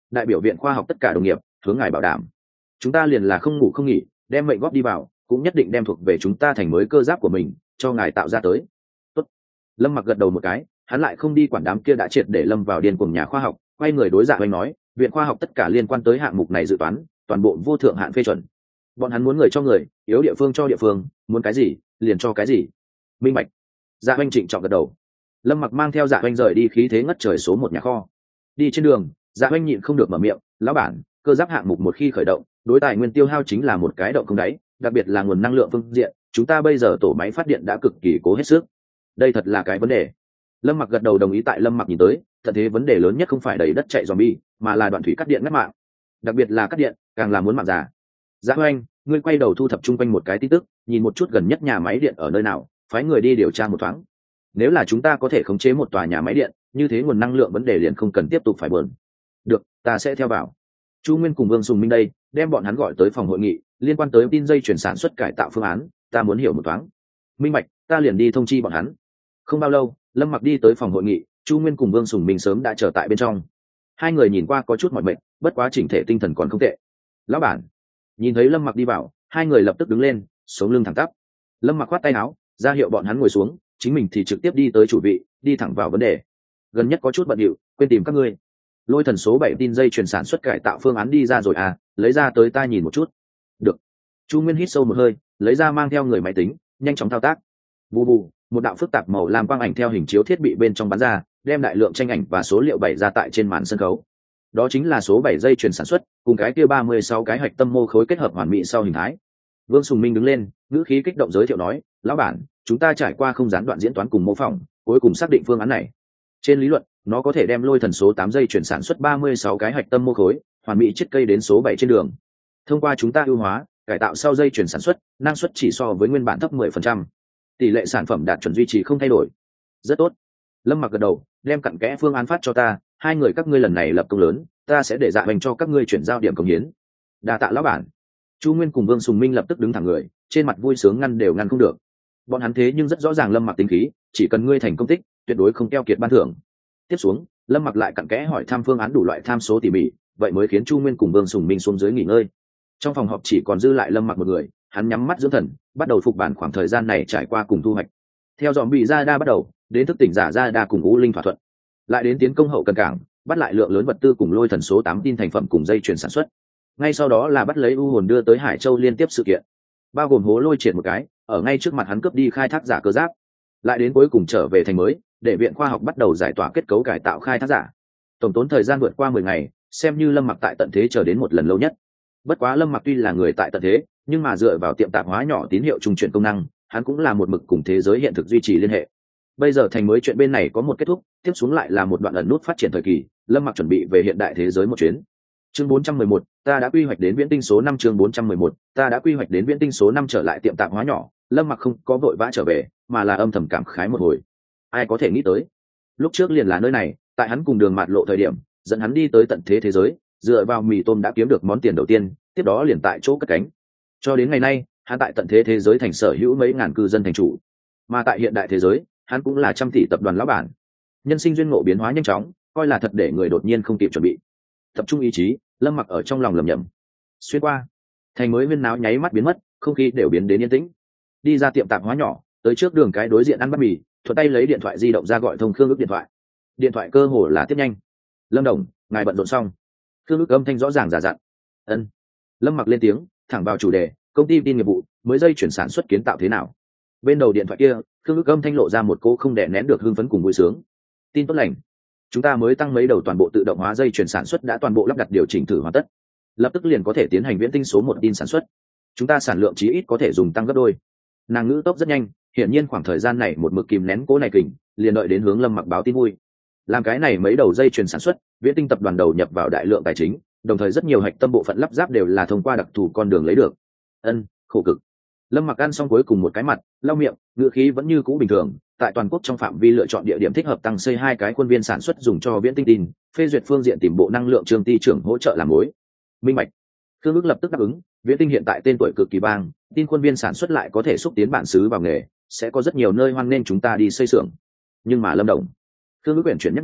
đại biểu viện khoa học tất cả đồng nghiệp hướng ngài bảo đảm, chúng ta liền là không ngủ không nghỉ, đem mệnh góp đi vào, cũng nhất định đem thuộc về chúng ta thành mới cơ giáp của mình cho ngài tạo ra tới. Tốt. Lâm Mặc gật đầu một cái, hắn lại không đi quản đám kia đã triệt để lâm vào điên cuồng nhà khoa học, quay người đối Dạ Oanh nói, viện khoa học tất cả liên quan tới hạng mục này dự toán toàn bộ vô thượng hạn phê chuẩn, bọn hắn muốn người cho người, yếu địa phương cho địa phương, muốn cái gì liền cho cái gì. Minh bạch. Dạ Oanh trịnh trọng gật đầu. Lâm Mặc mang theo Dạ Oanh rời đi khí thế ngất trời số một nhà kho. Đi trên đường, Dạ Oanh nhịn không được mở miệng, lão bản, cơ giáp hạng mục một khi khởi động, đối tài nguyên tiêu hao chính là một cái động không đáy, đặc biệt là nguồn năng lượng phương diện, chúng ta bây giờ tổ máy phát điện đã cực kỳ cố hết sức. Đây thật là cái vấn đề. Lâm Mặc gật đầu đồng ý. Tại Lâm Mặc nhìn tới, thật thế vấn đề lớn nhất không phải đầy đất chạy zombie, mà là đoạn thủy cắt điện ngắt mạng, đặc biệt là cắt điện, càng là muốn mạng già. Dạ Oanh, ngươi quay đầu thu thập chung quanh một cái tin tức, nhìn một chút gần nhất nhà máy điện ở nơi nào, phái người đi điều tra một thoáng. Nếu là chúng ta có thể khống chế một tòa nhà máy điện, như thế nguồn năng lượng vấn đề liền không cần tiếp tục phải bờn. Được, ta sẽ theo vào. Chu Nguyên cùng Vương Sùng Minh đây, đem bọn hắn gọi tới phòng hội nghị, liên quan tới tin dây chuyển sản xuất cải tạo phương án, ta muốn hiểu một thoáng. Minh bạch, ta liền đi thông chi bọn hắn. Không bao lâu, Lâm Mặc đi tới phòng hội nghị, Chu Nguyên cùng Vương Sùng Minh sớm đã chờ tại bên trong. Hai người nhìn qua có chút mỏi mệt, bất quá chỉnh thể tinh thần còn không tệ. Lão bản. Nhìn thấy Lâm Mặc đi vào, hai người lập tức đứng lên, sống lưng thẳng tắp. Lâm Mặc khoát tay áo, ra hiệu bọn hắn ngồi xuống, chính mình thì trực tiếp đi tới chủ vị, đi thẳng vào vấn đề. Gần nhất có chút bận rộn, quên tìm các ngươi. Lôi thần số bảy tin dây chuyển sản xuất cải tạo phương án đi ra rồi à, lấy ra tới ta nhìn một chút. Được. Chu Nguyên hít sâu một hơi, lấy ra mang theo người máy tính, nhanh chóng thao tác. Vù vù, một đạo phức tạp màu lam quang ảnh theo hình chiếu thiết bị bên trong bắn ra, đem đại lượng tranh ảnh và số liệu bày ra tại trên màn sân khấu. Đó chính là số bảy dây chuyển sản xuất, cùng cái kia ba mươi sáu cái hạch tâm mô khối kết hợp hoàn mỹ sau hình thái. Vương Sùng Minh đứng lên, ngữ khí kích động giới thiệu nói, lão bản, chúng ta trải qua không gián đoạn diễn toán cùng mô phỏng, cuối cùng xác định phương án này. Trên lý luận, nó có thể đem lôi thần số tám dây chuyển sản xuất ba mươi sáu cái hạch tâm mô khối, hoàn mỹ chiết cây đến số bảy trên đường. Thông qua chúng ta ưu hóa, cải tạo sau dây chuyển sản xuất, năng suất chỉ so với nguyên bản thấp mười phần trăm. Tỷ lệ sản phẩm đạt chuẩn duy trì không thay đổi. Rất tốt. Lâm Mặc gật đầu, đem cặn kẽ phương án phát cho ta, hai người các ngươi lần này lập công lớn, ta sẽ để Dạ Hoành cho các ngươi chuyển giao điểm cống hiến. Đa tạ lão bản. Chu Nguyên cùng Vương Sùng Minh lập tức đứng thẳng người, trên mặt vui sướng ngăn đều ngăn không được. Bọn hắn thế nhưng rất rõ ràng Lâm Mặc tính khí, chỉ cần ngươi thành công tích, tuyệt đối không keo kiệt ban thưởng. Tiếp xuống, Lâm Mặc lại cặn kẽ hỏi thăm phương án đủ loại tham số tỉ mỉ, vậy mới khiến Chu Nguyên cùng Vương Sùng Minh xuống dưới nghỉ ngơi. Trong phòng họp chỉ còn dư lại Lâm Mặc một người, hắn nhắm mắt dưỡng thần, bắt đầu phục bản khoảng thời gian này trải qua cùng thu hoạch. Theo dòm bị ra đa bắt đầu, đến thức tỉnh giả ra đa cùng U Linh thỏa thuận, lại đến tiến công hậu cần cảng, bắt lại lượng lớn vật tư cùng lôi thần số tám tin thành phẩm cùng dây chuyển sản xuất. Ngay sau đó là bắt lấy U hồn đưa tới Hải Châu liên tiếp sự kiện, bao gồm hố lôi triệt một cái, ở ngay trước mặt hắn cướp đi khai thác giả cơ giáp, lại đến cuối cùng trở về thành mới, để viện khoa học bắt đầu giải tỏa kết cấu cải tạo khai thác giả. Tổng tốn thời gian vượt qua mười ngày, xem như Lâm Mặc tại tận thế chờ đến một lần lâu nhất. Bất quá Lâm Mặc tuy là người tại tận thế, nhưng mà dựa vào tiệm tạp hóa nhỏ tín hiệu trung chuyển công năng, hắn cũng là một mực cùng thế giới hiện thực duy trì liên hệ. Bây giờ thành mới chuyện bên này có một kết thúc, tiếp xuống lại là một đoạn ẩn nút phát triển thời kỳ, Lâm Mặc chuẩn bị về hiện đại thế giới một chuyến. Chương bốn trăm mười một, ta đã quy hoạch đến viễn tinh số năm. Chương bốn trăm mười một, ta đã quy hoạch đến viễn tinh số năm. Trở lại tiệm tạp hóa nhỏ, Lâm Mặc không có vội vã trở về, mà là âm thầm cảm khái một hồi. Ai có thể nghĩ tới, lúc trước liền là nơi này, tại hắn cùng Đường Mạt Lộ thời điểm, dẫn hắn đi tới tận thế thế giới, dựa vào mì tôm đã kiếm được món tiền đầu tiên, tiếp đó liền tại chỗ cất cánh. Cho đến ngày nay, hắn tại tận thế thế giới thành sở hữu mấy ngàn cư dân thành chủ, mà tại hiện đại thế giới, hắn cũng là trăm tỷ tập đoàn lão bản. Nhân sinh duyên ngộ biến hóa nhanh chóng, coi là thật để người đột nhiên không kịp chuẩn bị. Tập trung ý chí, Lâm Mặc ở trong lòng lẩm nhẩm. Xuyên qua, thành mới huyên náo nháy mắt biến mất, không khí đều biến đến yên tĩnh. Đi ra tiệm tạp hóa nhỏ, tới trước đường cái đối diện ăn bát mì, thuận tay lấy điện thoại di động ra gọi thông Khương Ước điện thoại. Điện thoại cơ hồ là tiếp nhanh. Lâm đồng, ngài bận rộn xong. Khương Ước âm thanh rõ ràng giả dặn. Ân. Lâm Mặc lên tiếng, thẳng vào chủ đề, công ty tin nghiệp vụ, mới dây chuyển sản xuất kiến tạo thế nào? Bên đầu điện thoại kia, Khương Ước âm thanh lộ ra một cô không đè nén được hưng phấn cùng vui sướng. Tin tốt lành, chúng ta mới tăng mấy đầu toàn bộ tự động hóa dây chuyển sản xuất đã toàn bộ lắp đặt điều chỉnh thử hoàn tất, lập tức liền có thể tiến hành viễn tinh số một tin sản xuất. Chúng ta sản lượng chí ít có thể dùng tăng gấp đôi. Nàng ngữ tốc rất nhanh, hiển nhiên khoảng thời gian này một mực kìm nén cố này kình, liền đợi đến hướng Lâm Mặc báo tin vui. Làm cái này mấy đầu dây chuyển sản xuất, viễn tinh tập đoàn đầu nhập vào đại lượng tài chính, đồng thời rất nhiều hạch tâm bộ phận lắp ráp đều là thông qua đặc thù con đường lấy được. Ân, khổ cực. Lâm Mặc ăn xong cuối cùng một cái mặt, lau miệng, ngữ khí vẫn như cũ bình thường. Tại toàn quốc trong phạm vi lựa chọn địa điểm thích hợp tăng xây hai cái khuôn viên sản xuất dùng cho viễn tinh tin, phê duyệt phương diện tìm bộ năng lượng trường ty trưởng hỗ trợ làm mối. Minh bạch. Khương Ước lập tức đáp ứng. Viễn tinh hiện tại tên tuổi cực kỳ bang, tin khuôn viên sản xuất lại có thể xúc tiến bản xứ vào nghề, sẽ có rất nhiều nơi hoan nên chúng ta đi xây xưởng. Nhưng mà Lâm đồng, Khương Ước quyển chuyển nhắc nhở,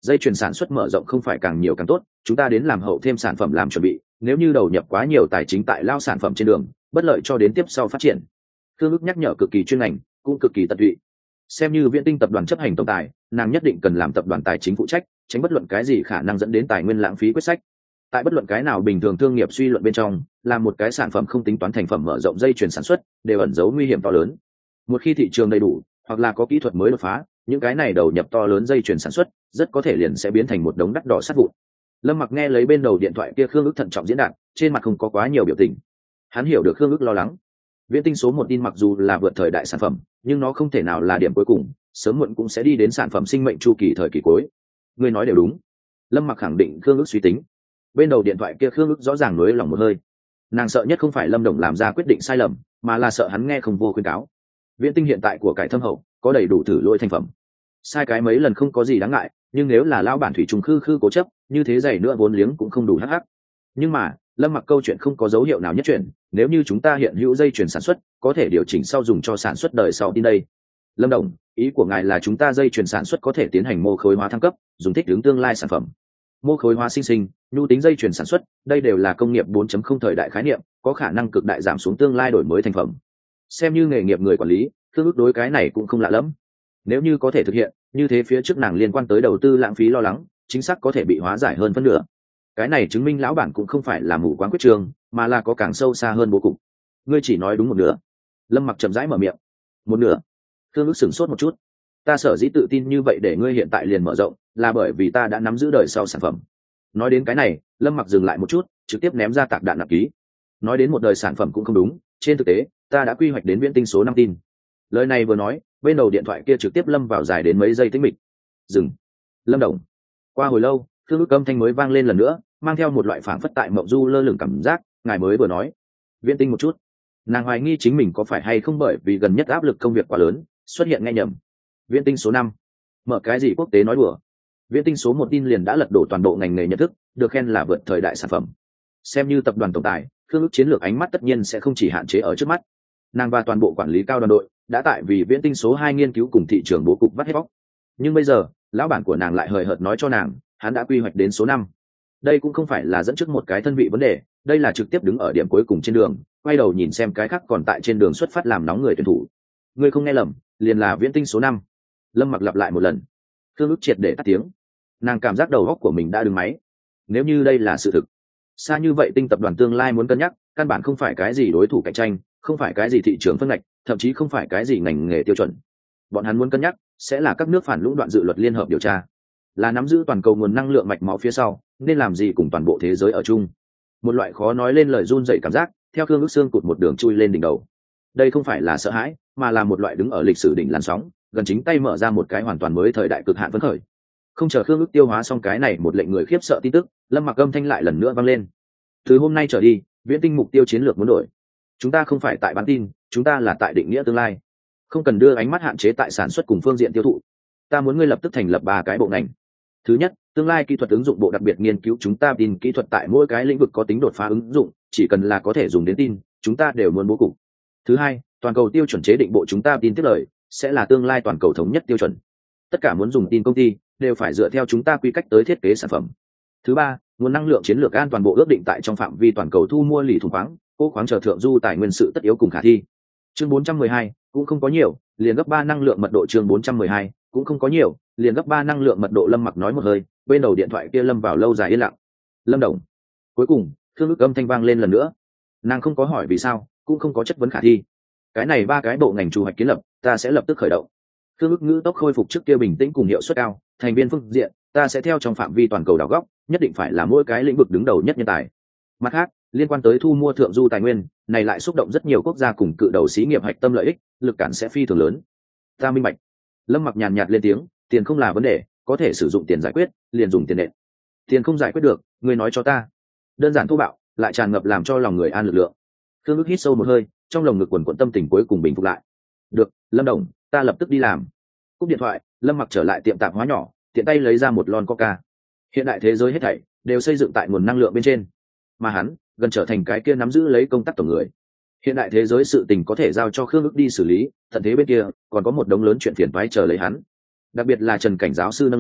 dây chuyền sản xuất mở rộng không phải càng nhiều càng tốt, chúng ta đến làm hậu thêm sản phẩm làm chuẩn bị, nếu như đầu nhập quá nhiều tài chính tại lao sản phẩm trên đường, bất lợi cho đến tiếp sau phát triển. Thương ước nhắc nhở cực kỳ chuyên ngành, cũng cực kỳ tận tụy. Xem như Viễn Tinh tập đoàn chấp hành tổng tài, nàng nhất định cần làm tập đoàn tài chính phụ trách, tránh bất luận cái gì khả năng dẫn đến tài nguyên lãng phí quyết sách. Tại bất luận cái nào bình thường thương nghiệp suy luận bên trong, làm một cái sản phẩm không tính toán thành phẩm mở rộng dây chuyền sản xuất, đều ẩn giấu nguy hiểm to lớn. Một khi thị trường đầy đủ, hoặc là có kỹ thuật mới đột phá, những cái này đầu nhập to lớn dây chuyền sản xuất, rất có thể liền sẽ biến thành một đống đắt đỏ sắt vụn. Lâm Mặc nghe lấy bên đầu điện thoại kia Khương Ước thận trọng diễn đạt, trên mặt không có quá nhiều biểu tình. Hắn hiểu được Khương Ước lo lắng. Viễn Tinh số một tin mặc dù là vượt thời đại sản phẩm, nhưng nó không thể nào là điểm cuối cùng, sớm muộn cũng sẽ đi đến sản phẩm sinh mệnh chu kỳ thời kỳ cuối. Ngươi nói đều đúng. Lâm Mặc khẳng định Khương Ước suy tính. Bên đầu điện thoại kia Khương Ước rõ ràng nới lòng một hơi. Nàng sợ nhất không phải Lâm Đồng làm ra quyết định sai lầm, mà là sợ hắn nghe không vô khuyên cáo. Viễn Tinh hiện tại của cải thâm hậu, có đầy đủ thử lỗi thành phẩm. Sai cái mấy lần không có gì đáng ngại, nhưng nếu là lao bản thủy trùng khư khư cố chấp, như thế dày nữa vốn liếng cũng không đủ hắc hắc. Nhưng mà, Lâm Mặc câu chuyện không có dấu hiệu nào nhất chuyển, nếu như chúng ta hiện hữu dây chuyển sản xuất, có thể điều chỉnh sau dùng cho sản xuất đời sau tin đây. Lâm Đồng, ý của ngài là chúng ta dây chuyển sản xuất có thể tiến hành mô khối hóa thăng cấp, dùng thích ứng tương lai sản phẩm. Mô khối hóa sinh sinh, nhu tính dây chuyển sản xuất, đây đều là công nghiệp bốn chấm không thời đại khái niệm, có khả năng cực đại giảm xuống tương lai đổi mới thành phẩm. Xem như nghề nghiệp người quản lý, Thương Ước đối cái này cũng không lạ lắm. Nếu như có thể thực hiện, như thế phía trước nàng liên quan tới đầu tư lãng phí lo lắng, chính xác có thể bị hóa giải hơn phân nửa. Cái này chứng minh lão bản cũng không phải là mù quáng quyết trường, mà là có càng sâu xa hơn bố cục. Ngươi chỉ nói đúng một nửa. Lâm Mặc chậm rãi mở miệng. Một nửa? Thương Ước sửng sốt một chút. Ta sở dĩ tự tin như vậy để ngươi hiện tại liền mở rộng, là bởi vì ta đã nắm giữ đời sau sản phẩm. Nói đến cái này, Lâm Mặc dừng lại một chút, trực tiếp ném ra tạc đạn nạp ký. Nói đến một đời sản phẩm cũng không đúng, trên thực tế, ta đã quy hoạch đến Viễn Tinh số năm tin. Lời này vừa nói, bên đầu điện thoại kia trực tiếp lâm vào dài đến mấy giây tĩnh mịch. Dừng. Lâm Đồng. Qua hồi lâu, Thương Ước âm thanh mới vang lên lần nữa, mang theo một loại phảng phất tại mộng du lơ lửng cảm giác, ngài mới vừa nói. Viễn Tinh một chút. Nàng hoài nghi chính mình có phải hay không bởi vì gần nhất áp lực công việc quá lớn, xuất hiện nghe nhầm. Viễn Tinh số năm. Mở cái gì quốc tế nói đùa. Viễn Tinh số một tin liền đã lật đổ toàn bộ ngành nghề nhận thức, được khen là vượt thời đại sản phẩm. Xem như tập đoàn tổng tài, Thương Ước chiến lược ánh mắt tất nhiên sẽ không chỉ hạn chế ở trước mắt. Nàng và toàn bộ quản lý cao đoàn đội đã tại vì Viễn Tinh số hai nghiên cứu cùng thị trường bố cục vắt hết bóc. Nhưng bây giờ, lão bản của nàng lại hời hợt nói cho nàng, hắn đã quy hoạch đến số năm. Đây cũng không phải là dẫn trước một cái thân vị vấn đề, đây là trực tiếp đứng ở điểm cuối cùng trên đường, quay đầu nhìn xem cái khác còn tại trên đường xuất phát làm nóng người tuyển thủ. Ngươi không nghe lầm, liền là Viễn Tinh số năm. Lâm Mặc lặp lại một lần. Thương Ước triệt để tắt tiếng. Nàng cảm giác đầu óc của mình đã đứng máy. Nếu như đây là sự thực, xa như vậy Tinh tập đoàn tương lai muốn cân nhắc, căn bản không phải cái gì đối thủ cạnh tranh, không phải cái gì thị trường phân ngạch, thậm chí không phải cái gì ngành nghề tiêu chuẩn. Bọn hắn muốn cân nhắc sẽ là các nước phản lũng đoạn dự luật liên hợp điều tra, là nắm giữ toàn cầu nguồn năng lượng mạch máu phía sau, nên làm gì cùng toàn bộ thế giới ở chung. Một loại khó nói lên lời run rẩy cảm giác theo Thương Ước xương cụt một đường chui lên đỉnh đầu. Đây không phải là sợ hãi, mà là một loại đứng ở lịch sử đỉnh làn sóng, gần chính tay mở ra một cái hoàn toàn mới thời đại cực hạn phấn khởi. Không chờ Thương Ước tiêu hóa xong cái này một lệnh người khiếp sợ tin tức, Lâm Mặc âm thanh lại lần nữa vang lên. Từ hôm nay trở đi, Viễn Tinh mục tiêu chiến lược muốn đổi. Chúng ta không phải tại bán tin, chúng ta là tại định nghĩa tương lai. Không cần đưa ánh mắt hạn chế tại sản xuất cùng phương diện tiêu thụ. Ta muốn ngươi lập tức thành lập ba cái bộ ngành. Thứ nhất, tương lai kỹ thuật ứng dụng bộ đặc biệt nghiên cứu chúng ta tin kỹ thuật tại mỗi cái lĩnh vực có tính đột phá ứng dụng, chỉ cần là có thể dùng đến tin, chúng ta đều muốn bố cục. Thứ hai, toàn cầu tiêu chuẩn chế định bộ chúng ta tin tiếp lời, sẽ là tương lai toàn cầu thống nhất tiêu chuẩn. Tất cả muốn dùng tin công ty đều phải dựa theo chúng ta quy cách tới thiết kế sản phẩm. Thứ ba, nguồn năng lượng chiến lược an toàn bộ ước định tại trong phạm vi toàn cầu thu mua lì thùng khoáng, cố khoáng chờ thượng du tài nguyên sự tất yếu cùng khả thi. Chương bốn trăm mười hai cũng không có nhiều, liền gấp ba năng lượng mật độ. Chương bốn trăm mười hai cũng không có nhiều, liền gấp ba năng lượng mật độ. Lâm Mặc nói một hơi, bên đầu điện thoại kia lâm vào lâu dài yên lặng. Lâm Đồng. Cuối cùng, Thương Ước âm thanh vang lên lần nữa. Nàng không có hỏi vì sao, cũng không có chất vấn khả thi. Cái này ba cái bộ ngành chủ hoạch kiến lập, ta sẽ lập tức khởi động. Thương Ước ngữ tốc khôi phục trước kia bình tĩnh cùng hiệu suất cao, thành viên phương diện, ta sẽ theo trong phạm vi toàn cầu đào góc, nhất định phải là mỗi cái lĩnh vực đứng đầu nhất nhân tài. Mặt khác, liên quan tới thu mua thượng du tài nguyên, này lại xúc động rất nhiều quốc gia cùng cự đầu xí nghiệp hạch tâm lợi ích, lực cản sẽ phi thường lớn. Ta minh bạch. Lâm Mặc nhàn nhạt lên tiếng, tiền không là vấn đề, có thể sử dụng tiền giải quyết, liền dùng tiền nện. Tiền không giải quyết được, ngươi nói cho ta. Đơn giản thô bạo, lại tràn ngập làm cho lòng người an lực lượng. Thương Ước hít sâu một hơi, trong lồng ngực quần quẫn tâm tình cuối cùng bình phục lại. Được, Lâm Đồng, ta lập tức đi làm. Cúp điện thoại, Lâm Mặc trở lại tiệm tạp hóa nhỏ, tiện tay lấy ra một lon coca. Hiện đại thế giới hết thảy đều xây dựng tại nguồn năng lượng bên trên, mà hắn gần trở thành cái kia nắm giữ lấy công tác tổng người. Hiện đại thế giới sự tình có thể giao cho Khương Ước đi xử lý, tận thế bên kia còn có một đống lớn chuyện phiền toái chờ lấy hắn. Đặc biệt là Trần Cảnh giáo sư nâng lên,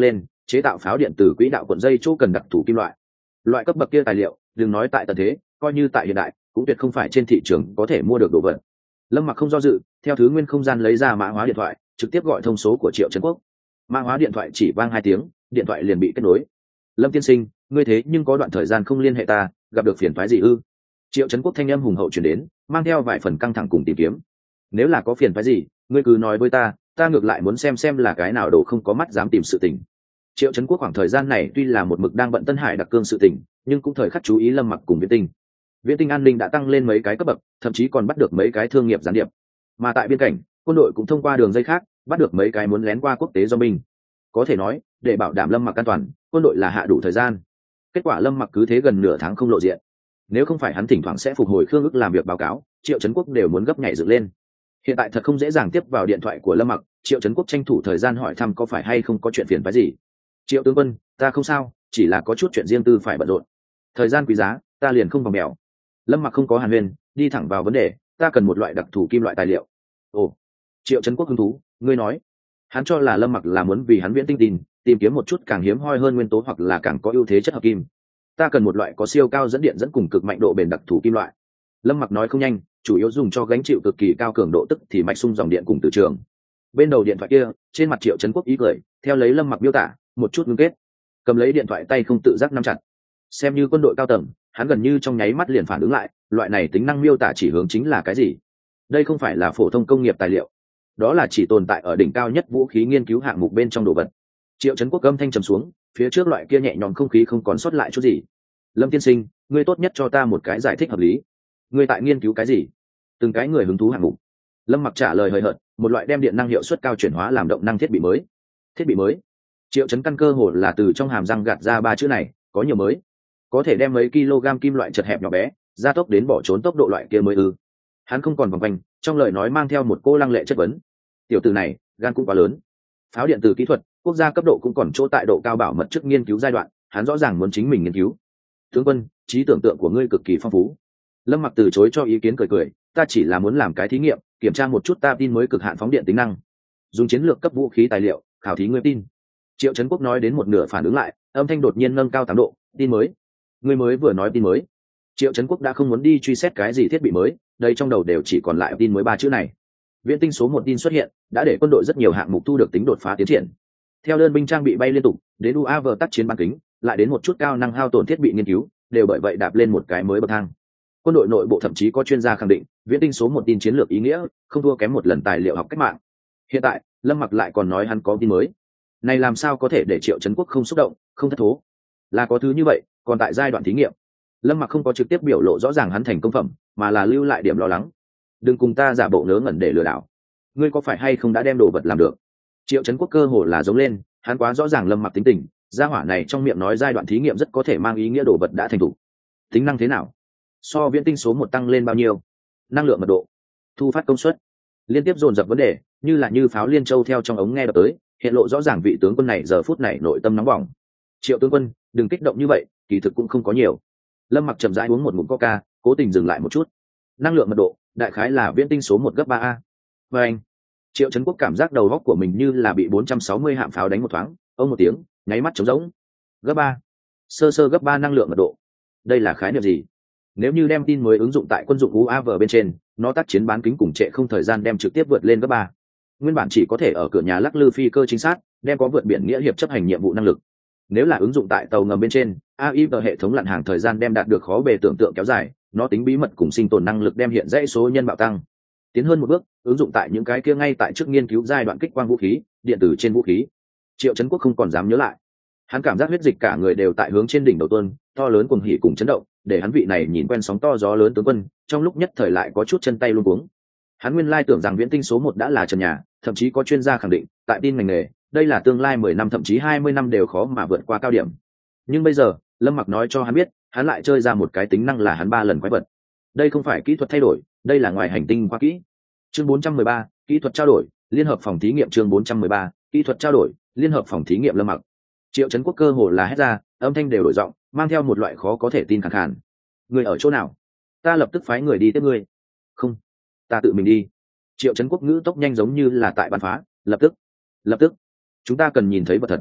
chế tạo pháo điện từ quỹ đạo cuộn dây chỗ cần đặc thù kim loại. Loại cấp bậc kia tài liệu, đừng nói tại tận thế, coi như tại hiện đại cũng tuyệt không phải trên thị trường có thể mua được đồ vật. Lâm Mặc không do dự, theo thứ nguyên không gian lấy ra mã hóa điện thoại, trực tiếp gọi thông số của Triệu Trấn Quốc. Mã hóa điện thoại chỉ vang hai tiếng, điện thoại liền bị kết nối. Lâm tiên sinh, ngươi thế nhưng có đoạn thời gian không liên hệ ta, gặp được phiền toái gì ư? Triệu Trấn Quốc thanh âm hùng hậu truyền đến, mang theo vài phần căng thẳng cùng tìm kiếm. Nếu là có phiền toái gì, ngươi cứ nói với ta, ta ngược lại muốn xem xem là cái nào đồ không có mắt dám tìm sự tình. Triệu Trấn Quốc khoảng thời gian này tuy là một mực đang bận Tân Hải đặc cương sự tình, nhưng cũng thời khắc chú ý Lâm Mặc cùng Viễn Tinh. Viễn Tinh an ninh đã tăng lên mấy cái cấp bậc, thậm chí còn bắt được mấy cái thương nghiệp gián điệp. Mà tại biên cảnh, quân đội cũng thông qua đường dây khác, bắt được mấy cái muốn lén qua quốc tế do binh. Có thể nói, để bảo đảm Lâm Mặc an toàn, quân đội là hạ đủ thời gian. Kết quả Lâm Mặc cứ thế gần nửa tháng không lộ diện. Nếu không phải hắn thỉnh thoảng sẽ phục hồi Khương ức làm việc báo cáo, Triệu Trấn Quốc đều muốn gấp nhảy dựng lên. Hiện tại thật không dễ dàng tiếp vào điện thoại của Lâm Mặc, Triệu Trấn Quốc tranh thủ thời gian hỏi thăm có phải hay không có chuyện phiền phức gì. Triệu tướng quân, ta không sao, chỉ là có chút chuyện riêng tư phải bận rộn. Thời gian quý giá, ta liền không vòng mèo. Lâm Mặc không có hàn huyên, đi thẳng vào vấn đề, ta cần một loại đặc thù kim loại tài liệu. Ồ, Triệu Trấn Quốc hứng thú, ngươi nói. Hắn cho là Lâm Mặc là muốn vì hắn Viễn Tinh tin, tìm kiếm một chút càng hiếm hoi hơn nguyên tố hoặc là càng có ưu thế chất hợp kim. Ta cần một loại có siêu cao dẫn điện dẫn cùng cực mạnh độ bền đặc thù kim loại. Lâm Mặc nói không nhanh, chủ yếu dùng cho gánh chịu cực kỳ cao cường độ tức thì mạch xung dòng điện cùng từ trường. Bên đầu điện thoại kia, trên mặt Triệu Trấn Quốc ý cười, theo lấy Lâm Mặc miêu tả, một chút ngưng kết. Cầm lấy điện thoại tay không tự giác nắm chặt. Xem như quân đội cao tầng, hắn gần như trong nháy mắt liền phản ứng lại, loại này tính năng miêu tả chỉ hướng chính là cái gì? Đây không phải là phổ thông công nghiệp tài liệu, đó là chỉ tồn tại ở đỉnh cao nhất vũ khí nghiên cứu hạng mục bên trong đồ vật. Triệu Trấn Quốc âm thanh trầm xuống, phía trước loại kia nhẹ nhõm không khí không còn sót lại chút gì. Lâm tiên sinh, ngươi tốt nhất cho ta một cái giải thích hợp lý. Ngươi tại nghiên cứu cái gì? Từng cái người hứng thú hạng mục. Lâm Mặc trả lời hời hợt, một loại đem điện năng hiệu suất cao chuyển hóa làm động năng thiết bị mới. Thiết bị mới? Triệu Trấn căn cơ hồ là từ trong hàm răng gạt ra ba chữ này, có nhiều mới. Có thể đem mấy kg kim loại chật hẹp nhỏ bé, gia tốc đến bỏ trốn tốc độ loại kia mới ư? Hắn không còn vòng quanh, trong lời nói mang theo một cô lăng lệ chất vấn. Tiểu tử này, gan cũng quá lớn. Pháo điện từ kỹ thuật, quốc gia cấp độ cũng còn chỗ tại độ cao bảo mật trước nghiên cứu giai đoạn, hắn rõ ràng muốn chính mình nghiên cứu. Tướng quân, trí tưởng tượng của ngươi cực kỳ phong phú. Lâm Mặc từ chối cho ý kiến cười cười, ta chỉ là muốn làm cái thí nghiệm, kiểm tra một chút ta tin mới cực hạn phóng điện tính năng, dùng chiến lược cấp vũ khí tài liệu khảo thí ngươi tin. Triệu Trấn Quốc nói đến một nửa phản ứng lại, âm thanh đột nhiên nâng cao tám độ, tin mới? Ngươi mới vừa nói tin mới? Triệu Trấn Quốc đã không muốn đi truy xét cái gì thiết bị mới, đây trong đầu đều chỉ còn lại tin mới ba chữ này. Viễn Tinh số một tin xuất hiện, đã để quân đội rất nhiều hạng mục thu được tính đột phá tiến triển. Theo đơn binh trang bị bay liên tục, đến u a vê tác chiến bán kính, lại đến một chút cao năng hao tổn thiết bị nghiên cứu, đều bởi vậy đạp lên một cái mới bậc thang. Quân đội nội bộ thậm chí có chuyên gia khẳng định, Viễn Tinh số một tin chiến lược ý nghĩa, không thua kém một lần tài liệu học cách mạng. Hiện tại, Lâm Mặc lại còn nói hắn có tin mới. Này làm sao có thể để Triệu Trấn Quốc không xúc động, không thất thố? Là có thứ như vậy, còn tại giai đoạn thí nghiệm. Lâm Mặc không có trực tiếp biểu lộ rõ ràng hắn thành công phẩm, mà là lưu lại điểm lo lắng. Đừng cùng ta giả bộ ngớ ngẩn để lừa đảo. Ngươi có phải hay không đã đem đồ vật làm được? Triệu Trấn Quốc cơ hồ là giống lên, hắn quá rõ ràng Lâm Mặc tính tình, gia hỏa này trong miệng nói giai đoạn thí nghiệm rất có thể mang ý nghĩa đồ vật đã thành thủ. Tính năng thế nào? So Viễn Tinh số một tăng lên bao nhiêu? Năng lượng mật độ, thu phát công suất, liên tiếp dồn dập vấn đề, như là như pháo liên châu theo trong ống nghe đập tới, hiện lộ rõ ràng vị tướng quân này giờ phút này nội tâm nóng bỏng. Triệu tướng quân, đừng kích động như vậy, kỳ thực cũng không có nhiều. Lâm Mặc chậm rãi uống một ngụm coca, cố tình dừng lại một chút. Năng lượng mật độ, đại khái là Viễn Tinh số một gấp ba a. Và anh, Triệu Trấn Quốc cảm giác đầu óc của mình như là bị bốn trăm sáu mươi hạm pháo đánh một thoáng, ông một tiếng, nháy mắt trống rỗng. Gấp ba, sơ sơ gấp ba năng lượng mật độ. Đây là khái niệm gì? Nếu như đem tin mới ứng dụng tại quân dụng u a vê bên trên, nó tác chiến bán kính cùng trệ không thời gian đem trực tiếp vượt lên gấp ba. Nguyên bản chỉ có thể ở cửa nhà lắc lư phi cơ chính xác, đem có vượt biển nghĩa hiệp chấp hành nhiệm vụ năng lực. Nếu là ứng dụng tại tàu ngầm bên trên, a i vê hệ thống lặn hàng thời gian đem đạt được khó bề tưởng tượng kéo dài, nó tính bí mật cùng sinh tồn năng lực đem hiện dãy số nhân bạo tăng. Tiến hơn một bước, ứng dụng tại những cái kia ngay tại trước nghiên cứu giai đoạn kích quang vũ khí, điện tử trên vũ khí. Triệu Trấn Quốc không còn dám nhớ lại. Hắn cảm giác huyết dịch cả người đều tại hướng trên đỉnh đầu tuôn, to lớn cuồng hỉ cùng chấn động, để hắn vị này nhìn quen sóng to gió lớn tướng quân, trong lúc nhất thời lại có chút chân tay luống cuống. Hắn nguyên lai tưởng rằng Viễn Tinh số một đã là trần nhà, thậm chí có chuyên gia khẳng định, tại tin ngành nghề, đây là tương lai mười năm thậm chí hai mươi năm đều khó mà vượt qua cao điểm. Nhưng bây giờ, Lâm Mặc nói cho hắn biết, hắn lại chơi ra một cái tính năng là hắn ba lần quái vật. Đây không phải kỹ thuật thay đổi, đây là ngoài hành tinh khoa kỹ. Chương bốn trăm mười ba, kỹ thuật trao đổi, liên hợp phòng thí nghiệm chương bốn trăm mười ba, kỹ thuật trao đổi, liên hợp phòng thí nghiệm Lâm Mặc. Triệu Trấn Quốc cơ hồ là hét ra, âm thanh đều đổi giọng, mang theo một loại khó có thể tin khàn khàn. Người ở chỗ nào? Ta lập tức phái người đi tiếp ngươi. Không, ta tự mình đi. Triệu Trấn Quốc ngữ tốc nhanh giống như là tại bắn phá, lập tức, lập tức, chúng ta cần nhìn thấy vật thật.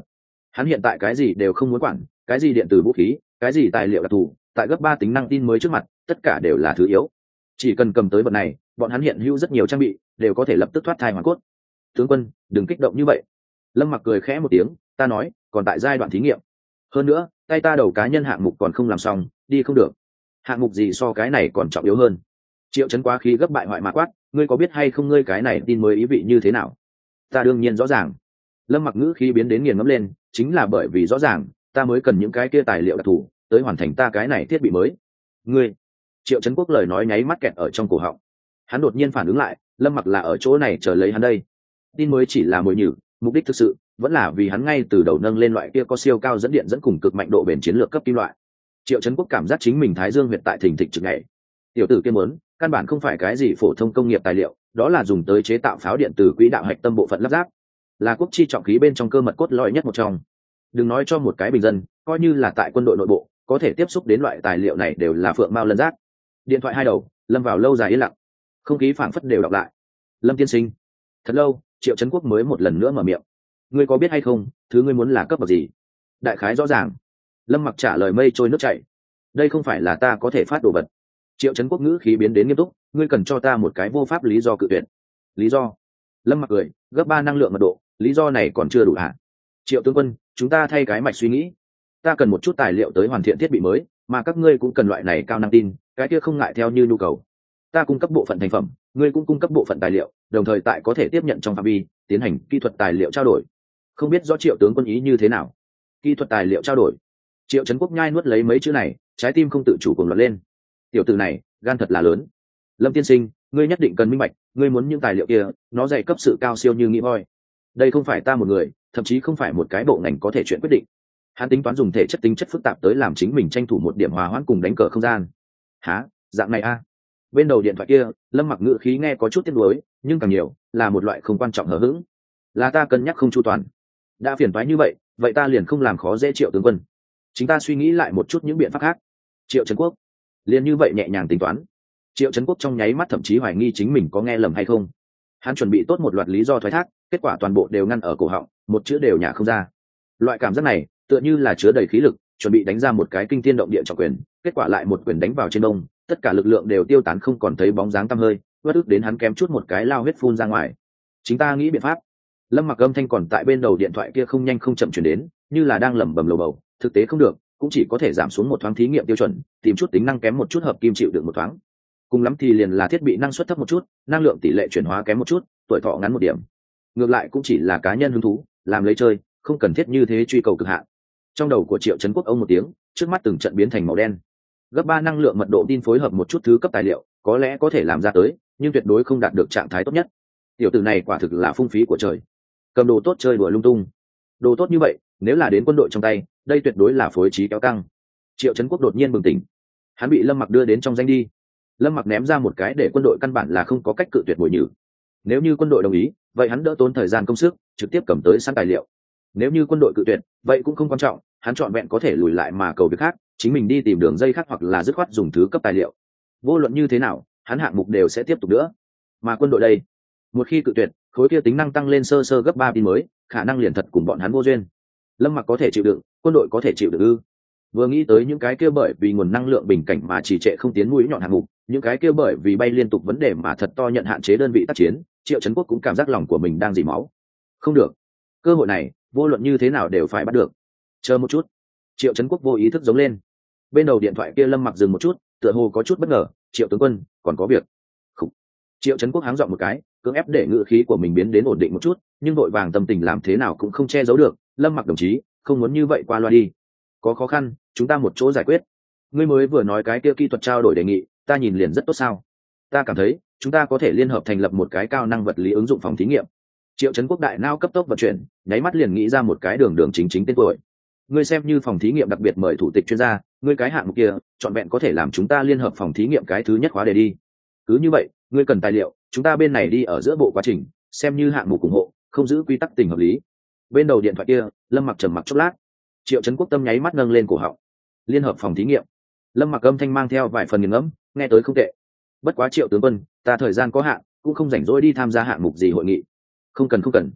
Hắn hiện tại cái gì đều không muốn quản, cái gì điện tử vũ khí, cái gì tài liệu đặc thù, tại gấp ba tính năng tin mới trước mặt, tất cả đều là thứ yếu. Chỉ cần cầm tới vật này, bọn hắn hiện hữu rất nhiều trang bị, đều có thể lập tức thoát thai hoàn cốt. Tướng quân, đừng kích động như vậy. Lâm Mặc cười khẽ một tiếng, ta nói, còn tại giai đoạn thí nghiệm. Hơn nữa, tay ta đầu cá nhân hạng mục còn không làm xong, đi không được. Hạng mục gì so cái này còn trọng yếu hơn? Triệu Chấn quá khí gấp bại hoại mà quát, ngươi có biết hay không ngươi cái này tin mới ý vị như thế nào? Ta đương nhiên rõ ràng. Lâm Mặc ngữ khí biến đến nghiền ngẫm lên, chính là bởi vì rõ ràng, ta mới cần những cái kia tài liệu đặc thù, tới hoàn thành ta cái này thiết bị mới. Ngươi. Triệu Chấn Quốc lời nói nháy mắt kẹt ở trong cổ họng. Hắn đột nhiên phản ứng lại, Lâm Mặc là ở chỗ này chờ lấy hắn đây. Tin mới chỉ là mồi nhử, mục đích thực sự vẫn là vì hắn ngay từ đầu nâng lên loại kia có siêu cao dẫn điện dẫn cùng cực mạnh độ bền chiến lược cấp kim loại. Triệu Chấn Quốc cảm giác chính mình thái dương huyệt tại thình thịch trực ngày. Tiểu tử kia muốn, căn bản không phải cái gì phổ thông công nghiệp tài liệu, đó là dùng tới chế tạo pháo điện từ quỹ đạo hạch tâm bộ phận lắp ráp, là quốc chi trọng khí bên trong cơ mật cốt lõi nhất một trong. Đừng nói cho một cái bình dân, coi như là tại quân đội nội bộ, có thể tiếp xúc đến loại tài liệu này đều là phượng mao lân giác. Điện thoại hai đầu, lâm vào lâu dài yên lặng, không khí phảng phất đều đọc lại. Lâm tiên sinh. Thật lâu, Triệu Chấn Quốc mới một lần nữa mở miệng. Ngươi có biết hay không, thứ ngươi muốn là cấp bậc gì? Đại khái rõ ràng. Lâm Mặc trả lời mây trôi nước chảy. Đây không phải là ta có thể phát đồ vật. Triệu Chấn Quốc ngữ khí biến đến nghiêm túc, ngươi cần cho ta một cái vô pháp lý do cự tuyệt. Lý do? Lâm Mặc cười, gấp ba năng lượng mật độ, lý do này còn chưa đủ hả? Triệu tướng quân, chúng ta thay cái mạch suy nghĩ. Ta cần một chút tài liệu tới hoàn thiện thiết bị mới, mà các ngươi cũng cần loại này cao năng tin, cái kia không ngại theo như nhu cầu. Ta cung cấp bộ phận thành phẩm, ngươi cũng cung cấp bộ phận tài liệu, đồng thời tại có thể tiếp nhận trong phạm vi tiến hành kỹ thuật tài liệu trao đổi. Không biết rõ Triệu tướng quân ý như thế nào? Kỹ thuật tài liệu trao đổi? Triệu Chấn Quốc nhai nuốt lấy mấy chữ này, trái tim không tự chủ cuồng loạn lên. Tiểu tử này gan thật là lớn. Lâm tiên sinh, ngươi nhất định cần minh bạch, ngươi muốn những tài liệu kia, nó dày cấp sự cao siêu như nghĩ voi. Đây không phải ta một người, thậm chí không phải một cái bộ ngành có thể chuyện quyết định. Hắn tính toán dùng thể chất tính chất phức tạp tới làm chính mình tranh thủ một điểm hòa hoãn cùng đánh cờ không gian. Hả? Dạng này a? À? Bên đầu điện thoại kia, Lâm Mặc ngữ khí nghe có chút tiếc nuối, nhưng càng nhiều là một loại không quan trọng hờ hững. Là ta cân nhắc không chu toàn. Đã phiền toái như vậy, vậy ta liền không làm khó dễ Triệu tướng quân. Chúng ta suy nghĩ lại một chút những biện pháp khác. Triệu Chấn Quốc liền như vậy nhẹ nhàng tính toán. Triệu Chấn Quốc trong nháy mắt thậm chí hoài nghi chính mình có nghe lầm hay không. Hắn chuẩn bị tốt một loạt lý do thoái thác, kết quả toàn bộ đều ngăn ở cổ họng, một chữ đều nhả không ra. Loại cảm giác này tựa như là chứa đầy khí lực, chuẩn bị đánh ra một cái kinh thiên động địa trọng quyền, kết quả lại một quyền đánh vào trên đông, tất cả lực lượng đều tiêu tán không còn thấy bóng dáng tăm hơi, bất ức đến hắn kém chút một cái lao huyết phun ra ngoài. Chính ta nghĩ biện pháp. Lâm Mặc âm thanh còn tại bên đầu điện thoại kia không nhanh không chậm chuyển đến, như là đang lẩm bẩm lầu bầu, thực tế không được, cũng chỉ có thể giảm xuống một thoáng thí nghiệm tiêu chuẩn, tìm chút tính năng kém một chút hợp kim chịu được một thoáng. Cùng lắm thì liền là thiết bị năng suất thấp một chút, năng lượng tỷ lệ chuyển hóa kém một chút, tuổi thọ ngắn một điểm. Ngược lại cũng chỉ là cá nhân hứng thú, làm lấy chơi, không cần thiết như thế truy cầu cực hạn. Trong đầu của Triệu Chấn Quốc ông một tiếng, trước mắt từng trận biến thành màu đen. Gấp ba năng lượng mật độ tin phối hợp một chút thứ cấp tài liệu, có lẽ có thể làm ra tới, nhưng tuyệt đối không đạt được trạng thái tốt nhất. Tiểu tử này quả thực là phung phí của trời. Cầm đồ tốt chơi đùa lung tung. Đồ tốt như vậy, nếu là đến quân đội trong tay, đây tuyệt đối là phối trí kéo căng. Triệu Chấn Quốc đột nhiên bừng tỉnh. Hắn bị Lâm Mặc đưa đến trong danh đi. Lâm Mặc ném ra một cái để quân đội căn bản là không có cách cự tuyệt bồi nhử. Nếu như quân đội đồng ý, vậy hắn đỡ tốn thời gian công sức, trực tiếp cầm tới sẵn tài liệu. Nếu như quân đội cự tuyệt, vậy cũng không quan trọng, hắn chọn vẹn có thể lùi lại mà cầu việc khác, chính mình đi tìm đường dây khác hoặc là dứt khoát dùng thứ cấp tài liệu. Vô luận như thế nào, hắn hạng mục đều sẽ tiếp tục nữa. Mà quân đội đây, một khi cự tuyệt, khối kia tính năng tăng lên sơ sơ gấp ba tin mới, khả năng liền thật cùng bọn hắn vô duyên. Lâm Mặc có thể chịu đựng, quân đội có thể chịu đựng ư? Vừa nghĩ tới những cái kia bởi vì nguồn năng lượng bình cảnh mà trì trệ không tiến mũi nhọn hạng mục, những cái kia bởi vì bay liên tục vấn đề mà thật to nhận hạn chế đơn vị tác chiến, Triệu Chấn Quốc cũng cảm giác lòng của mình đang dỉ máu. Không được, cơ hội này vô luận như thế nào đều phải bắt được. Chờ một chút. Triệu Chấn Quốc vô ý thức giống lên. Bên đầu điện thoại kia Lâm Mặc dừng một chút, tựa hồ có chút bất ngờ. Triệu tướng quân, còn có việc. Khủ. Triệu Chấn Quốc háng giọng một cái, cưỡng ép để ngữ khí của mình biến đến ổn định một chút, nhưng vội vàng tâm tình làm thế nào cũng không che giấu được. Lâm Mặc đồng chí, không muốn như vậy qua loa đi. Có khó khăn, chúng ta một chỗ giải quyết. Ngươi mới vừa nói cái kia kỹ thuật trao đổi đề nghị, ta nhìn liền rất tốt sao? Ta cảm thấy chúng ta có thể liên hợp thành lập một cái cao năng vật lý ứng dụng phòng thí nghiệm. Triệu Chấn Quốc đại não cấp tốc vận chuyển, nháy mắt liền nghĩ ra một cái đường đường chính chính tên tuổi. Ngươi xem như phòng thí nghiệm đặc biệt mời thủ tịch chuyên gia, ngươi cái hạng mục kia, chọn vẹn có thể làm chúng ta liên hợp phòng thí nghiệm cái thứ nhất khóa đề đi. Cứ như vậy, ngươi cần tài liệu, chúng ta bên này đi ở giữa bộ quá trình, xem như hạng mục ủng hộ, không giữ quy tắc tình hợp lý. Bên đầu điện thoại kia, Lâm Mặc trầm mặc chốc lát. Triệu Chấn Quốc tâm nháy mắt nâng lên cổ họng. Liên hợp phòng thí nghiệm. Lâm Mặc âm thanh mang theo vài phần nghiền ngẫm, nghe tới không tệ. Bất quá Triệu tướng quân, ta thời gian có hạn, cũng không rảnh rỗi đi tham gia hạng mục gì hội nghị. Không cần không cần.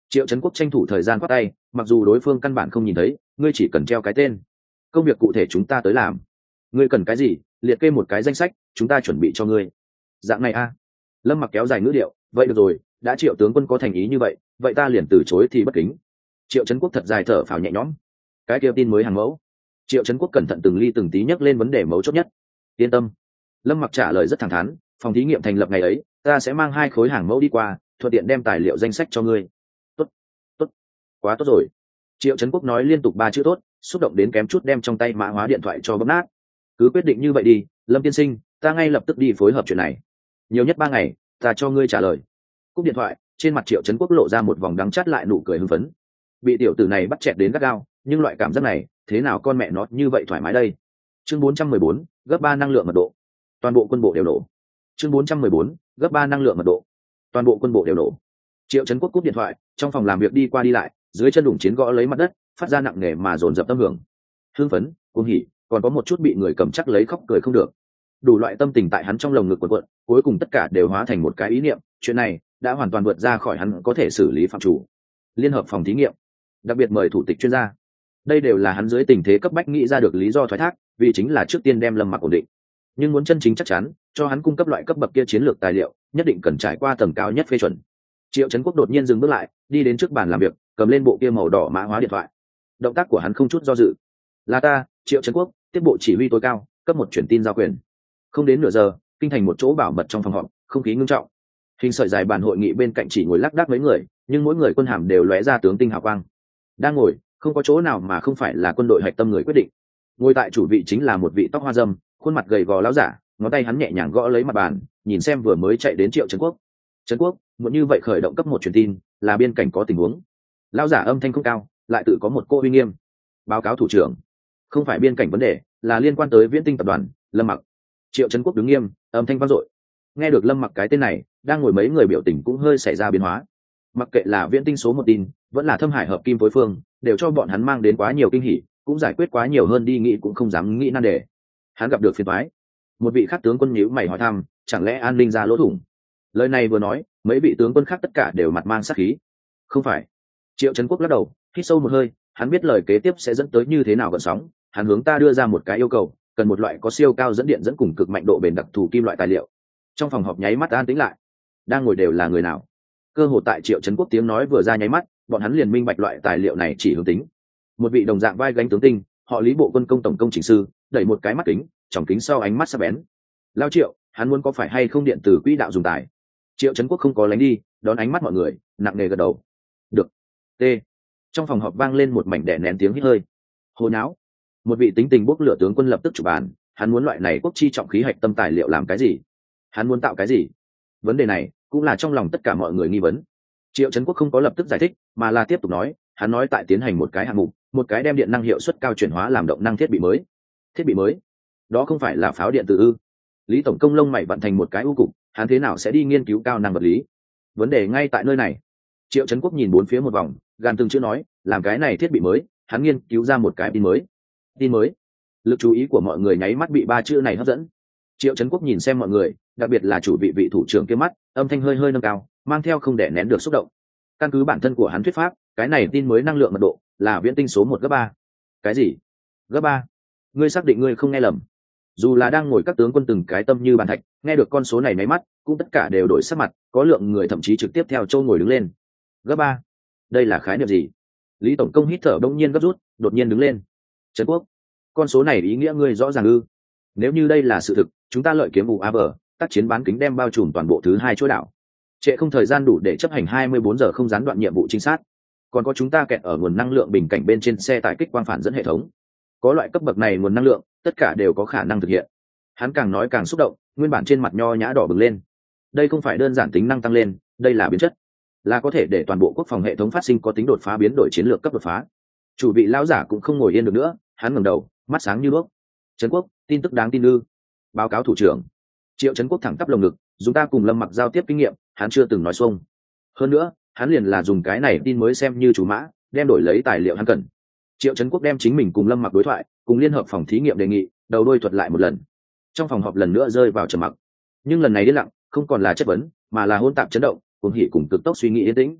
Triệu Trấn Quốc tranh thủ thời gian quát tay, mặc dù đối phương căn bản không nhìn thấy, ngươi chỉ cần treo cái tên, công việc cụ thể chúng ta tới làm. Ngươi cần cái gì, liệt kê một cái danh sách, chúng ta chuẩn bị cho ngươi. Dạng này a. Lâm Mặc kéo dài ngữ điệu, vậy được rồi, đã Triệu tướng quân có thành ý như vậy, vậy ta liền từ chối thì bất kính. Triệu Trấn Quốc thật dài thở phào nhẹ nhõm. Cái kia tin mới hàng mẫu. Triệu Trấn Quốc cẩn thận từng ly từng tí nhắc lên vấn đề mấu chốt nhất. Yên tâm. Lâm Mặc trả lời rất thẳng thắn, phòng thí nghiệm thành lập ngày ấy, ta sẽ mang hai khối hàng mẫu đi qua, thuận tiện đem tài liệu danh sách cho ngươi. Tốt, tốt, quá tốt rồi. Triệu Trấn Quốc nói liên tục ba chữ tốt, xúc động đến kém chút đem trong tay mã hóa điện thoại cho bấm nát. Cứ quyết định như vậy đi, Lâm tiên sinh, ta ngay lập tức đi phối hợp chuyện này. Nhiều nhất ba ngày, ta cho ngươi trả lời. Cúp điện thoại, trên mặt Triệu Trấn Quốc lộ ra một vòng đắng chát lại nụ cười hưng phấn. Bị tiểu tử này bắt chẹt đến gắt gao, nhưng loại cảm giác này, thế nào con mẹ nó như vậy thoải mái đây. Chương bốn trăm mười bốn, gấp ba năng lượng mật độ. Toàn bộ quân bộ đều nổ. Chương bốn trăm mười bốn, gấp ba năng lượng mật độ. Toàn bộ quân bộ đều nổ. Triệu Trấn Quốc cúp điện thoại, trong phòng làm việc đi qua đi lại, dưới chân đủng chiến gõ lấy mặt đất, phát ra nặng nề mà dồn dập tâm hưởng. Hưng phấn, cuồng hỉ, còn có một chút bị người cầm chắc lấy khóc cười không được. Đủ loại tâm tình tại hắn trong lồng ngực cuộn cuộn, cuối cùng tất cả đều hóa thành một cái ý niệm, chuyện này đã hoàn toàn vượt ra khỏi hắn có thể xử lý phạm chủ. Liên hợp phòng thí nghiệm, đặc biệt mời thủ tịch chuyên gia. Đây đều là hắn dưới tình thế cấp bách nghĩ ra được lý do thoái thác, vì chính là trước tiên đem Lâm Mặc ổn định. Nhưng muốn chân chính chắc chắn, cho hắn cung cấp loại cấp bậc kia chiến lược tài liệu, nhất định cần trải qua tầng cao nhất phê chuẩn. Triệu Trấn Quốc đột nhiên dừng bước lại, đi đến trước bàn làm việc, cầm lên bộ kia màu đỏ mã hóa điện thoại. Động tác của hắn không chút do dự. Là ta, Triệu Trấn Quốc, tiếp bộ chỉ huy tối cao, cấp một chuyển tin giao quyền. Không đến nửa giờ, kinh thành một chỗ bảo mật trong phòng họp, không khí ngưng trọng. Hình sợi dài bàn hội nghị bên cạnh chỉ ngồi lác đác mấy người, nhưng mỗi người quân hàm đều lóe ra tướng tinh hào quang. Đang ngồi, không có chỗ nào mà không phải là quân đội hạch tâm người quyết định. Ngồi tại chủ vị chính là một vị tóc hoa râm, khuôn mặt gầy gò lão giả, ngón tay hắn nhẹ nhàng gõ lấy mặt bàn, nhìn xem vừa mới chạy đến Triệu Trấn Quốc. Trấn Quốc, muốn như vậy khởi động cấp một truyền tin, là biên cảnh có tình huống. Lão giả âm thanh không cao, lại tự có một cô uy nghiêm. Báo cáo thủ trưởng, không phải biên cảnh vấn đề, là liên quan tới Viễn Tinh tập đoàn. Lâm Mặc. Triệu Trấn Quốc đứng nghiêm, âm thanh vang dội. Nghe được Lâm Mặc cái tên này, đang ngồi mấy người biểu tình cũng hơi xảy ra biến hóa. Mặc kệ là Viễn Tinh số một tin, vẫn là Thâm Hải hợp kim phối phương, đều cho bọn hắn mang đến quá nhiều kinh hỉ, cũng giải quyết quá nhiều hơn đi nghĩ cũng không dám nghĩ nan đề. Hắn gặp được phiền toái. Một vị khác tướng quân nhíu mày hỏi thăm, chẳng lẽ an ninh ra lỗ thủng? Lời này vừa nói, mấy vị tướng quân khác tất cả đều mặt mang sát khí. Không phải. Triệu Trấn Quốc lắc đầu, hít sâu một hơi, hắn biết lời kế tiếp sẽ dẫn tới như thế nào gợn sóng, hắn hướng ta đưa ra một cái yêu cầu, cần một loại có siêu cao dẫn điện dẫn cùng cực mạnh độ bền đặc thù kim loại tài liệu. Trong phòng họp nháy mắt an tĩnh lại. Đang ngồi đều là người nào? Cơ hồ tại Triệu Trấn Quốc tiếng nói vừa ra nháy mắt, bọn hắn liền minh bạch loại tài liệu này chỉ hướng tính. Một vị đồng dạng vai gánh tướng tinh, họ Lý bộ quân công tổng công chỉnh sư, đẩy một cái mắt kính, tròng kính sau ánh mắt sắc bén. Lao Triệu, hắn muốn có phải hay không điện tử quỹ đạo dùng tài? Triệu Trấn Quốc không có lánh đi, đón ánh mắt mọi người, nặng nề gật đầu. Được. T. Trong phòng họp vang lên một mảnh đè nén tiếng hít hơi. Hồ nháo. Một vị tính tình bốc lửa tướng quân lập tức chụp bàn, hắn muốn loại này quốc chi trọng khí hạch tâm tài liệu làm cái gì? Hắn muốn tạo cái gì? Vấn đề này cũng là trong lòng tất cả mọi người nghi vấn. Triệu Trấn Quốc không có lập tức giải thích, mà là tiếp tục nói, hắn nói tại tiến hành một cái hạng mục, một cái đem điện năng hiệu suất cao chuyển hóa làm động năng thiết bị mới. Thiết bị mới? Đó không phải là pháo điện tử ư? Lý tổng công lông mày vặn thành một cái u cục, hắn thế nào sẽ đi nghiên cứu cao năng vật lý? Vấn đề ngay tại nơi này. Triệu Trấn Quốc nhìn bốn phía một vòng, gàn từng chữ nói, làm cái này thiết bị mới, hắn nghiên cứu ra một cái tin mới. Tin mới? Lực chú ý của mọi người nháy mắt bị ba chữ này hấp dẫn. Triệu Trấn Quốc nhìn xem mọi người, đặc biệt là chủ vị vị thủ trưởng kia mắt, âm thanh hơi hơi nâng cao, mang theo không đè nén được xúc động. Căn cứ bản thân của hắn thuyết pháp, cái này tin mới năng lượng mật độ là viễn tinh số một gấp ba. Cái gì? Gấp ba? Ngươi xác định ngươi không nghe lầm? Dù là đang ngồi các tướng quân từng cái tâm như bàn thạch, nghe được con số này máy mắt, cũng tất cả đều đổi sắc mặt, có lượng người thậm chí trực tiếp theo châu ngồi đứng lên. Gấp ba? Đây là khái niệm gì? Lý tổng công hít thở đông nhiên gấp rút, đột nhiên đứng lên. Trấn Quốc, con số này ý nghĩa ngươi rõ ràng ư? Nếu như đây là sự thực, chúng ta lợi kiếm vụ a vờ, tác chiến bán kính đem bao trùm toàn bộ thứ hai chỗ đảo. Trễ không thời gian đủ để chấp hành hai mươi bốn giờ không gián đoạn nhiệm vụ trinh sát. Còn có chúng ta kẹt ở nguồn năng lượng bình cảnh bên trên xe tải kích quang phản dẫn hệ thống. Có loại cấp bậc này nguồn năng lượng, tất cả đều có khả năng thực hiện. Hắn càng nói càng xúc động, nguyên bản trên mặt nho nhã đỏ bừng lên. Đây không phải đơn giản tính năng tăng lên, đây là biến chất, là có thể để toàn bộ quốc phòng hệ thống phát sinh có tính đột phá, biến đổi chiến lược cấp đột phá. Chủ vị lão giả cũng không ngồi yên được nữa, hắn ngẩng đầu, mắt sáng như đuốc. Trấn Quốc, tin tức đáng tin ư? Báo cáo thủ trưởng. Triệu Trấn Quốc thẳng tắp lồng ngực, dùng ta cùng Lâm Mặc giao tiếp kinh nghiệm, hắn chưa từng nói xuông. Hơn nữa, hắn liền là dùng cái này tin mới xem như chủ mã, đem đổi lấy tài liệu hắn cần. Triệu Trấn Quốc đem chính mình cùng Lâm Mặc đối thoại, cùng liên hợp phòng thí nghiệm đề nghị, đầu đuôi thuật lại một lần. Trong phòng họp lần nữa rơi vào trầm mặc. Nhưng lần này yên lặng, không còn là chất vấn, mà là hỗn tạp chấn động, cuồng hỉ cùng cực tốc suy nghĩ yên tĩnh.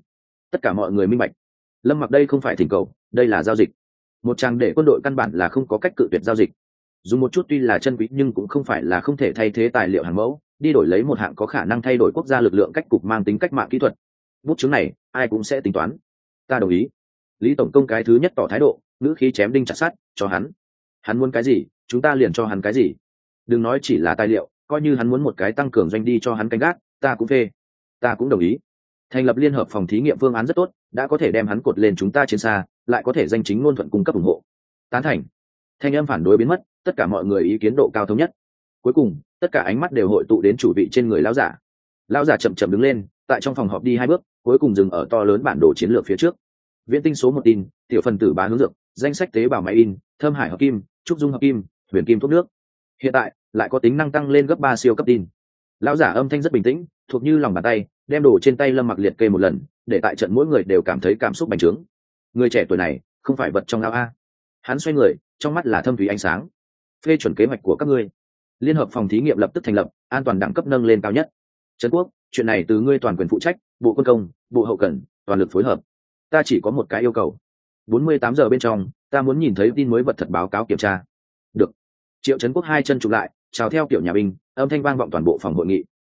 Tất cả mọi người minh bạch, lâm mặc đây không phải thỉnh cầu, đây là giao dịch. Một trang để quân đội căn bản là không có cách cự tuyệt giao dịch. Dùng một chút tuy là chân quý nhưng cũng không phải là không thể thay thế tài liệu hàng mẫu, đi đổi lấy một hạng có khả năng thay đổi quốc gia lực lượng cách cục mang tính cách mạng kỹ thuật. Bút chứng này ai cũng sẽ tính toán. Ta đồng ý. Lý tổng công cái thứ nhất tỏ thái độ, ngữ khí chém đinh chặt sắt, cho hắn. Hắn muốn cái gì, chúng ta liền cho hắn cái gì. Đừng nói chỉ là tài liệu, coi như hắn muốn một cái tăng cường doanh đi cho hắn canh gác, ta cũng phê. Ta cũng đồng ý. Thành lập liên hợp phòng thí nghiệm phương án rất tốt, đã có thể đem hắn cột lên chúng ta trên xa, lại có thể danh chính ngôn thuận cung cấp ủng hộ. Tán thành. Thanh âm phản đối biến mất, tất cả mọi người ý kiến độ cao thống nhất. Cuối cùng, tất cả ánh mắt đều hội tụ đến chủ vị trên người lão giả. Lão giả chậm chậm đứng lên, tại trong phòng họp đi hai bước, cuối cùng dừng ở to lớn bản đồ chiến lược phía trước. Viễn tinh số một tin, tiểu phần tử bá hướng dược, danh sách tế bào máy in, thâm hải hợp kim, trúc dung hợp kim, huyền kim thuốc nước. Hiện tại lại có tính năng tăng lên gấp ba siêu cấp tin. Lão giả âm thanh rất bình tĩnh, thuộc như lòng bàn tay, đem đồ trên tay Lâm Mặc liệt kê một lần, để tại trận mỗi người đều cảm thấy cảm xúc bành trướng. Người trẻ tuổi này không phải vật trong ao a. Hắn xoay người, trong mắt là thâm thúy ánh sáng. Phê chuẩn kế hoạch của các ngươi. Liên hợp phòng thí nghiệm lập tức thành lập, an toàn đẳng cấp nâng lên cao nhất. Trấn Quốc, chuyện này từ ngươi toàn quyền phụ trách, bộ quân công, bộ hậu cần, toàn lực phối hợp. Ta chỉ có một cái yêu cầu. bốn mươi tám giờ bên trong, ta muốn nhìn thấy tin mới vật thật báo cáo kiểm tra. Được. Triệu Trấn Quốc hai chân chụp lại, chào theo kiểu nhà binh, âm thanh vang vọng toàn bộ phòng hội nghị.